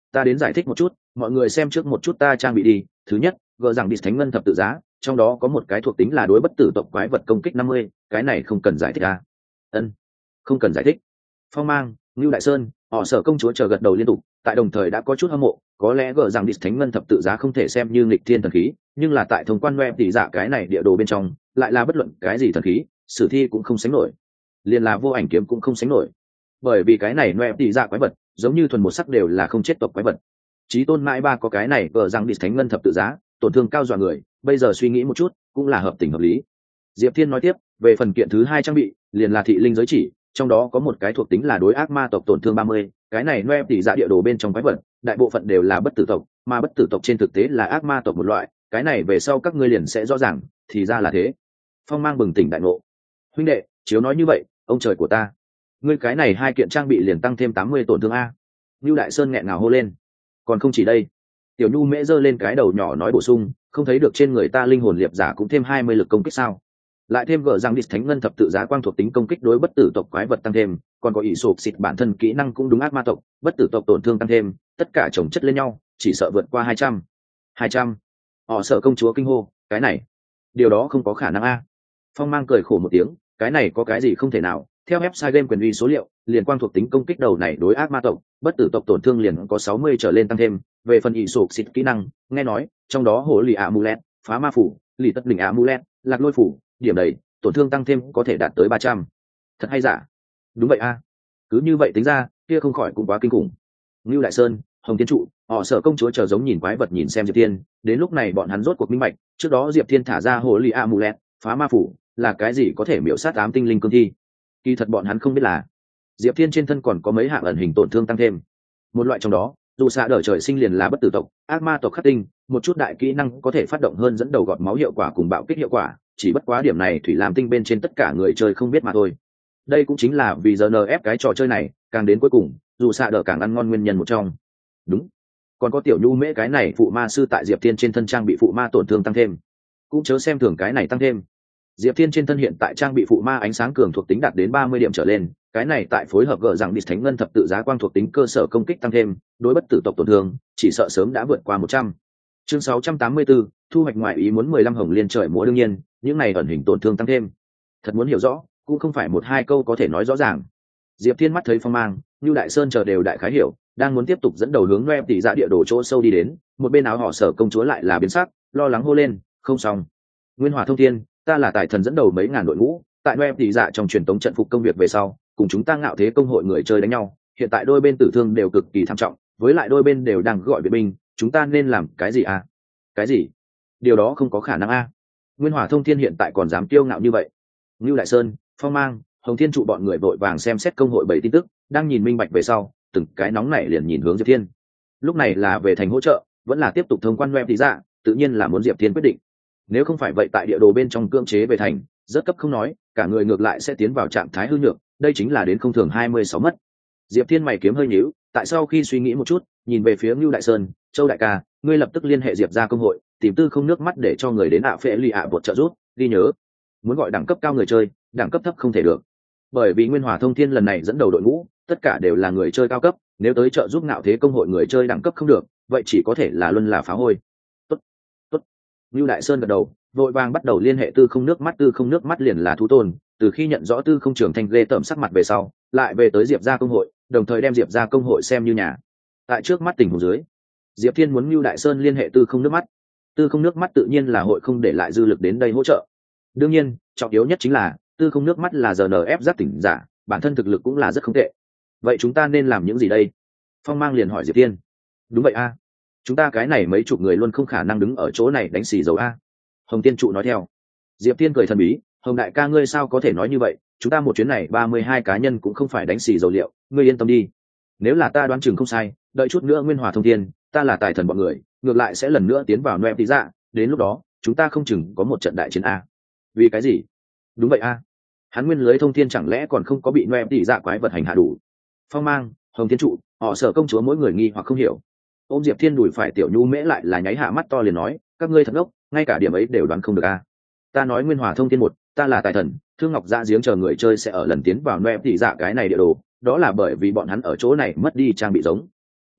ta đến giải thích một chút, mọi người xem trước một chút ta trang bị đi. Thứ nhất, gờ rằng đi thánh ngân thập tự giá, trong đó có một cái thuộc tính là đối bất tử tộc quái vật công kích năm mươi, cái này không cần giải thích à? Ân, không cần giải thích. Phong Mang, Ngưu Đại Sơn, họ Sở công chúa chờ gật đầu liên tục, tại đồng thời đã có chút hâm mộ, có lẽ gờ rằng đi thánh ngân thập tự giá không thể xem như nghịch thiên thần khí, nhưng là tại thông quan web tỷ dạ cái này địa đồ bên trong, lại là bất luận cái gì thần khí, sử thi cũng không sánh nổi, liền là vô ảnh kiếm cũng không sánh nổi, bởi vì cái này web tỷ dạ quái vật, giống như thuần một sắc đều là không chết tộc quái vật. Chí tôn mãi ba có cái này gờ rằng đi thánh ngân thập tự giá, tổn thương cao dọa người, bây giờ suy nghĩ một chút, cũng là hợp tình hợp lý. Diệp Thiên nói tiếp, về phần kiện thứ hai trang bị, liền là thị linh giới chỉ, trong đó có một cái thuộc tính là đối ác ma tộc tổn thương ba mươi, cái này noe tỷ dạ địa đồ bên trong quái vật, đại bộ phận đều là bất tử tộc, mà bất tử tộc trên thực tế là ác ma tộc một loại, cái này về sau các ngươi liền sẽ rõ ràng, thì ra là thế. Phong Mang bừng tỉnh đại ngộ. Huynh đệ, chiếu nói như vậy, ông trời của ta, ngươi cái này hai kiện trang bị liền tăng thêm tám mươi tổn thương a. Nưu Đại Sơn nghẹn ngào hô lên. Còn không chỉ đây. Tiểu Nhu Mễ giơ lên cái đầu nhỏ nói bổ sung, không thấy được trên người ta linh hồn liệp giả cũng thêm hai mươi lực công kích sao? Lại thêm gỡ rằng đi thánh ngân thập tự giá quang thuộc tính công kích đối bất tử tộc quái vật tăng thêm, còn có ỷ sụp xịt bản thân kỹ năng cũng đúng ác ma tộc, bất tử tộc tổn thương tăng thêm, tất cả chồng chất lên nhau, chỉ sợ vượt qua hai trăm. hai trăm. Họ sợ công chúa kinh hô, cái này, điều đó không có khả năng a. Phong Mang cười khổ một tiếng, cái này có cái gì không thể nào, theo website game quyền uy số liệu, liền quang thuộc tính công kích đầu này đối ác ma tộc, bất tử tộc tổn thương liền có sáu mươi trở lên tăng thêm, về phần ỷ sụp xịt kỹ năng, nghe nói, trong đó hổ lì amulet, phá ma phủ, lì tất đỉnh amulet, lạc lôi phủ, điểm đầy, tổn thương tăng thêm có thể đạt tới ba trăm. Thật hay giả? Đúng vậy a. Cứ như vậy tính ra, kia không khỏi cũng quá kinh khủng. Ngưu Đại Sơn, Hồng Thiên Trụ, họ sợ công chúa chờ giống nhìn quái vật nhìn xem Diệp Thiên, đến lúc này bọn hắn rốt cuộc minh bạch, trước đó Diệp Thiên thả ra hồ lì amulet, phá ma phủ, là cái gì có thể miểu sát ám tinh linh cương thi. Kỳ thật bọn hắn không biết là, Diệp Thiên trên thân còn có mấy hạng ẩn hình tổn thương tăng thêm. Một loại trong đó, dù xạ đỡ trời sinh liền là bất tử tộc, ác ma tộc khắc tinh, một chút đại kỹ năng có thể phát động hơn dẫn đầu gọt máu hiệu quả cùng bạo kích hiệu quả, chỉ bất quá điểm này thủy làm tinh bên trên tất cả người chơi không biết mà thôi. Đây cũng chính là vì giờ en ép cái trò chơi này càng đến cuối cùng dù xạ đỡ càng ăn ngon nguyên nhân một trong. Đúng, còn có tiểu Nhu Mễ cái này phụ ma sư tại Diệp Thiên trên thân trang bị phụ ma tổn thương tăng thêm, cũng chớ xem thường cái này tăng thêm. Diệp Thiên trên thân hiện tại trang bị phụ ma ánh sáng cường thuộc tính đạt đến ba mươi điểm trở lên, cái này tại phối hợp gỡ rằng đi thánh ngân thập tự giá quang thuộc tính cơ sở công kích tăng thêm, đối bất tử tộc tổn thương chỉ sợ sớm đã vượt qua một trăm. Chương sáu trăm tám mươi tư, thu hoạch ngoại ý muốn mười lăm hồng liên trời múa. Đương nhiên, những này ẩn hình tổn thương tăng thêm, thật muốn hiểu rõ, cũng không phải một hai câu có thể nói rõ ràng. Diệp Thiên mắt thấy Phong Mang, Nưu Đại Sơn chờ đều đại khái hiểu, đang muốn tiếp tục dẫn đầu hướng web tỷ dạ địa đồ chỗ sâu đi đến, một bên áo họ sở công chúa lại là biến sắc, lo lắng hô lên, không xong. Nguyên Hỏa Thông Thiên, ta là tài thần dẫn đầu mấy ngàn đội ngũ, tại web tỷ dạ trong truyền tống trận phục công việc về sau, cùng chúng ta ngạo thế công hội người chơi đánh nhau, hiện tại đôi bên tử thương đều cực kỳ thảm trọng, với lại đôi bên đều đang gọi viện binh, chúng ta nên làm cái gì à? Cái gì? Điều đó không có khả năng a. Nguyên Hỏa Thông Thiên hiện tại còn dám kiêu ngạo như vậy? Ngưu Đại Sơn, Phong Mang, Hồng Thiên Trụ bọn người vội vàng xem xét công hội bảy tin tức, đang nhìn minh bạch về sau, từng cái nóng nảy liền nhìn hướng Diệp Thiên. Lúc này là về thành hỗ trợ, vẫn là tiếp tục thông quan web tỷ dạ, tự nhiên là muốn Diệp Thiên quyết định. Nếu không phải vậy tại địa đồ bên trong cưỡng chế về thành, rất cấp không nói, cả người ngược lại sẽ tiến vào trạng thái hư nhược, đây chính là đến không thường hai mươi sáu mất. Diệp Thiên mày kiếm hơi nhíu, tại sau khi suy nghĩ một chút, nhìn về phía Ngưu Đại Sơn, Châu đại ca, ngươi lập tức liên hệ Diệp gia công hội, tìm tư không nước mắt để cho người đến ạ phệ lì ạ bột trợ giúp, ghi nhớ, muốn gọi đẳng cấp cao người chơi, đẳng cấp thấp không thể được. Bởi vì Nguyên Hỏa Thông Thiên lần này dẫn đầu đội ngũ, tất cả đều là người chơi cao cấp, nếu tới trợ giúp ngạo thế công hội người chơi đẳng cấp không được, vậy chỉ có thể là luân là phá hôi. Tốt, tốt. Ngưu Đại Sơn gật đầu, vội vàng bắt đầu liên hệ tư không nước mắt, tư không nước mắt liền là thú tôn, từ khi nhận rõ tư không trưởng thành ghê tởm sắc mặt về sau, lại về tới Diệp gia công hội, đồng thời đem Diệp gia công hội xem như nhà. Tại trước mắt tình huống dưới, Diệp Thiên muốn Ngưu Đại Sơn liên hệ tư không nước mắt, tư không nước mắt tự nhiên là hội không để lại dư lực đến đây hỗ trợ. Đương nhiên, trọng yếu nhất chính là tư không nước mắt là giờ en ép giác tỉnh giả, bản thân thực lực cũng là rất không tệ. Vậy chúng ta nên làm những gì đây? Phong Mang liền hỏi Diệp Thiên. Đúng vậy a, chúng ta cái này mấy chục người luôn không khả năng đứng ở chỗ này đánh xì dầu a. Hồng Tiên Trụ nói theo. Diệp Thiên cười thần bí, Hồng đại ca ngươi sao có thể nói như vậy, chúng ta một chuyến này ba mươi hai cá nhân cũng không phải đánh xì dầu liệu, ngươi yên tâm đi. Nếu là ta đoán chừng không sai, đợi chút nữa Nguyên Hỏa Thông Thiên, ta là tài thần bọn người, ngược lại sẽ lần nữa tiến vào noe tí dạ, đến lúc đó chúng ta không chừng có một trận đại chiến a. Vì cái gì? Đúng vậy a, hắn nguyên lưới thông thiên chẳng lẽ còn không có bị noe tí dạ quái vật hành hạ đủ? Phong Mang, Hồng Thiên Trụ, họ sợ công chúa mỗi người nghi hoặc không hiểu. Ôm Diệp Thiên đùi phải tiểu Nhu Mễ lại là nháy hạ mắt to liền nói, các ngươi thật ngốc, ngay cả điểm ấy đều đoán không được a. Ta nói Nguyên Hỏa Thông Thiên một, ta là tài thần, Thương Ngọc Dạ giếng chờ người chơi sẽ ở lần tiến vào noe tí dạ cái này địa đồ, đó là bởi vì bọn hắn ở chỗ này mất đi trang bị giống.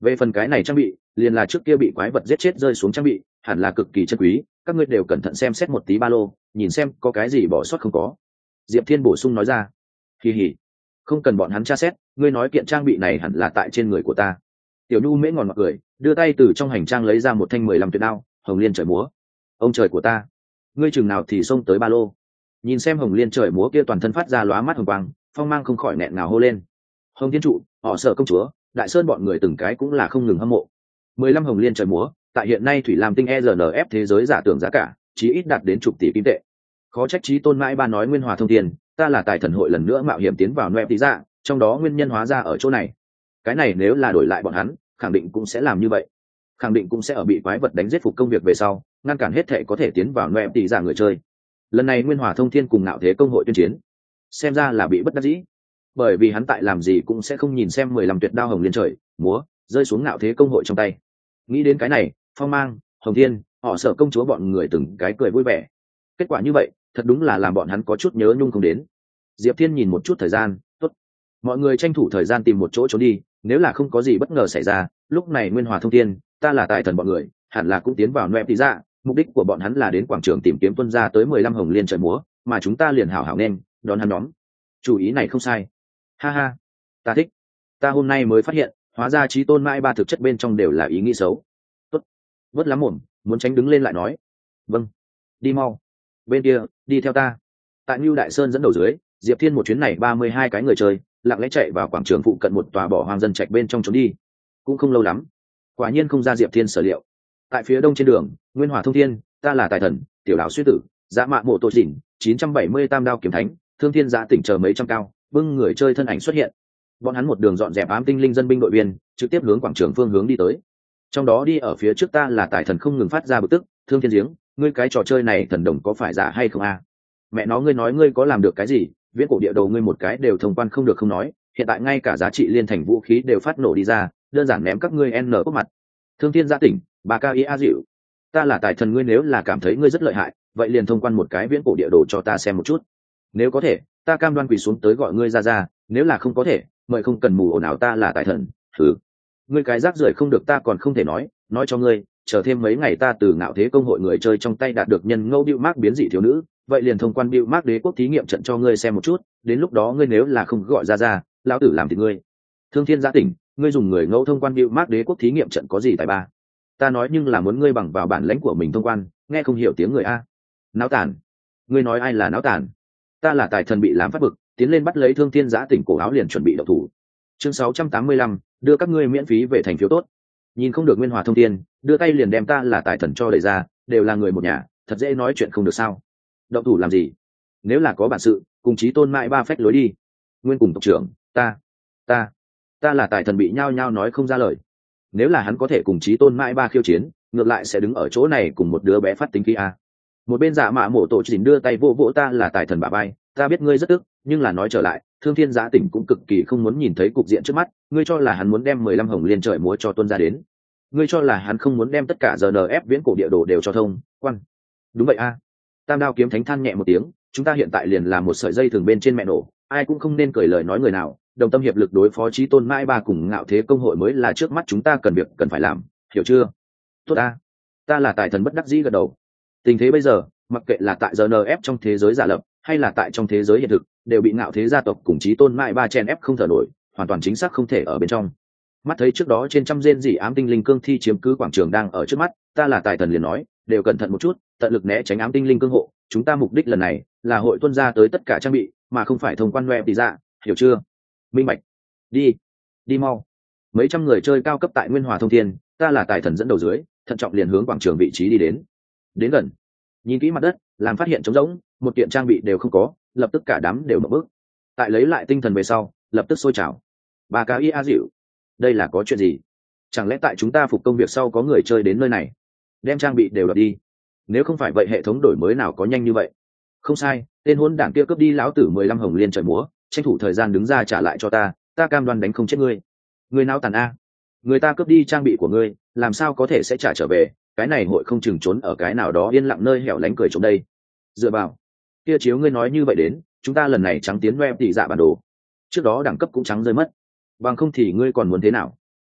Về phần cái này trang bị liền là trước kia bị quái vật giết chết rơi xuống trang bị, hẳn là cực kỳ chân quý, các ngươi đều cẩn thận xem xét một tí ba lô, nhìn xem có cái gì bỏ sót không có. Diệp Thiên bổ sung nói ra. Kỳ hỉ, không cần bọn hắn tra xét, ngươi nói kiện trang bị này hẳn là tại trên người của ta. Tiểu Nhu mễ ngòn mặt cười, đưa tay từ trong hành trang lấy ra một thanh mười lăm tuyệt đao, hồng liên trời múa. Ông trời của ta, ngươi chừng nào thì xông tới ba lô. Nhìn xem hồng liên trời múa kia toàn thân phát ra lóa mắt hồng quang, Phong Mang không khỏi nẹn ngào hô lên. Hồng Thiên trụ, họ sợ công chúa, Đại Sơn bọn người từng cái cũng là không ngừng hâm mộ. mười lăm hồng liên trời múa, tại hiện nay thủy lam tinh e rờ en ép thế giới giả tưởng giá cả, chí ít đạt đến chục tỷ kim tệ. Khó trách Chí Tôn mãi ba nói Nguyên Hòa thông tiền, ta là tài thần hội lần nữa mạo hiểm tiến vào Noe tí dạ, trong đó nguyên nhân hóa ra ở chỗ này. Cái này nếu là đổi lại bọn hắn, khẳng định cũng sẽ làm như vậy. Khẳng định cũng sẽ ở bị quái vật đánh giết phục công việc về sau, ngăn cản hết thể có thể tiến vào Noe tí dạ người chơi. Lần này Nguyên Hòa thông thiên cùng Ngạo Thế công hội tuyên chiến, xem ra là bị bất đắc dĩ. Bởi vì hắn tại làm gì cũng sẽ không nhìn xem mười lăm tuyệt đao hồng liên trời múa rơi xuống Ngạo Thế công hội trong tay. Nghĩ đến cái này, Phong Mang, Hồng Thiên, họ sợ công chúa bọn người từng cái cười vui vẻ. Kết quả như vậy, thật đúng là làm bọn hắn có chút nhớ nhung không đến. Diệp Thiên nhìn một chút thời gian, tốt, mọi người tranh thủ thời gian tìm một chỗ trốn đi, nếu là không có gì bất ngờ xảy ra, lúc này Nguyên Hòa thông thiên, ta là tài thần bọn người, hẳn là cũng tiến vào Noe tí dạ, mục đích của bọn hắn là đến quảng trường tìm kiếm tuân ra tới mười lăm hồng liên trời múa, mà chúng ta liền hảo hảo nên đón hắn nhóm. Chủ ý này không sai. Ha ha, ta thích. Ta hôm nay mới phát hiện, hóa ra Chí Tôn mãi ba thực chất bên trong đều là ý nghĩ xấu. Tốt, vớt lắm mồm, muốn tránh đứng lên lại nói. Vâng, đi mau. Bên kia, đi theo ta. Tại Nưu Đại Sơn dẫn đầu dưới, Diệp Thiên một chuyến này ba mươi hai cái người chơi, lặng lẽ chạy vào quảng trường phụ cận một tòa bỏ hoang dân trạch bên trong trốn đi. Cũng không lâu lắm, quả nhiên không ra Diệp Thiên sở liệu. Tại phía đông trên đường, Nguyên Hòa thông thiên, ta là tài thần, tiểu đạo suy tử, Dã Mạ Mộ Tổ Dĩnh, chín trăm bảy mươi tam đao kiếm thánh, Thương Thiên Giá tỉnh chờ mấy trăm cao, bưng người chơi thân ảnh xuất hiện. Bọn hắn một đường dọn dẹp ám tinh linh dân binh đội viên, trực tiếp hướng quảng trường phương hướng đi tới. Trong đó đi ở phía trước ta là tài thần không ngừng phát ra bực tức, Thương Thiên Giếng, ngươi cái trò chơi này thần đồng có phải giả hay không a? Mẹ nó ngươi nói ngươi có làm được cái gì, viễn cổ địa đồ ngươi một cái đều thông quan không được không nói, hiện tại ngay cả giá trị liên thành vũ khí đều phát nổ đi ra, đơn giản ném các ngươi n cốc mặt. Thương Thiên Gia tỉnh, bà ca ý a dịu, ta là tài thần, ngươi nếu là cảm thấy ngươi rất lợi hại, vậy liền thông quan một cái viễn cổ địa đồ cho ta xem một chút. Nếu có thể, ta cam đoan quỳ xuống tới gọi ngươi ra ra, nếu là không có thể, mời không cần mù ồn ào, ta là tài thần. Thử, ngươi cái rác rưởi không được ta còn không thể nói, nói cho ngươi, chờ thêm mấy ngày ta từ Ngạo Thế công hội người chơi trong tay đạt được nhân ngẫu Bưu Mác biến dị thiếu nữ, vậy liền thông quan Bưu Mác đế quốc thí nghiệm trận cho ngươi xem một chút, đến lúc đó ngươi nếu là không gọi ra ra, lão tử làm thì ngươi. Thương Thiên Giã tỉnh, ngươi dùng người ngẫu thông quan Bưu Mác đế quốc thí nghiệm trận có gì tài ba? Ta nói nhưng là muốn ngươi bằng vào bản lãnh của mình thông quan, nghe không hiểu tiếng người a. Náo tản, ngươi nói ai là náo tản? Ta là tài thần bị làm phát bực, tiến lên bắt lấy Thương Thiên Giã tỉnh cổ áo liền chuẩn bị động thủ. Chương sáu trăm tám mươi lăm, đưa các ngươi miễn phí về thành phiếu tốt. Nhìn không được Nguyên Hòa thông thiên, đưa tay liền đem ta là tài thần cho đẩy ra, đều là người một nhà, thật dễ nói chuyện không được sao? Động thủ làm gì? Nếu là có bản sự, cùng Chí Tôn mãi ba phách lối đi. Nguyên cùng tộc trưởng, ta, ta, ta là tài thần bị nhao nhao nói không ra lời. Nếu là hắn có thể cùng Chí Tôn mãi ba khiêu chiến, ngược lại sẽ đứng ở chỗ này cùng một đứa bé phát tính khí a. Một bên Dạ Mạ Mộ Tổ Chỉnh đưa tay vỗ vỗ ta là tài thần bả vai, ta biết ngươi rất tức, nhưng là nói trở lại, Thương Thiên Giã tỉnh cũng cực kỳ không muốn nhìn thấy cục diện trước mắt, ngươi cho là hắn muốn đem mười lăm hồng liên trời múa cho tuân ra đến? Ngươi cho là hắn không muốn đem tất cả rờ en ép viễn cổ địa đồ đều cho thông quan? Đúng vậy a. Tam đao kiếm thánh than nhẹ một tiếng, chúng ta hiện tại liền là một sợi dây thường bên trên mẹ nổ, ai cũng không nên cười lời nói người nào, đồng tâm hiệp lực đối phó Chí Tôn mãi ba cùng Ngạo Thế công hội mới là trước mắt chúng ta cần việc cần phải làm, hiểu chưa? Tốt a. Ta là tài thần bất đắc dĩ gật đầu. Tình thế bây giờ, mặc kệ là tại rờ en ép trong thế giới giả lập hay là tại trong thế giới hiện thực, đều bị Ngạo Thế gia tộc cùng Chí Tôn mãi ba chen ép không thở nổi, hoàn toàn chính xác không thể ở bên trong. Mắt thấy trước đó trên trăm rên rỉ ám tinh linh cương thi chiếm cứ quảng trường đang ở trước mắt, ta là tài thần liền nói, đều cẩn thận một chút, tận lực né tránh ám tinh linh cương hộ, chúng ta mục đích lần này là hội tuân ra tới tất cả trang bị, mà không phải thông quan Noe tí dạ, hiểu chưa? Minh bạch. Đi, đi mau. Mấy trăm người chơi cao cấp tại Nguyên Hòa thông thiên, ta là tài thần dẫn đầu dưới, thận trọng liền hướng quảng trường vị trí đi đến. Đến gần, nhìn kỹ mặt đất, làm phát hiện trống rỗng, một kiện trang bị đều không có, lập tức cả đám đều mở bước. Tại lấy lại tinh thần về sau, lập tức sôi trào. Bà cá ia dịu, đây là có chuyện gì? Chẳng lẽ tại chúng ta phục công việc sau có người chơi đến nơi này, đem trang bị đều đập đi? Nếu không phải vậy hệ thống đổi mới nào có nhanh như vậy? Không sai, tên hôn đảng kia cướp đi lão tử mười lăm hồng liên trời múa, tranh thủ thời gian đứng ra trả lại cho ta, ta cam đoan đánh không chết ngươi. Người nào tàn a? Người ta cướp đi trang bị của ngươi, làm sao có thể sẽ trả trở về? Cái này hội không chừng trốn ở cái nào đó yên lặng nơi hẻo lánh cười trốn đây. Dựa vào, kia chiếu ngươi nói như vậy đến, chúng ta lần này trắng tiến web tỷ dạ bản đồ. Trước đó đẳng cấp cũng trắng rơi mất, bằng không thì ngươi còn muốn thế nào?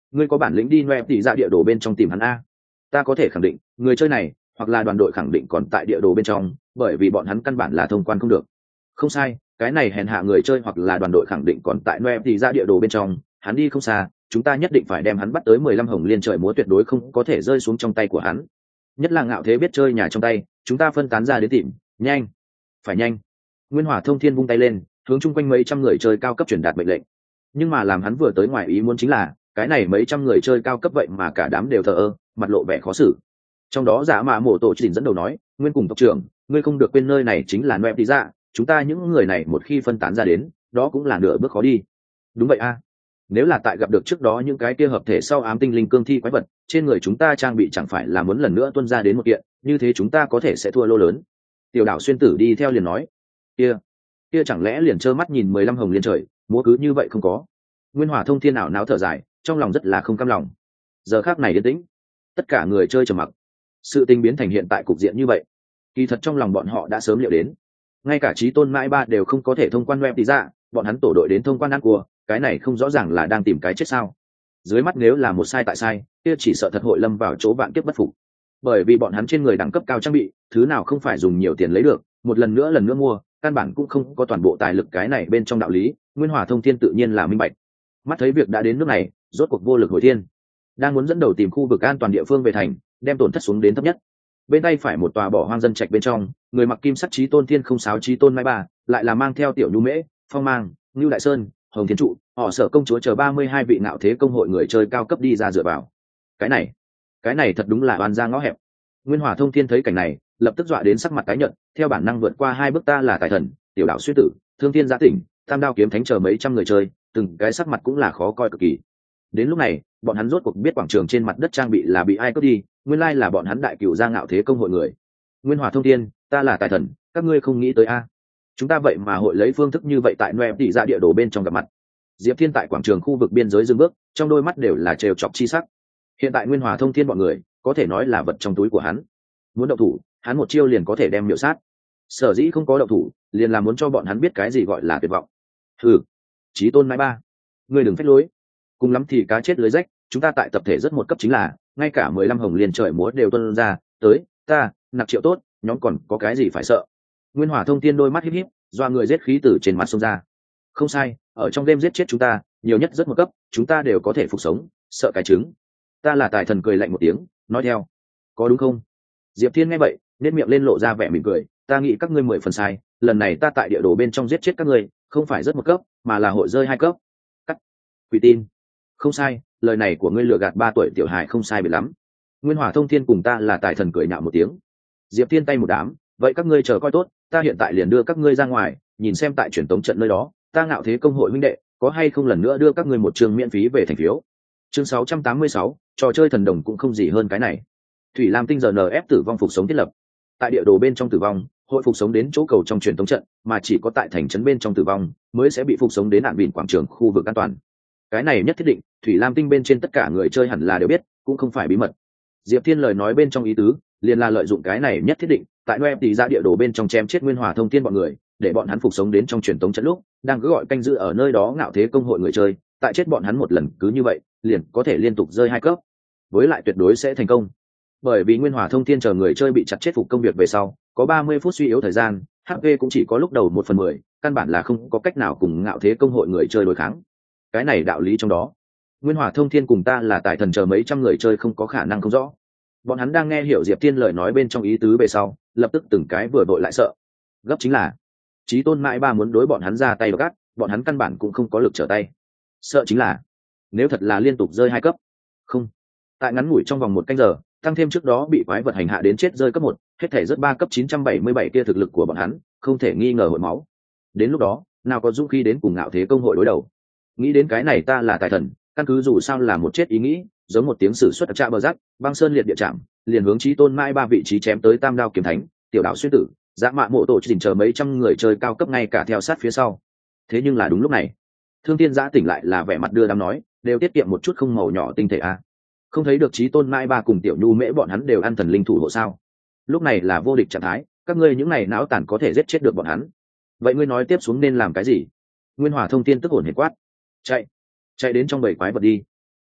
ngươi có bản lĩnh đi noe tỉ ra địa đồ bên trong tìm hắn a. Ta có thể khẳng định người chơi này hoặc là đoàn đội khẳng định còn tại địa đồ bên trong, bởi vì bọn hắn căn bản là thông quan không được. Không sai, cái này hèn hạ người chơi hoặc là đoàn đội khẳng định còn tại noe tỉ ra địa đồ bên trong, hắn đi không xa, chúng ta nhất định phải đem hắn bắt tới mười lăm hồng liên trời múa, tuyệt đối không có thể rơi xuống trong tay của hắn. Nhất là ngạo thế biết chơi nhà trong tay, chúng ta phân tán ra đến tìm, nhanh, phải nhanh. Nguyên Hỏa Thông Thiên vung tay lên, hướng chung quanh mấy trăm người chơi cao cấp truyền đạt mệnh lệnh. Nhưng mà làm hắn vừa tới ngoài ý muốn chính là, cái này mấy trăm người chơi cao cấp vậy mà cả đám đều thờ ơ, mặt lộ vẻ khó xử. Trong đó Giả Mạ Mộ Tổ Chỉnh dẫn đầu nói, Nguyên cùng tộc trưởng, ngươi không được quên nơi này chính là Noe Tỉ Dạ, chúng ta những người này một khi phân tán ra đến, đó cũng là nửa bước khó đi. Đúng vậy a. Nếu là tại gặp được trước đó những cái kia hợp thể sau ám tinh linh cương thi quái vật, trên người chúng ta trang bị chẳng phải là muốn lần nữa tuân ra đến một kiện, như thế chúng ta có thể sẽ thua lô lớn. Tiểu đảo xuyên tử đi theo liền nói, kia kia chẳng lẽ liền trơ mắt nhìn mười lăm hồng liên trời múa cứ như vậy không có. Nguyên Hỏa Thông Thiên ảo não thở dài, trong lòng rất là không cam lòng. Giờ khác này yên tĩnh, tất cả người chơi trầm mặc. Sự tình biến thành hiện tại cục diện như vậy, kỳ thật trong lòng bọn họ đã sớm liệu đến. Ngay cả Chí Tôn Mãi Ba đều không có thể thông quan Noe Tỉ Dạ, bọn hắn tổ đội đến thông quan ăn cua, cái này không rõ ràng là đang tìm cái chết sao? Dưới mắt nếu là một sai tại sai, kia chỉ sợ thật hội lâm vào chỗ vạn kiếp bất phục. Bởi vì bọn hắn trên người đẳng cấp cao trang bị, thứ nào không phải dùng nhiều tiền lấy được, một lần nữa lần nữa mua, căn bản cũng không có toàn bộ tài lực cái này bên trong đạo lý, Nguyên Hỏa Thông Thiên tự nhiên là minh bạch. Mắt thấy việc đã đến nước này, rốt cuộc vô lực hồi thiên, đang muốn dẫn đầu tìm khu vực an toàn địa phương về thành, đem tổn thất xuống đến thấp nhất. Bên tay phải một tòa bỏ hoang dân trạch bên trong, người mặc kim sắc Chí Tôn Thiên không sáo Chí Tôn Mai Ba, lại là mang theo tiểu nhu mễ, Phong Mang, Ngưu Đại Sơn, Hồng Thiên Trụ, họ Sở công chúa chờ ba mươi hai vị ngạo thế công hội người chơi cao cấp đi ra dựa vào. Cái này, cái này thật đúng là oan ra ngõ hẹp. Nguyên Hỏa Thông Thiên thấy cảnh này, lập tức dọa đến sắc mặt tái nhợt, theo bản năng vượt qua hai bước ta là tài thần, tiểu đạo suy tử, Thương Thiên Giá Tỉnh, Tam Đao Kiếm Thánh chờ mấy trăm người chơi, từng cái sắc mặt cũng là khó coi cực kỳ. Đến lúc này, bọn hắn rốt cuộc biết quảng trường trên mặt đất trang bị là bị ai cướp đi, nguyên lai là bọn hắn đại cửu gia ngạo thế công hội người. Nguyên Hỏa Thông Thiên, ta là tài thần, các ngươi không nghĩ tới a? Chúng ta vậy mà hội lấy phương thức như vậy tại Noe Tỉ Dạ địa đồ bên trong gặp mặt. Diệp Thiên tại quảng trường khu vực biên giới dừng bước, trong đôi mắt đều là trêu chọc chi sắc. Hiện tại Nguyên Hỏa Thông Thiên bọn người, có thể nói là vật trong túi của hắn. Muốn động thủ, hắn một chiêu liền có thể đem miểu sát. Sở dĩ không có động thủ, liền là muốn cho bọn hắn biết cái gì gọi là tuyệt vọng. Hừ, Chí Tôn Mai Ba, ngươi đừng phách lối. Cùng lắm thì cá chết lưới rách, chúng ta tại tập thể rất một cấp chính là, ngay cả mười lăm hồng liên trời múa đều tuân ra, tới, ta, nặc triệu tốt, nhóm còn có cái gì phải sợ. Nguyên Hỏa Thông Thiên đôi mắt híp híp, doa người giết khí từ trên mặt xông ra. Không sai, ở trong đêm giết chết chúng ta, nhiều nhất rất một cấp, chúng ta đều có thể phục sống, sợ cái trứng. Ta là tài thần cười lạnh một tiếng, nói theo, có đúng không? Diệp Thiên nghe vậy, nét miệng lên lộ ra vẻ mỉm cười, ta nghĩ các ngươi mười phần sai, lần này ta tại địa đồ bên trong giết chết các ngươi, không phải rất một cấp, mà là hội rơi hai cấp. Cắt. Quỷ tin. Không sai, lời này của ngươi lừa gạt ba tuổi tiểu hài không sai biệt lắm. Nguyên Hỏa Thông Thiên cùng ta là tài thần cười nhạo một tiếng. Diệp Thiên tay một đám, vậy các ngươi chờ coi tốt, ta hiện tại liền đưa các ngươi ra ngoài, nhìn xem tại truyền tống trận nơi đó, ta ngạo thế công hội huynh đệ, có hay không lần nữa đưa các ngươi một trường miễn phí về thành phiếu. Chương sáu trăm tám mươi sáu, trò chơi thần đồng cũng không gì hơn cái này. Thủy Lam Tinh giờ en ép tử vong phục sống thiết lập. Tại địa đồ bên trong tử vong, hội phục sống đến chỗ cầu trong truyền tống trận, mà chỉ có tại thành trấn bên trong tử vong mới sẽ bị phục sống đến nạn bỉn quảng trường khu vực an toàn. Cái này nhất thiết định, Thủy Lam Tinh bên trên tất cả người chơi hẳn là đều biết, cũng không phải bí mật. Diệp Thiên lời nói bên trong ý tứ, liền là lợi dụng cái này nhất thiết định, tại Noe Tỉ Dạ địa đồ bên trong chém chết Nguyên Hỏa Thông Thiên bọn người, để bọn hắn phục sống đến trong truyền tống trận lúc, đang cứ gọi canh giữ ở nơi đó ngạo thế công hội người chơi, tại chết bọn hắn một lần cứ như vậy, liền có thể liên tục rơi hai cấp, với lại tuyệt đối sẽ thành công. Bởi vì Nguyên Hỏa Thông Thiên chờ người chơi bị chặt chết phục công việc về sau, có ba mươi phút suy yếu thời gian, hát pê cũng chỉ có lúc đầu một phần mười, căn bản là không có cách nào cùng ngạo thế công hội người chơi đối kháng. Cái này đạo lý trong đó, Nguyên Hỏa Thông Thiên cùng ta là tài thần chờ mấy trăm người chơi không có khả năng không rõ. Bọn hắn đang nghe hiểu Diệp Thiên lời nói bên trong ý tứ về sau, lập tức từng cái vừa đội lại sợ. Gấp chính là Chí Tôn Mãi Ba muốn đối bọn hắn ra tay gắt, bọn hắn căn bản cũng không có lực trở tay. Sợ chính là nếu thật là liên tục rơi hai cấp, không, tại ngắn ngủi trong vòng một canh giờ, tăng thêm trước đó bị quái vật hành hạ đến chết rơi cấp một, hết thể rất ba cấp chín trăm bảy mươi bảy kia thực lực của bọn hắn, không thể nghi ngờ hội máu. Đến lúc đó, nào có dũng khí đến cùng ngạo thế công hội đối đầu. Nghĩ đến cái này ta là tài thần, căn cứ dù sao là một chết ý nghĩ, giống một tiếng sử xuất trạ bờ rắc, băng sơn liệt địa chạm, liền hướng Chí Tôn Mãi Ba vị trí chém tới Tam Đao Kiếm Thánh, tiểu đạo xuyên tử, Dã Mạ Mộ Tổ chỉnh chờ mấy trăm người chơi cao cấp ngay cả theo sát phía sau. Thế nhưng là đúng lúc này, Thương Thiên Giã tỉnh lại là vẻ mặt đưa đám nói, đều tiết kiệm một chút không màu nhỏ tinh thể a. Không thấy được Chí Tôn Mãi Ba cùng tiểu nhu mễ bọn hắn đều ăn thần linh thủ hộ sao? Lúc này là vô địch trạng thái, các ngươi những này não tàn có thể giết chết được bọn hắn. Vậy ngươi nói tiếp xuống nên làm cái gì? Nguyên Hỏa Thông Thiên tức hồn hển quát, chạy, chạy đến trong bầy quái vật đi.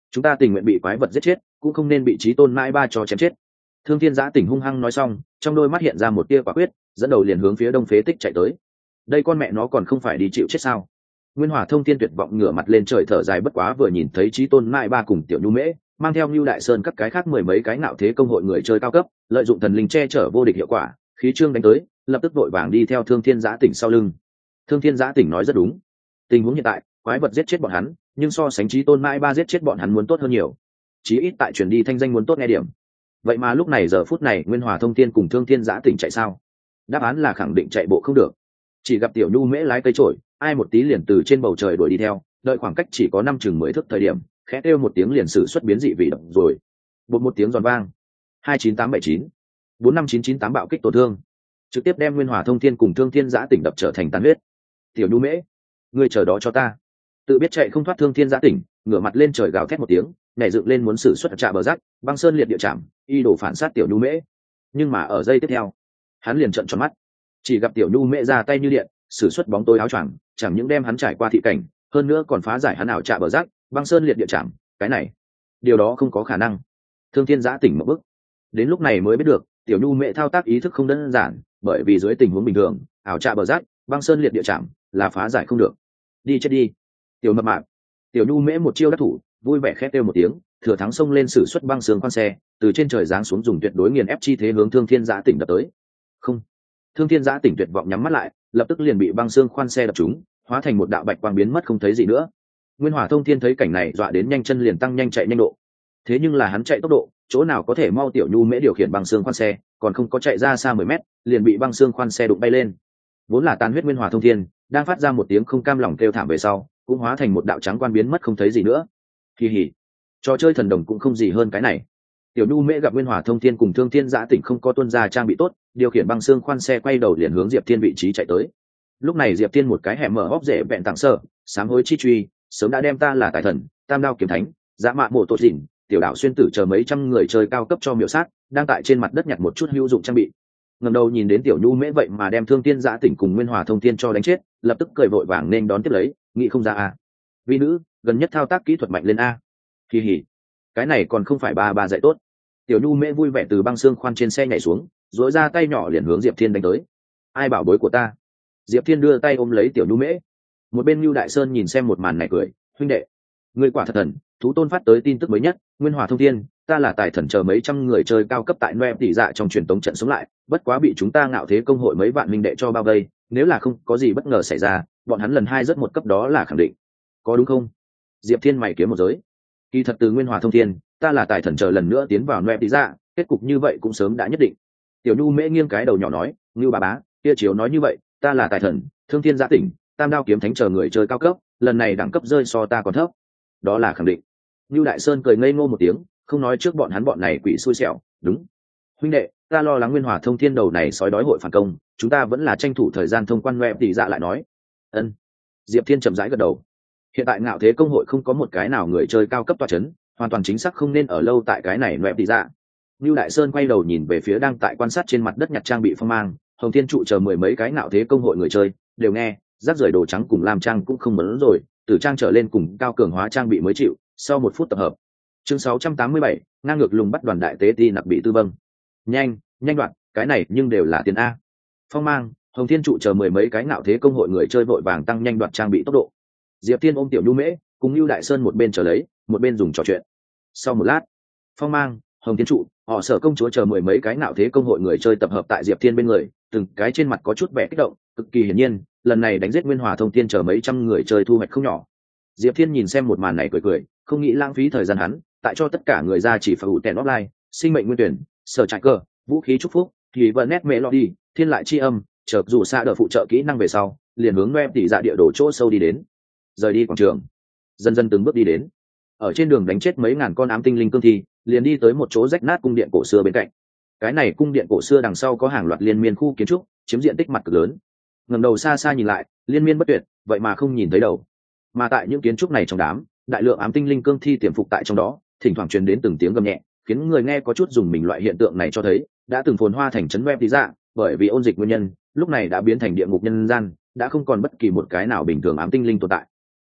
chúng ta tình nguyện bị quái vật giết chết cũng không nên bị trí tôn mãi ba cho chém chết. Thương Thiên Giã Tỉnh hung hăng nói xong, trong đôi mắt hiện ra một tia quả quyết, dẫn đầu liền hướng phía đông phế tích chạy tới. Đây con mẹ nó còn không phải đi chịu chết sao? Nguyên Hỏa Thông Thiên tuyệt vọng ngửa mặt lên trời thở dài, bất quá vừa nhìn thấy trí tôn mãi ba cùng tiểu nhu mễ mang theo Nưu Đại Sơn các cái khác mười mấy cái ngạo thế công hội người chơi cao cấp, lợi dụng thần linh che chở vô địch hiệu quả, khí trương đánh tới, lập tức vội vàng đi theo Thương Thiên Giã Tỉnh sau lưng. Thương Thiên Giã Tỉnh nói rất đúng, tình huống hiện tại, quái vật giết chết bọn hắn, nhưng so sánh trí tôn mãi ba giết chết bọn hắn muốn tốt hơn nhiều. Chí ít tại truyền đi thanh danh muốn tốt nghe điểm. Vậy mà lúc này giờ phút này Nguyên Hỏa Thông Thiên cùng Thương Thiên Giã Tỉnh chạy sao? Đáp án là khẳng định chạy bộ không được. Chỉ gặp tiểu nhu mễ lái cây trổi, ai một tí liền từ trên bầu trời đuổi đi theo, đợi khoảng cách chỉ có năm chừng mười thước thời điểm, khẽ kêu một tiếng liền sử xuất biến dị vị động rồi. Bột một tiếng giòn vang, hai chín tám bảy chín, bốn năm chín chín tám bạo kích tổn thương, trực tiếp đem Nguyên Hỏa Thông Thiên cùng Thương Thiên Giã Tỉnh đập trở thành tàn huyết. Tiểu nhu mễ, ngươi chờ đó cho ta. Tự biết chạy không thoát Thương Thiên Giã Tỉnh, ngửa mặt lên trời gào thét một tiếng, nhảy dựng lên muốn sử xuất trạ bờ rắc, băng sơn liệt địa chạm, y đổ phản sát tiểu nhu mễ. Nhưng mà ở giây tiếp theo, hắn liền trợn tròn mắt, chỉ gặp tiểu nhu mễ ra tay như điện, sử xuất bóng tối áo choàng, chẳng những đem hắn trải qua thị cảnh, hơn nữa còn phá giải hắn ảo trạ bờ rắc, băng sơn liệt địa chạm. Cái này, điều đó không có khả năng. Thương Thiên Giã Tỉnh một bước, đến lúc này mới biết được, tiểu nhu mễ thao tác ý thức không đơn giản, bởi vì dưới tình huống bình thường, ảo trạ bờ rắc, băng sơn liệt địa chạm là phá giải không được. Đi chết đi, tiểu mập mạp. Tiểu nhu mễ một chiêu đắc thủ, vui vẻ khét kêu một tiếng, thừa thắng xông lên sử xuất băng sương khoan xe, từ trên trời giáng xuống dùng tuyệt đối nghiền ép chi thế hướng Thương Thiên Giã Tỉnh đập tới. Không, Thương Thiên Giã Tỉnh tuyệt vọng nhắm mắt lại, lập tức liền bị băng sương khoan xe đập trúng, hóa thành một đạo bạch quang biến mất không thấy gì nữa. Nguyên Hỏa Thông Thiên thấy cảnh này dọa đến nhanh chân liền tăng nhanh chạy nhanh độ. Thế nhưng là hắn chạy tốc độ, chỗ nào có thể mau tiểu nhu mễ điều khiển băng sương khoan xe, còn không có chạy ra xa mười mét, liền bị băng sương khoan xe đụng bay lên. Vốn là tàn huyết Nguyên Hỏa Thông Thiên, đang phát ra một tiếng không cam lòng kêu thảm về sau, cũng hóa thành một đạo trắng quan biến mất không thấy gì nữa. Kỳ hỉ, trò chơi thần đồng cũng không gì hơn cái này. Tiểu nhu mễ gặp Nguyên Hỏa Thông Thiên cùng Thương Thiên Giã Tỉnh không có tuân ra trang bị tốt, điều khiển băng xương khoan xe quay đầu liền hướng Diệp Thiên vị trí chạy tới. Lúc này Diệp Thiên một cái hẻm mở hốc rễ vẹn tặng sơ, sám hối chi truy, sớm đã đem ta là tài thần, tam đao kiếm thánh, dã mạ mộ tội dịn, tiểu đạo xuyên tử chờ mấy trăm người chơi cao cấp cho miểu sát, đang tại trên mặt đất nhặt một chút hữu dụng trang bị. Ngẩng đầu nhìn đến tiểu nhu mễ vậy mà đem Thương Thiên Giã Tỉnh cùng Nguyên Hỏa Thông Thiên cho đánh chết, lập tức cười vội vàng nên đón tiếp lấy, nghĩ không ra a. Vi nữ, gần nhất thao tác kỹ thuật mạnh lên a. Kỳ hỉ, cái này còn không phải ba ba dạy tốt. Tiểu nhu mễ vui vẻ từ băng xương khoan trên xe nhảy xuống, duỗi ra tay nhỏ liền hướng Diệp Thiên đánh tới. Ai bảo bối của ta? Diệp Thiên đưa tay ôm lấy tiểu nhu mễ. Một bên Nưu Đại Sơn nhìn xem một màn này cười, huynh đệ, người quả thật thần, thú tôn phát tới tin tức mới nhất, Nguyên Hỏa Thông Thiên, ta là tài thần chờ mấy trăm người chơi cao cấp tại Noe tỷ dạ trong truyền tống trận sống lại, bất quá bị chúng ta ngạo thế công hội mấy vạn minh đệ cho bao vây, nếu là không có gì bất ngờ xảy ra, bọn hắn lần hai rất một cấp đó là khẳng định. Có đúng không? Diệp Thiên mày kiếm một giới. Kỳ thật từ Nguyên Hỏa Thông Thiên, ta là tài thần chờ lần nữa tiến vào Noe tỷ dạ, kết cục như vậy cũng sớm đã nhất định. Tiểu Nhu mễ nghiêng cái đầu nhỏ nói, Ngưu bà bá, kia chiếu nói như vậy, ta là tài thần, Thương Thiên Giã Tỉnh, tam đao kiếm thánh chờ người chơi cao cấp, lần này đẳng cấp rơi so ta còn thấp. Đó là khẳng định. Nưu Đại Sơn cười ngây ngô một tiếng, không nói trước bọn hắn bọn này quỷ xui xẻo, đúng. Huynh đệ, ta lo lắng Nguyên Hỏa Thông Thiên đầu này sói đói hội phản công, chúng ta vẫn là tranh thủ thời gian thông quan Noe tỷ dạ lại nói. Ân. Diệp Thiên chậm rãi gật đầu. Hiện tại ngạo thế công hội không có một cái nào người chơi cao cấp tọa chấn, hoàn toàn chính xác không nên ở lâu tại cái này Noe tỷ dạ. Nưu Đại Sơn quay đầu nhìn về phía đang tại quan sát trên mặt đất nhặt trang bị phong mang, Hồng Thiên trụ chờ mười mấy cái ngạo thế công hội người chơi, đều nghe, rác rưởi đồ trắng cùng làm trang cũng không mớn rồi, từ trang trở lên cùng cao cường hóa trang bị mới chịu, sau một phút tập hợp. Chương sáu trăm tám mươi bảy, ngang ngược lùng bắt đoàn đại tế ti nặc bị tư vâng. Nhanh, nhanh đoạn, cái này nhưng đều là tiền a. Phong mang, Hồng Thiên trụ chờ mười mấy cái ngạo thế công hội người chơi vội vàng tăng nhanh đoạt trang bị tốc độ. Diệp Thiên ôm tiểu Nhu mễ, cùng Nưu Đại Sơn một bên chờ lấy, một bên dùng trò chuyện. Sau một lát, Phong mang, Hồng Thiên trụ, họ Sở công chúa chờ mười mấy cái ngạo thế công hội người chơi tập hợp tại Diệp Thiên bên người, từng cái trên mặt có chút vẻ kích động, cực kỳ hiển nhiên, lần này đánh giết Nguyên Hỏa Thông Thiên chờ mấy trăm người chơi thu hoạch không nhỏ. Diệp Thiên nhìn xem một màn này cười cười, không nghĩ lãng phí thời gian hắn, tại cho tất cả người ra chỉ phải ủ tèn offline, sinh mệnh nguyên tuyển, sở trại cơ, vũ khí chúc phúc, thì vợ nét mẹ lọ đi, thiên lại chi âm, chợt dù xa đỡ phụ trợ kỹ năng về sau, liền hướng Noe tỷ dạ địa đồ chỗ sâu đi đến. Rời đi quảng trường, dần dần từng bước đi đến. Ở trên đường đánh chết mấy ngàn con ám tinh linh cương thi, liền đi tới một chỗ rách nát cung điện cổ xưa bên cạnh. Cái này cung điện cổ xưa đằng sau có hàng loạt liên miên khu kiến trúc, chiếm diện tích mặt cực lớn. Ngẩng đầu xa xa nhìn lại, liên miên bất tuyệt, vậy mà không nhìn thấy đầu. Mà tại những kiến trúc này trong đám, đại lượng ám tinh linh cương thi tiềm phục tại trong đó, thỉnh thoảng truyền đến từng tiếng gầm nhẹ, khiến người nghe có chút dùng mình. Loại hiện tượng này cho thấy đã từng phồn hoa thành trấn Noe tỷ dạ, bởi vì ôn dịch nguyên nhân, lúc này đã biến thành địa ngục nhân gian, đã không còn bất kỳ một cái nào bình thường ám tinh linh tồn tại.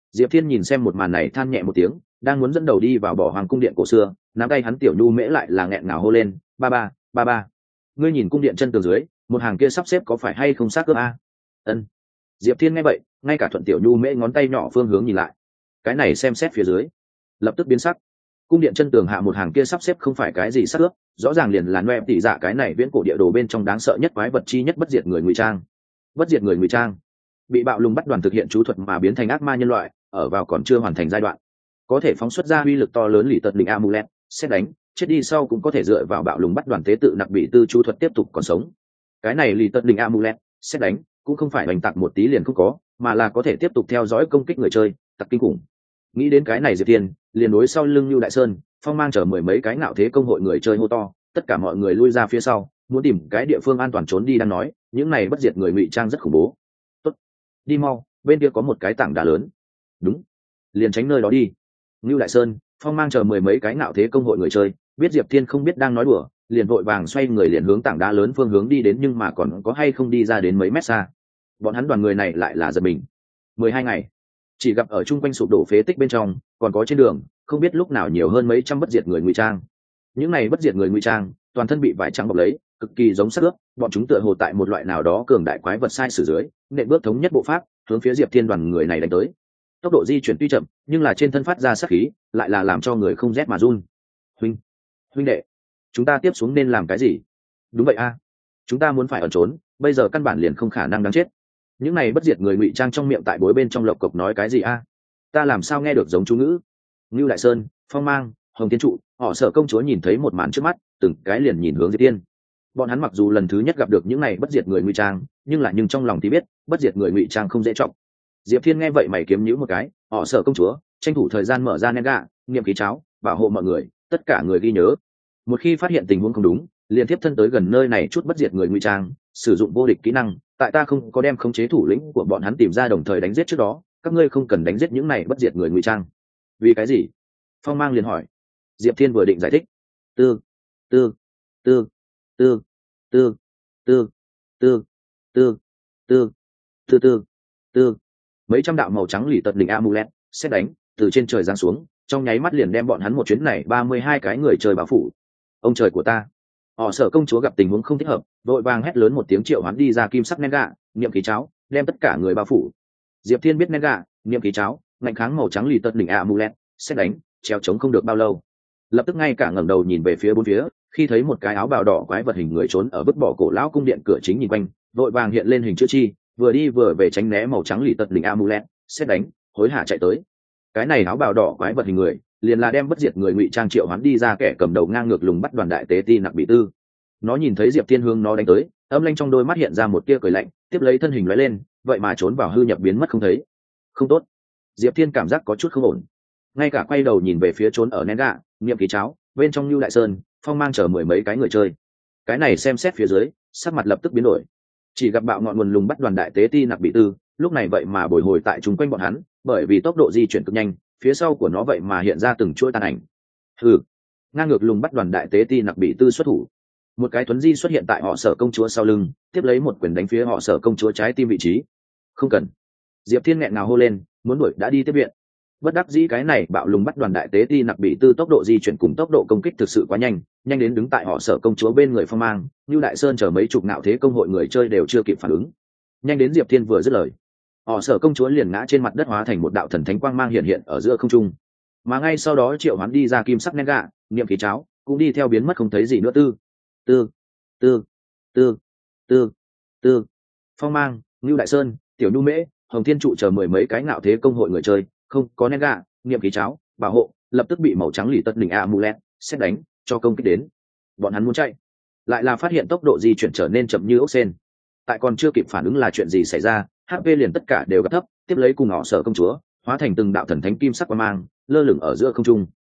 Diệp Thiên nhìn xem một màn này than nhẹ một tiếng, đang muốn dẫn đầu đi vào bỏ hoàng cung điện cổ xưa, nắm tay hắn tiểu nhu mễ lại là nghẹn ngào hô lên, ba ba ba ba, ngươi nhìn cung điện chân tường dưới một hàng kia sắp xếp có phải hay không xác cướp a? Ân. Diệp Thiên nghe vậy, ngay cả thuận tiểu nhu mễ ngón tay nhỏ phương hướng nhìn lại, cái này xem xét phía dưới lập tức biến sắc. Cung điện chân tường hạ một hàng kia sắp xếp không phải cái gì xác cướp, rõ ràng liền là noe tỷ dạ cái này viễn cổ địa đồ bên trong đáng sợ nhất quái vật chi nhất bất diệt người ngụy trang. Bất diệt người ngụy trang bị bạo lùng bắt đoàn thực hiện chú thuật mà biến thành ác ma nhân loại, ở vào còn chưa hoàn thành giai đoạn, có thể phóng xuất ra uy lực to lớn lì tật đỉnh amulet, xét đánh chết đi sau cũng có thể dựa vào bạo lùng bắt đoàn tế tự nặc bị tư chú thuật tiếp tục còn sống. Cái này lì tật đỉnh amulet, xét đánh cũng không phải hành tạc một tí liền không có, mà là có thể tiếp tục theo dõi công kích người chơi, tặc kinh khủng. Nghĩ đến cái này Diệp Thiên liền đối sau lưng Lưu Đại Sơn, Phong Mang chở mười mấy cái ngạo thế công hội người chơi hô to, tất cả mọi người lui ra phía sau, muốn tìm cái địa phương an toàn trốn đi. Đang nói những này bất diệt người ngụy trang rất khủng bố. Tốt, đi mau, bên kia có một cái tảng đá lớn. Đúng, liền tránh nơi đó đi. Lưu Đại Sơn, Phong Mang chờ mười mấy cái ngạo thế công hội người chơi biết Diệp Thiên không biết đang nói đùa, liền vội vàng xoay người liền hướng tảng đá lớn phương hướng đi đến, nhưng mà còn có hay không đi ra đến mấy mét xa. Bọn hắn đoàn người này lại là giật mình. Mười hai ngày chỉ gặp ở chung quanh sụp đổ phế tích bên trong, còn có trên đường không biết lúc nào nhiều hơn mấy trăm bất diệt người ngụy trang. Những này bất diệt người ngụy trang toàn thân bị vải trắng bọc lấy, cực kỳ giống xác ướp. Bọn chúng tựa hồ tại một loại nào đó cường đại quái vật sai sử dưới, nện bước thống nhất bộ pháp hướng phía Diệp Thiên đoàn người này đánh tới. Tốc độ di chuyển tuy chậm, nhưng là trên thân phát ra sát khí lại là làm cho người không rét mà run. Huynh, huynh đệ, chúng ta tiếp xuống nên làm cái gì? Đúng vậy a, chúng ta muốn phải ẩn trốn, bây giờ căn bản liền không khả năng đáng chết. Những này bất diệt người ngụy trang trong miệng tại bối bên trong lộc cộc nói cái gì a? Ta làm sao nghe được giống chú ngữ? Ngưu Đại Sơn, Phong Mang, Hồng Thiên Trụ, họ Sở công chúa nhìn thấy một màn trước mắt, từng cái liền nhìn hướng Diệp Thiên. Bọn hắn mặc dù lần thứ nhất gặp được những này bất diệt người ngụy trang, nhưng là nhưng trong lòng thì biết, bất diệt người ngụy trang không dễ trọng. Diệp Thiên nghe vậy mày kiếm nhíu một cái, họ Sở công chúa tranh thủ thời gian mở ra nén gạ, niệm ký cháo, bảo hộ mọi người, tất cả người ghi nhớ. Một khi phát hiện tình huống không đúng, liền tiếp thân tới gần nơi này chút bất diệt người ngụy trang, sử dụng vô địch kỹ năng, tại ta không có đem khống chế thủ lĩnh của bọn hắn tìm ra đồng thời đánh giết trước đó, các ngươi không cần đánh giết những này bất diệt người ngụy trang. Vì cái gì? Phong Mang liền hỏi. Diệp Thiên vừa định giải thích, tư tư tư tư tư tư tư tư tư tư tư tư mấy trăm đạo màu trắng lì tật đỉnh amulet xét đánh từ trên trời giáng xuống, trong nháy mắt liền đem bọn hắn một chuyến này ba mươi hai cái người chơi bao phủ. Ông trời của ta! Họ Sở công chúa gặp tình huống không thích hợp, đội vàng hét lớn một tiếng triệu hoán đi ra kim sắc nén gạ, niệm khí cháo, đem tất cả người bao phủ. Diệp Thiên biết nén gạ, niệm khí cháo, ngạnh kháng màu trắng lì tật đỉnh amulet xét đánh treo chống không được bao lâu, lập tức ngay cả ngẩng đầu nhìn về phía bốn phía, khi thấy một cái áo bào đỏ quái vật hình người trốn ở bức bỏ cổ lão cung điện cửa chính nhìn quanh, đội vàng hiện lên hình chữ chi, vừa đi vừa về tránh né màu trắng lì tật đỉnh amulet xét đánh, hối hả chạy tới. Cái này áo bào đỏ quái vật hình người liền là đem bất diệt người ngụy trang triệu hoán đi ra kẻ cầm đầu ngang ngược lùng bắt đoàn đại tế ti nặc bị tư. Nó nhìn thấy Diệp Thiên hướng nó đánh tới, âm lanh trong đôi mắt hiện ra một tia cười lạnh, tiếp lấy thân hình lóe lên, vậy mà trốn vào hư nhập biến mất không thấy. Không tốt. Diệp Thiên cảm giác có chút không ổn, ngay cả quay đầu nhìn về phía trốn ở nén gạ, niệm ký cháo bên trong Lưu Đại Sơn, Phong Mang chở mười mấy cái người chơi. Cái này xem xét phía dưới, sắc mặt lập tức biến đổi. Chỉ gặp bạo ngọn nguồn lùng bắt đoàn đại tế ti nặc bị tư, lúc này vậy mà bồi hồi tại chúng quanh bọn hắn, bởi vì tốc độ di chuyển cực nhanh, phía sau của nó vậy mà hiện ra từng chuỗi tàn ảnh. Hừ, ngang ngược lùng bắt đoàn đại tế ti nặc bị tư xuất thủ. Một cái tuấn di xuất hiện tại họ Sở công chúa sau lưng, tiếp lấy một quyền đánh phía họ Sở công chúa trái tim vị trí. Không cần. Diệp Thiên nghẹn ngào hô lên, muốn đuổi đã đi tiếp viện. Bất đắc dĩ cái này bạo lùng bắt đoàn đại tế ti nặc bị tư tốc độ di chuyển cùng tốc độ công kích thực sự quá nhanh, nhanh đến đứng tại họ Sở công chúa bên người Phong Mang, như Đại Sơn chờ mấy chục nạo thế công hội người chơi đều chưa kịp phản ứng. Nhanh đến Diệp Thiên vừa dứt lời, họ Sở công chúa liền ngã trên mặt đất, hóa thành một đạo thần thánh quang mang hiện hiện ở giữa không trung. Mà ngay sau đó triệu hoán đi ra kim sắc nén gạ, niệm khí cháo, cũng đi theo biến mất không thấy gì nữa. Tư tư tư tư tư tư Phong Mang, Lưu Đại Sơn, Tiểu Nhu Mễ, Hồng Thiên Trụ chờ mười mấy cái ngạo thế công hội người chơi, không có nén gạ, niệm khí cháo, bảo hộ, lập tức bị màu trắng lì tật đỉnh amulet xét đánh cho công kích đến. Bọn hắn muốn chạy, lại là phát hiện tốc độ di chuyển trở nên chậm như ốc sên. Tại còn chưa kịp phản ứng là chuyện gì xảy ra, hát pê liền tất cả đều gặp thấp, tiếp lấy cùng họ Sở công chúa hóa thành từng đạo thần thánh kim sắc quang mang lơ lửng ở giữa không trung.